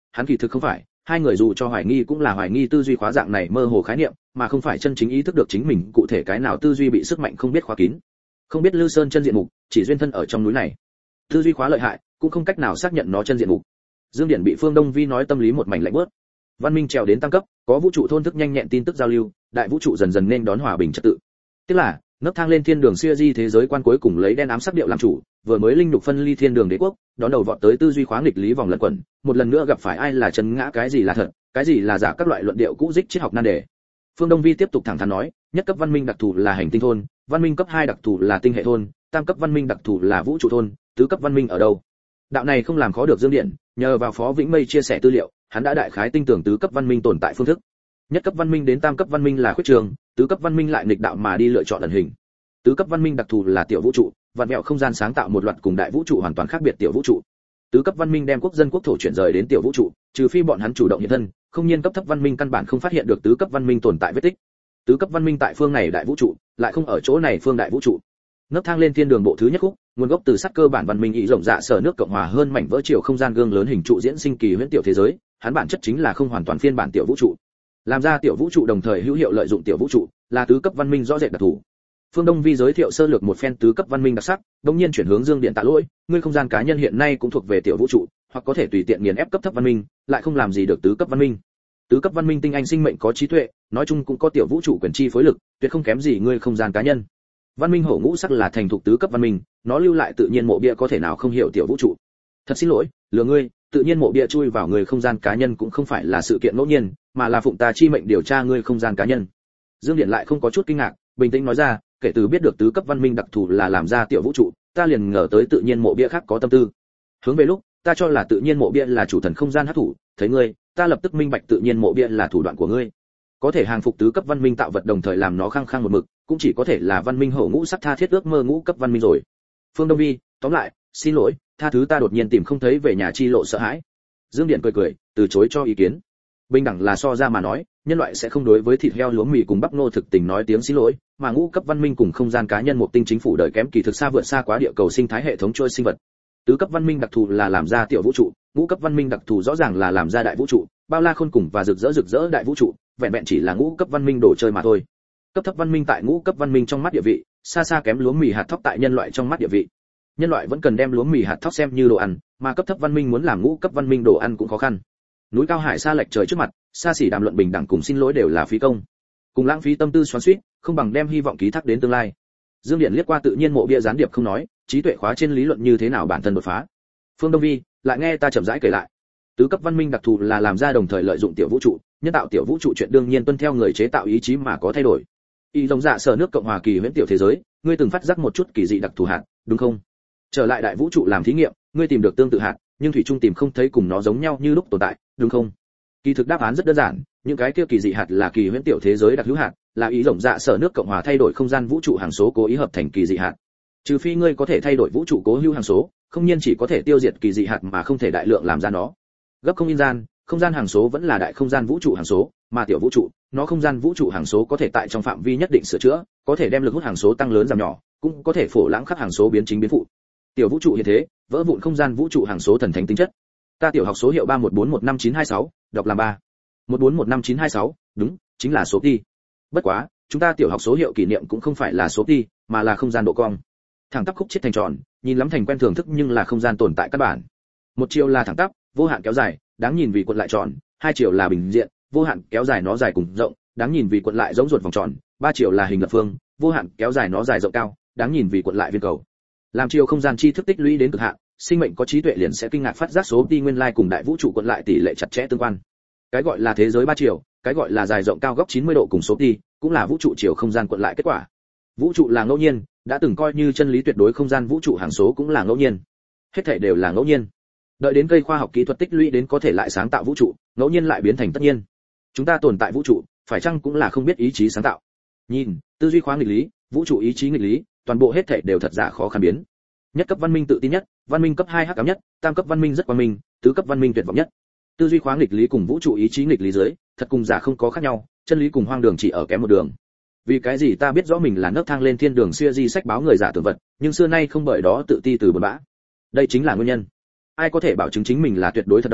hắn kỳ thực không phải, hai người dù cho hoài nghi cũng là hoài nghi tư duy khóa dạng này mơ hồ khái niệm, mà không phải chân chính ý thức được chính mình cụ thể cái nào tư duy bị sức mạnh không biết khóa kín. Không biết Lư Sơn chân diện mục, chỉ duyên thân ở trong núi này. Tư duy khóa lợi hại, cũng không cách nào xác nhận nó chân diện mục. Dương Điển bị Phương Đông Vi nói tâm lý một mảnh lạnh bớt. Văn minh trèo đến tam cấp, có vũ trụ thôn thức nhanh nhẹn tin tức giao lưu, đại vũ trụ dần dần nên đón hòa bình trật tự. Tức là, nấc thang lên thiên đường xưa di thế giới quan cuối cùng lấy đen ám sắc điệu làm chủ, vừa mới linh nhục phân ly thiên đường đế quốc, đón đầu vọt tới tư duy khóa nghịch lý vòng lẩn quẩn, một lần nữa gặp phải ai là chân ngã cái gì là thật, cái gì là giả các loại luận điệu cũ dích triết học nan đề. Phương Đông Vi tiếp tục thẳng thắn nói, nhất cấp văn minh đặc thù là hành tinh thôn, văn minh cấp hai đặc thù là tinh hệ thôn, tam cấp văn minh đặc thù là vũ trụ thôn, tứ cấp văn minh ở đâu? Đạo này không làm khó được Dương Điện, nhờ vào Phó Vĩnh Mây chia sẻ tư liệu, hắn đã đại khái tinh tưởng tứ cấp văn minh tồn tại phương thức. Nhất cấp văn minh đến tam cấp văn minh là khuyết trường, tứ cấp văn minh lại nghịch đạo mà đi lựa chọn ẩn hình. Tứ cấp văn minh đặc thù là tiểu vũ trụ, vạn mẹo không gian sáng tạo một loạt cùng đại vũ trụ hoàn toàn khác biệt tiểu vũ trụ. Tứ cấp văn minh đem quốc dân quốc thổ chuyển rời đến tiểu vũ trụ, trừ phi bọn hắn chủ động hiện thân, không nhiên cấp thấp văn minh căn bản không phát hiện được tứ cấp văn minh tồn tại vết tích. Tứ cấp văn minh tại phương này đại vũ trụ, lại không ở chỗ này phương đại vũ trụ. Nấc thang lên thiên đường bộ thứ nhất khúc, nguồn gốc từ sắc cơ bản văn minh ý rộng dạ sở nước cộng hòa hơn mảnh vỡ chiều không gian gương lớn hình trụ diễn sinh kỳ huyễn tiểu thế giới, hắn bản chất chính là không hoàn toàn phiên bản tiểu vũ trụ. Làm ra tiểu vũ trụ đồng thời hữu hiệu lợi dụng tiểu vũ trụ, là tứ cấp văn minh rõ rệt đặc thù. Phương Đông Vi giới thiệu sơ lược một phen tứ cấp văn minh đặc sắc, đột nhiên chuyển hướng Dương Điện tạ lỗi, ngươi không gian cá nhân hiện nay cũng thuộc về tiểu vũ trụ, hoặc có thể tùy tiện nghiền ép cấp thấp văn minh, lại không làm gì được tứ cấp văn minh. Tứ cấp văn minh tinh anh sinh mệnh có trí tuệ, nói chung cũng có tiểu vũ trụ quyền chi phối lực, tuyệt không kém gì ngươi không gian cá nhân. Văn minh hổ ngũ sắc là thành thục tứ cấp văn minh, nó lưu lại tự nhiên mộ bia có thể nào không hiểu tiểu vũ trụ. Thật xin lỗi, lừa ngươi, tự nhiên mộ bia chui vào người không gian cá nhân cũng không phải là sự kiện ngẫu nhiên, mà là phụng ta chi mệnh điều tra ngươi không gian cá nhân. Dương Điện lại không có chút kinh ngạc, bình tĩnh nói ra, kể từ biết được tứ cấp văn minh đặc thù là làm ra tiểu vũ trụ, ta liền ngờ tới tự nhiên mộ bia khác có tâm tư. Hướng về lúc, ta cho là tự nhiên mộ bia là chủ thần không gian hấp thụ, thấy ngươi, ta lập tức minh bạch tự nhiên mộ bia là thủ đoạn của ngươi. Có thể hàng phục tứ cấp văn minh tạo vật đồng thời làm nó khăng khăng một mực, cũng chỉ có thể là văn minh hổ ngũ sắc tha thiết ước mơ ngũ cấp văn minh rồi. Phương Đông Vi, tóm lại, xin lỗi, tha thứ ta đột nhiên tìm không thấy về nhà chi lộ sợ hãi. Dương Điện cười cười, từ chối cho ý kiến. Bình đẳng là so ra mà nói, nhân loại sẽ không đối với thịt heo lúa mì cùng bắp nô thực tình nói tiếng xin lỗi, mà ngũ cấp văn minh cùng không gian cá nhân một tinh chính phủ đời kém kỳ thực xa vượt xa quá địa cầu sinh thái hệ thống trôi sinh vật. Tứ cấp văn minh đặc thù là làm ra tiểu vũ trụ, ngũ cấp văn minh đặc thù rõ ràng là làm ra đại vũ trụ, bao la khôn cùng và rực rỡ rực rỡ đại vũ trụ, vẹn vẹn chỉ là ngũ cấp văn minh đồ chơi mà thôi. Cấp thấp văn minh tại ngũ cấp văn minh trong mắt địa vị, xa xa kém lúa mì hạt thóc tại nhân loại trong mắt địa vị. Nhân loại vẫn cần đem lúa mì hạt thóc xem như đồ ăn, mà cấp thấp văn minh muốn làm ngũ cấp văn minh đồ ăn cũng khó khăn. Núi cao hải xa lệch trời trước mặt, xa xỉ đàm luận bình đẳng cùng xin lỗi đều là phí công. Cùng lãng phí tâm tư xoắn xuýt, không bằng đem hy vọng ký thác đến tương lai. Dương Điện liếc qua tự nhiên mộ bia gián điệp không nói, trí tuệ khóa trên lý luận như thế nào bản thân đột phá. Phương Đông Vi, lại nghe ta chậm rãi kể lại. Tứ cấp văn minh đặc thù là làm ra đồng thời lợi dụng tiểu vũ trụ, nhân tạo tiểu vũ trụ chuyện đương nhiên tuân theo người chế tạo ý chí mà có thay đổi. Y giống dạ sở nước cộng hòa kỳ huyễn tiểu thế giới, ngươi từng phát giác một chút kỳ dị đặc thù hạt, đúng không? Trở lại đại vũ trụ làm thí nghiệm, ngươi tìm được tương tự hạt, nhưng thủy chung tìm không thấy cùng nó giống nhau như lúc tồn tại, đúng không? Kỳ thực đáp án rất đơn giản, những cái kia kỳ dị hạt là kỳ huyễn tiểu thế giới đặc hữu hạt, là ý rộng dạ sở nước cộng hòa thay đổi không gian vũ trụ hằng số cố ý hợp thành kỳ dị hạt. Trừ phi ngươi có thể thay đổi vũ trụ cố hữu hằng số, không nhiên chỉ có thể tiêu diệt kỳ dị hạt mà không thể đại lượng làm ra nó. Gấp không in gian, không gian hằng số vẫn là đại không gian vũ trụ hằng số, mà tiểu vũ trụ, nó không gian vũ trụ hằng số có thể tại trong phạm vi nhất định sửa chữa, có thể đem lực hút hằng số tăng lớn giảm nhỏ, cũng có thể phổ lãng khắc hằng số biến chính biến phụ. Tiểu vũ trụ hiện thế, vỡ vụn không gian vũ trụ hằng số thần thánh tính chất. Ta tiểu học số hiệu ba một bốn một năm chín hai sáu, đọc làm ba. một bốn một năm chín hai sáu, đúng, chính là số pi. Bất quá, chúng ta tiểu học số hiệu kỷ niệm cũng không phải là số pi, mà là không gian độ cong. Thẳng tắp khúc chết thành tròn, nhìn lắm thành quen thường thức nhưng là không gian tồn tại căn bản. Một chiều là thẳng tắp, vô hạn kéo dài, đáng nhìn vì cuộn lại tròn, hai chiều là bình diện, vô hạn kéo dài nó dài cùng rộng, đáng nhìn vì cuộn lại giống ruột vòng tròn, ba chiều là hình lập phương, vô hạn kéo dài nó dài rộng cao, đáng nhìn vì cuộn lại viên cầu. Làm chiều không gian chi thức tích lũy đến cực hạn, sinh mệnh có trí tuệ liền sẽ kinh ngạc phát giác số pi nguyên lai cùng đại vũ trụ cuộn lại tỷ lệ chặt chẽ tương quan. Cái gọi là thế giới ba chiều, cái gọi là dài rộng cao góc chín mươi độ cùng số pi, cũng là vũ trụ chiều không gian cuộn lại kết quả. Vũ trụ là ngẫu nhiên, đã từng coi như chân lý tuyệt đối không gian vũ trụ hằng số cũng là ngẫu nhiên. Hết thảy đều là ngẫu nhiên. Đợi đến cây khoa học kỹ thuật tích lũy đến có thể lại sáng tạo vũ trụ, ngẫu nhiên lại biến thành tất nhiên. Chúng ta tồn tại vũ trụ, phải chăng cũng là không biết ý chí sáng tạo? Nhìn, tư duy khóa nghịch lý, vũ trụ ý chí nghịch lý, toàn bộ hết thảy đều thật giả khó khăn biến. Nhất cấp văn minh tự tin nhất, văn minh cấp hai hắc ám nhất, tam cấp văn minh rất quang minh, tứ cấp văn minh tuyệt vọng nhất. Tư duy khóa nghịch lý cùng vũ trụ ý chí nghịch lý dưới, thật cùng giả không có khác nhau, chân lý cùng hoang đường chỉ ở kém một đường. Vì cái gì ta biết rõ mình là nấc thang lên thiên đường xưa di sách báo người giả tưởng vật, nhưng xưa nay không bởi đó tự ti từ buồn bã. Đây chính là nguyên nhân. Ai có thể bảo chứng chính mình là tuyệt đối thật đâu?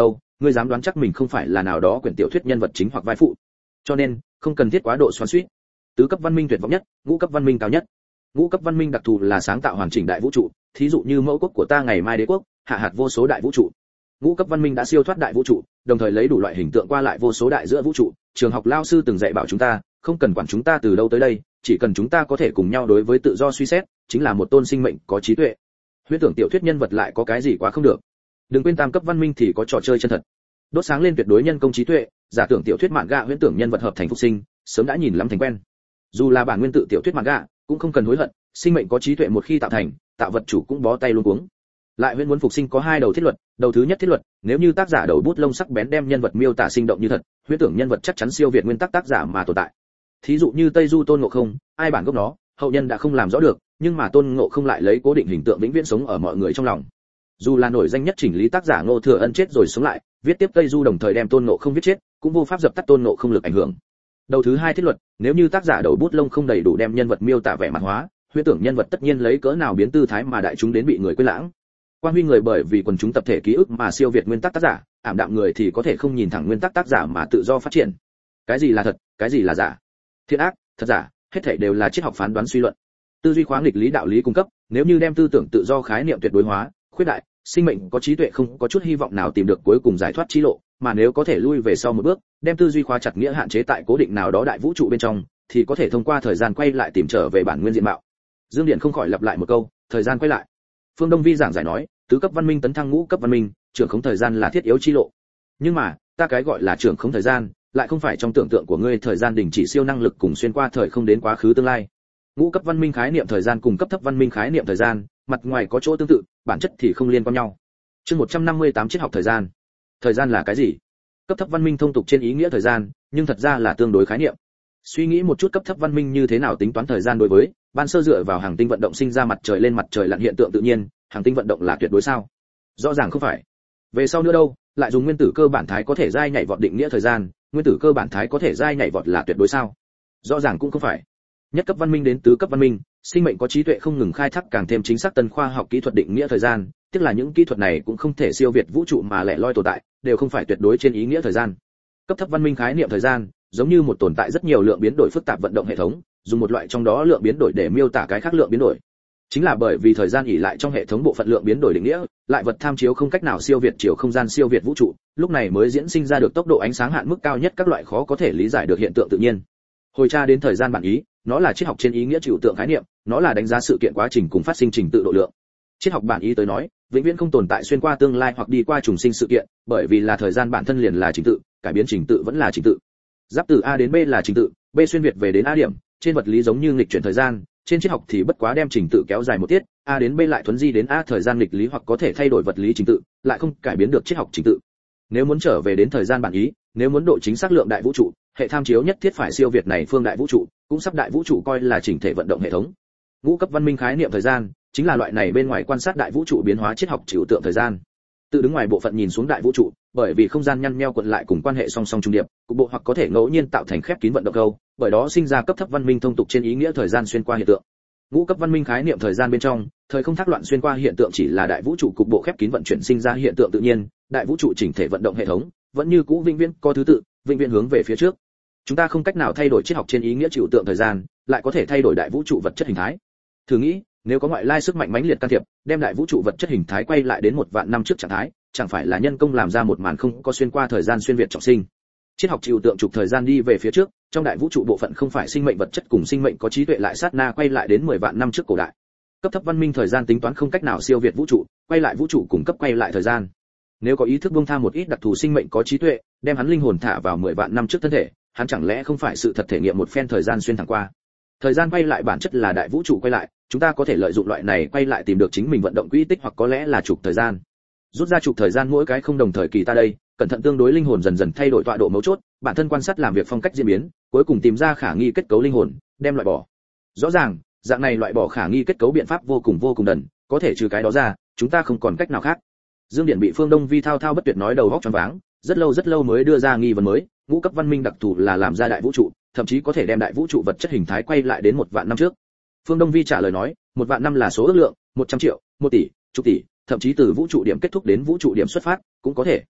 ngươi dám đoán chắc mình không phải là nào đó quyển tiểu thuyết nhân vật chính hoặc vai phụ. Cho nên không cần thiết quá độ xoắn xuýt. Tứ cấp văn minh tuyệt vọng nhất, ngũ cấp văn minh cao nhất. Ngũ cấp văn minh đặc thù là sáng tạo hoàn chỉnh đại vũ trụ, thí dụ như mẫu quốc của ta ngày mai đế quốc, hạ hạt vô số đại vũ trụ. Ngũ cấp văn minh đã siêu thoát đại vũ trụ, đồng thời lấy đủ loại hình tượng qua lại vô số đại giữa vũ trụ. Trường học lao sư từng dạy bảo chúng ta, không cần quản chúng ta từ đâu tới đây, chỉ cần chúng ta có thể cùng nhau đối với tự do suy xét, chính là một tôn sinh mệnh có trí tuệ. Huyễn tưởng tiểu thuyết nhân vật lại có cái gì quá không được. Đừng quên tam cấp văn minh thì có trò chơi chân thật. Đốt sáng lên tuyệt đối nhân công trí tuệ, giả tưởng tiểu thuyết mạn gạ huyễn tưởng nhân vật hợp thành phục sinh, sớm đã nhìn lắm thành quen. Dù là bản nguyên tự tiểu thuyết mạn gạ, cũng không cần hối hận, sinh mệnh có trí tuệ một khi tạo thành, tạo vật chủ cũng bó tay luôn cuống. Lại huyễn muốn phục sinh có hai đầu thiết luật, đầu thứ nhất thiết luật, nếu như tác giả đầu bút lông sắc bén đem nhân vật miêu tả sinh động như thật, huyễn tưởng nhân vật chắc chắn siêu việt nguyên tắc tác giả mà tồn tại. Thí dụ như Tây Du Tôn Ngộ Không, ai bản gốc nó, hậu nhân đã không làm rõ được, nhưng mà Tôn Ngộ Không lại lấy cố định hình tượng vĩnh viễn sống ở mọi người trong lòng. Dù là nổi danh nhất chỉnh lý tác giả Ngô Thừa Ân chết rồi sống lại, viết tiếp Tây Du đồng thời đem Tôn Ngộ Không viết chết, cũng vô pháp dập tắt Tôn Ngộ Không lực ảnh hưởng. Đầu thứ hai thiết luật, nếu như tác giả đầu bút lông không đầy đủ đem nhân vật miêu tả vẻ mặt hóa, huyễn tưởng nhân vật tất nhiên lấy cỡ nào biến tư thái mà đại chúng đến bị người quên lãng. Quan huy người bởi vì quần chúng tập thể ký ức mà siêu việt nguyên tắc tác giả, ảm đạm người thì có thể không nhìn thẳng nguyên tắc tác giả mà tự do phát triển. Cái gì là thật, cái gì là giả? Thiện ác, thật giả, hết thảy đều là triết học phán đoán suy luận. Tư duy khoáng nghịch lý đạo lý cung cấp, nếu như đem tư tưởng tự do khái niệm tuyệt đối hóa, khuyết đại, sinh mệnh có trí tuệ không có chút hy vọng nào tìm được cuối cùng giải thoát chí lộ, mà nếu có thể lui về sau một bước, đem tư duy khóa chặt nghĩa hạn chế tại cố định nào đó đại vũ trụ bên trong, thì có thể thông qua thời gian quay lại tìm trở về bản nguyên diện mạo. Dương Điện không khỏi lặp lại một câu, thời gian quay lại. Phương Đông Vi giảng giải nói, tứ cấp văn minh tấn thăng ngũ cấp văn minh, trưởng khống thời gian là thiết yếu chi lộ. Nhưng mà, ta cái gọi là trưởng khống thời gian, lại không phải trong tưởng tượng của ngươi thời gian đình chỉ siêu năng lực cùng xuyên qua thời không đến quá khứ tương lai. Ngũ cấp văn minh khái niệm thời gian cùng cấp thấp văn minh khái niệm thời gian, mặt ngoài có chỗ tương tự, bản chất thì không liên quan nhau. Chương một trăm năm mươi tám triết học thời gian. Thời gian là cái gì? Cấp thấp văn minh thông tục trên ý nghĩa thời gian, nhưng thật ra là tương đối khái niệm. Suy nghĩ một chút cấp thấp văn minh như thế nào tính toán thời gian đối với, ban sơ dựa vào hàng tinh vận động sinh ra mặt trời lên mặt trời lặn hiện tượng tự nhiên, hàng tinh vận động là tuyệt đối sao? Rõ ràng không phải. Về sau nữa đâu, lại dùng nguyên tử cơ bản thái có thể dai nhảy vọt định nghĩa thời gian, nguyên tử cơ bản thái có thể dai nhảy vọt là tuyệt đối sao? Rõ ràng cũng không phải. Nhất cấp văn minh đến tứ cấp văn minh, sinh mệnh có trí tuệ không ngừng khai thác càng thêm chính xác tân khoa học kỹ thuật định nghĩa thời gian, tức là những kỹ thuật này cũng không thể siêu việt vũ trụ mà lẻ loi tồn tại, đều không phải tuyệt đối trên ý nghĩa thời gian. Cấp thấp văn minh khái niệm thời gian, giống như một tồn tại rất nhiều lượng biến đổi phức tạp vận động hệ thống, dùng một loại trong đó lượng biến đổi để miêu tả cái khác lượng biến đổi. Chính là bởi vì thời gian ỉ lại trong hệ thống bộ phận lượng biến đổi định nghĩa, lại vật tham chiếu không cách nào siêu việt chiều không gian siêu việt vũ trụ, lúc này mới diễn sinh ra được tốc độ ánh sáng hạn mức cao nhất các loại khó có thể lý giải được hiện tượng tự nhiên. Hồi tra đến thời gian bản ý, nó là triết học trên ý nghĩa trừu tượng khái niệm, nó là đánh giá sự kiện quá trình cùng phát sinh trình tự độ lượng. Triết học bản ý tới nói, vĩnh viễn không tồn tại xuyên qua tương lai hoặc đi qua trùng sinh sự kiện, bởi vì là thời gian bản thân liền là trình tự, cải biến trình tự vẫn là trình tự. Giáp từ A đến B là trình tự, B xuyên việt về đến A điểm, trên vật lý giống như nghịch chuyển thời gian, trên triết học thì bất quá đem trình tự kéo dài một tiết, A đến B lại thuấn di đến A thời gian nghịch lý hoặc có thể thay đổi vật lý trình tự, lại không cải biến được triết học trình tự. Nếu muốn trở về đến thời gian bản ý, nếu muốn độ chính xác lượng đại vũ trụ, hệ tham chiếu nhất thiết phải siêu việt này phương đại vũ trụ, cũng sắp đại vũ trụ coi là chỉnh thể vận động hệ thống. Ngũ cấp văn minh khái niệm thời gian, chính là loại này bên ngoài quan sát đại vũ trụ biến hóa triết học trừu tượng thời gian. Tự đứng ngoài bộ phận nhìn xuống đại vũ trụ, bởi vì không gian nhăn nheo quận lại cùng quan hệ song song trung điệp, cục bộ hoặc có thể ngẫu nhiên tạo thành khép kín vận động câu, bởi đó sinh ra cấp thấp văn minh thông tục trên ý nghĩa thời gian xuyên qua hiện tượng. Ngũ cấp văn minh khái niệm thời gian bên trong, thời không thác loạn xuyên qua hiện tượng chỉ là đại vũ trụ cục bộ khép kín vận chuyển sinh ra hiện tượng tự nhiên, đại vũ trụ chỉnh thể vận động hệ thống, vẫn như cũ vĩnh viễn có thứ tự, vĩnh viễn hướng về phía trước. Chúng ta không cách nào thay đổi triết học trên ý nghĩa trừu tượng thời gian, lại có thể thay đổi đại vũ trụ vật chất hình thái. Thử nghĩ, nếu có ngoại lai sức mạnh mãnh liệt can thiệp, đem đại vũ trụ vật chất hình thái quay lại đến một vạn năm trước trạng thái, chẳng phải là nhân công làm ra một màn không có xuyên qua thời gian xuyên việt trọng sinh. Triết học trừu tượng trục thời gian đi về phía trước, trong đại vũ trụ bộ phận không phải sinh mệnh vật chất cùng sinh mệnh có trí tuệ lại sát na quay lại đến mười vạn năm trước cổ đại. Cấp thấp văn minh thời gian tính toán không cách nào siêu việt vũ trụ, quay lại vũ trụ cùng cấp quay lại thời gian. Nếu có ý thức buông tha một ít đặc thù sinh mệnh có trí tuệ, đem hắn linh hồn thả vào mười vạn năm trước thân thể, hắn chẳng lẽ không phải sự thật thể nghiệm một phen thời gian xuyên thẳng qua. Thời gian quay lại bản chất là đại vũ trụ quay lại, chúng ta có thể lợi dụng loại này quay lại tìm được chính mình vận động quỹ tích hoặc có lẽ là trục thời gian. Rút ra trục thời gian mỗi cái không đồng thời kỳ ta đây, cẩn thận tương đối linh hồn dần dần thay đổi tọa độ mấu chốt, bản thân quan sát làm việc phong cách diễn biến, cuối cùng tìm ra khả nghi kết cấu linh hồn, đem loại bỏ. Rõ ràng, dạng này loại bỏ khả nghi kết cấu biện pháp vô cùng vô cùng đần, có thể trừ cái đó ra, chúng ta không còn cách nào khác. Dương Điển bị Phương Đông Vi thao thao bất tuyệt nói đầu óc choáng váng, rất lâu rất lâu mới đưa ra nghi vấn mới, ngũ cấp văn minh đặc thù là làm ra đại vũ trụ, thậm chí có thể đem đại vũ trụ vật chất hình thái quay lại đến một vạn năm trước. Phương Đông Vi trả lời nói, một vạn năm là số ước lượng, một trăm triệu, một tỷ, chục tỷ, thậm chí từ vũ trụ điểm kết thúc đến vũ trụ điểm xuất phát, cũng có thể.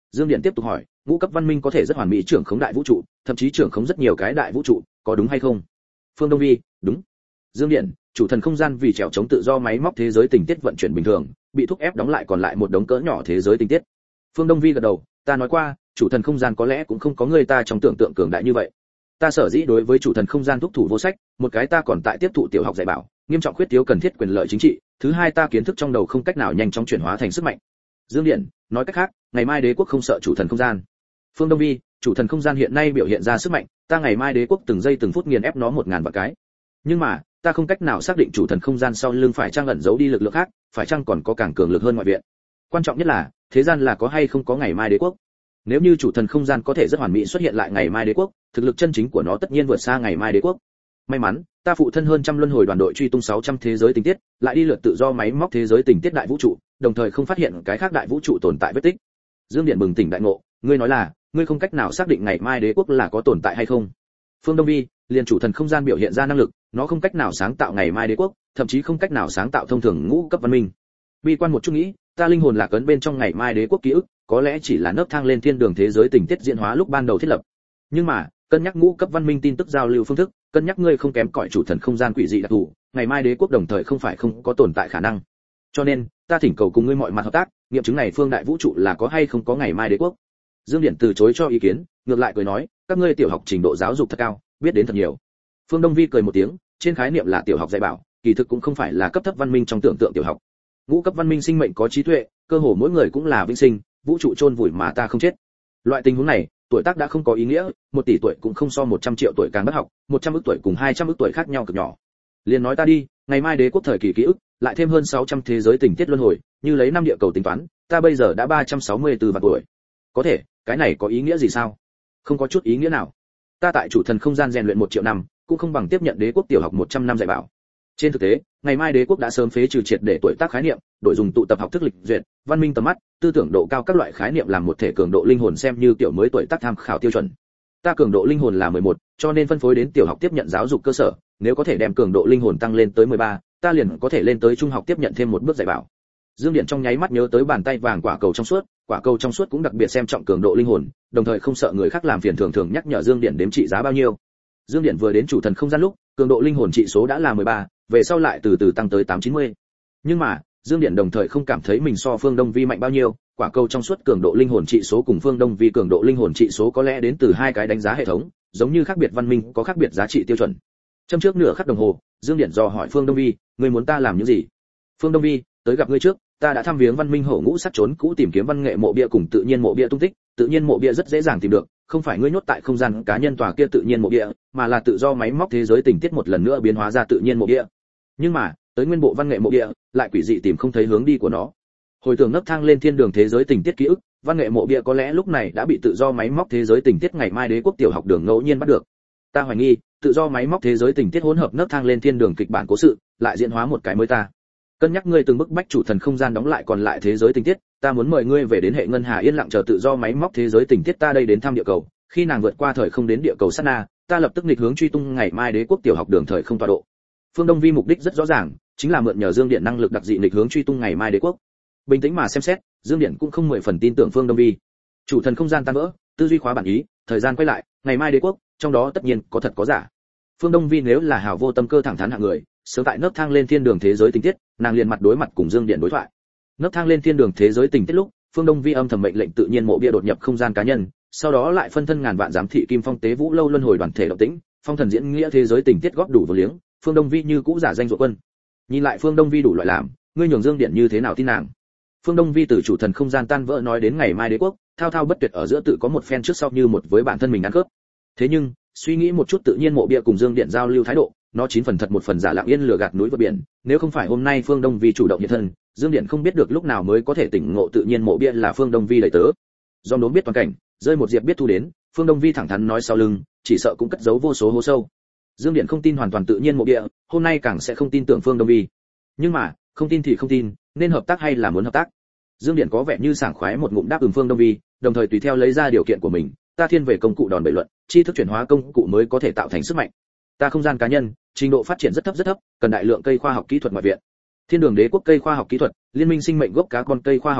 Dương Điện tiếp tục hỏi, ngũ cấp văn minh có thể rất hoàn mỹ trưởng khống đại vũ trụ, thậm chí trưởng khống rất nhiều cái đại vũ trụ, có đúng hay không? Phương Đông Vi, đúng. Dương Điện, chủ thần không gian vì trèo chống tự do máy móc thế giới tình tiết vận chuyển bình thường, bị thúc ép đóng lại còn lại một đống cỡ nhỏ thế giới tình tiết. Phương Đông Vi gật đầu, ta nói qua, chủ thần không gian có lẽ cũng không có người ta trong tưởng tượng cường đại như vậy. Ta sở dĩ đối với chủ thần không gian thúc thủ vô sách, một cái ta còn tại tiếp thụ tiểu học dạy bảo, nghiêm trọng khuyết thiếu cần thiết quyền lợi chính trị, thứ hai ta kiến thức trong đầu không cách nào nhanh chóng chuyển hóa thành sức mạnh. Dương Điện, nói cách khác, ngày mai đế quốc không sợ chủ thần không gian. Phương Đông Vi, chủ thần không gian hiện nay biểu hiện ra sức mạnh, ta ngày mai đế quốc từng giây từng phút nghiền ép nó một ngàn vạn cái. Nhưng mà, ta không cách nào xác định chủ thần không gian sau lưng phải chăng ẩn giấu đi lực lượng khác, phải chăng còn có càng cường lực hơn ngoại viện. Quan trọng nhất là, thế gian là có hay không có ngày mai đế quốc. Nếu như chủ thần không gian có thể rất hoàn mỹ xuất hiện lại ngày mai đế quốc, thực lực chân chính của nó tất nhiên vượt xa ngày mai đế quốc. May mắn, ta phụ thân hơn trăm luân hồi đoàn đội truy tung sáu trăm thế giới tình tiết, lại đi lượt tự do máy móc thế giới tình tiết đại vũ trụ, đồng thời không phát hiện cái khác đại vũ trụ tồn tại vết tích. Dương Điện bừng tỉnh đại ngộ, ngươi nói là, ngươi không cách nào xác định ngày mai đế quốc là có tồn tại hay không. Phương Đông Vi, liền chủ thần không gian biểu hiện ra năng lực, nó không cách nào sáng tạo ngày mai đế quốc, thậm chí không cách nào sáng tạo thông thường ngũ cấp văn minh. Bi quan một chút nghĩ, ta linh hồn lạc ấn bên trong ngày mai đế quốc ký ức, có lẽ chỉ là nấc thang lên thiên đường thế giới tình tiết diễn hóa lúc ban đầu thiết lập. Nhưng mà, cân nhắc ngũ cấp văn minh tin tức giao lưu phương thức, cân nhắc ngươi không kém cỏi chủ thần không gian quỷ dị đặc thù, ngày mai đế quốc đồng thời không phải không có tồn tại khả năng. Cho nên, ta thỉnh cầu cùng ngươi mọi mặt hợp tác, nghiệm chứng này phương đại vũ trụ là có hay không có ngày mai đế quốc. Dương Điện từ chối cho ý kiến, ngược lại cười nói, các ngươi tiểu học trình độ giáo dục thật cao, biết đến thật nhiều. Phương Đông Vi cười một tiếng, trên khái niệm là tiểu học dạy bảo, kỳ thực cũng không phải là cấp thấp văn minh trong tưởng tượng tiểu học. Ngũ cấp văn minh sinh mệnh có trí tuệ, cơ hồ mỗi người cũng là vĩnh sinh, vũ trụ chôn vùi mà ta không chết. Loại tình huống này, tuổi tác đã không có ý nghĩa, một tỷ tuổi cũng không so một trăm triệu tuổi càng bất học, một trăm ức tuổi cùng hai trăm ức tuổi khác nhau cực nhỏ. Liền nói ta đi, ngày mai đế quốc thời kỳ ký ức, lại thêm hơn sáu trăm thế giới tình tiết luân hồi, như lấy năm địa cầu tính toán, ta bây giờ đã ba trăm sáu mươi tư vạn tuổi. Có thể, cái này có ý nghĩa gì sao? Không có chút ý nghĩa nào. Ta tại chủ thần không gian rèn luyện một triệu năm, cũng không bằng tiếp nhận đế quốc tiểu học một trăm năm dạy bảo. Trên thực tế, ngày mai đế quốc đã sớm phế trừ triệt để tuổi tác khái niệm, đổi dùng tụ tập học thức lịch duyệt, văn minh tầm mắt, tư tưởng độ cao các loại khái niệm làm một thể cường độ linh hồn xem như tiểu mới tuổi tác tham khảo tiêu chuẩn. Ta cường độ linh hồn là mười một, cho nên phân phối đến tiểu học tiếp nhận giáo dục cơ sở, nếu có thể đem cường độ linh hồn tăng lên tới mười ba, ta liền có thể lên tới trung học tiếp nhận thêm một bước dạy bảo. Dương Điện trong nháy mắt nhớ tới bàn tay vàng quả cầu trong suốt, quả cầu trong suốt cũng đặc biệt xem trọng cường độ linh hồn, đồng thời không sợ người khác làm phiền thường thường nhắc nhở Dương Điện đếm trị giá bao nhiêu. Dương Điện vừa đến chủ thần không gian lúc, cường độ linh hồn trị số đã là mười ba, về sau lại từ từ tăng tới tám trăm chín mươi. Nhưng mà, Dương Điện đồng thời không cảm thấy mình so Phương Đông Vi mạnh bao nhiêu, quả cầu trong suốt cường độ linh hồn trị số cùng Phương Đông Vi cường độ linh hồn trị số có lẽ đến từ hai cái đánh giá hệ thống, giống như khác biệt văn minh có khác biệt giá trị tiêu chuẩn. Trong trước nửa khắc đồng hồ, Dương Điện dò hỏi Phương Đông Vi, ngươi muốn ta làm những gì? Phương Đông Vi, tới gặp ngươi trước, ta đã thăm viếng văn minh hổ ngũ sắc trốn cũ tìm kiếm văn nghệ mộ bia cùng tự nhiên mộ bia tung tích, tự nhiên mộ bia rất dễ dàng tìm được, không phải ngươi nhốt tại không gian cá nhân tòa kia tự nhiên mộ bia, mà là tự do máy móc thế giới tình tiết một lần nữa biến hóa ra tự nhiên mộ bia. Nhưng mà, tới nguyên bộ văn nghệ mộ bia, lại quỷ dị tìm không thấy hướng đi của nó. Hồi tưởng nấc thang lên thiên đường thế giới tình tiết ký ức, văn nghệ mộ bia có lẽ lúc này đã bị tự do máy móc thế giới tình tiết ngày mai đế quốc tiểu học đường ngẫu nhiên bắt được. Ta hoài nghi, tự do máy móc thế giới tình tiết hỗn hợp nấc thang lên thiên đường kịch bản cố sự, lại diễn hóa một cái mới ta. Cân nhắc ngươi từng bức bách chủ thần không gian đóng lại còn lại thế giới tình tiết, ta muốn mời ngươi về đến hệ ngân hà yên lặng chờ tự do máy móc thế giới tình tiết ta đây đến thăm địa cầu, khi nàng vượt qua thời không đến địa cầu sát na, ta lập tức nghịch hướng truy tung ngày mai đế quốc tiểu học đường thời không tọa độ. Phương Đông Vi mục đích rất rõ ràng, chính là mượn nhờ Dương Điện năng lực đặc dị nghịch hướng truy tung ngày mai đế quốc. Bình tĩnh mà xem xét, Dương Điện cũng không mười phần tin tưởng Phương Đông Vi. Chủ thần không gian tan vỡ, tư duy khóa bản ý, thời gian quay lại, ngày mai đế quốc, trong đó tất nhiên có thật có giả. Phương Đông Vi nếu là hào vô tâm cơ thẳng thắn hạng người, sớm tại nấc thang lên thiên đường thế giới tình tiết, nàng liền mặt đối mặt cùng Dương Điện đối thoại. Nấc thang lên thiên đường thế giới tình tiết lúc, Phương Đông Vi âm thầm mệnh lệnh tự nhiên mộ bia đột nhập không gian cá nhân, sau đó lại phân thân ngàn vạn giám thị Kim Phong Tế Vũ lâu luân hồi đoàn thể động tĩnh, phong thần diễn nghĩa thế giới tình tiết góp đủ vô liếng, Phương Đông Vi như cũ giả danh ruột quân. Nhìn lại Phương Đông Vi đủ loại làm, ngươi nhường Dương Điện như thế nào tin nàng? Phương Đông Vi từ chủ thần không gian tan vỡ nói đến ngày mai đế quốc, thao thao bất tuyệt ở giữa tự có một phen trước sau như một với bản thân mình ăn cướp. Thế nhưng, suy nghĩ một chút tự nhiên mộ bia cùng Dương Điện giao lưu thái độ, nó chín phần thật một phần giả lặng yên lừa gạt núi vượt biển, nếu không phải hôm nay Phương Đông Vi chủ động hiện thân, Dương Điện không biết được lúc nào mới có thể tỉnh ngộ tự nhiên mộ bia là Phương Đông Vi đầy tớ. Do đốn biết toàn cảnh, rơi một diệp biết thu đến, Phương Đông Vi thẳng thắn nói sau lưng, chỉ sợ cũng cất giấu vô số hố sâu. Dương Điện không tin hoàn toàn tự nhiên mộ bia, hôm nay càng sẽ không tin tưởng Phương Đông Vi. Nhưng mà, không tin thì không tin, nên hợp tác hay là muốn hợp tác. Dương Điện có vẻ như sảng khoái một ngụm đáp ứng Phương Đông Vi, đồng thời tùy theo lấy ra điều kiện của mình, ta thiên về công cụ đòn bẩy luận, tri thức chuyển hóa công cụ mới có thể tạo thành sức mạnh. Ta không gian cá nhân, trình độ phát triển rất thấp rất thấp, cần đại lượng cây khoa học kỹ thuật ngoại viện. Thiên đường đế quốc cây khoa học kỹ thuật, liên minh sinh mệnh gốc cá con cây khoa học kỹ thuật,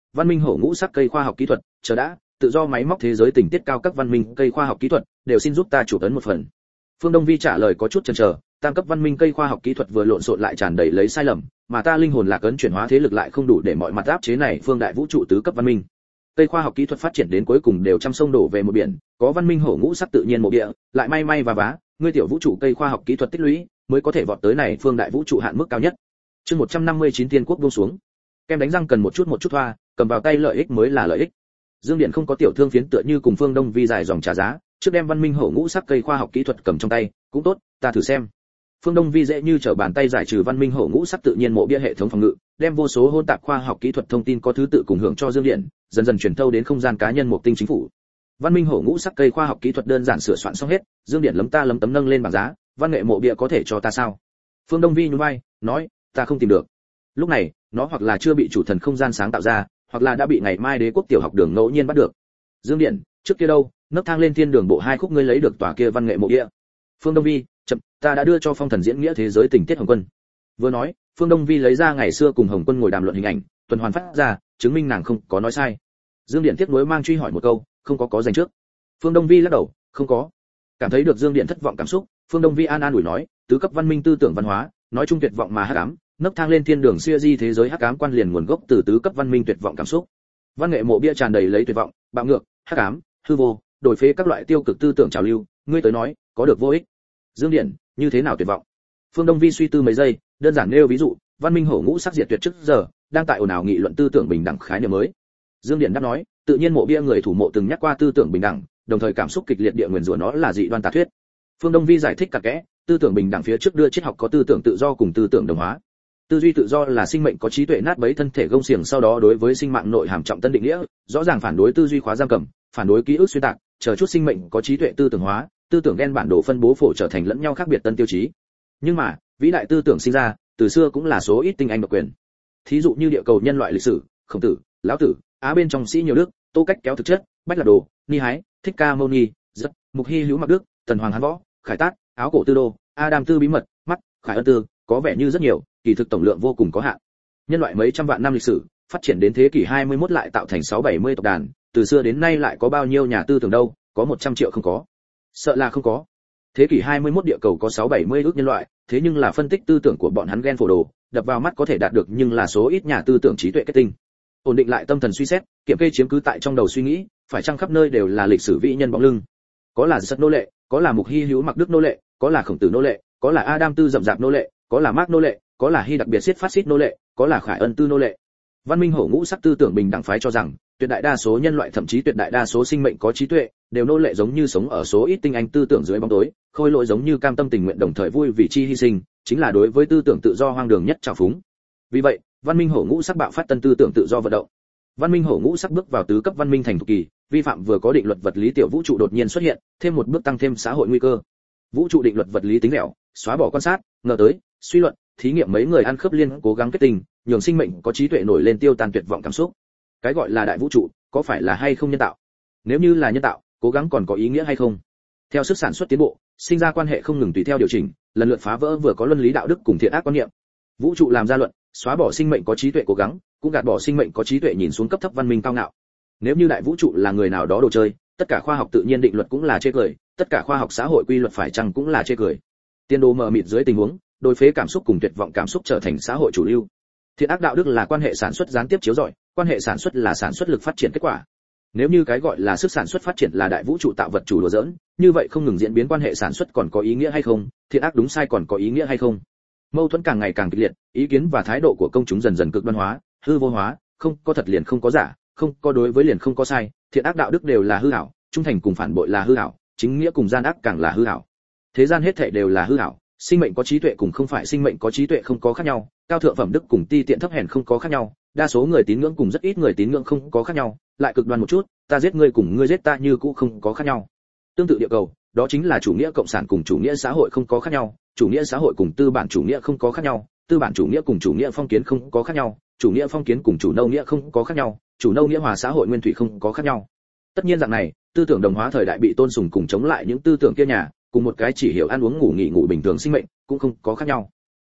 văn minh hổ ngũ sắc cây khoa học kỹ thuật, chờ đã, tự do máy móc thế giới tình tiết cao các văn minh cây khoa học kỹ thuật, đều xin giúp ta chủ ấn một phần. Phương Đông Vi trả lời có chút chần chờ, tam cấp văn minh cây khoa học kỹ thuật vừa lộn xộn lại tràn đầy lấy sai lầm, mà ta linh hồn lạc ấn chuyển hóa thế lực lại không đủ để mọi mặt áp chế này phương đại vũ trụ tứ cấp văn minh. Cây khoa học kỹ thuật phát triển đến cuối cùng đều trăm sông đổ về một biển, có văn minh hổ ngũ sắc tự nhiên một địa, lại may may và vá, ngươi tiểu vũ trụ cây khoa học kỹ thuật tích lũy, mới có thể vọt tới này phương đại vũ trụ hạn mức cao nhất. Chương một trăm năm mươi chín Thiên quốc buông xuống. Kem đánh răng cần một chút một chút thoa, cầm vào tay lợi ích mới là lợi ích. Dương Điện không có tiểu thương phiến tựa như cùng Phương Đông Vi giải dòng trả giá, trước đem văn minh hổ ngũ sắc cây khoa học kỹ thuật cầm trong tay, cũng tốt, ta thử xem. Phương Đông Vi dễ như trở bàn tay giải trừ văn minh hổ ngũ sắc tự nhiên mộ bia hệ thống phòng ngự, đem vô số hỗn tạp khoa học kỹ thuật thông tin có thứ tự cùng hưởng cho Dương Điện, dần dần truyền thâu đến không gian cá nhân một tinh chính phủ. Văn minh hổ ngũ sắc cây khoa học kỹ thuật đơn giản sửa soạn xong hết, Dương Điện lấm ta lấm tấm nâng lên bảng giá, văn nghệ mộ bia có thể cho ta sao? Phương Đông Vi nhún vai, nói, ta không tìm được. Lúc này, nó hoặc là chưa bị chủ thần không gian sáng tạo ra, hoặc là đã bị ngày mai đế quốc tiểu học đường ngẫu nhiên bắt được. Dương Điện, trước kia đâu, nấc thang lên thiên đường bộ hai khúc ngươi lấy được tòa kia văn nghệ mộ bia. Phương Đông Vi, chậm, ta đã đưa cho Phong Thần diễn nghĩa thế giới tình tiết Hồng Quân. Vừa nói, Phương Đông Vi lấy ra ngày xưa cùng Hồng Quân ngồi đàm luận hình ảnh, tuần hoàn phát ra, chứng minh nàng không có nói sai. Dương Điện tiếp nối mang truy hỏi một câu, không có có dành trước. Phương Đông Vi lắc đầu, không có. Cảm thấy được Dương Điện thất vọng cảm xúc, Phương Đông Vi an an ủi nói, tứ cấp văn minh tư tưởng văn hóa, nói chung tuyệt vọng mà hắc ám, nấc thang lên thiên đường xưa di thế giới hắc ám quan liền nguồn gốc từ tứ cấp văn minh tuyệt vọng cảm xúc. Văn nghệ mộ bia tràn đầy lấy tuyệt vọng, bạo ngược, hắc ám, hư vô, đổi phế các loại tiêu cực tư tưởng trào lưu, ngươi tới nói, có được vô ích. Dương Điện, như thế nào tuyệt vọng? Phương Đông Vi suy tư mấy giây, đơn giản nêu ví dụ, văn minh hổ ngũ sắc diệt tuyệt trước giờ, đang tại ồn ào nghị luận tư tưởng bình đẳng khái niệm mới. Dương Điện đáp nói, tự nhiên mộ bia người thủ mộ từng nhắc qua tư tưởng bình đẳng, đồng thời cảm xúc kịch liệt địa nguyền rủa nó là dị đoan tà thuyết. Phương Đông Vi giải thích cặn kẽ, tư tưởng bình đẳng phía trước đưa triết học có tư tưởng tự do cùng tư tưởng đồng hóa. Tư duy tự do là sinh mệnh có trí tuệ nát bấy thân thể gông xiềng sau đó đối với sinh mạng nội hàm trọng tân định nghĩa, rõ ràng phản đối tư duy khóa giam cầm, phản đối ký ức xuyên tạc, chờ chút sinh mệnh có trí tuệ tư tưởng hóa, tư tưởng gen bản đồ phân bố phổ trở thành lẫn nhau khác biệt tân tiêu chí. Nhưng mà, vĩ đại tư tưởng sinh ra, từ xưa cũng là số ít tinh anh độc quyền. Thí dụ như địa cầu nhân loại lịch sử, Khổng Tử, Lão Tử, Á bên trong sĩ nhiều đức, Tô Cách kéo thực chất, Bách Lạc Đồ, Ni Hái, Thích Ca Mâu Ni, Rất, Mục Hy Hữu Mặc Đức, Tần Hoàng Hán Võ, Khải Tát, Áo Cổ Tư Đô, Adam Tư Bí Mật, Mắt, Khải Ân Tư, có vẻ như rất nhiều, kỳ thực tổng lượng vô cùng có hạn. Nhân loại mấy trăm vạn năm lịch sử, phát triển đến thế kỷ hai mươi mốt lại tạo thành sáu bảy mươi tộc đàn, từ xưa đến nay lại có bao nhiêu nhà tư tưởng đâu, có một trăm triệu không có. Sợ là không có. Thế kỷ hai mươi mốt địa cầu có sáu bảy mươi ước nhân loại, thế nhưng là phân tích tư tưởng của bọn hắn gen phổ đồ, đập vào mắt có thể đạt được nhưng là số ít nhà tư tưởng trí tuệ kết tinh. Ổn định lại tâm thần suy xét, kiểm kê chiếm cứ tại trong đầu suy nghĩ, phải chăng khắp nơi đều là lịch sử vĩ nhân bóng lưng. Có là Giật nô lệ, có là Mục Hy Hữu Mặc Đức nô lệ, có là Khổng Tử nô lệ, có là Adam Tư rậm rạp nô lệ, có là Mark nô lệ, có là Hy đặc biệt siết phát xít nô lệ, có là Khải Ân Tư nô lệ. Văn minh hổ ngũ sắc tư tưởng bình đẳng phái cho rằng, tuyệt đại đa số nhân loại thậm chí tuyệt đại đa số sinh mệnh có trí tuệ, đều nô lệ giống như sống ở số ít tinh anh tư tưởng dưới bóng tối, khôi lỗi giống như cam tâm tình nguyện đồng thời vui vì chi hy sinh, chính là đối với tư tưởng tự do hoang đường nhất trào phúng. Vì vậy, văn minh hổ ngũ sắc bạo phát tân tư tưởng tự do vận động. Văn minh hổ ngũ sắc bước vào tứ cấp văn minh thành thục kỳ, vi phạm vừa có định luật vật lý tiểu vũ trụ đột nhiên xuất hiện, thêm một bước tăng thêm xã hội nguy cơ. Vũ trụ định luật vật lý tính lẻo, xóa bỏ quan sát, ngờ tới, suy luận, thí nghiệm mấy người ăn khớp liên cố gắng kết tình, nhường sinh mệnh có trí tuệ nổi lên tiêu tan tuyệt vọng cảm xúc. Cái gọi là đại vũ trụ, có phải là hay không nhân tạo? Nếu như là nhân tạo, cố gắng còn có ý nghĩa hay không? Theo sức sản xuất tiến bộ, sinh ra quan hệ không ngừng tùy theo điều chỉnh, lần lượt phá vỡ vừa có luân lý đạo đức cùng thiện ác quan niệm. Vũ trụ làm ra luận, xóa bỏ sinh mệnh có trí tuệ cố gắng, cũng gạt bỏ sinh mệnh có trí tuệ nhìn xuống cấp thấp văn minh cao ngạo. Nếu như đại vũ trụ là người nào đó đồ chơi, tất cả khoa học tự nhiên định luật cũng là chê cười, tất cả khoa học xã hội quy luật phải chăng cũng là chê cười. Tiên đồ mờ mịt dưới tình huống, đối phế cảm xúc cùng tuyệt vọng cảm xúc trở thành xã hội chủ lưu. Thiện ác đạo đức là quan hệ sản xuất gián tiếp chiếu rọi, quan hệ sản xuất là sản xuất lực phát triển kết quả. Nếu như cái gọi là sức sản xuất phát triển là đại vũ trụ tạo vật chủ đùa giỡn, như vậy không ngừng diễn biến quan hệ sản xuất còn có ý nghĩa hay không, thiện ác đúng sai còn có ý nghĩa hay không? Mâu thuẫn càng ngày càng kịch liệt, ý kiến và thái độ của công chúng dần dần cực đoan hóa, hư vô hóa, không có thật liền không có giả, không có đối với liền không có sai, thiện ác đạo đức đều là hư ảo, trung thành cùng phản bội là hư ảo, chính nghĩa cùng gian ác càng là hư ảo. Thế gian hết thảy đều là hư ảo, sinh mệnh có trí tuệ cùng không phải sinh mệnh có trí tuệ không có khác nhau, cao thượng phẩm đức cùng ti tiện thấp hèn không có khác nhau, đa số người tín ngưỡng cùng rất ít người tín ngưỡng không có khác nhau, lại cực đoan một chút, ta giết ngươi cùng ngươi giết ta như cũ không có khác nhau. Tương tự địa cầu, đó chính là chủ nghĩa cộng sản cùng chủ nghĩa xã hội không có khác nhau, chủ nghĩa xã hội cùng tư bản chủ nghĩa không có khác nhau, tư bản chủ nghĩa cùng chủ nghĩa phong kiến không có khác nhau, chủ nghĩa phong kiến cùng chủ nâu nghĩa không có khác nhau, chủ nâu nghĩa hòa xã hội nguyên thủy không có khác nhau. Tất nhiên dạng này, tư tưởng đồng hóa thời đại bị tôn sùng cùng chống lại những tư tưởng kia nhà, cùng một cái chỉ hiểu ăn uống ngủ nghỉ ngủ bình thường sinh mệnh, cũng không có khác nhau.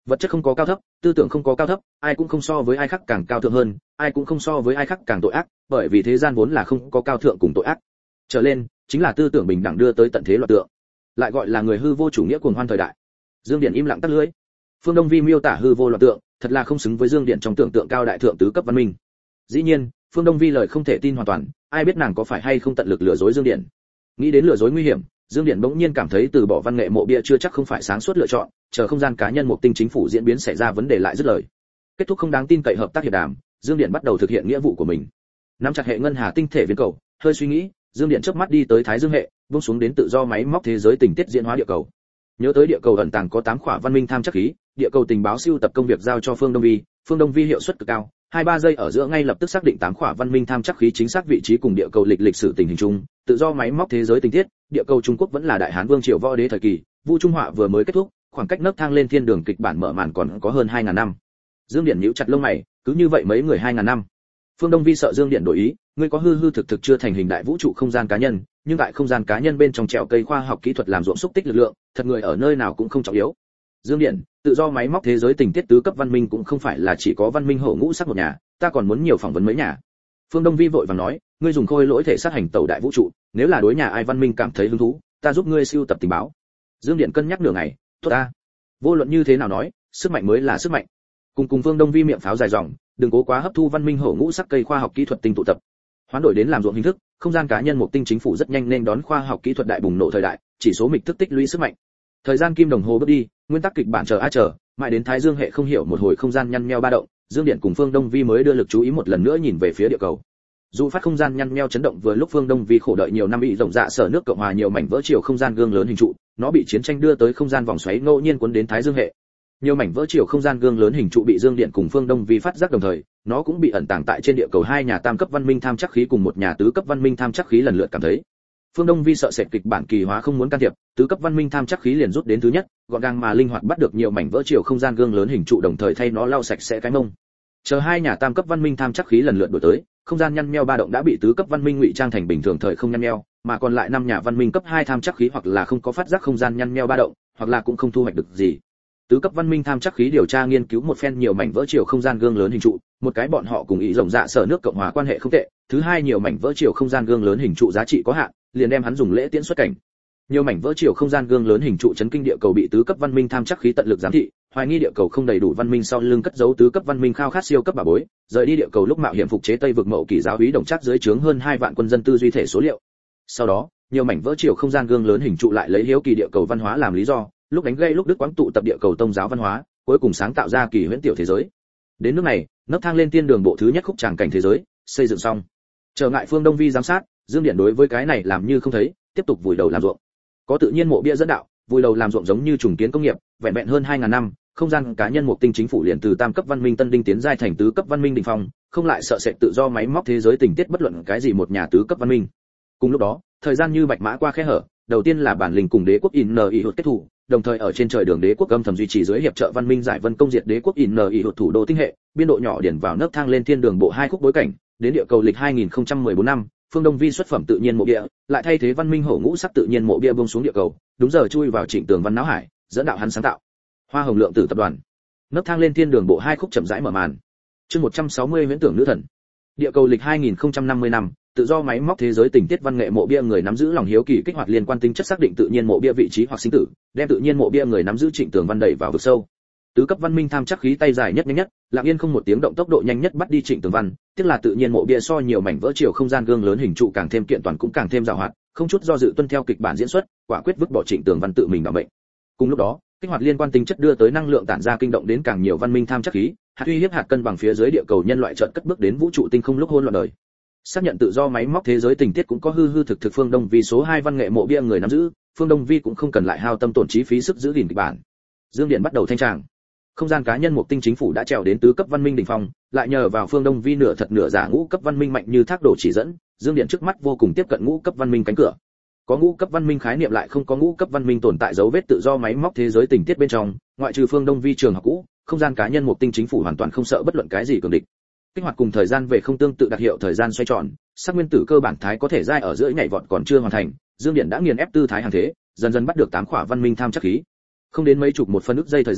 Vật chất không có cao thấp, tư tưởng không có cao thấp, ai cũng không so với ai khác càng cao thượng hơn, ai cũng không so với ai khác càng tội ác, bởi vì thế gian vốn là không có cao thượng cùng tội ác. Trở lên, chính là tư tưởng bình đẳng đưa tới tận thế loạn tượng. Lại gọi là người hư vô chủ nghĩa cuồng hoan thời đại. Dương Điển im lặng tắt lưỡi. Phương Đông Vi miêu tả hư vô loạn tượng, thật là không xứng với Dương Điển trong tưởng tượng cao đại thượng tứ cấp văn minh. Dĩ nhiên, Phương Đông Vi lời không thể tin hoàn toàn, ai biết nàng có phải hay không tận lực lừa dối Dương Điển. Nghĩ đến lừa dối nguy hiểm, Dương Điển bỗng nhiên cảm thấy từ bỏ văn nghệ mộ bia chưa chắc không phải sáng suốt lựa chọn, chờ không gian cá nhân một tinh chính phủ diễn biến xảy ra vấn đề lại dứt lời. Kết thúc không đáng tin cậy hợp tác hiệp đàm, Dương Điển bắt đầu thực hiện nghĩa vụ của mình. Nắm chặt hệ ngân hà tinh thể viên cầu, hơi suy nghĩ, Dương Điển chớp mắt đi tới Thái Dương hệ, buông xuống đến tự do máy móc thế giới tình tiết diễn hóa địa cầu. Nhớ tới địa cầu ẩn tàng có tám khỏa văn minh tham chắc khí, địa cầu tình báo siêu tập công việc giao cho Phương Đông Vi, Phương Đông Vi hiệu suất cực cao, hai ba giây ở giữa ngay lập tức xác định tám khỏa văn minh tham chắc khí chính xác vị trí cùng địa cầu lịch lịch sử tình hình chung, tự do máy móc thế giới tình tiết, địa cầu Trung Quốc vẫn là đại Hán vương triều võ đế thời kỳ, Vu Trung Họa vừa mới kết thúc, khoảng cách nấc thang lên thiên đường kịch bản mở màn còn có hơn hai ngàn năm. Dương Điển nhíu chặt lông mày, cứ như vậy mấy người hai ngàn năm. Phương Đông Vi sợ Dương Điển đổi ý, ngươi có hư hư thực thực chưa thành hình đại vũ trụ không gian cá nhân, nhưng tại không gian cá nhân bên trong trèo cây khoa học kỹ thuật làm ruộng xúc tích lực lượng, thật người ở nơi nào cũng không trọng yếu. Dương Điển, tự do máy móc thế giới tình tiết tứ cấp văn minh cũng không phải là chỉ có văn minh hổ ngũ sắc một nhà, ta còn muốn nhiều phỏng vấn mấy nhà. Phương Đông Vi vội vàng nói, ngươi dùng khôi lỗi thể sát hành tẩu đại vũ trụ, nếu là đối nhà ai văn minh cảm thấy hứng thú, ta giúp ngươi siêu tập tình báo. Dương Điển cân nhắc nửa ngày, tốt ta. Vô luận như thế nào nói, sức mạnh mới là sức mạnh. Cùng cùng Phương Đông Vi miệng pháo dài dòng, đừng cố quá hấp thu văn minh hổ ngũ sắc cây khoa học kỹ thuật tinh tụ tập. Hoán đổi đến làm ruộng hình thức, không gian cá nhân một tinh chính phủ rất nhanh nên đón khoa học kỹ thuật đại bùng nổ thời đại, chỉ số mịch thức tích lũy sức mạnh. Thời gian kim đồng hồ bước đi, nguyên tắc kịch bản chờ a chờ, mãi đến Thái Dương hệ không hiểu một hồi không gian nhăn nheo ba động, Dương Điển cùng Phương Đông Vi mới đưa lực chú ý một lần nữa nhìn về phía địa cầu. Dù phát không gian nhăn nheo chấn động vừa lúc Phương Đông Vi khổ đợi nhiều năm bị rộng dạ sở nước cộng hòa nhiều mảnh vỡ chiều không gian gương lớn hình trụ, nó bị chiến tranh đưa tới không gian vòng xoáy ngẫu nhiên cuốn đến Thái Dương hệ. Nhiều mảnh vỡ chiều không gian gương lớn hình trụ bị Dương Điện cùng Phương Đông Vi phát giác đồng thời, nó cũng bị ẩn tàng tại trên địa cầu hai nhà tam cấp văn minh tham chắc khí cùng một nhà tứ cấp văn minh tham chắc khí lần lượt cảm thấy. Phương Đông Vi sợ sệt kịch bản kỳ hóa không muốn can thiệp, tứ cấp văn minh tham chắc khí liền rút đến thứ nhất, gọn gàng mà linh hoạt bắt được nhiều mảnh vỡ chiều không gian gương lớn hình trụ đồng thời thay nó lau sạch sẽ cái mông. Chờ hai nhà tam cấp văn minh tham chắc khí lần lượt đổi tới, không gian nhăn nheo ba động đã bị tứ cấp văn minh ngụy trang thành bình thường thời không nhăn nheo, mà còn lại năm nhà văn minh cấp hai tham chắc khí hoặc là không có phát giác không gian nhăn nheo ba động, hoặc là cũng không thu hoạch được gì. Tứ cấp văn minh tham chắc khí điều tra nghiên cứu một phen nhiều mảnh vỡ chiều không gian gương lớn hình trụ, một cái bọn họ cùng ý rộng dạ sở nước cộng hòa quan hệ không tệ, thứ hai nhiều mảnh vỡ chiều không gian gương lớn hình trụ giá trị có hạn, liền đem hắn dùng lễ tiễn xuất cảnh. Nhiều mảnh vỡ chiều không gian gương lớn hình trụ chấn kinh địa cầu bị tứ cấp văn minh tham chắc khí tận lực giám thị, hoài nghi địa cầu không đầy đủ văn minh sau lưng cất giấu tứ cấp văn minh khao khát siêu cấp bà bối, rời đi địa cầu lúc mạo hiểm phục chế Tây vực mậu kỳ giáo úy đồng chắc dưới trướng hơn hai vạn quân dân tư duy thể số liệu. Sau đó, nhiều mảnh vỡ chiều không gian gương lớn hình trụ lại lấy hiếu kỳ địa cầu văn hóa làm lý do, lúc đánh gây lúc đức quãng tụ tập địa cầu tông giáo văn hóa, cuối cùng sáng tạo ra kỳ huyễn tiểu thế giới. Đến nước này, nấc thang lên tiên đường bộ thứ nhất khúc tràng cảnh thế giới xây dựng xong. Trở ngại Phương Đông Vi giám sát, Dương Điện đối với cái này làm như không thấy, tiếp tục vùi đầu làm ruộng. Có tự nhiên mộ bia dẫn đạo, vùi đầu làm ruộng giống như trùng kiến công nghiệp, vẹn vẹn hơn hai ngàn năm, không gian cá nhân một tinh chính phủ liền từ tam cấp văn minh tân đinh tiến giai thành tứ cấp văn minh đỉnh phong, không lại sợ sệt tự do máy móc thế giới tình tiết bất luận cái gì một nhà tứ cấp văn minh. Cùng lúc đó, thời gian như bạch mã qua khe hở, đầu tiên là bản linh cùng đế quốc in i hụt kết thủ, đồng thời ở trên trời đường đế quốc âm thầm duy trì dưới hiệp trợ văn minh giải vân công diệt đế quốc in i hụt thủ đô tinh hệ, biên độ nhỏ điển vào nấc thang lên thiên đường bộ hai khúc bối cảnh, đến địa cầu lịch hai nghìn không trăm mười bốn năm, Phương Đông Vi xuất phẩm tự nhiên mộ bia, lại thay thế văn minh hổ ngũ sắc tự nhiên mộ bia buông xuống địa cầu, đúng giờ chui vào Trịnh Tường Văn não hải, dẫn đạo hắn sáng tạo. Hoa Hồng Lượng Tử tập đoàn. Nấc thang lên thiên đường bộ hai khúc chậm rãi mở màn. Chương một trăm sáu mươi huyễn tưởng nữ thần. Địa cầu lịch hai nghìn không trăm năm mươi năm, tự do máy móc thế giới tình tiết văn nghệ mộ bia người nắm giữ lòng hiếu kỳ kích hoạt liên quan tính chất xác định tự nhiên mộ bia vị trí hoặc sinh tử, đem tự nhiên mộ bia người nắm giữ Trịnh Tường Văn đẩy vào vực sâu. Tứ cấp văn minh tham chắc khí tay dài nhất nhanh nhất, lặng yên không một tiếng động tốc độ nhanh nhất bắt đi Trịnh Tường Văn, tiếc là tự nhiên mộ bia so nhiều mảnh vỡ chiều không gian gương lớn hình trụ càng thêm kiện toàn cũng càng thêm giàu hoạt, không chút do dự tuân theo kịch bản diễn xuất, quả quyết vứt bỏ Trịnh Tường Văn tự mình đảm bệnh. Cùng lúc đó, kích hoạt liên quan tính chất đưa tới năng lượng tản ra kinh động đến càng nhiều văn minh tham chắc khí, hạt uy hiếp hạt cân bằng phía dưới địa cầu nhân loại chợt cất bước đến vũ trụ tinh không lúc hỗn loạn đời. Xác nhận tự do máy móc thế giới tình tiết cũng có hư hư thực thực Phương Đông Vi số hai văn nghệ mộ bia người nắm giữ, Phương Đông Vi cũng không cần lại hao tâm tổn trí phí sức giữ gìn kịch bản. Dương Điện bắt đầu thanh tràng. Không gian cá nhân một tinh chính phủ đã trèo đến tứ cấp văn minh đỉnh phong, lại nhờ vào Phương Đông Vi nửa thật nửa giả ngũ cấp văn minh mạnh như thác đổ chỉ dẫn, Dương Điện trước mắt vô cùng tiếp cận ngũ cấp văn minh cánh cửa. Có ngũ cấp văn minh khái niệm lại không có ngũ cấp văn minh tồn tại dấu vết tự do máy móc thế giới tình tiết bên trong, ngoại trừ Phương Đông Vi trường học cũ, không gian cá nhân một tinh chính phủ hoàn toàn không sợ bất luận cái gì cường địch. Kích hoạt cùng thời gian về không tương tự đặc hiệu thời gian xoay tròn, sắc nguyên tử cơ bản thái có thể giai ở giữa nhảy vọt còn chưa hoàn thành, Dương Điện đã nghiền ép tư thái hàng thế, dần dần bắt được tám khỏa văn minh tham chắc khí. Không đến mấy chục một phân ức giây thời gian,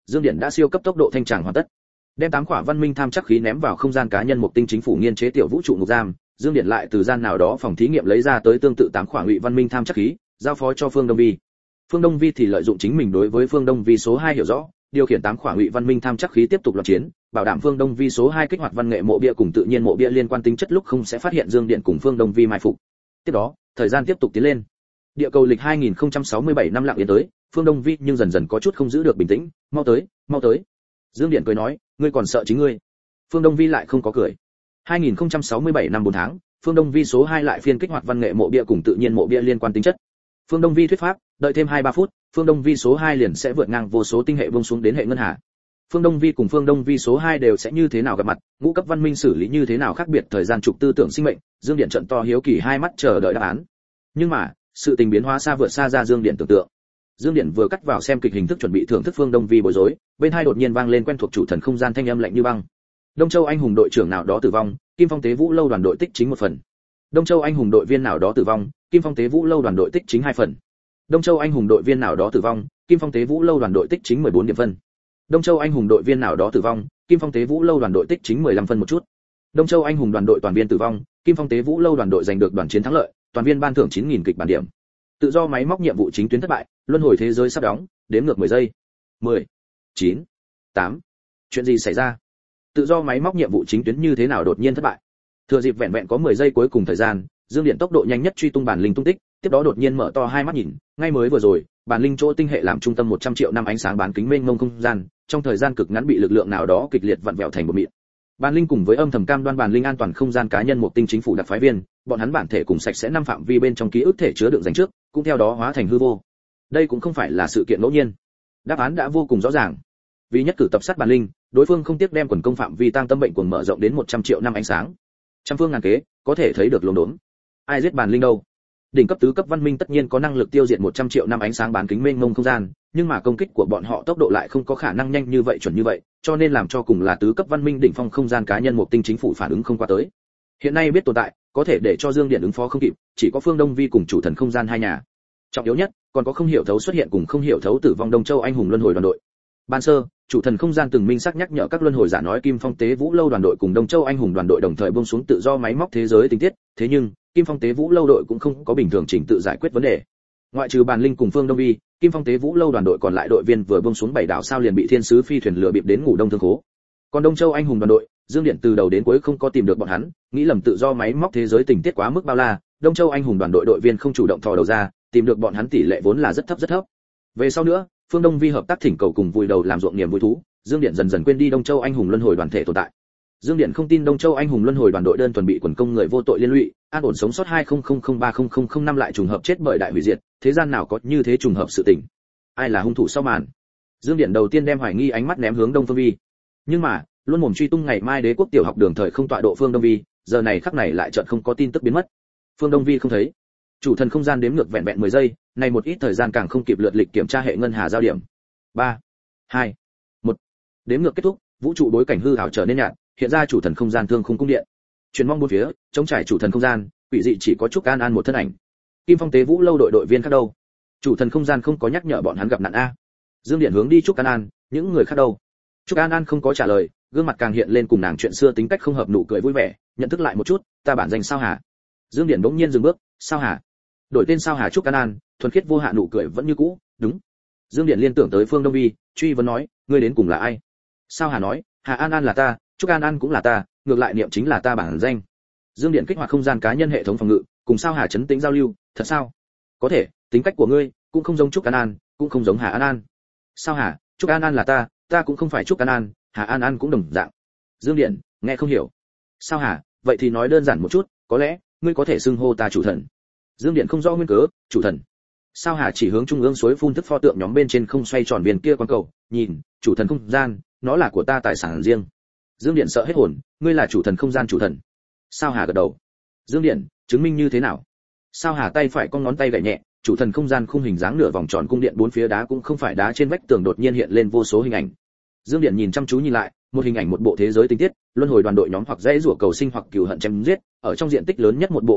Dương Điện đã siêu cấp tốc độ thanh tràng hoàn tất, đem tám quả văn minh tham chắc khí ném vào không gian cá nhân Mục Tinh chính phủ nghiên chế tiểu vũ trụ ngục giam. Dương Điện lại từ gian nào đó phòng thí nghiệm lấy ra tới tương tự tám quả ngụy văn minh tham chắc khí, giao phó cho Phương Đông Vi. Phương Đông Vi thì lợi dụng chính mình đối với Phương Đông Vi số hai hiểu rõ, điều khiển tám quả ngụy văn minh tham chắc khí tiếp tục loạn chiến, bảo đảm Phương Đông Vi số hai kích hoạt văn nghệ mộ bia cùng tự nhiên mộ bia liên quan tính chất lúc không sẽ phát hiện Dương Điện cùng Phương Đông Vi mai phục. Tiếp đó, thời gian tiếp tục tiến lên. Địa cầu lịch hai nghìn không trăm sáu mươi bảy năm lặng yên tới, Phương Đông Vi nhưng dần dần có chút không giữ được bình tĩnh, mau tới, mau tới. Dương Điện cười nói, ngươi còn sợ chính ngươi. Phương Đông Vi lại không có cười. hai nghìn không trăm sáu mươi bảy năm bốn tháng, Phương Đông Vi số hai lại phiên kích hoạt văn nghệ mộ bia cùng tự nhiên mộ bia liên quan tính chất. Phương Đông Vi thuyết pháp, đợi thêm hai ba phút, Phương Đông Vi số hai liền sẽ vượt ngang vô số tinh hệ vông xuống đến hệ ngân hà. Phương Đông Vi cùng Phương Đông Vi số hai đều sẽ như thế nào gặp mặt, ngũ cấp văn minh xử lý như thế nào khác biệt thời gian trục tư tưởng sinh mệnh, Dương Điện trận to hiếu kỳ hai mắt chờ đợi đáp án. Nhưng mà, sự tình biến hóa xa vượt xa ra Dương Điện tưởng tượng. Dương Điện vừa cắt vào xem kịch hình thức chuẩn bị thưởng thức Phương Đông Vi bối rối, bên hai đột nhiên vang lên quen thuộc chủ thần không gian thanh âm lạnh như băng. Đông Châu anh hùng đội trưởng nào đó tử vong, Kim Phong Tế Vũ lâu đoàn đội tích chính một phần. Đông Châu anh hùng đội viên nào đó tử vong, Kim Phong Tế Vũ lâu đoàn đội tích chính hai phần. Đông Châu anh hùng đội viên nào đó tử vong, Kim Phong Tế Vũ lâu đoàn đội tích chính mười bốn điểm phân. Đông Châu anh hùng đội viên nào đó tử vong, Kim Phong Tế Vũ lâu đoàn đội tích chính mười lăm phân một chút. Đông Châu anh hùng đoàn đội toàn viên tử vong, Kim Phong Tế Vũ lâu đoàn đội giành được đoàn chiến thắng lợi, toàn viên ban thưởng chín nghìn kịch bản điểm. Tự do máy móc nhiệm vụ chính tuyến thất bại, luân hồi thế giới sắp đóng, đếm ngược mười giây. mười, chín, tám. Chuyện gì xảy ra? Tự do máy móc nhiệm vụ chính tuyến như thế nào đột nhiên thất bại? Thừa dịp vẹn vẹn có mười giây cuối cùng thời gian, Dương Điện tốc độ nhanh nhất truy tung bản linh tung tích, tiếp đó đột nhiên mở to hai mắt nhìn, ngay mới vừa rồi, bản linh chỗ tinh hệ làm trung tâm một trăm triệu năm ánh sáng bán kính mênh mông không gian, trong thời gian cực ngắn bị lực lượng nào đó kịch liệt vặn vẹo thành một mịn. Bản linh cùng với âm thầm cam đoan bản linh an toàn không gian cá nhân Mục Tinh chính phủ đặc phái viên, bọn hắn bản thể cùng sạch sẽ năm phạm vi bên trong ký ức thể chứa đựng dành trước, cũng theo đó hóa thành hư vô. Đây cũng không phải là sự kiện ngẫu nhiên. Đáp án đã vô cùng rõ ràng. Vì nhất cử tập sát bản linh, đối phương không tiếc đem quần công phạm vi tăng tâm bệnh cuồng mở rộng đến một trăm triệu năm ánh sáng. Trăm phương ngàn kế, có thể thấy được lồn đốn. Ai giết bản linh đâu? Đỉnh cấp tứ cấp văn minh tất nhiên có năng lực tiêu diệt một trăm triệu năm ánh sáng bán kính mênh mông không gian, nhưng mà công kích của bọn họ tốc độ lại không có khả năng nhanh như vậy chuẩn như vậy, cho nên làm cho cùng là tứ cấp văn minh đỉnh phong không gian cá nhân Mục Tinh chính phủ phản ứng không qua tới. Hiện nay biết tồn tại, có thể để cho Dương Điện ứng phó không kịp, chỉ có Phương Đông Vi cùng chủ thần không gian hai nhà. Trọng yếu nhất, còn có không hiểu thấu xuất hiện cùng không hiểu thấu tử vong Đông Châu anh hùng luân hồi đoàn đội. Ban sơ, chủ thần không gian từng minh xác nhắc nhở các luân hồi giả nói Kim Phong Tế Vũ lâu đoàn đội cùng Đông Châu anh hùng đoàn đội đồng thời buông xuống tự do máy móc thế giới tình tiết, thế nhưng Kim Phong Tế Vũ lâu đội cũng không có bình thường chỉnh tự giải quyết vấn đề. Ngoại trừ Bàn Linh cùng Phương Đông Vi, Kim Phong Tế Vũ lâu đoàn đội còn lại đội viên vừa buông xuống bảy đảo sao liền bị thiên sứ phi thuyền lừa bịp đến ngủ đông thương khố. Còn Đông Châu anh hùng đoàn đội, Dương Điện từ đầu đến cuối không có tìm được bọn hắn, nghĩ lầm tự do máy móc thế giới tình tiết quá mức bao la, Đông Châu anh hùng đoàn đội đội viên không chủ động thò đầu ra, tìm được bọn hắn tỷ lệ vốn là rất thấp rất thấp. Về sau nữa, Phương Đông Vi hợp tác thỉnh cầu cùng vui đầu làm ruộng niềm vui thú, Dương Điện dần dần quên đi Đông Châu anh hùng luân hồi đoàn thể tồn tại. Dương Điện không tin Đông Châu anh hùng luân hồi đoàn đội đơn thuần bị quần công người vô tội liên lụy, an ổn sống sót hai không không không ba không không không năm lại trùng hợp chết bởi đại hủy diệt, thế gian nào có như thế trùng hợp sự tình. Ai là hung thủ sau màn? Dương Điện đầu tiên đem hoài nghi ánh mắt ném hướng Đông Phương Vi. Nhưng mà, luôn mồm truy tung ngày mai đế quốc tiểu học đường thời không tọa độ Phương Đông Vi, giờ này khắc này lại chợt không có tin tức biến mất. Phương Đông Vi không thấy. Chủ thần không gian đếm ngược vẹn vẹn mười giây, này một ít thời gian càng không kịp lượt lịch kiểm tra hệ ngân hà giao điểm. ba, hai, một. Đếm ngược kết thúc, vũ trụ đối cảnh hư ảo trở nên nhạt, hiện ra chủ thần không gian thương khung cung điện. Truyền mong bốn phía, chống trải chủ thần không gian, quỷ dị chỉ có Trúc An An một thân ảnh. Kim Phong Tế Vũ lâu đội đội viên khác đâu? Chủ thần không gian không có nhắc nhở bọn hắn gặp nạn a. Dương Điện hướng đi Trúc An An, những người khác đâu? Trúc An An không có trả lời, gương mặt càng hiện lên cùng nàng chuyện xưa tính cách không hợp nụ cười vui vẻ, nhận thức lại một chút, ta bản danh Sao Hà. Dương Điện bỗng nhiên dừng bước, Sao Hà? Đổi tên Sao Hà Trúc An An, thuần khiết vô hạ nụ cười vẫn như cũ, đúng. Dương Điện liên tưởng tới Phương Đông Vi, truy vấn nói, ngươi đến cùng là ai? Sao Hà nói, Hà An An là ta, Trúc An An cũng là ta, ngược lại niệm chính là ta bản danh. Dương Điện kích hoạt không gian cá nhân hệ thống phòng ngự, cùng Sao Hà chấn tĩnh giao lưu, thật sao? Có thể, tính cách của ngươi cũng không giống Trúc An An, cũng không giống Hà An An. Sao Hà, Trúc An An là ta, ta cũng không phải Trúc An An, Hà An An cũng đồng dạng. Dương Điện, nghe không hiểu. Sao Hà, vậy thì nói đơn giản một chút, có lẽ ngươi có thể xưng hô ta chủ thần. Dương Điện không rõ nguyên cớ, chủ thần. Sao Hà chỉ hướng trung ương suối phun thức pho tượng nhóm bên trên không xoay tròn viên kia quang cầu, nhìn, chủ thần không gian, nó là của ta tài sản riêng. Dương Điện sợ hết hồn, ngươi là chủ thần không gian chủ thần. Sao Hà gật đầu. Dương Điện, chứng minh như thế nào? Sao Hà tay phải cong ngón tay gảy nhẹ, chủ thần không gian khung hình dáng nửa vòng tròn cung điện bốn phía đá cũng không phải đá trên vách tường đột nhiên hiện lên vô số hình ảnh. Dương Điện nhìn chăm chú nhìn lại, một hình ảnh một bộ thế giới tình tiết, luân hồi đoàn đội nhóm hoặc dãy rủa cầu sinh hoặc cừu hận chém giết, ở trong diện tích lớn nhất một bộ bức họa,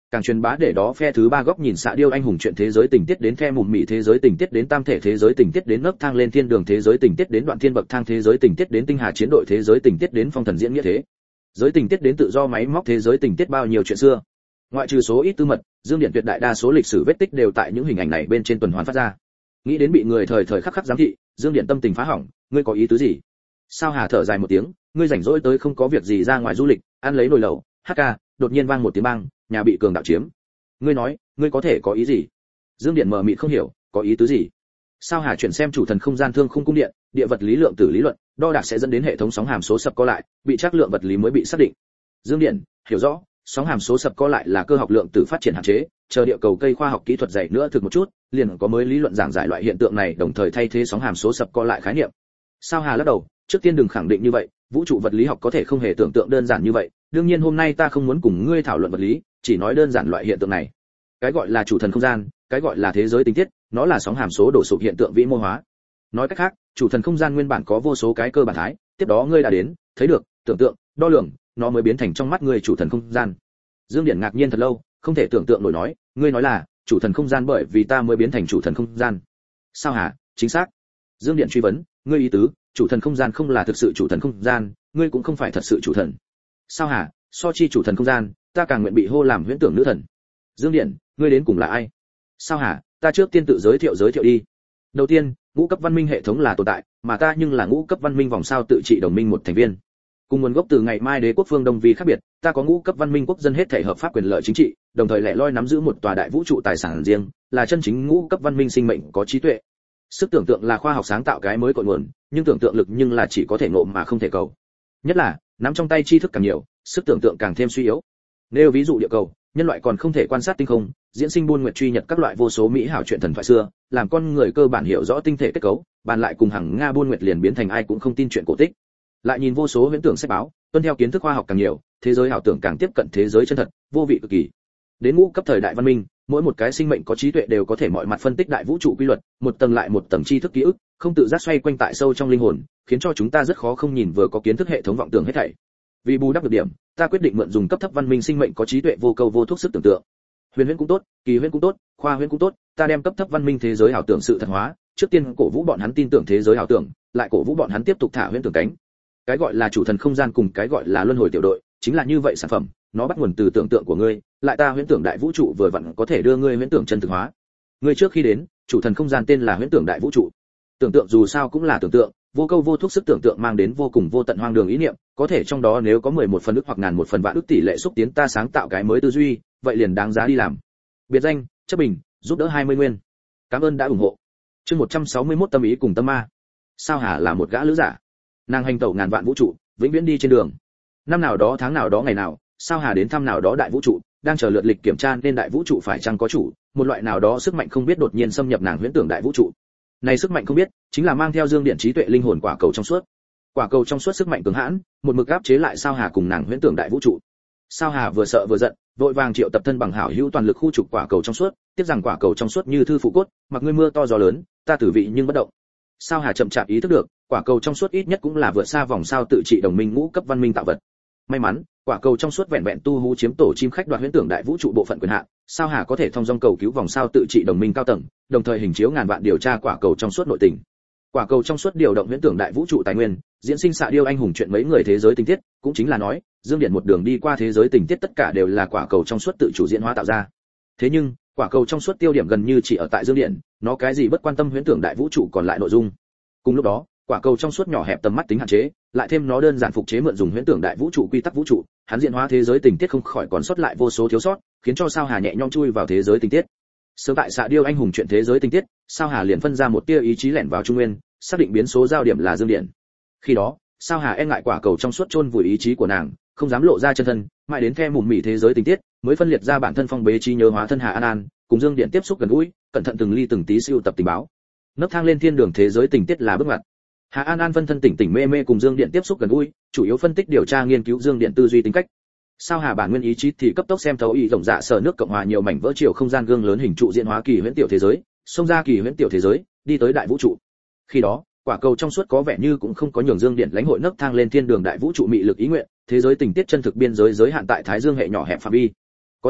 càng truyền bá để đó phe thứ ba góc nhìn xạ điêu anh hùng chuyện thế giới tình tiết đến phe mùm mị thế giới tình tiết đến tam thể thế giới tình tiết đến nấc thang lên thiên đường thế giới tình tiết đến đoạn thiên bậc thang thế giới tình tiết đến tinh hà chiến đội thế giới tình tiết đến phong thần diễn nghĩa thế giới tình tiết đến tự do máy móc thế giới tình tiết bao nhiêu chuyện xưa. Ngoại trừ số ít tư mật, Dương Điện tuyệt đại đa số lịch sử vết tích đều tại những hình ảnh này bên trên tuần hoàn phát ra. Nghĩ đến bị người thời thời khắc khắc giám thị, Dương Điện tâm tình phá hỏng, ngươi có ý tứ gì? Sao Hà thở dài một tiếng, ngươi rảnh rỗi tới không có việc gì ra ngoài du lịch, ăn lấy nồi lẩu, hát ca, đột nhiên vang một tiếng bang, nhà bị cường đạo chiếm. Ngươi nói, ngươi có thể có ý gì? Dương Điện mờ mịt không hiểu, có ý tứ gì? Sao Hà chuyển xem chủ thần không gian thương khung cung điện, địa vật lý lượng tử lý luận, đo đạc sẽ dẫn đến hệ thống sóng hàm số sập co lại, bị trắc lượng vật lý mới bị xác định. Dương Điện, hiểu rõ, sóng hàm số sập co lại là cơ học lượng tử phát triển hạn chế, chờ địa cầu cây khoa học kỹ thuật dày nữa thực một chút, liền có mới lý luận giảng giải loại hiện tượng này, đồng thời thay thế sóng hàm số sập co lại khái niệm. Sao Hà lắc đầu, trước tiên đừng khẳng định như vậy, vũ trụ vật lý học có thể không hề tưởng tượng đơn giản như vậy, đương nhiên hôm nay ta không muốn cùng ngươi thảo luận vật lý, chỉ nói đơn giản loại hiện tượng này. Cái gọi là chủ thần không gian, cái gọi là thế giới tinh tiết, nó là sóng hàm số đổ sụp hiện tượng vĩ mô hóa. Nói cách khác, chủ thần không gian nguyên bản có vô số cái cơ bản thái, tiếp đó ngươi đã đến, thấy được, tưởng tượng, đo lường, nó mới biến thành trong mắt ngươi chủ thần không gian. Dương Điển ngạc nhiên thật lâu, không thể tưởng tượng nổi nói, ngươi nói là chủ thần không gian bởi vì ta mới biến thành chủ thần không gian. Sao hả? Chính xác. Dương Điển truy vấn, ngươi ý tứ, chủ thần không gian không là thực sự chủ thần không gian, ngươi cũng không phải thật sự chủ thần. Sao hả? So chi chủ thần không gian, ta càng nguyện bị hô làm huyễn tưởng nữ thần. Dương Điển, ngươi đến cùng là ai? Sao hả? Ta trước tiên tự giới thiệu giới thiệu đi. Đầu tiên, ngũ cấp văn minh hệ thống là tồn tại, mà ta nhưng là ngũ cấp văn minh vòng sao tự trị đồng minh một thành viên. Cùng nguồn gốc từ ngày mai đế quốc phương Đông Vi khác biệt, ta có ngũ cấp văn minh quốc dân hết thể hợp pháp quyền lợi chính trị, đồng thời lẻ loi nắm giữ một tòa đại vũ trụ tài sản riêng, là chân chính ngũ cấp văn minh sinh mệnh có trí tuệ. Sức tưởng tượng là khoa học sáng tạo cái mới cội nguồn, nhưng tưởng tượng lực nhưng là chỉ có thể ngộ mà không thể cầu. Nhất là, nắm trong tay tri thức càng nhiều, sức tưởng tượng càng thêm suy yếu. Nếu ví dụ địa cầu, nhân loại còn không thể quan sát tinh không, diễn sinh buôn nguyệt truy nhật các loại vô số mỹ hảo chuyện thần thoại xưa, làm con người cơ bản hiểu rõ tinh thể kết cấu, bàn lại cùng hàng Nga buôn nguyệt liền biến thành ai cũng không tin chuyện cổ tích. Lại nhìn vô số huyễn tưởng sách báo, tuân theo kiến thức khoa học càng nhiều, thế giới ảo tưởng càng tiếp cận thế giới chân thật, vô vị cực kỳ. Đến ngũ cấp thời đại văn minh, mỗi một cái sinh mệnh có trí tuệ đều có thể mọi mặt phân tích đại vũ trụ quy luật, một tầng lại một tầng tri thức ký ức, không tự giác xoay quanh tại sâu trong linh hồn, khiến cho chúng ta rất khó không nhìn vừa có kiến thức hệ thống vọng tưởng hết thảy. Vì bù đắp được điểm, ta quyết định mượn dùng cấp thấp văn minh sinh mệnh có trí tuệ vô câu vô thuốc sức tưởng tượng. Huyền huyễn cũng tốt, kỳ huyễn cũng tốt, khoa huyễn cũng tốt, ta đem cấp thấp văn minh thế giới ảo tưởng sự thật hóa, trước tiên cổ vũ bọn hắn tin tưởng thế giới ảo tưởng, lại cổ vũ bọn hắn tiếp tục thả huyễn tưởng cánh. Cái gọi là chủ thần không gian cùng cái gọi là luân hồi tiểu đội, chính là như vậy sản phẩm, nó bắt nguồn từ tưởng tượng của ngươi, lại ta huyễn tưởng đại vũ trụ vừa vặn có thể đưa ngươi huyễn tưởng chân thực hóa. Ngươi trước khi đến, chủ thần không gian tên là huyễn tưởng đại vũ trụ. Tưởng tượng dù sao cũng là tưởng tượng, vô câu vô thuốc sức tưởng tượng mang đến vô cùng vô tận hoang đường ý niệm, có thể trong đó nếu có mười một phần ức hoặc ngàn một phần vạn ức tỷ lệ xúc tiến ta sáng tạo cái mới tư duy, vậy liền đáng giá đi làm. Biệt danh, chấp bình, giúp đỡ hai mươi nguyên. Cảm ơn đã ủng hộ. Chương một trăm sáu mươi mốt tâm ý cùng tâm ma. Sao Hà là một gã lữ giả. Nàng hành tẩu ngàn vạn vũ trụ, vĩnh viễn đi trên đường. Năm nào đó tháng nào đó ngày nào, Sao Hà đến thăm nào đó đại vũ trụ, đang chờ lượt lịch kiểm tra nên đại vũ trụ phải chăng có chủ, một loại nào đó sức mạnh không biết đột nhiên xâm nhập nàng huyễn tưởng đại vũ trụ. Này sức mạnh không biết, chính là mang theo dương điện trí tuệ linh hồn quả cầu trong suốt. Quả cầu trong suốt sức mạnh cường hãn, một mực áp chế lại Sao Hà cùng nàng huyễn tưởng đại vũ trụ. Sao Hà vừa sợ vừa giận, vội vàng triệu tập thân bằng hảo hữu toàn lực khu trục quả cầu trong suốt, tiếp rằng quả cầu trong suốt như thư phụ cốt, mặc ngươi mưa to gió lớn, ta tử vị nhưng bất động. Sao Hà chậm chạp ý thức được, quả cầu trong suốt ít nhất cũng là vượt xa vòng sao tự trị đồng minh ngũ cấp văn minh tạo vật. May mắn, quả cầu trong suốt vẹn vẹn tu hú chiếm tổ chim khách đoạt huyễn tưởng đại vũ trụ bộ phận quyền hạn, Sao Hà có thể thông dong cầu cứu vòng sao tự trị đồng minh cao tầng, đồng thời hình chiếu ngàn vạn điều tra quả cầu trong suốt nội tình. Quả cầu trong suốt điều động huyễn tưởng đại vũ trụ tài nguyên, diễn sinh xạ điêu anh hùng chuyện mấy người thế giới tình tiết, cũng chính là nói, Dương Điện một đường đi qua thế giới tình tiết tất cả đều là quả cầu trong suốt tự chủ diễn hóa tạo ra. Thế nhưng, quả cầu trong suốt tiêu điểm gần như chỉ ở tại Dương Điện, nó cái gì bất quan tâm huyễn tưởng đại vũ trụ còn lại nội dung. Cùng lúc đó, quả cầu trong suốt nhỏ hẹp tầm mắt tính hạn chế, lại thêm nó đơn giản phục chế mượn dùng huyễn tưởng đại vũ trụ quy tắc vũ trụ, hắn diễn hóa thế giới tình tiết không khỏi còn sót lại vô số thiếu sót, khiến cho Sao Hà nhẹ nhõm chui vào thế giới tình tiết. Sớm tại xạ điêu anh hùng chuyện thế giới tình tiết, Sao Hà liền phân ra một tia ý chí lẻn vào trung nguyên, xác định biến số giao điểm là Dương Điện. Khi đó, Sao Hà e ngại quả cầu trong suốt chôn vùi ý chí của nàng, không dám lộ ra chân thân, mãi đến theo mùm mỉ thế giới tình tiết, mới phân liệt ra bản thân phong bế trí nhớ hóa thân Hà An An, cùng Dương Điện tiếp xúc gần gũi, cẩn thận từng ly từng tí sưu tập tình báo. Nấc thang lên thiên đường thế giới tình tiết là bước ngoặt. Hà An An phân thân tỉnh tỉnh mê mê cùng Dương Điện tiếp xúc gần gũi, chủ yếu phân tích điều tra nghiên cứu Dương Điện tư duy tính cách. Sao Hà bản nguyên ý chí thì cấp tốc xem thấu ý rộng dạ sở nước cộng hòa nhiều mảnh vỡ chiều không gian gương lớn hình trụ diễn hóa kỳ huyễn tiểu thế giới, xông ra kỳ huyễn tiểu thế giới, đi tới đại vũ trụ. Khi đó, quả cầu trong suốt có vẻ như cũng không có nhường Dương Điện lãnh hội nấc thang lên thiên đường đại vũ trụ mị lực ý nguyện, thế giới tình tiết chân thực biên giới giới hạn tại Thái Dương hệ nhỏ hẹp phạm vi. Có thể,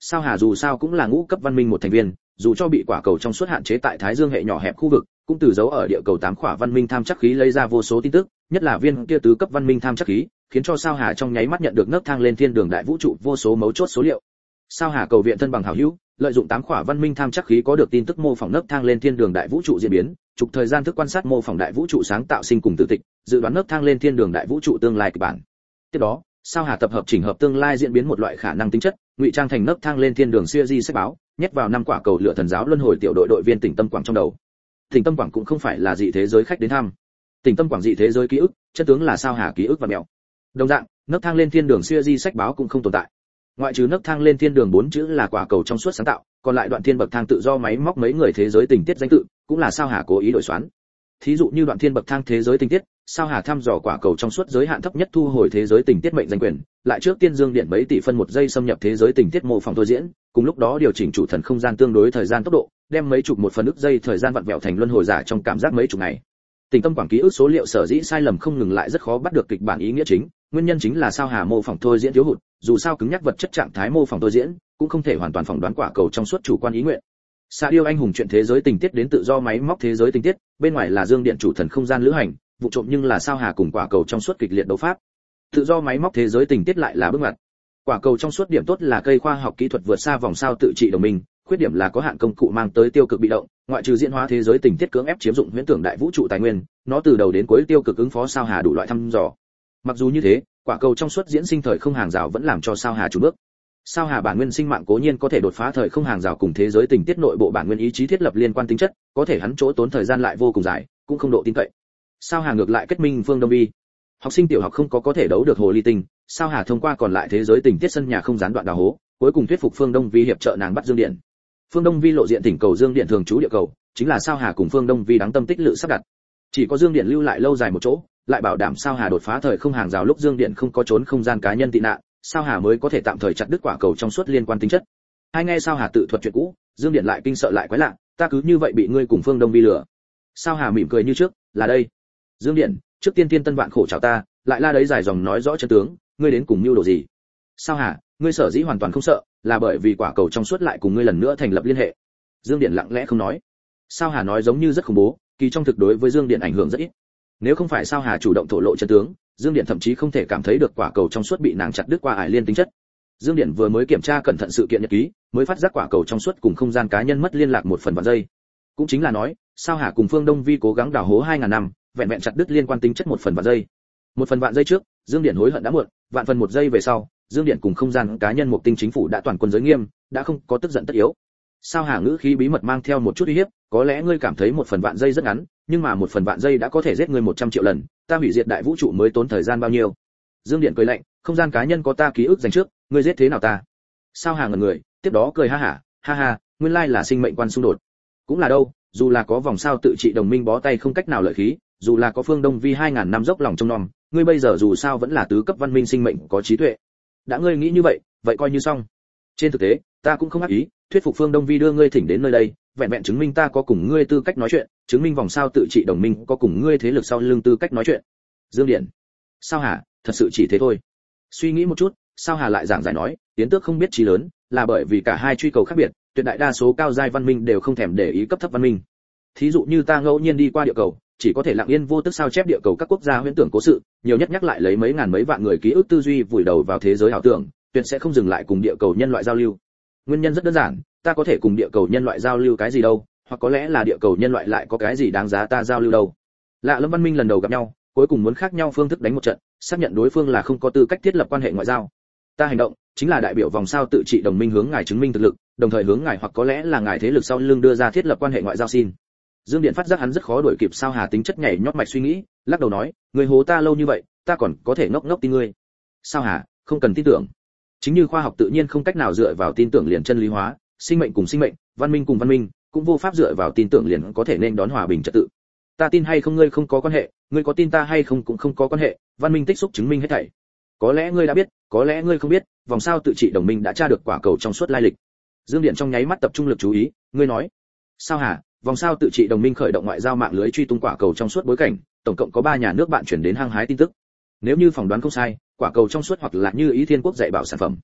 Sao Hà dù sao cũng là ngũ cấp văn minh một thành viên, dù cho bị quả cầu trong suốt hạn chế tại Thái Dương hệ nhỏ hẹp khu vực, cũng từ dấu ở địa cầu tám khỏa văn minh tham chắc khí lấy ra vô số tin tức, nhất là viên kia tứ cấp văn minh tham chắc khí, khiến cho Sao Hà trong nháy mắt nhận được nấc thang lên thiên đường đại vũ trụ vô số mấu chốt số liệu. Sao Hà cầu viện thân bằng hảo hữu, lợi dụng tám khỏa văn minh tham chắc khí có được tin tức mô phỏng nấc thang lên thiên đường đại vũ trụ diễn biến, trục thời gian thức quan sát mô phỏng đại vũ trụ sáng tạo sinh cùng tử tịch, dự đoán nấc thang lên thiên đường đại vũ trụ tương lai kịch bản. Tiếp đó, Sao Hà tập hợp chỉnh hợp tương lai diễn biến một loại khả năng tính chất, ngụy trang thành nấc thang lên thiên đường series sách báo, nhét vào năm quả cầu lửa thần giáo luân hồi tiểu đội đội viên tỉnh Tâm Quảng trong đầu. Tỉnh Tâm Quảng cũng không phải là dị thế giới khách đến thăm. Tỉnh Tâm Quảng dị thế giới ký ức, chân tướng là Sao Hà ký ức và mèo. Đồng dạng, nấc thang lên thiên đường series sách báo cũng không tồn tại. Ngoại trừ nấc thang lên thiên đường bốn chữ là quả cầu trong suốt sáng tạo, còn lại đoạn thiên bậc thang tự do máy móc mấy người thế giới tình tiết danh tự, cũng là Sao Hà cố ý đổi xoán. Thí dụ như đoạn thiên bậc thang thế giới tình tiết, Sao Hà thăm dò quả cầu trong suốt giới hạn thấp nhất thu hồi thế giới tình tiết mệnh danh quyền, lại trước tiên dương điện mấy tỷ phân một giây xâm nhập thế giới tình tiết mô phỏng thôi diễn, cùng lúc đó điều chỉnh chủ thần không gian tương đối thời gian tốc độ, đem mấy chục một phần ức giây thời gian vặn vẹo thành luân hồi giả trong cảm giác mấy chục ngày. Tỉnh Tâm Quảng ký ức số liệu sở dĩ sai lầm không ngừng lại rất khó bắt được kịch bản ý nghĩa chính, nguyên nhân chính là Sao Hà mô phỏng thôi diễn thiếu hụt, dù sao cứng nhắc vật chất trạng thái mô phỏng thôi diễn, cũng không thể hoàn toàn phỏng đoán quả cầu trong suốt chủ quan ý nguyện. Sa điêu anh hùng chuyện thế giới tình tiết đến tự do máy móc thế giới tình tiết, bên ngoài là dương điện chủ thần không gian lữ hành, vụ trộm nhưng là Sao Hà cùng quả cầu trong suốt kịch liệt đấu pháp. Tự do máy móc thế giới tình tiết lại là bước ngoặt. Quả cầu trong suốt điểm tốt là cây khoa học kỹ thuật vượt xa vòng sao tự trị đồng minh, khuyết điểm là có hạn công cụ mang tới tiêu cực bị động, ngoại trừ diễn hóa thế giới tình tiết cưỡng ép chiếm dụng huyễn tưởng đại vũ trụ tài nguyên, nó từ đầu đến cuối tiêu cực ứng phó Sao Hà đủ loại thăm dò. Mặc dù như thế, quả cầu trong suốt diễn sinh thời không hàng rào vẫn làm cho Sao Hà chủ bước. Sao Hà bản nguyên sinh mạng cố nhiên có thể đột phá thời không hàng rào cùng thế giới tình tiết nội bộ bản nguyên ý chí thiết lập liên quan tính chất, có thể hắn chỗ tốn thời gian lại vô cùng dài, cũng không độ tin cậy. Sao Hà ngược lại kết minh Phương Đông Vi. Học sinh tiểu học không có có thể đấu được hồ ly tinh, Sao Hà thông qua còn lại thế giới tình tiết sân nhà không gián đoạn đào hố, cuối cùng thuyết phục Phương Đông Vi hiệp trợ nàng bắt Dương Điện. Phương Đông Vi lộ diện tỉnh cầu Dương Điện thường trú địa cầu, chính là Sao Hà cùng Phương Đông Vi đáng tâm tích lự sắp đặt. Chỉ có Dương Điện lưu lại lâu dài một chỗ, lại bảo đảm Sao Hà đột phá thời không hàng rào lúc Dương Điện không có trốn không gian cá nhân tị nạn, Sao Hà mới có thể tạm thời chặt đứt quả cầu trong suốt liên quan tính chất. Hai nghe Sao Hà tự thuật chuyện cũ, Dương Điện lại kinh sợ lại quái lạ, ta cứ như vậy bị ngươi cùng Phương Đông Vi lừa. Sao Hà mỉm cười như trước, là đây. Dương Điện, trước tiên tiên tân vạn khổ chào ta, lại la đấy dài dòng nói rõ chân tướng, ngươi đến cùng mưu đồ gì? Sao Hà, ngươi sở dĩ hoàn toàn không sợ, là bởi vì quả cầu trong suốt lại cùng ngươi lần nữa thành lập liên hệ. Dương Điện lặng lẽ không nói. Sao Hà nói giống như rất khủng bố, kỳ trong thực đối với Dương Điện ảnh hưởng rất ít. Nếu không phải Sao Hà chủ động thổ lộ chân tướng, Dương Điện thậm chí không thể cảm thấy được quả cầu trong suốt bị nàng chặt đứt qua ải liên tính chất. Dương Điện vừa mới kiểm tra cẩn thận sự kiện nhật ký, mới phát giác quả cầu trong suốt cùng không gian cá nhân mất liên lạc một phần vạn giây. Cũng chính là nói, Sao Hà cùng Phương Đông Vi cố gắng đào hố hai ngàn năm, vẹn vẹn chặt đứt liên quan tính chất một phần vạn giây. Một phần vạn giây trước, Dương Điện hối hận đã muộn, vạn phần một giây về sau, Dương Điện cùng không gian cá nhân một tinh chính phủ đã toàn quân giới nghiêm, đã không có tức giận tất yếu. Sao Hà ngữ khí bí mật mang theo một chút uy hiếp, có lẽ ngươi cảm thấy một phần vạn giây rất ngắn, nhưng mà một phần vạn giây đã có thể giết ngươi một trăm triệu lần, ta hủy diệt đại vũ trụ mới tốn thời gian bao nhiêu? Dương Điện cười lạnh, không gian cá nhân có ta ký ức dành trước, ngươi giết thế nào ta? Sao Hà ngẩn người, tiếp đó cười ha hả, ha ha, nguyên lai là sinh mệnh quan xung đột. Cũng là đâu, dù là có vòng sao tự trị đồng minh bó tay không cách nào lợi khí, dù là có Phương Đông Vi hai ngàn năm dốc lòng trông nom, ngươi bây giờ dù sao vẫn là tứ cấp văn minh sinh mệnh có trí tuệ. Đã ngươi nghĩ như vậy, vậy coi như xong. Trên thực tế, ta cũng không ác ý, thuyết phục Phương Đông Vi đưa ngươi thỉnh đến nơi đây, vẹn vẹn chứng minh ta có cùng ngươi tư cách nói chuyện, chứng minh vòng sao tự trị đồng minh có cùng ngươi thế lực sau lưng tư cách nói chuyện. Dương Điện. Sao Hà, thật sự chỉ thế thôi. Suy nghĩ một chút, Sao Hà lại giảng giải nói, tiến tước không biết chí lớn, là bởi vì cả hai truy cầu khác biệt, tuyệt đại đa số cao giai văn minh đều không thèm để ý cấp thấp văn minh. Thí dụ như ta ngẫu nhiên đi qua địa cầu, chỉ có thể lặng yên vô tức sao chép địa cầu các quốc gia huyễn tưởng cố sự, nhiều nhất nhắc lại lấy mấy ngàn mấy vạn người ký ức tư duy vùi đầu vào thế giới ảo tưởng, tuyệt sẽ không dừng lại cùng địa cầu nhân loại giao lưu. Nguyên nhân rất đơn giản, ta có thể cùng địa cầu nhân loại giao lưu cái gì đâu, hoặc có lẽ là địa cầu nhân loại lại có cái gì đáng giá ta giao lưu đâu. Lạ lẫm văn minh lần đầu gặp nhau, cuối cùng muốn khác nhau phương thức đánh một trận, xác nhận đối phương là không có tư cách thiết lập quan hệ ngoại giao. Ta hành động chính là đại biểu vòng sao tự trị đồng minh hướng ngài chứng minh thực lực, đồng thời hướng ngài hoặc có lẽ là ngài thế lực sau lưng đưa ra thiết lập quan hệ ngoại giao xin. Dương Điện phát giác hắn rất khó đuổi kịp Sao Hà tính chất nhảy nhót mạch suy nghĩ, lắc đầu nói, người hố ta lâu như vậy, ta còn có thể ngốc ngốc tin ngươi. Sao Hà, không cần tin tưởng. Chính như khoa học tự nhiên không cách nào dựa vào tin tưởng liền chân lý hóa, sinh mệnh cùng sinh mệnh, văn minh cùng văn minh, cũng vô pháp dựa vào tin tưởng liền có thể nên đón hòa bình trật tự. Ta tin hay không ngươi không có quan hệ, ngươi có tin ta hay không cũng không có quan hệ, văn minh tích xúc chứng minh hết thảy. Có lẽ ngươi đã biết, có lẽ ngươi không biết, vòng sao tự trị đồng minh đã tra được quả cầu trong suốt lai lịch. Dương Điện trong nháy mắt tập trung lực chú ý, ngươi nói. Sao Hà, vòng sao tự trị đồng minh khởi động ngoại giao mạng lưới truy tung quả cầu trong suốt bối cảnh, tổng cộng có ba nhà nước bạn chuyển đến hăng hái tin tức. Nếu như phỏng đoán không sai, quả cầu trong suốt hoặc là như ý thiên quốc dạy bảo sản phẩm.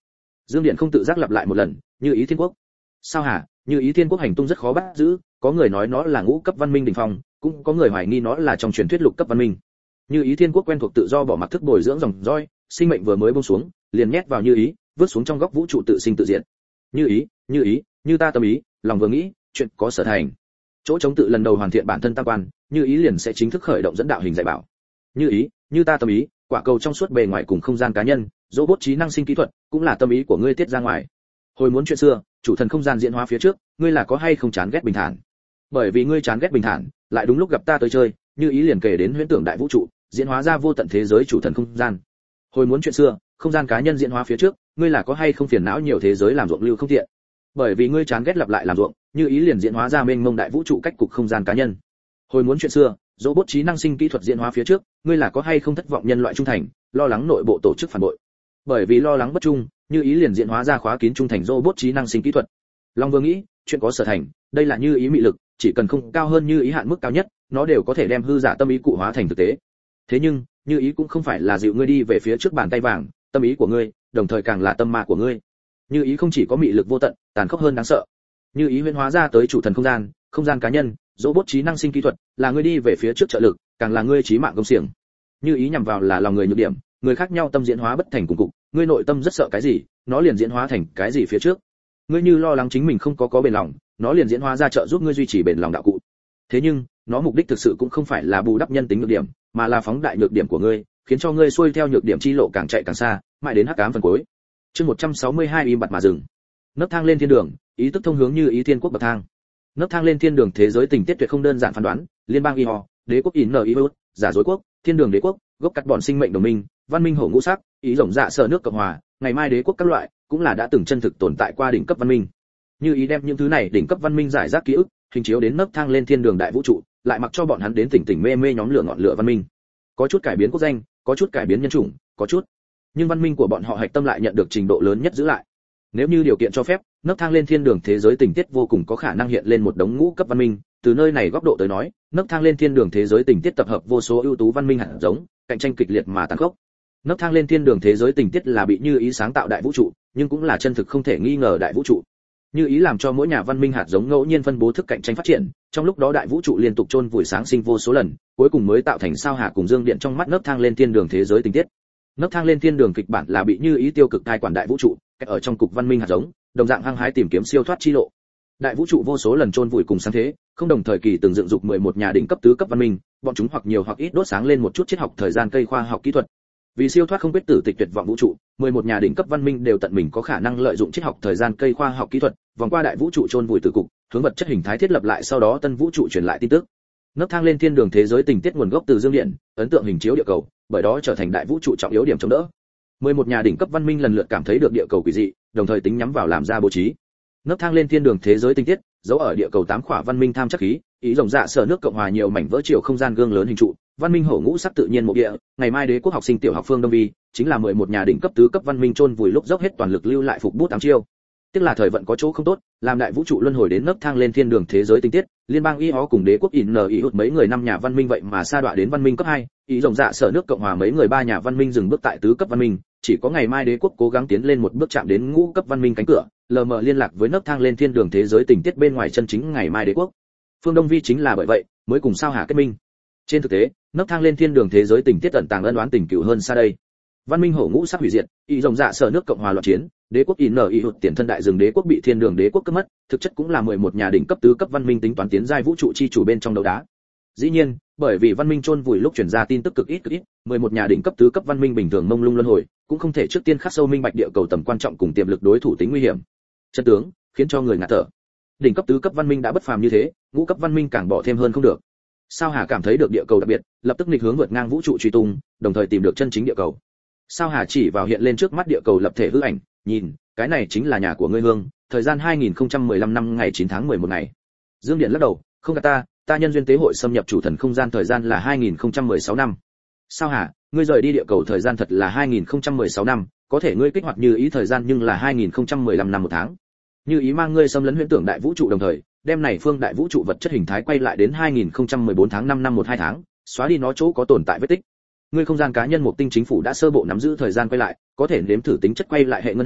Dương Điện không tự giác lặp lại một lần, Như Ý Thiên Quốc. Sao hả? Như Ý Thiên Quốc hành tung rất khó bắt giữ, có người nói nó là ngũ cấp văn minh đỉnh phong, cũng có người hoài nghi nó là trong truyền thuyết lục cấp văn minh. Như Ý Thiên Quốc quen thuộc tự do bỏ mặc thức bồi dưỡng dòng roi, sinh mệnh vừa mới buông xuống, liền nhét vào Như Ý, vứt xuống trong góc vũ trụ tự sinh tự diệt. Như Ý, Như Ý, như ta tâm ý, lòng vừa nghĩ, chuyện có sở thành. Chỗ chống tự lần đầu hoàn thiện bản thân tam quan, Như Ý liền sẽ chính thức khởi động dẫn đạo hình dạy bảo. Như Ý, như ta tâm ý, quả cầu trong suốt bề ngoài cùng không gian cá nhân, robot trí năng sinh kỹ thuật, cũng là tâm ý của ngươi tiết ra ngoài. Hồi muốn chuyện xưa, chủ thần không gian diễn hóa phía trước, ngươi là có hay không chán ghét bình thản? Bởi vì ngươi chán ghét bình thản, lại đúng lúc gặp ta tới chơi, Như Ý liền kể đến huyễn tưởng đại vũ trụ, diễn hóa ra vô tận thế giới chủ thần không gian. Hồi muốn chuyện xưa, không gian cá nhân diễn hóa phía trước, ngươi là có hay không phiền não nhiều thế giới làm ruộng lưu không tiện? Bởi vì ngươi chán ghét lặp lại làm ruộng, Như Ý liền diễn hóa ra mênh mông đại vũ trụ cách cục không gian cá nhân. Hồi muốn chuyện xưa, robot trí năng sinh kỹ thuật diễn hóa phía trước, ngươi là có hay không thất vọng nhân loại trung thành, lo lắng nội bộ tổ chức phản bội. Bởi vì lo lắng bất trung, Như Ý liền diễn hóa ra khóa kín trung thành robot trí năng sinh kỹ thuật. Long Vương nghĩ, chuyện có sở thành, đây là Như Ý mị lực, chỉ cần không cao hơn Như Ý hạn mức cao nhất, nó đều có thể đem hư giả tâm ý cụ hóa thành thực tế. Thế nhưng, Như Ý cũng không phải là dịu ngươi đi về phía trước bàn tay vàng, tâm ý của ngươi, đồng thời càng là tâm ma của ngươi. Như Ý không chỉ có mị lực vô tận, tàn khốc hơn đáng sợ. Như Ý huyễn hóa ra tới chủ thần không gian, không gian cá nhân, robot trí năng sinh kỹ thuật, là ngươi đi về phía trước trợ lực, càng là ngươi chí mạng công xiềng. Như Ý nhằm vào là lòng người nhược điểm, người khác nhau tâm diễn hóa bất thành cùng cục, ngươi nội tâm rất sợ cái gì, nó liền diễn hóa thành cái gì phía trước. Ngươi như lo lắng chính mình không có có bền lòng, nó liền diễn hóa ra trợ giúp ngươi duy trì bền lòng đạo cụ. Thế nhưng, nó mục đích thực sự cũng không phải là bù đắp nhân tính nhược điểm, mà là phóng đại nhược điểm của ngươi, khiến cho ngươi xuôi theo nhược điểm chi lộ càng chạy càng xa, mãi đến hắc ám phần cuối. Chương một trăm sáu mươi hai im bặt mà dừng. Nấc thang lên thiên đường, ý tức thông hướng Như Ý Thiên Quốc bậc thang. Nấc thang lên thiên đường thế giới tình tiết tuyệt không đơn giản phán đoán, liên bang y ho, đế quốc in i u, giả dối quốc, thiên đường đế quốc, gốc cắt bọn sinh mệnh đồng minh, văn minh hổ ngũ sắc, ý rộng dạ sở nước cộng hòa, ngày mai đế quốc các loại, cũng là đã từng chân thực tồn tại qua đỉnh cấp văn minh. Như Ý đem những thứ này đỉnh cấp văn minh giải rác ký ức, hình chiếu đến nấc thang lên thiên đường đại vũ trụ, lại mặc cho bọn hắn đến tỉnh tỉnh mê mê nhóm lửa ngọn lửa văn minh. Có chút cải biến quốc danh, có chút cải biến nhân chủng, có chút, nhưng văn minh của bọn họ hạch tâm lại nhận được trình độ lớn nhất giữ lại. Nếu như điều kiện cho phép, nấc thang lên thiên đường thế giới tình tiết vô cùng có khả năng hiện lên một đống ngũ cấp văn minh. Từ nơi này góc độ tới nói, nấc thang lên thiên đường thế giới tình tiết tập hợp vô số ưu tú văn minh hạt giống, cạnh tranh kịch liệt mà tàn khốc. Nấc thang lên thiên đường thế giới tình tiết là bị Như Ý sáng tạo đại vũ trụ, nhưng cũng là chân thực không thể nghi ngờ đại vũ trụ. Như Ý làm cho mỗi nhà văn minh hạt giống ngẫu nhiên phân bố thức cạnh tranh phát triển, trong lúc đó đại vũ trụ liên tục chôn vùi sáng sinh vô số lần, cuối cùng mới tạo thành sao hà cùng dương điện trong mắt nấc thang lên thiên đường thế giới tình tiết. Nấc thang lên thiên đường kịch bản là bị Như Ý tiêu cực cai quản đại vũ trụ, ở trong cục văn minh hạt giống, đồng dạng hăng hái tìm kiếm siêu thoát chi lộ. Đại vũ trụ vô số lần chôn vùi cùng sáng thế, không đồng thời kỳ từng dựng dục mười một nhà đỉnh cấp tứ cấp văn minh, bọn chúng hoặc nhiều hoặc ít đốt sáng lên một chút triết học thời gian cây khoa học kỹ thuật. Vì siêu thoát không quyết tử tịch tuyệt vọng vũ trụ, mười một nhà đỉnh cấp văn minh đều tận mình có khả năng lợi dụng triết học thời gian cây khoa học kỹ thuật, vòng qua đại vũ trụ chôn vùi từ cục, hướng vật chất hình thái thiết lập lại sau đó tân vũ trụ truyền lại tin tức. Nấc thang lên thiên đường thế giới tình tiết nguồn gốc từ dương điện, ấn tượng hình chiếu địa cầu, bởi đó trở thành đại vũ trụ trọng yếu điểm chống đỡ. mười một nhà đỉnh cấp văn minh lần lượt cảm thấy được địa cầu quỷ dị, đồng thời tính nhắm vào làm ra bố trí. Nấc thang lên thiên đường thế giới tinh tiết, giấu ở địa cầu tám khỏa văn minh tham chắc khí, ý rộng dạ sở nước cộng hòa nhiều mảnh vỡ chiều không gian gương lớn hình trụ, văn minh hổ ngũ sắc tự nhiên mộ địa, ngày mai đế quốc học sinh tiểu học phương Đông Vi, chính là mười một nhà đỉnh cấp tứ cấp văn minh chôn vùi lúc dốc hết toàn lực lưu lại phục bút tám chiêu. Tức là thời vận có chỗ không tốt, làm đại vũ trụ luân hồi đến nấc thang lên thiên đường thế giới tinh tiết, liên bang y hó cùng đế quốc in i hụt mấy người năm nhà văn minh vậy mà sa đọa đến văn minh cấp hai, ý rộng dạ sở nước cộng hòa mấy người ba nhà văn minh dừng bước tại tứ cấp văn minh, chỉ có ngày mai đế quốc cố gắng tiến lên một bước chạm đến ngũ cấp văn minh cánh cửa, lờ mờ liên lạc với nấc thang lên thiên đường thế giới tình tiết bên ngoài chân chính ngày mai đế quốc. Phương Đông Vi chính là bởi vậy mới cùng sao hà kết minh. Trên thực tế, nấc thang lên thiên đường thế giới tình tiết tận tàng ân oán tình cựu hơn xa đây. Văn minh hổ ngũ sắp hủy diệt, ý rộng dạ sở nước cộng hòa loạn chiến, đế quốc in i hụt tiền thân đại rừng đế quốc bị thiên đường đế quốc cướp mất, thực chất cũng là mười một nhà đỉnh cấp tứ cấp văn minh tính toán tiến giai vũ trụ chi chủ bên trong đấu đá. Dĩ nhiên, bởi vì văn minh chôn vùi lúc truyền ra tin tức cực ít cực ít, mười một nhà đỉnh cấp tứ cấp văn minh bình thường mông lung luân hồi, cũng không thể trước tiên khắc sâu minh bạch địa cầu tầm quan trọng cùng tiềm lực đối thủ tính nguy hiểm. Chân tướng khiến cho người ngạt thở. Đỉnh cấp tứ cấp văn minh đã bất phàm như thế, ngũ cấp văn minh càng bỏ thêm hơn không được. Sao Hà cảm thấy được địa cầu đặc biệt, lập tức nghịch hướng vượt ngang vũ trụ truy tung, đồng thời tìm được chân chính địa cầu. Sao Hà chỉ vào hiện lên trước mắt địa cầu lập thể hư ảnh, nhìn, cái này chính là nhà của ngươi Hương, thời gian hai nghìn không trăm mười lăm năm ngày chín tháng mười một ngày. Dương Điện lắc đầu, không gạt ta, ta nhân duyên tế hội xâm nhập chủ thần không gian thời gian là hai nghìn không trăm mười sáu năm. Sao Hà, ngươi rời đi địa cầu thời gian thật là hai nghìn không trăm mười sáu năm, có thể ngươi kích hoạt Như Ý thời gian nhưng là hai nghìn không trăm mười lăm năm một tháng. Như Ý mang ngươi xâm lấn huyễn tưởng đại vũ trụ đồng thời, đem này phương đại vũ trụ vật chất hình thái quay lại đến hai nghìn không trăm mười bốn tháng năm năm một hai tháng, xóa đi nó chỗ có tồn tại vết tích. Ngươi không gian cá nhân một tinh chính phủ đã sơ bộ nắm giữ thời gian quay lại, có thể nếm thử tính chất quay lại hệ ngân hà,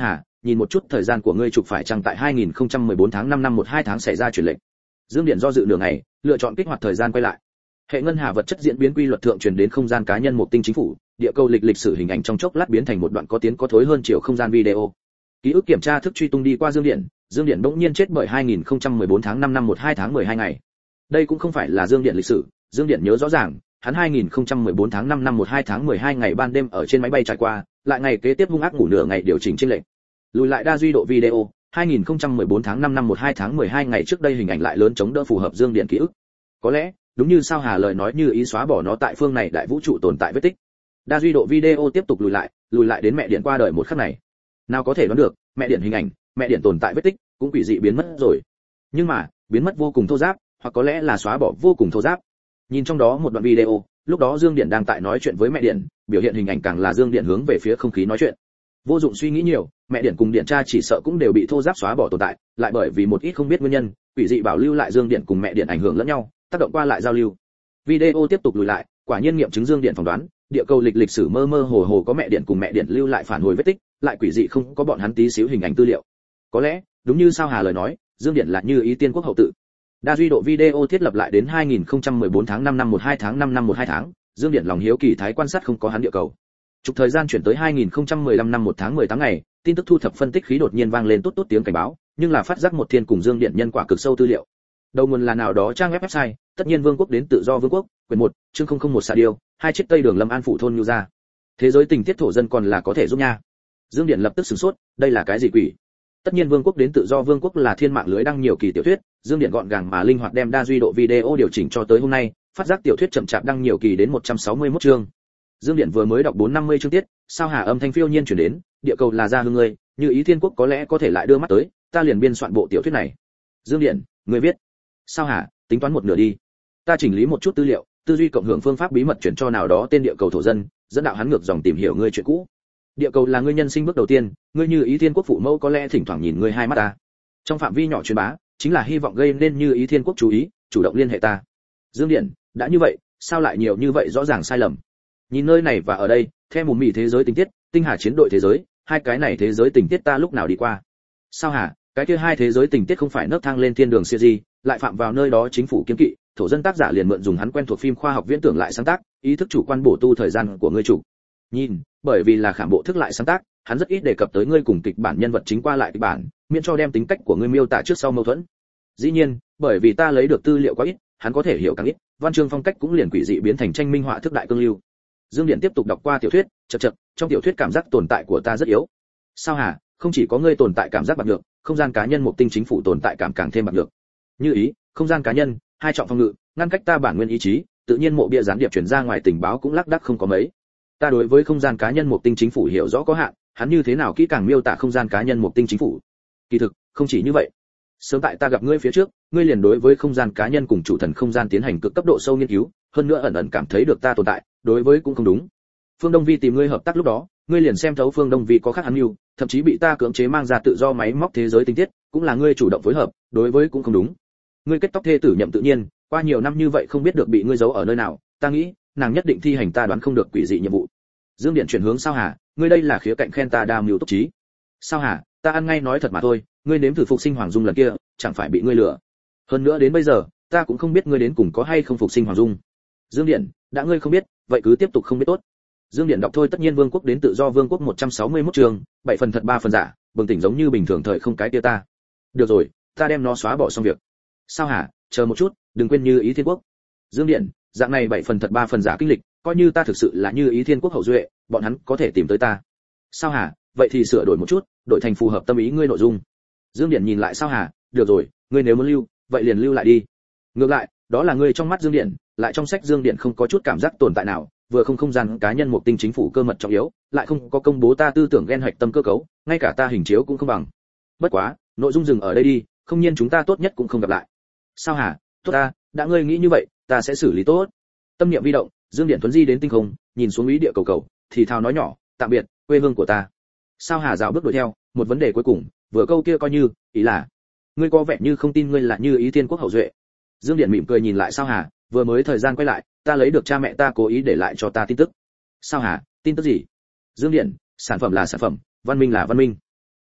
nhìn một chút thời gian của ngươi chụp phải chăng tại hai nghìn không trăm mười bốn tháng năm năm một hai tháng xảy ra chuyển lệnh. Dương Điển do dự nửa ngày, lựa chọn kích hoạt thời gian quay lại. Hệ ngân hà vật chất diễn biến quy luật thượng truyền đến không gian cá nhân một tinh chính phủ, địa cầu lịch lịch sử hình ảnh trong chốc lát biến thành một đoạn có tiến có thối hơn chiều không gian video. Ký ức kiểm tra thức truy tung đi qua Dương Điển, Dương Điển bỗng nhiên chết bởi hai nghìn không trăm mười bốn tháng năm năm một hai tháng mười hai ngày. Đây cũng không phải là Dương Điển lịch sử, Dương Điển nhớ rõ ràng, hắn hai nghìn không trăm mười bốn tháng năm năm một hai tháng mười hai ngày ban đêm ở trên máy bay trải qua, lại ngày kế tiếp hung ác ngủ nửa ngày điều chỉnh chênh lệch. Lùi lại đa duy độ video, hai nghìn không trăm mười bốn tháng năm năm một hai tháng mười hai ngày trước đây hình ảnh lại lớn chống đỡ phù hợp Dương Điển ký ức. Có lẽ, đúng như sao Hà lời nói như ý xóa bỏ nó tại phương này đại vũ trụ tồn tại vết tích. Đa duy độ video tiếp tục lùi lại, lùi lại đến mẹ điện qua đời một khắc này. Nào có thể đoán được, mẹ điện hình ảnh, mẹ điện tồn tại vết tích, cũng quỷ dị biến mất rồi. Nhưng mà, biến mất vô cùng thô ráp, hoặc có lẽ là xóa bỏ vô cùng thô ráp. Nhìn trong đó một đoạn video, lúc đó Dương Điển đang tại nói chuyện với mẹ điện, biểu hiện hình ảnh càng là Dương Điển hướng về phía không khí nói chuyện. Vô dụng suy nghĩ nhiều, mẹ điện cùng điện tra chỉ sợ cũng đều bị thô ráp xóa bỏ tồn tại, lại bởi vì một ít không biết nguyên nhân, quỷ dị bảo lưu lại Dương Điện cùng mẹ điện ảnh hưởng lẫn nhau, tác động qua lại giao lưu. Video tiếp tục lùi lại, quả nhiên nghiệm chứng Dương Điện phỏng đoán, địa cầu lịch lịch sử mơ mơ hồ hồ có mẹ điện cùng mẹ điện lưu lại phản hồi vết tích, lại quỷ dị không có bọn hắn tí xíu hình ảnh tư liệu. Có lẽ, đúng như sao Hà lời nói, Dương Điện là như ý tiên quốc hậu tự. Đa duy độ video thiết lập lại đến hai nghìn không trăm mười bốn tháng năm năm một hai tháng năm năm một hai tháng, Dương Điện lòng hiếu kỳ thái quan sát không có hắn địa cầu. Chụp thời gian chuyển tới hai nghìn không trăm mười lăm năm một tháng mười tháng ngày, tin tức thu thập phân tích khí đột nhiên vang lên tốt tốt tiếng cảnh báo, nhưng là phát giác một thiên cùng Dương Điện nhân quả cực sâu tư liệu. Đầu nguồn là nào đó trang web website, tất nhiên vương quốc đến tự do vương quốc, quyển một, chương không không một xạ điêu, hai chiếc tây đường Lâm An phủ thôn Nhu gia. Thế giới tình tiết thổ dân còn là có thể giúp nha. Dương Điện lập tức sửng sốt, đây là cái gì quỷ? Tất nhiên vương quốc đến tự do vương quốc là thiên mạng lưới đăng nhiều kỳ tiểu thuyết, Dương Điện gọn gàng mà linh hoạt đem đa duy độ video điều chỉnh cho tới hôm nay, phát giác tiểu thuyết chậm chạp đăng nhiều kỳ đến một trăm sáu mươi mốt chương. Dương Điện vừa mới đọc bốn năm mươi chương tiết, sao Hà âm thanh phiêu nhiên chuyển đến, địa cầu là gia hương ngươi, như ý thiên quốc có lẽ có thể lại đưa mắt tới, ta liền biên soạn bộ tiểu thuyết này. Dương Điện, ngươi viết. Sao Hà, tính toán một nửa đi. Ta chỉnh lý một chút tư liệu, tư duy cộng hưởng phương pháp bí mật chuyển cho nào đó tên địa cầu thổ dân, dẫn đạo hắn ngược dòng tìm hiểu ngươi chuyện cũ. Địa cầu là ngươi nhân sinh bước đầu tiên, ngươi như ý thiên quốc phụ mẫu có lẽ thỉnh thoảng nhìn ngươi hai mắt ta. Trong phạm vi nhỏ truyền bá, chính là hy vọng gây nên như ý thiên quốc chú ý, chủ động liên hệ ta. Dương Điện, đã như vậy, sao lại nhiều như vậy rõ ràng sai lầm? Nhìn nơi này và ở đây, theo mù mị thế giới tình tiết, tinh hà chiến đội thế giới, hai cái này thế giới tình tiết ta lúc nào đi qua? Sao hả? Cái kia hai thế giới tình tiết không phải nấc thang lên thiên đường siêu di, lại phạm vào nơi đó chính phủ kiên kỵ, thổ dân tác giả liền mượn dùng hắn quen thuộc phim khoa học viễn tưởng lại sáng tác, ý thức chủ quan bổ tu thời gian của ngươi chủ. Nhìn, bởi vì là khảm bộ thức lại sáng tác, hắn rất ít đề cập tới ngươi cùng kịch bản nhân vật chính qua lại kịch bản, miễn cho đem tính cách của ngươi miêu tả trước sau mâu thuẫn. Dĩ nhiên, bởi vì ta lấy được tư liệu quá ít, hắn có thể hiểu càng ít, văn chương phong cách cũng liền quỷ dị biến thành tranh minh họa thức đại cương lưu. Dương Điện tiếp tục đọc qua tiểu thuyết, chậc chậc, trong tiểu thuyết cảm giác tồn tại của ta rất yếu. Sao hả? Không chỉ có ngươi tồn tại cảm giác bạc nhược, không gian cá nhân một tinh chính phủ tồn tại cảm càng thêm bạc nhược. Như ý, không gian cá nhân, hai trọng phòng ngự, ngăn cách ta bản nguyên ý chí, tự nhiên mộ bia gián điệp truyền ra ngoài tình báo cũng lác đác không có mấy. Ta đối với không gian cá nhân một tinh chính phủ hiểu rõ có hạn, hắn như thế nào kỹ càng miêu tả không gian cá nhân một tinh chính phủ. Kỳ thực, không chỉ như vậy. Sớm tại ta gặp ngươi phía trước, ngươi liền đối với không gian cá nhân cùng chủ thần không gian tiến hành cực cấp độ sâu nghiên cứu, hơn nữa ẩn ẩn cảm thấy được ta tồn tại, đối với cũng không đúng. Phương Đông Vi tìm ngươi hợp tác lúc đó, ngươi liền xem thấu Phương Đông Vi có khác hắn mưu, thậm chí bị ta cưỡng chế mang ra tự do máy móc thế giới tinh tiết, cũng là ngươi chủ động phối hợp, đối với cũng không đúng. Ngươi kết tóc thê tử nhậm tự nhiên, qua nhiều năm như vậy không biết được bị ngươi giấu ở nơi nào, ta nghĩ, nàng nhất định thi hành ta đoán không được quỷ dị nhiệm vụ. Dương Điện chuyển hướng Sao Hà, ngươi đây là khía cạnh khen ta đa mưu túc trí. Sao Hà, ta ăn ngay nói thật mà thôi, ngươi nếm thử phục sinh Hoàng Dung lần kia, chẳng phải bị ngươi lừa. Hơn nữa đến bây giờ, ta cũng không biết ngươi đến cùng có hay không phục sinh Hoàng Dung. Dương Điện, đã ngươi không biết, vậy cứ tiếp tục không biết tốt. Dương Điện đọc thôi tất nhiên vương quốc đến tự do vương quốc một trăm sáu mươi mốt trường, bảy phần thật ba phần giả, bừng tỉnh giống như bình thường thời không cái kia ta. Được rồi, ta đem nó xóa bỏ xong việc. Sao hả, chờ một chút, đừng quên như ý thiên quốc. Dương Điện, dạng này bảy phần thật ba phần giả kinh lịch, coi như ta thực sự là như ý thiên quốc hậu duệ, bọn hắn có thể tìm tới ta. Sao hả, vậy thì sửa đổi một chút, đổi thành phù hợp tâm ý ngươi nội dung. Dương Điện nhìn lại Sao hả, được rồi, ngươi nếu muốn lưu, vậy liền lưu lại đi. Ngược lại, đó là ngươi trong mắt Dương Điện, lại trong sách Dương Điện không có chút cảm giác tồn tại nào, vừa không không gian cá nhân một tinh chính phủ cơ mật trọng yếu, lại không có công bố ta tư tưởng ghen hoạch tâm cơ cấu, ngay cả ta hình chiếu cũng không bằng. Bất quá, nội dung dừng ở đây đi, không nhiên chúng ta tốt nhất cũng không gặp lại. Sao hả, tốt ta, đã ngươi nghĩ như vậy, ta sẽ xử lý tốt. Tâm niệm vi động, Dương Điện tuấn di đến tinh không, nhìn xuống ý địa cầu cầu, thì thào nói nhỏ, tạm biệt, quê hương của ta. Sao Hà dạo bước đuổi theo, một vấn đề cuối cùng, vừa câu kia coi như, ý là, ngươi có vẻ như không tin ngươi là như ý thiên quốc hậu duệ. Dương Điện mỉm cười nhìn lại Sao Hà, vừa mới thời gian quay lại, ta lấy được cha mẹ ta cố ý để lại cho ta tin tức. Sao hả, tin tức gì? Dương Điện, sản phẩm là sản phẩm, văn minh là văn minh.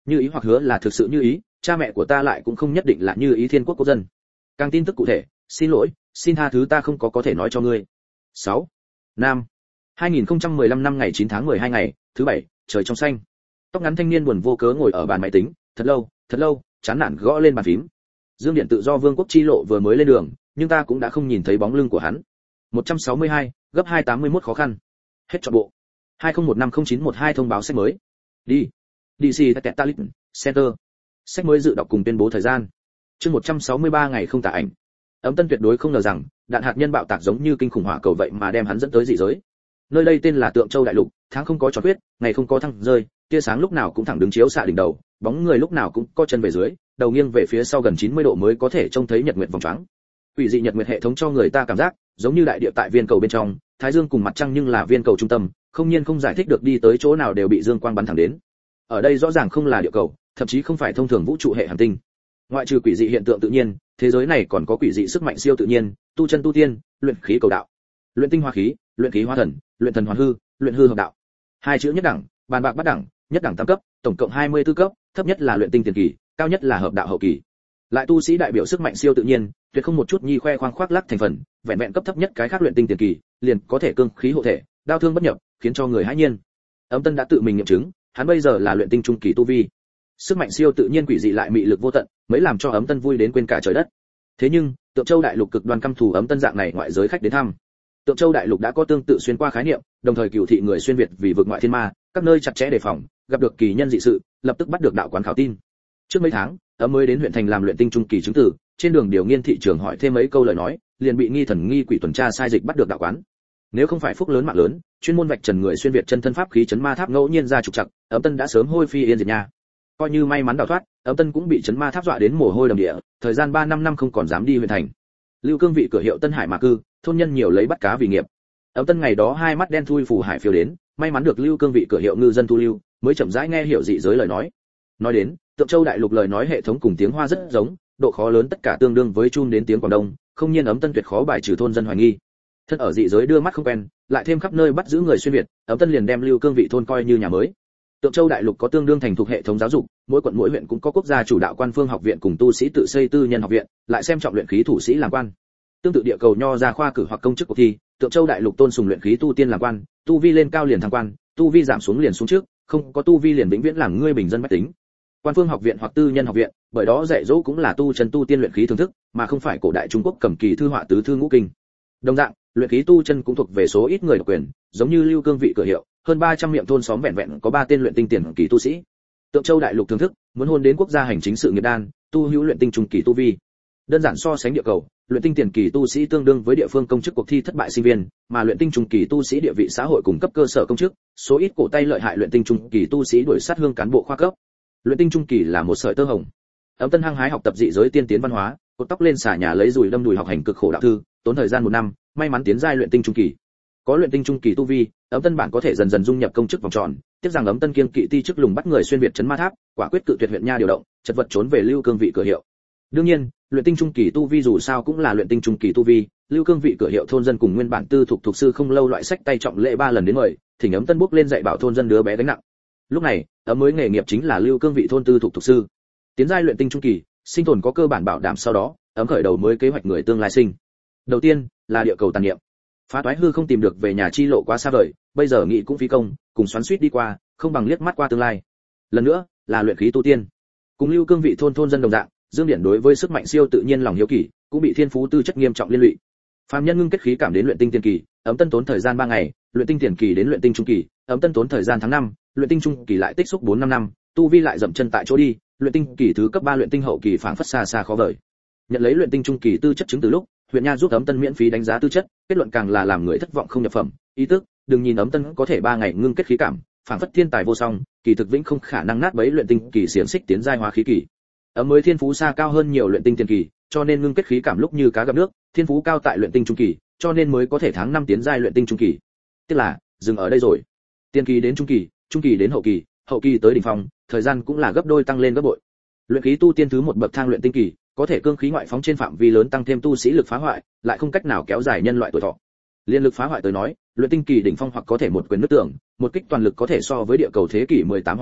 Như ý hoặc hứa là thực sự như ý, cha mẹ của ta lại cũng không nhất định là như ý thiên quốc quốc dân. Càng tin tức cụ thể, xin lỗi, xin tha thứ ta không có có thể nói cho ngươi. sáu. Nam. hai nghìn không trăm mười lăm năm ngày chín tháng mười hai ngày, thứ bảy, trời trong xanh. Tóc ngắn thanh niên buồn vô cớ ngồi ở bàn máy tính, thật lâu, thật lâu, chán nản gõ lên bàn phím. Dương Điện tự do vương quốc chi lộ vừa mới lên đường, nhưng ta cũng đã không nhìn thấy bóng lưng của hắn. một trăm sáu mươi hai, gấp hai trăm tám mươi mốt khó khăn. Hết trọn bộ. hai không một năm không chín một hai thông báo sách mới. Đi. đê xê Tetalit Center. Sách mới dự đọc cùng tuyên bố thời gian. Chương một trăm sáu mươi ba ngày không tả ảnh. Ấm Tân tuyệt đối không ngờ rằng, đạn hạt nhân bạo tạc giống như kinh khủng hỏa cầu vậy mà đem hắn dẫn tới dị giới. Nơi đây tên là Tượng Châu đại lục, tháng không có tròn khuyết, ngày không có thăng rơi, tia sáng lúc nào cũng thẳng đứng chiếu xạ đỉnh đầu, bóng người lúc nào cũng co chân về dưới, đầu nghiêng về phía sau gần chín mươi độ mới có thể trông thấy nhật nguyệt vòng choáng. Quỷ dị nhật nguyệt hệ thống cho người ta cảm giác giống như đại địa tại viên cầu bên trong, thái dương cùng mặt trăng nhưng là viên cầu trung tâm, không nhiên không giải thích được đi tới chỗ nào đều bị dương quang bắn thẳng đến. Ở đây rõ ràng không là địa cầu, thậm chí không phải thông thường vũ trụ hệ hành tinh. Ngoại trừ quỷ dị hiện tượng tự nhiên, thế giới này còn có quỷ dị sức mạnh siêu tự nhiên, tu chân tu tiên, luyện khí cầu đạo, luyện tinh hóa khí, luyện khí hóa thần, luyện thần hoàn hư, luyện hư hợp đạo. Hai chữ nhất đẳng, bàn bạc bắt đẳng, nhất đẳng tam cấp, tổng cộng hai mươi tư cấp, thấp nhất là luyện tinh tiền kỳ, cao nhất là hợp đạo hậu kỳ. Lại tu sĩ đại biểu sức mạnh siêu tự nhiên, tuyệt không một chút nhi khoe khoang khoác lác thành phần, vẹn vẹn cấp thấp nhất cái khác luyện tinh tiền kỳ, liền có thể cương khí hộ thể, đao thương bất nhập, khiến cho người hãi nhiên. Ấm Tân đã tự mình nghiệm chứng, hắn bây giờ là luyện tinh trung kỳ tu vi. Sức mạnh siêu tự nhiên quỷ dị lại mị lực vô tận, mới làm cho Ấm Tân vui đến quên cả trời đất. Thế nhưng, Tượng Châu đại lục cực đoan căm thù Ấm Tân dạng này ngoại giới khách đến thăm. Tượng Châu đại lục đã có tương tự xuyên qua khái niệm, đồng thời cửu thị người xuyên việt vì vực ngoại thiên ma, các nơi chặt chẽ đề phòng, gặp được kỳ nhân dị sự, lập tức bắt được đạo quán khảo tin. Trước mấy tháng, Ấm mới đến huyện thành làm luyện tinh trung kỳ chứng tử, trên đường điều nghiên thị trường hỏi thêm mấy câu lời nói, liền bị nghi thần nghi quỷ tuần tra sai dịch bắt được đạo quán. Nếu không phải phúc lớn mạng lớn, chuyên môn vạch trần người xuyên việt chân thân pháp khí chấn ma tháp ngẫu nhiên ra trục trặc, Ấm Tân đã sớm hôi phi yên diệt nha. Coi như may mắn đào thoát, Ấm Tân cũng bị chấn ma tháp dọa đến mồ hôi đầm địa, thời gian ba năm năm không còn dám đi huyện thành. Lưu Cương vị cửa hiệu Tân Hải mà cư, thôn nhân nhiều lấy bắt cá vì nghiệp. Ấm Tân ngày đó hai mắt đen thui phù hải phiêu đến, may mắn được Lưu Cương vị cửa hiệu ngư dân thu lưu, mới chậm rãi nghe hiểu dị giới lời nói. Nói đến, Tượng Châu đại lục lời nói hệ thống cùng tiếng Hoa rất giống, độ khó lớn tất cả tương đương với chun đến tiếng Quảng Đông, không nhiên Ấm Tân tuyệt khó bài trừ thôn dân hoài nghi. Thân ở dị giới đưa mắt không quen, lại thêm khắp nơi bắt giữ người xuyên việt, Ấm Tân liền đem Lưu Cương vị thôn coi như nhà mới. Tượng Châu đại lục có tương đương thành thục hệ thống giáo dục, mỗi quận mỗi huyện cũng có quốc gia chủ đạo quan phương học viện cùng tu sĩ tự xây tư nhân học viện, lại xem trọng luyện khí thủ sĩ làm quan. Tương tự địa cầu nho ra khoa cử hoặc công chức cuộc thi, Tượng Châu đại lục tôn sùng luyện khí tu tiên làm quan, tu vi lên cao liền thăng quan, tu vi giảm xuống liền xuống trước, không có tu vi liền vĩnh viễn làm ngươi bình dân bách tính. Quan phương học viện hoặc tư nhân học viện, bởi đó dạy dỗ cũng là tu chân tu tiên luyện khí thưởng thức, mà không phải cổ đại Trung Quốc cầm kỳ thư họa tứ thư ngũ kinh. Đồng dạng, luyện khí tu chân cũng thuộc về số ít người độc quyền, giống như Lưu Cương vị cửa hiệu, hơn ba trăm miệng thôn xóm vẹn vẹn có ba tên luyện tinh tiền kỳ tu sĩ. Tượng Châu đại lục thưởng thức, muốn hôn đến quốc gia hành chính sự nghiệp đan, tu hữu luyện tinh trung kỳ tu vi. Đơn giản so sánh địa cầu, luyện tinh tiền kỳ tu sĩ tương đương với địa phương công chức cuộc thi thất bại sinh viên, mà luyện tinh trung kỳ tu sĩ địa vị xã hội cùng cấp cơ sở công chức, số ít cổ tay lợi hại luyện tinh trung kỳ tu sĩ đuổi sát hương cán bộ khoa cấp. Luyện tinh trung kỳ là một sợi tơ hồng. Ấm Tân hăng hái học tập dị giới tiên tiến văn hóa, cột tóc lên xả nhà lấy dùi đâm đùi học hành cực khổ đạo thư, tốn thời gian một năm, may mắn tiến giai luyện tinh trung kỳ. Có luyện tinh trung kỳ tu vi, Ấm Tân bản có thể dần dần dung nhập công chức vòng tròn, tiếp rằng Ấm Tân kiên kỵ ti chức lùng bắt người xuyên việt chấn ma tháp, quả quyết cự tuyệt huyện nha điều động, chật vật trốn về Lưu Cương vị cửa hiệu. Đương nhiên, luyện tinh trung kỳ tu vi dù sao cũng là luyện tinh trung kỳ tu vi, Lưu Cương vị cửa hiệu thôn dân cùng nguyên bản tư thuộc thuộc sư không lâu loại sách tay trọng lễ ba lần đến mời, thỉnh Ấm Tân bước lên dạy bảo thôn dân đứa bé gánh nặng. Lúc này, Ấm mới nghề nghiệp chính là Lưu Cương vị thôn tư thuộc thuộc sư. Tiến giai luyện tinh trung kỳ, sinh tồn có cơ bản bảo đảm, sau đó, Ấm khởi đầu mới kế hoạch người tương lai sinh. Đầu tiên, là địa cầu tàn niệm. Phá toái hư không tìm được về nhà chi lộ quá xa vời, bây giờ nghĩ cũng phí công, cùng xoắn xuýt đi qua, không bằng liếc mắt qua tương lai. Lần nữa, là luyện khí tu tiên. Cùng Lưu Cương vị thôn thôn dân đồng dạng, Dương Điển đối với sức mạnh siêu tự nhiên lòng hiếu kỳ, cũng bị thiên phú tư chất nghiêm trọng liên lụy. Phàm nhân ngưng kết khí cảm đến luyện tinh tiền kỳ, Ấm Tân tốn thời gian ba ngày, luyện tinh tiền kỳ đến luyện tinh trung kỳ, Ấm Tân tốn thời gian tháng năm, luyện tinh trung kỳ lại tích xúc bốn năm năm, tu vi lại dậm chân tại chỗ đi, luyện tinh kỳ thứ cấp ba luyện tinh hậu kỳ phảng phất xa xa khó vời. Nhận lấy luyện tinh trung kỳ tư chất chứng từ lúc, huyện nha giúp Ấm Tân miễn phí đánh giá tư chất, kết luận càng là làm người thất vọng không nhập phẩm, ý tức, đừng nhìn Ấm Tân có thể ba ngày ngưng kết khí cảm, phảng phất thiên tài vô song, kỳ thực vĩnh không khả năng nát bấy luyện tinh kỳ xiển xích tiến giai hóa khí kỳ. Ấm mới thiên phú xa cao hơn nhiều luyện tinh tiền kỳ, cho nên ngưng kết khí cảm lúc như cá gặp nước, thiên phú cao tại luyện tinh trung kỳ, cho nên mới có thể tháng năm tiến giai luyện tinh trung kỳ. Tức là, dừng ở đây rồi. Tiền kỳ đến trung kỳ, trung kỳ đến hậu kỳ, hậu kỳ tới đỉnh phong, thời gian cũng là gấp đôi tăng lên gấp bội. Luyện khí tu tiên thứ một bậc thang luyện tinh kỳ, có thể cương khí ngoại phóng trên phạm vi lớn tăng thêm tu sĩ lực phá hoại, lại không cách nào kéo dài nhân loại tuổi thọ. Liên lực phá hoại tới nói, luyện tinh kỳ đỉnh phong hoặc có thể một quyền nứt tường, một kích toàn lực có thể so với địa cầu thế kỷ mười tám hỏa pháo,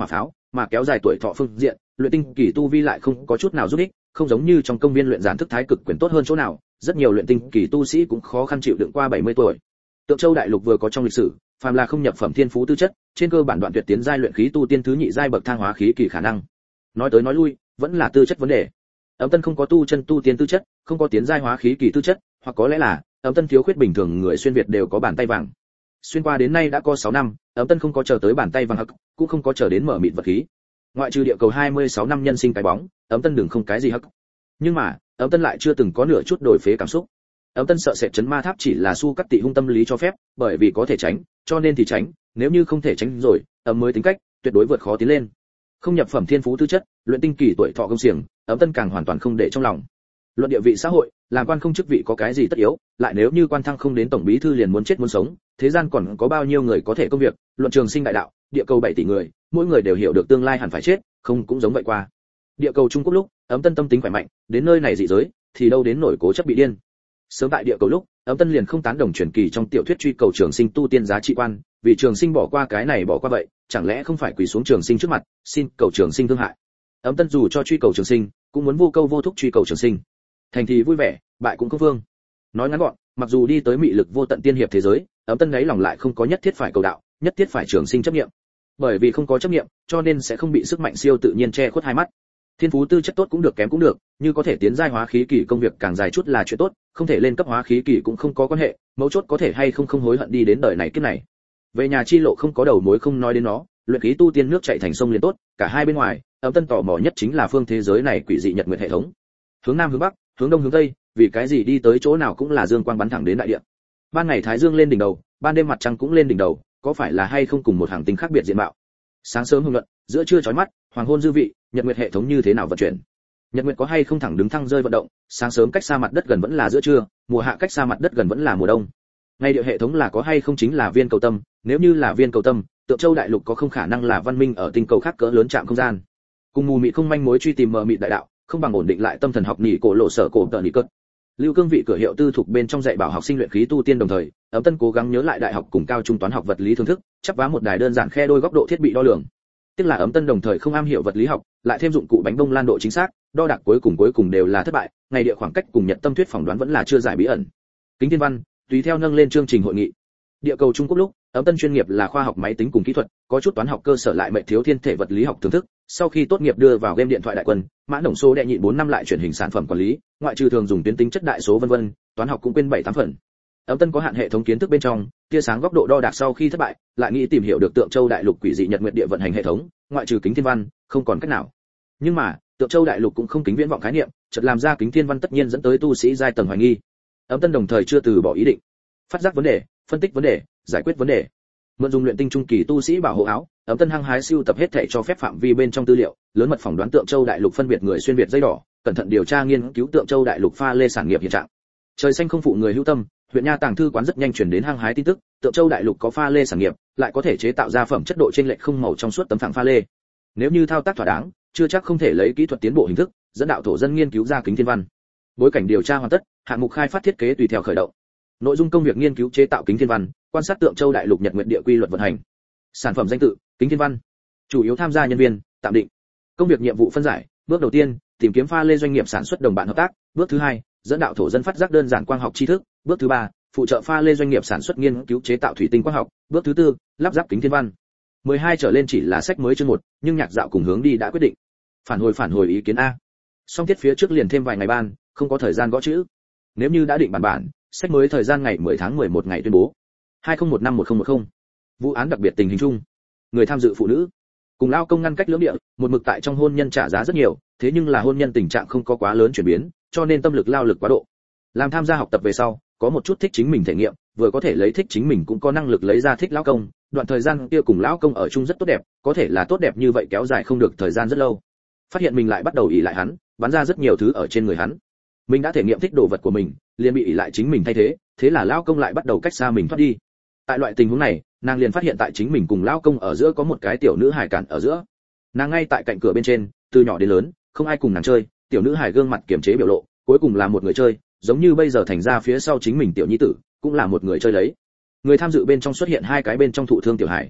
mà kéo dài tuổi thọ phương diện, luyện tinh kỳ tu vi lại không có chút nào giúp ích, không giống như trong công viên luyện giản thức thái cực quyền tốt hơn chỗ nào, rất nhiều luyện tinh kỳ tu sĩ cũng khó khăn chịu đựng qua bảy mươi tuổi. Tượng Châu đại lục vừa có trong lịch sử, phàm là không nhập phẩm thiên phú tư chất, trên cơ bản đoạn tuyệt tiến giai luyện khí tu tiên thứ nhị giai bậc thang hóa khí kỳ khả năng. Nói tới nói lui, vẫn là tư chất vấn đề. Ấm Tân không có tu chân tu tiên tư chất, không có tiến giai hóa khí kỳ tư chất, hoặc có lẽ là Ấm Tân thiếu khuyết bình thường người xuyên việt đều có bàn tay vàng. Xuyên qua đến nay đã có sáu năm, Ấm Tân không có chờ tới bàn tay vàng hắc, cũng không có chờ đến mở mịt vật khí. Ngoại trừ địa cầu hai mươi sáu năm nhân sinh cái bóng, Ấm Tân đừng không cái gì hắc. Nhưng mà, Ấm Tân lại chưa từng có nửa chút đổi phế cảm xúc. Ấm Tân sợ sệt chấn ma tháp chỉ là su cắt tị hung tâm lý cho phép, bởi vì có thể tránh, cho nên thì tránh, nếu như không thể tránh rồi, ấm mới tính cách, tuyệt đối vượt khó tiến lên. Không nhập phẩm thiên phú tư chất, luyện tinh kỳ tuổi thọ công xiềng, Ấm Tân càng hoàn toàn không để trong lòng. Luận địa vị xã hội, làm quan không chức vị có cái gì tất yếu, lại nếu như quan thăng không đến tổng bí thư liền muốn chết muốn sống, thế gian còn có bao nhiêu người có thể công việc, luận trường sinh đại đạo, địa cầu bảy tỷ người, mỗi người đều hiểu được tương lai hẳn phải chết, không cũng giống vậy qua. Địa cầu Trung Quốc lúc, Ấm Tân tâm tính khỏe mạnh, đến nơi này dị giới, thì đâu đến nổi cố chấp bị điên. Sớm tại địa cầu lúc, Ấm Tân liền không tán đồng truyền kỳ trong tiểu thuyết truy cầu trường sinh tu tiên giá trị quan, vì trường sinh bỏ qua cái này bỏ qua vậy, chẳng lẽ không phải quỳ xuống trường sinh trước mặt, xin cầu trường sinh thương hại. Ấm Tân dù cho truy cầu trường sinh, cũng muốn vô câu vô thúc truy cầu trường sinh. Thành thì vui vẻ, bại cũng không vương. Nói ngắn gọn, mặc dù đi tới mị lực vô tận tiên hiệp thế giới, Ấm Tân ấy lòng lại không có nhất thiết phải cầu đạo, nhất thiết phải trường sinh chấp niệm. Bởi vì không có chấp niệm, cho nên sẽ không bị sức mạnh siêu tự nhiên che khuất hai mắt. Thiên phú tư chất tốt cũng được kém cũng được, như có thể tiến giai hóa khí kỳ công việc càng dài chút là chuyện tốt, không thể lên cấp hóa khí kỳ cũng không có quan hệ, mấu chốt có thể hay không không hối hận đi đến đời này kiếp này. Về nhà chi lộ không có đầu mối không nói đến nó, luyện khí tu tiên nước chảy thành sông liền tốt, cả hai bên ngoài, Ấm Tân tò mò nhất chính là phương thế giới này quỷ dị nhật nguyệt hệ thống. Hướng nam hướng bắc, hướng đông hướng tây, vì cái gì đi tới chỗ nào cũng là dương quang bắn thẳng đến đại địa. Ban ngày thái dương lên đỉnh đầu, ban đêm mặt trăng cũng lên đỉnh đầu, có phải là hay không cùng một hàng tinh khác biệt diện mạo. Sáng sớm hưng luận, giữa trưa chói mắt, hoàng hôn dư vị, nhật nguyệt hệ thống như thế nào vận chuyển. Nhật nguyệt có hay không thẳng đứng thăng rơi vận động, sáng sớm cách xa mặt đất gần vẫn là giữa trưa, mùa hạ cách xa mặt đất gần vẫn là mùa đông. Ngay địa hệ thống là có hay không chính là viên cầu tâm, nếu như là viên cầu tâm, Tượng Châu đại lục có không khả năng là văn minh ở tinh cầu khác cỡ lớn chạm không gian. Cùng mù mịt không manh mối truy tìm mờ mịt đại đạo, không bằng ổn định lại tâm thần học nhị cổ lộ sở cổ tờ nhị cất. Lưu Cương vị cửa hiệu tư thuộc bên trong dạy bảo học sinh luyện khí tu tiên đồng thời, Ấm Tân cố gắng nhớ lại đại học cùng cao trung toán học vật lý thưởng thức, chắp vá một đài đơn giản khe đôi góc độ thiết bị đo lường. Tiếc là Ấm Tân đồng thời không am hiểu vật lý học, lại thêm dụng cụ bánh bông lan độ chính xác, đo đạc cuối cùng cuối cùng đều là thất bại, ngày địa khoảng cách cùng Nhật tâm thuyết phỏng đoán vẫn là chưa giải bí ẩn. Kính Thiên Văn, tùy theo nâng lên chương trình hội nghị. Địa cầu Trung Quốc lúc, Ấm Tân chuyên nghiệp là khoa học máy tính cùng kỹ thuật, có chút toán học cơ sở lại mệnh thiếu thiên thể vật lý học thưởng thức, sau khi tốt nghiệp đưa vào game điện thoại đại quân, mã đồng số đệ nhị bốn năm lại chuyển hình sản phẩm quản lý, ngoại trừ thường dùng tuyến tính chất đại số vân vân, toán học cũng quên bảy tám phần. Ấm Tân có hạn hệ thống kiến thức bên trong, tia sáng góc độ đo đạc sau khi thất bại, lại nghĩ tìm hiểu được Tượng Châu đại lục quỷ dị nhật nguyệt địa vận hành hệ thống, ngoại trừ kính thiên văn, không còn cách nào. Nhưng mà, Tượng Châu đại lục cũng không kính viễn vọng khái niệm, chợt làm ra kính thiên văn tất nhiên dẫn tới tu sĩ giai tầng hoài nghi. Ấm Tân đồng thời chưa từ bỏ ý định, phát giác vấn đề, phân tích vấn đề, giải quyết vấn đề. Mượn dùng luyện tinh trung kỳ tu sĩ bảo hộ áo, Ấm Tân hăng hái siêu tập hết thảy cho phép phạm vi bên trong tư liệu, lớn mật phỏng đoán Tượng Châu đại lục phân biệt người xuyên việt dây đỏ, cẩn thận điều tra nghiên cứu Tượng Châu đại lục pha lê sản nghiệp hiện trạng. Trời xanh không phụ người hữu tâm, huyện nha tàng thư quán rất nhanh truyền đến hăng hái tin tức, Tượng Châu đại lục có pha lê sản nghiệp, lại có thể chế tạo ra phẩm chất độ chênh lệch không màu trong suốt tấm phẳng pha lê. Nếu như thao tác thỏa đáng, chưa chắc không thể lấy kỹ thuật tiến bộ hình thức, dẫn đạo thổ dân nghiên cứu ra kính thiên văn. Bối cảnh điều tra hoàn tất, hạng mục khai phát thiết kế tùy theo khởi động. Nội dung công việc nghiên cứu chế tạo kính thiên văn, quan sát Tượng Châu đại lục nhật nguyệt địa quy luật vận hành. Sản phẩm danh tự, kính thiên văn. Chủ yếu tham gia nhân viên, tạm định. Công việc nhiệm vụ phân giải, bước đầu tiên, tìm kiếm pha lê doanh nghiệp sản xuất đồng bạn hợp tác, bước thứ hai, dẫn đạo thổ dân phát giác đơn giản quang học tri thức, bước thứ ba, phụ trợ pha lê doanh nghiệp sản xuất nghiên cứu chế tạo thủy tinh quang học, bước thứ tư, lắp ráp kính thiên văn. mười hai trở lên chỉ là sách mới chương một, nhưng nhạc dạo cùng hướng đi đã quyết định. Phản hồi phản hồi ý kiến a. Song tiết phía trước liền thêm vài ngày ban, không có thời gian gõ chữ. Nếu như đã định bản bản, sách mới thời gian ngày mười tháng mười một ngày tuyên bố. hai không một năm một không một không. Vụ án đặc biệt tình hình chung. Người tham dự phụ nữ cùng lao công ngăn cách lưỡng địa, một mực tại trong hôn nhân trả giá rất nhiều, thế nhưng là hôn nhân tình trạng không có quá lớn chuyển biến, cho nên tâm lực lao lực quá độ. Làm tham gia học tập về sau, có một chút thích chính mình thể nghiệm, vừa có thể lấy thích chính mình cũng có năng lực lấy ra thích lão công, đoạn thời gian kia cùng lão công ở chung rất tốt đẹp, có thể là tốt đẹp như vậy kéo dài không được thời gian rất lâu. Phát hiện mình lại bắt đầu ỷ lại hắn, bắn ra rất nhiều thứ ở trên người hắn. Mình đã thể nghiệm thích đồ vật của mình, liền bị ỷ lại chính mình thay thế, thế là lão công lại bắt đầu cách xa mình thoát đi. Tại loại tình huống này, nàng liền phát hiện tại chính mình cùng lão công ở giữa có một cái tiểu nữ hài cản ở giữa. Nàng ngay tại cạnh cửa bên trên, từ nhỏ đến lớn, không ai cùng nàng chơi, tiểu nữ hài gương mặt kiềm chế biểu lộ, cuối cùng là một người chơi, giống như bây giờ thành ra phía sau chính mình tiểu nhi tử, cũng là một người chơi lấy. Người tham dự bên trong xuất hiện hai cái bên trong thụ thương tiểu hài.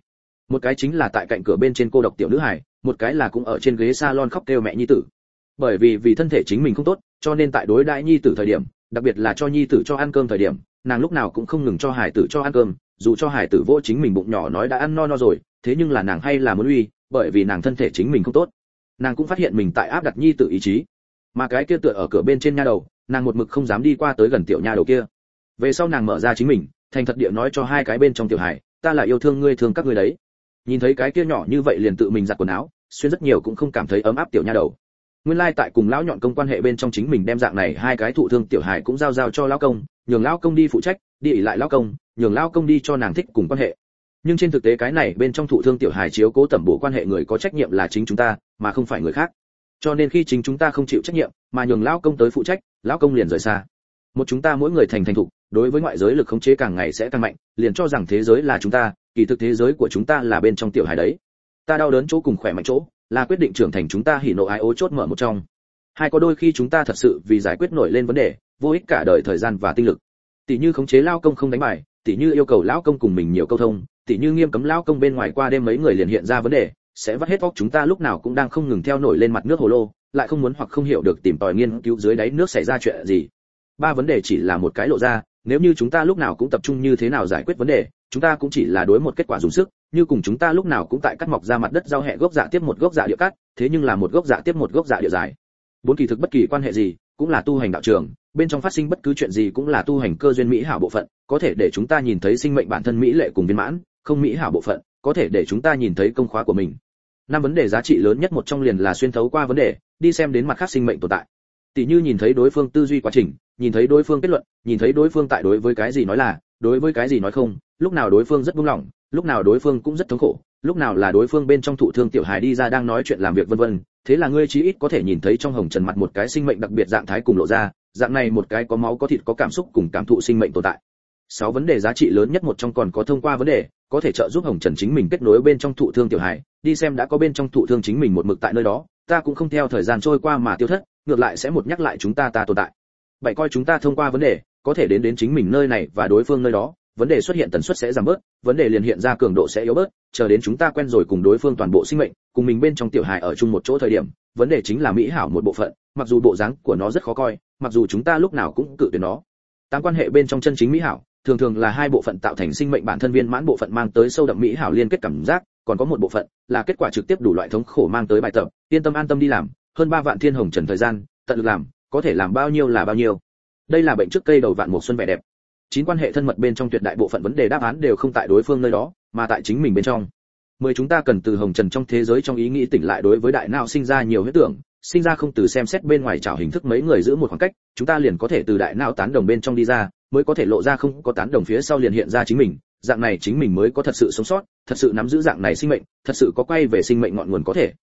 một cái chính là tại cạnh cửa bên trên cô độc tiểu nữ hài, một cái là cũng ở trên ghế salon khóc kêu mẹ nhi tử. Bởi vì vì thân thể chính mình không tốt, cho nên tại đối đãi nhi tử thời điểm, đặc biệt là cho nhi tử cho ăn cơm thời điểm, nàng lúc nào cũng không ngừng cho hải tử cho ăn cơm, dù cho hải tử vỗ chính mình bụng nhỏ nói đã ăn no no rồi, thế nhưng là nàng hay là muốn uy, bởi vì nàng thân thể chính mình không tốt. Nàng cũng phát hiện mình tại áp đặt nhi tử ý chí, mà cái kia tựa ở cửa bên trên nha đầu, nàng một mực không dám đi qua tới gần tiểu nha đầu kia. Về sau nàng mở ra chính mình, thành thật địa nói cho hai cái bên trong tiểu hải, ta là yêu thương ngươi thương các ngươi đấy. Nhìn thấy cái kia nhỏ như vậy liền tự mình giặt quần áo, xuyên rất nhiều cũng không cảm thấy ấm áp tiểu nha đầu. Nguyên lai like tại cùng lão nhọn công quan hệ bên trong chính mình đem dạng này hai cái thụ thương tiểu hải cũng giao giao cho lão công, nhường lão công đi phụ trách, đi ỷ lại lão công, nhường lão công đi cho nàng thích cùng quan hệ. Nhưng trên thực tế cái này bên trong thụ thương tiểu hải chiếu cố tẩm bổ quan hệ người có trách nhiệm là chính chúng ta, mà không phải người khác. Cho nên khi chính chúng ta không chịu trách nhiệm, mà nhường lão công tới phụ trách, lão công liền rời xa. Một chúng ta mỗi người thành thành thục, đối với ngoại giới lực khống chế càng ngày sẽ càng mạnh, liền cho rằng thế giới là chúng ta, kỳ thực thế giới của chúng ta là bên trong tiểu hải đấy. Ta đau đớn chỗ cùng khỏe mạnh chỗ, là quyết định trưởng thành chúng ta hỉ nộ ái ố chốt mở một trong. Hai có đôi khi chúng ta thật sự vì giải quyết nổi lên vấn đề, vô ích cả đời thời gian và tinh lực. Tỷ như khống chế lao công không đánh bài, tỷ như yêu cầu lão công cùng mình nhiều câu thông, tỷ như nghiêm cấm lão công bên ngoài qua đêm mấy người liền hiện ra vấn đề, sẽ vắt hết óc chúng ta lúc nào cũng đang không ngừng theo nổi lên mặt nước hồ lô, lại không muốn hoặc không hiểu được tìm tòi nghiên cứu dưới đáy nước xảy ra chuyện gì. Ba vấn đề chỉ là một cái lộ ra, nếu như chúng ta lúc nào cũng tập trung như thế nào giải quyết vấn đề, chúng ta cũng chỉ là đối một kết quả dùng sức, như cùng chúng ta lúc nào cũng tại cắt mọc ra mặt đất giao hẹ gốc dạ tiếp một gốc dạ địa cắt, thế nhưng là một gốc dạ tiếp một gốc dạ địa dài. Bốn kỳ thực bất kỳ quan hệ gì, cũng là tu hành đạo trường, bên trong phát sinh bất cứ chuyện gì cũng là tu hành cơ duyên mỹ hảo bộ phận, có thể để chúng ta nhìn thấy sinh mệnh bản thân mỹ lệ cùng viên mãn, không mỹ hảo bộ phận, có thể để chúng ta nhìn thấy công khóa của mình. Năm vấn đề giá trị lớn nhất một trong liền là xuyên thấu qua vấn đề, đi xem đến mặt khác sinh mệnh tồn tại. Tỷ như nhìn thấy đối phương tư duy quá trình, nhìn thấy đối phương kết luận, nhìn thấy đối phương tại đối với cái gì nói là, đối với cái gì nói không, lúc nào đối phương rất buông lỏng, lúc nào đối phương cũng rất thống khổ, lúc nào là đối phương bên trong thụ thương tiểu hài đi ra đang nói chuyện làm việc vân vân. Thế là ngươi chí ít có thể nhìn thấy trong hồng trần mặt một cái sinh mệnh đặc biệt dạng thái cùng lộ ra, dạng này một cái có máu có thịt có cảm xúc cùng cảm thụ sinh mệnh tồn tại. Sáu vấn đề giá trị lớn nhất một trong còn có thông qua vấn đề, có thể trợ giúp hồng trần chính mình kết nối bên trong thụ thương tiểu hài, đi xem đã có bên trong thụ thương chính mình một mực tại nơi đó, ta cũng không theo thời gian trôi qua mà tiêu thất, ngược lại sẽ một nhắc lại chúng ta ta tồn tại. Vậy coi chúng ta thông qua vấn đề, có thể đến đến chính mình nơi này và đối phương nơi đó, vấn đề xuất hiện tần suất sẽ giảm bớt, vấn đề liền hiện ra cường độ sẽ yếu bớt, chờ đến chúng ta quen rồi cùng đối phương toàn bộ sinh mệnh, cùng mình bên trong tiểu hài ở chung một chỗ thời điểm, vấn đề chính là mỹ hảo một bộ phận, mặc dù bộ dáng của nó rất khó coi, mặc dù chúng ta lúc nào cũng cự tuyệt nó. Tám quan hệ bên trong chân chính mỹ hảo, thường thường là hai bộ phận tạo thành sinh mệnh bản thân viên mãn bộ phận mang tới sâu đậm mỹ hảo liên kết cảm giác, còn có một bộ phận là kết quả trực tiếp đủ loại thống khổ mang tới bài tập, yên tâm an tâm đi làm, hơn ba vạn thiên hồng trần thời gian, tận lực làm, có thể làm bao nhiêu là bao nhiêu. Đây là bệnh trước cây đầu vạn mùa xuân vẻ đẹp. Chín quan hệ thân mật bên trong tuyệt đại bộ phận vấn đề đáp án đều không tại đối phương nơi đó, mà tại chính mình bên trong. Mười chúng ta cần từ hồng trần trong thế giới trong ý nghĩ tỉnh lại đối với đại não sinh ra nhiều huyết tưởng, sinh ra không từ xem xét bên ngoài trảo hình thức mấy người giữ một khoảng cách, chúng ta liền có thể từ đại não tán đồng bên trong đi ra, mới có thể lộ ra không có tán đồng phía sau liền hiện ra chính mình, dạng này chính mình mới có thật sự sống sót, thật sự nắm giữ dạng này sinh mệnh, thật sự có quay về sinh mệnh ngọn nguồn có thể,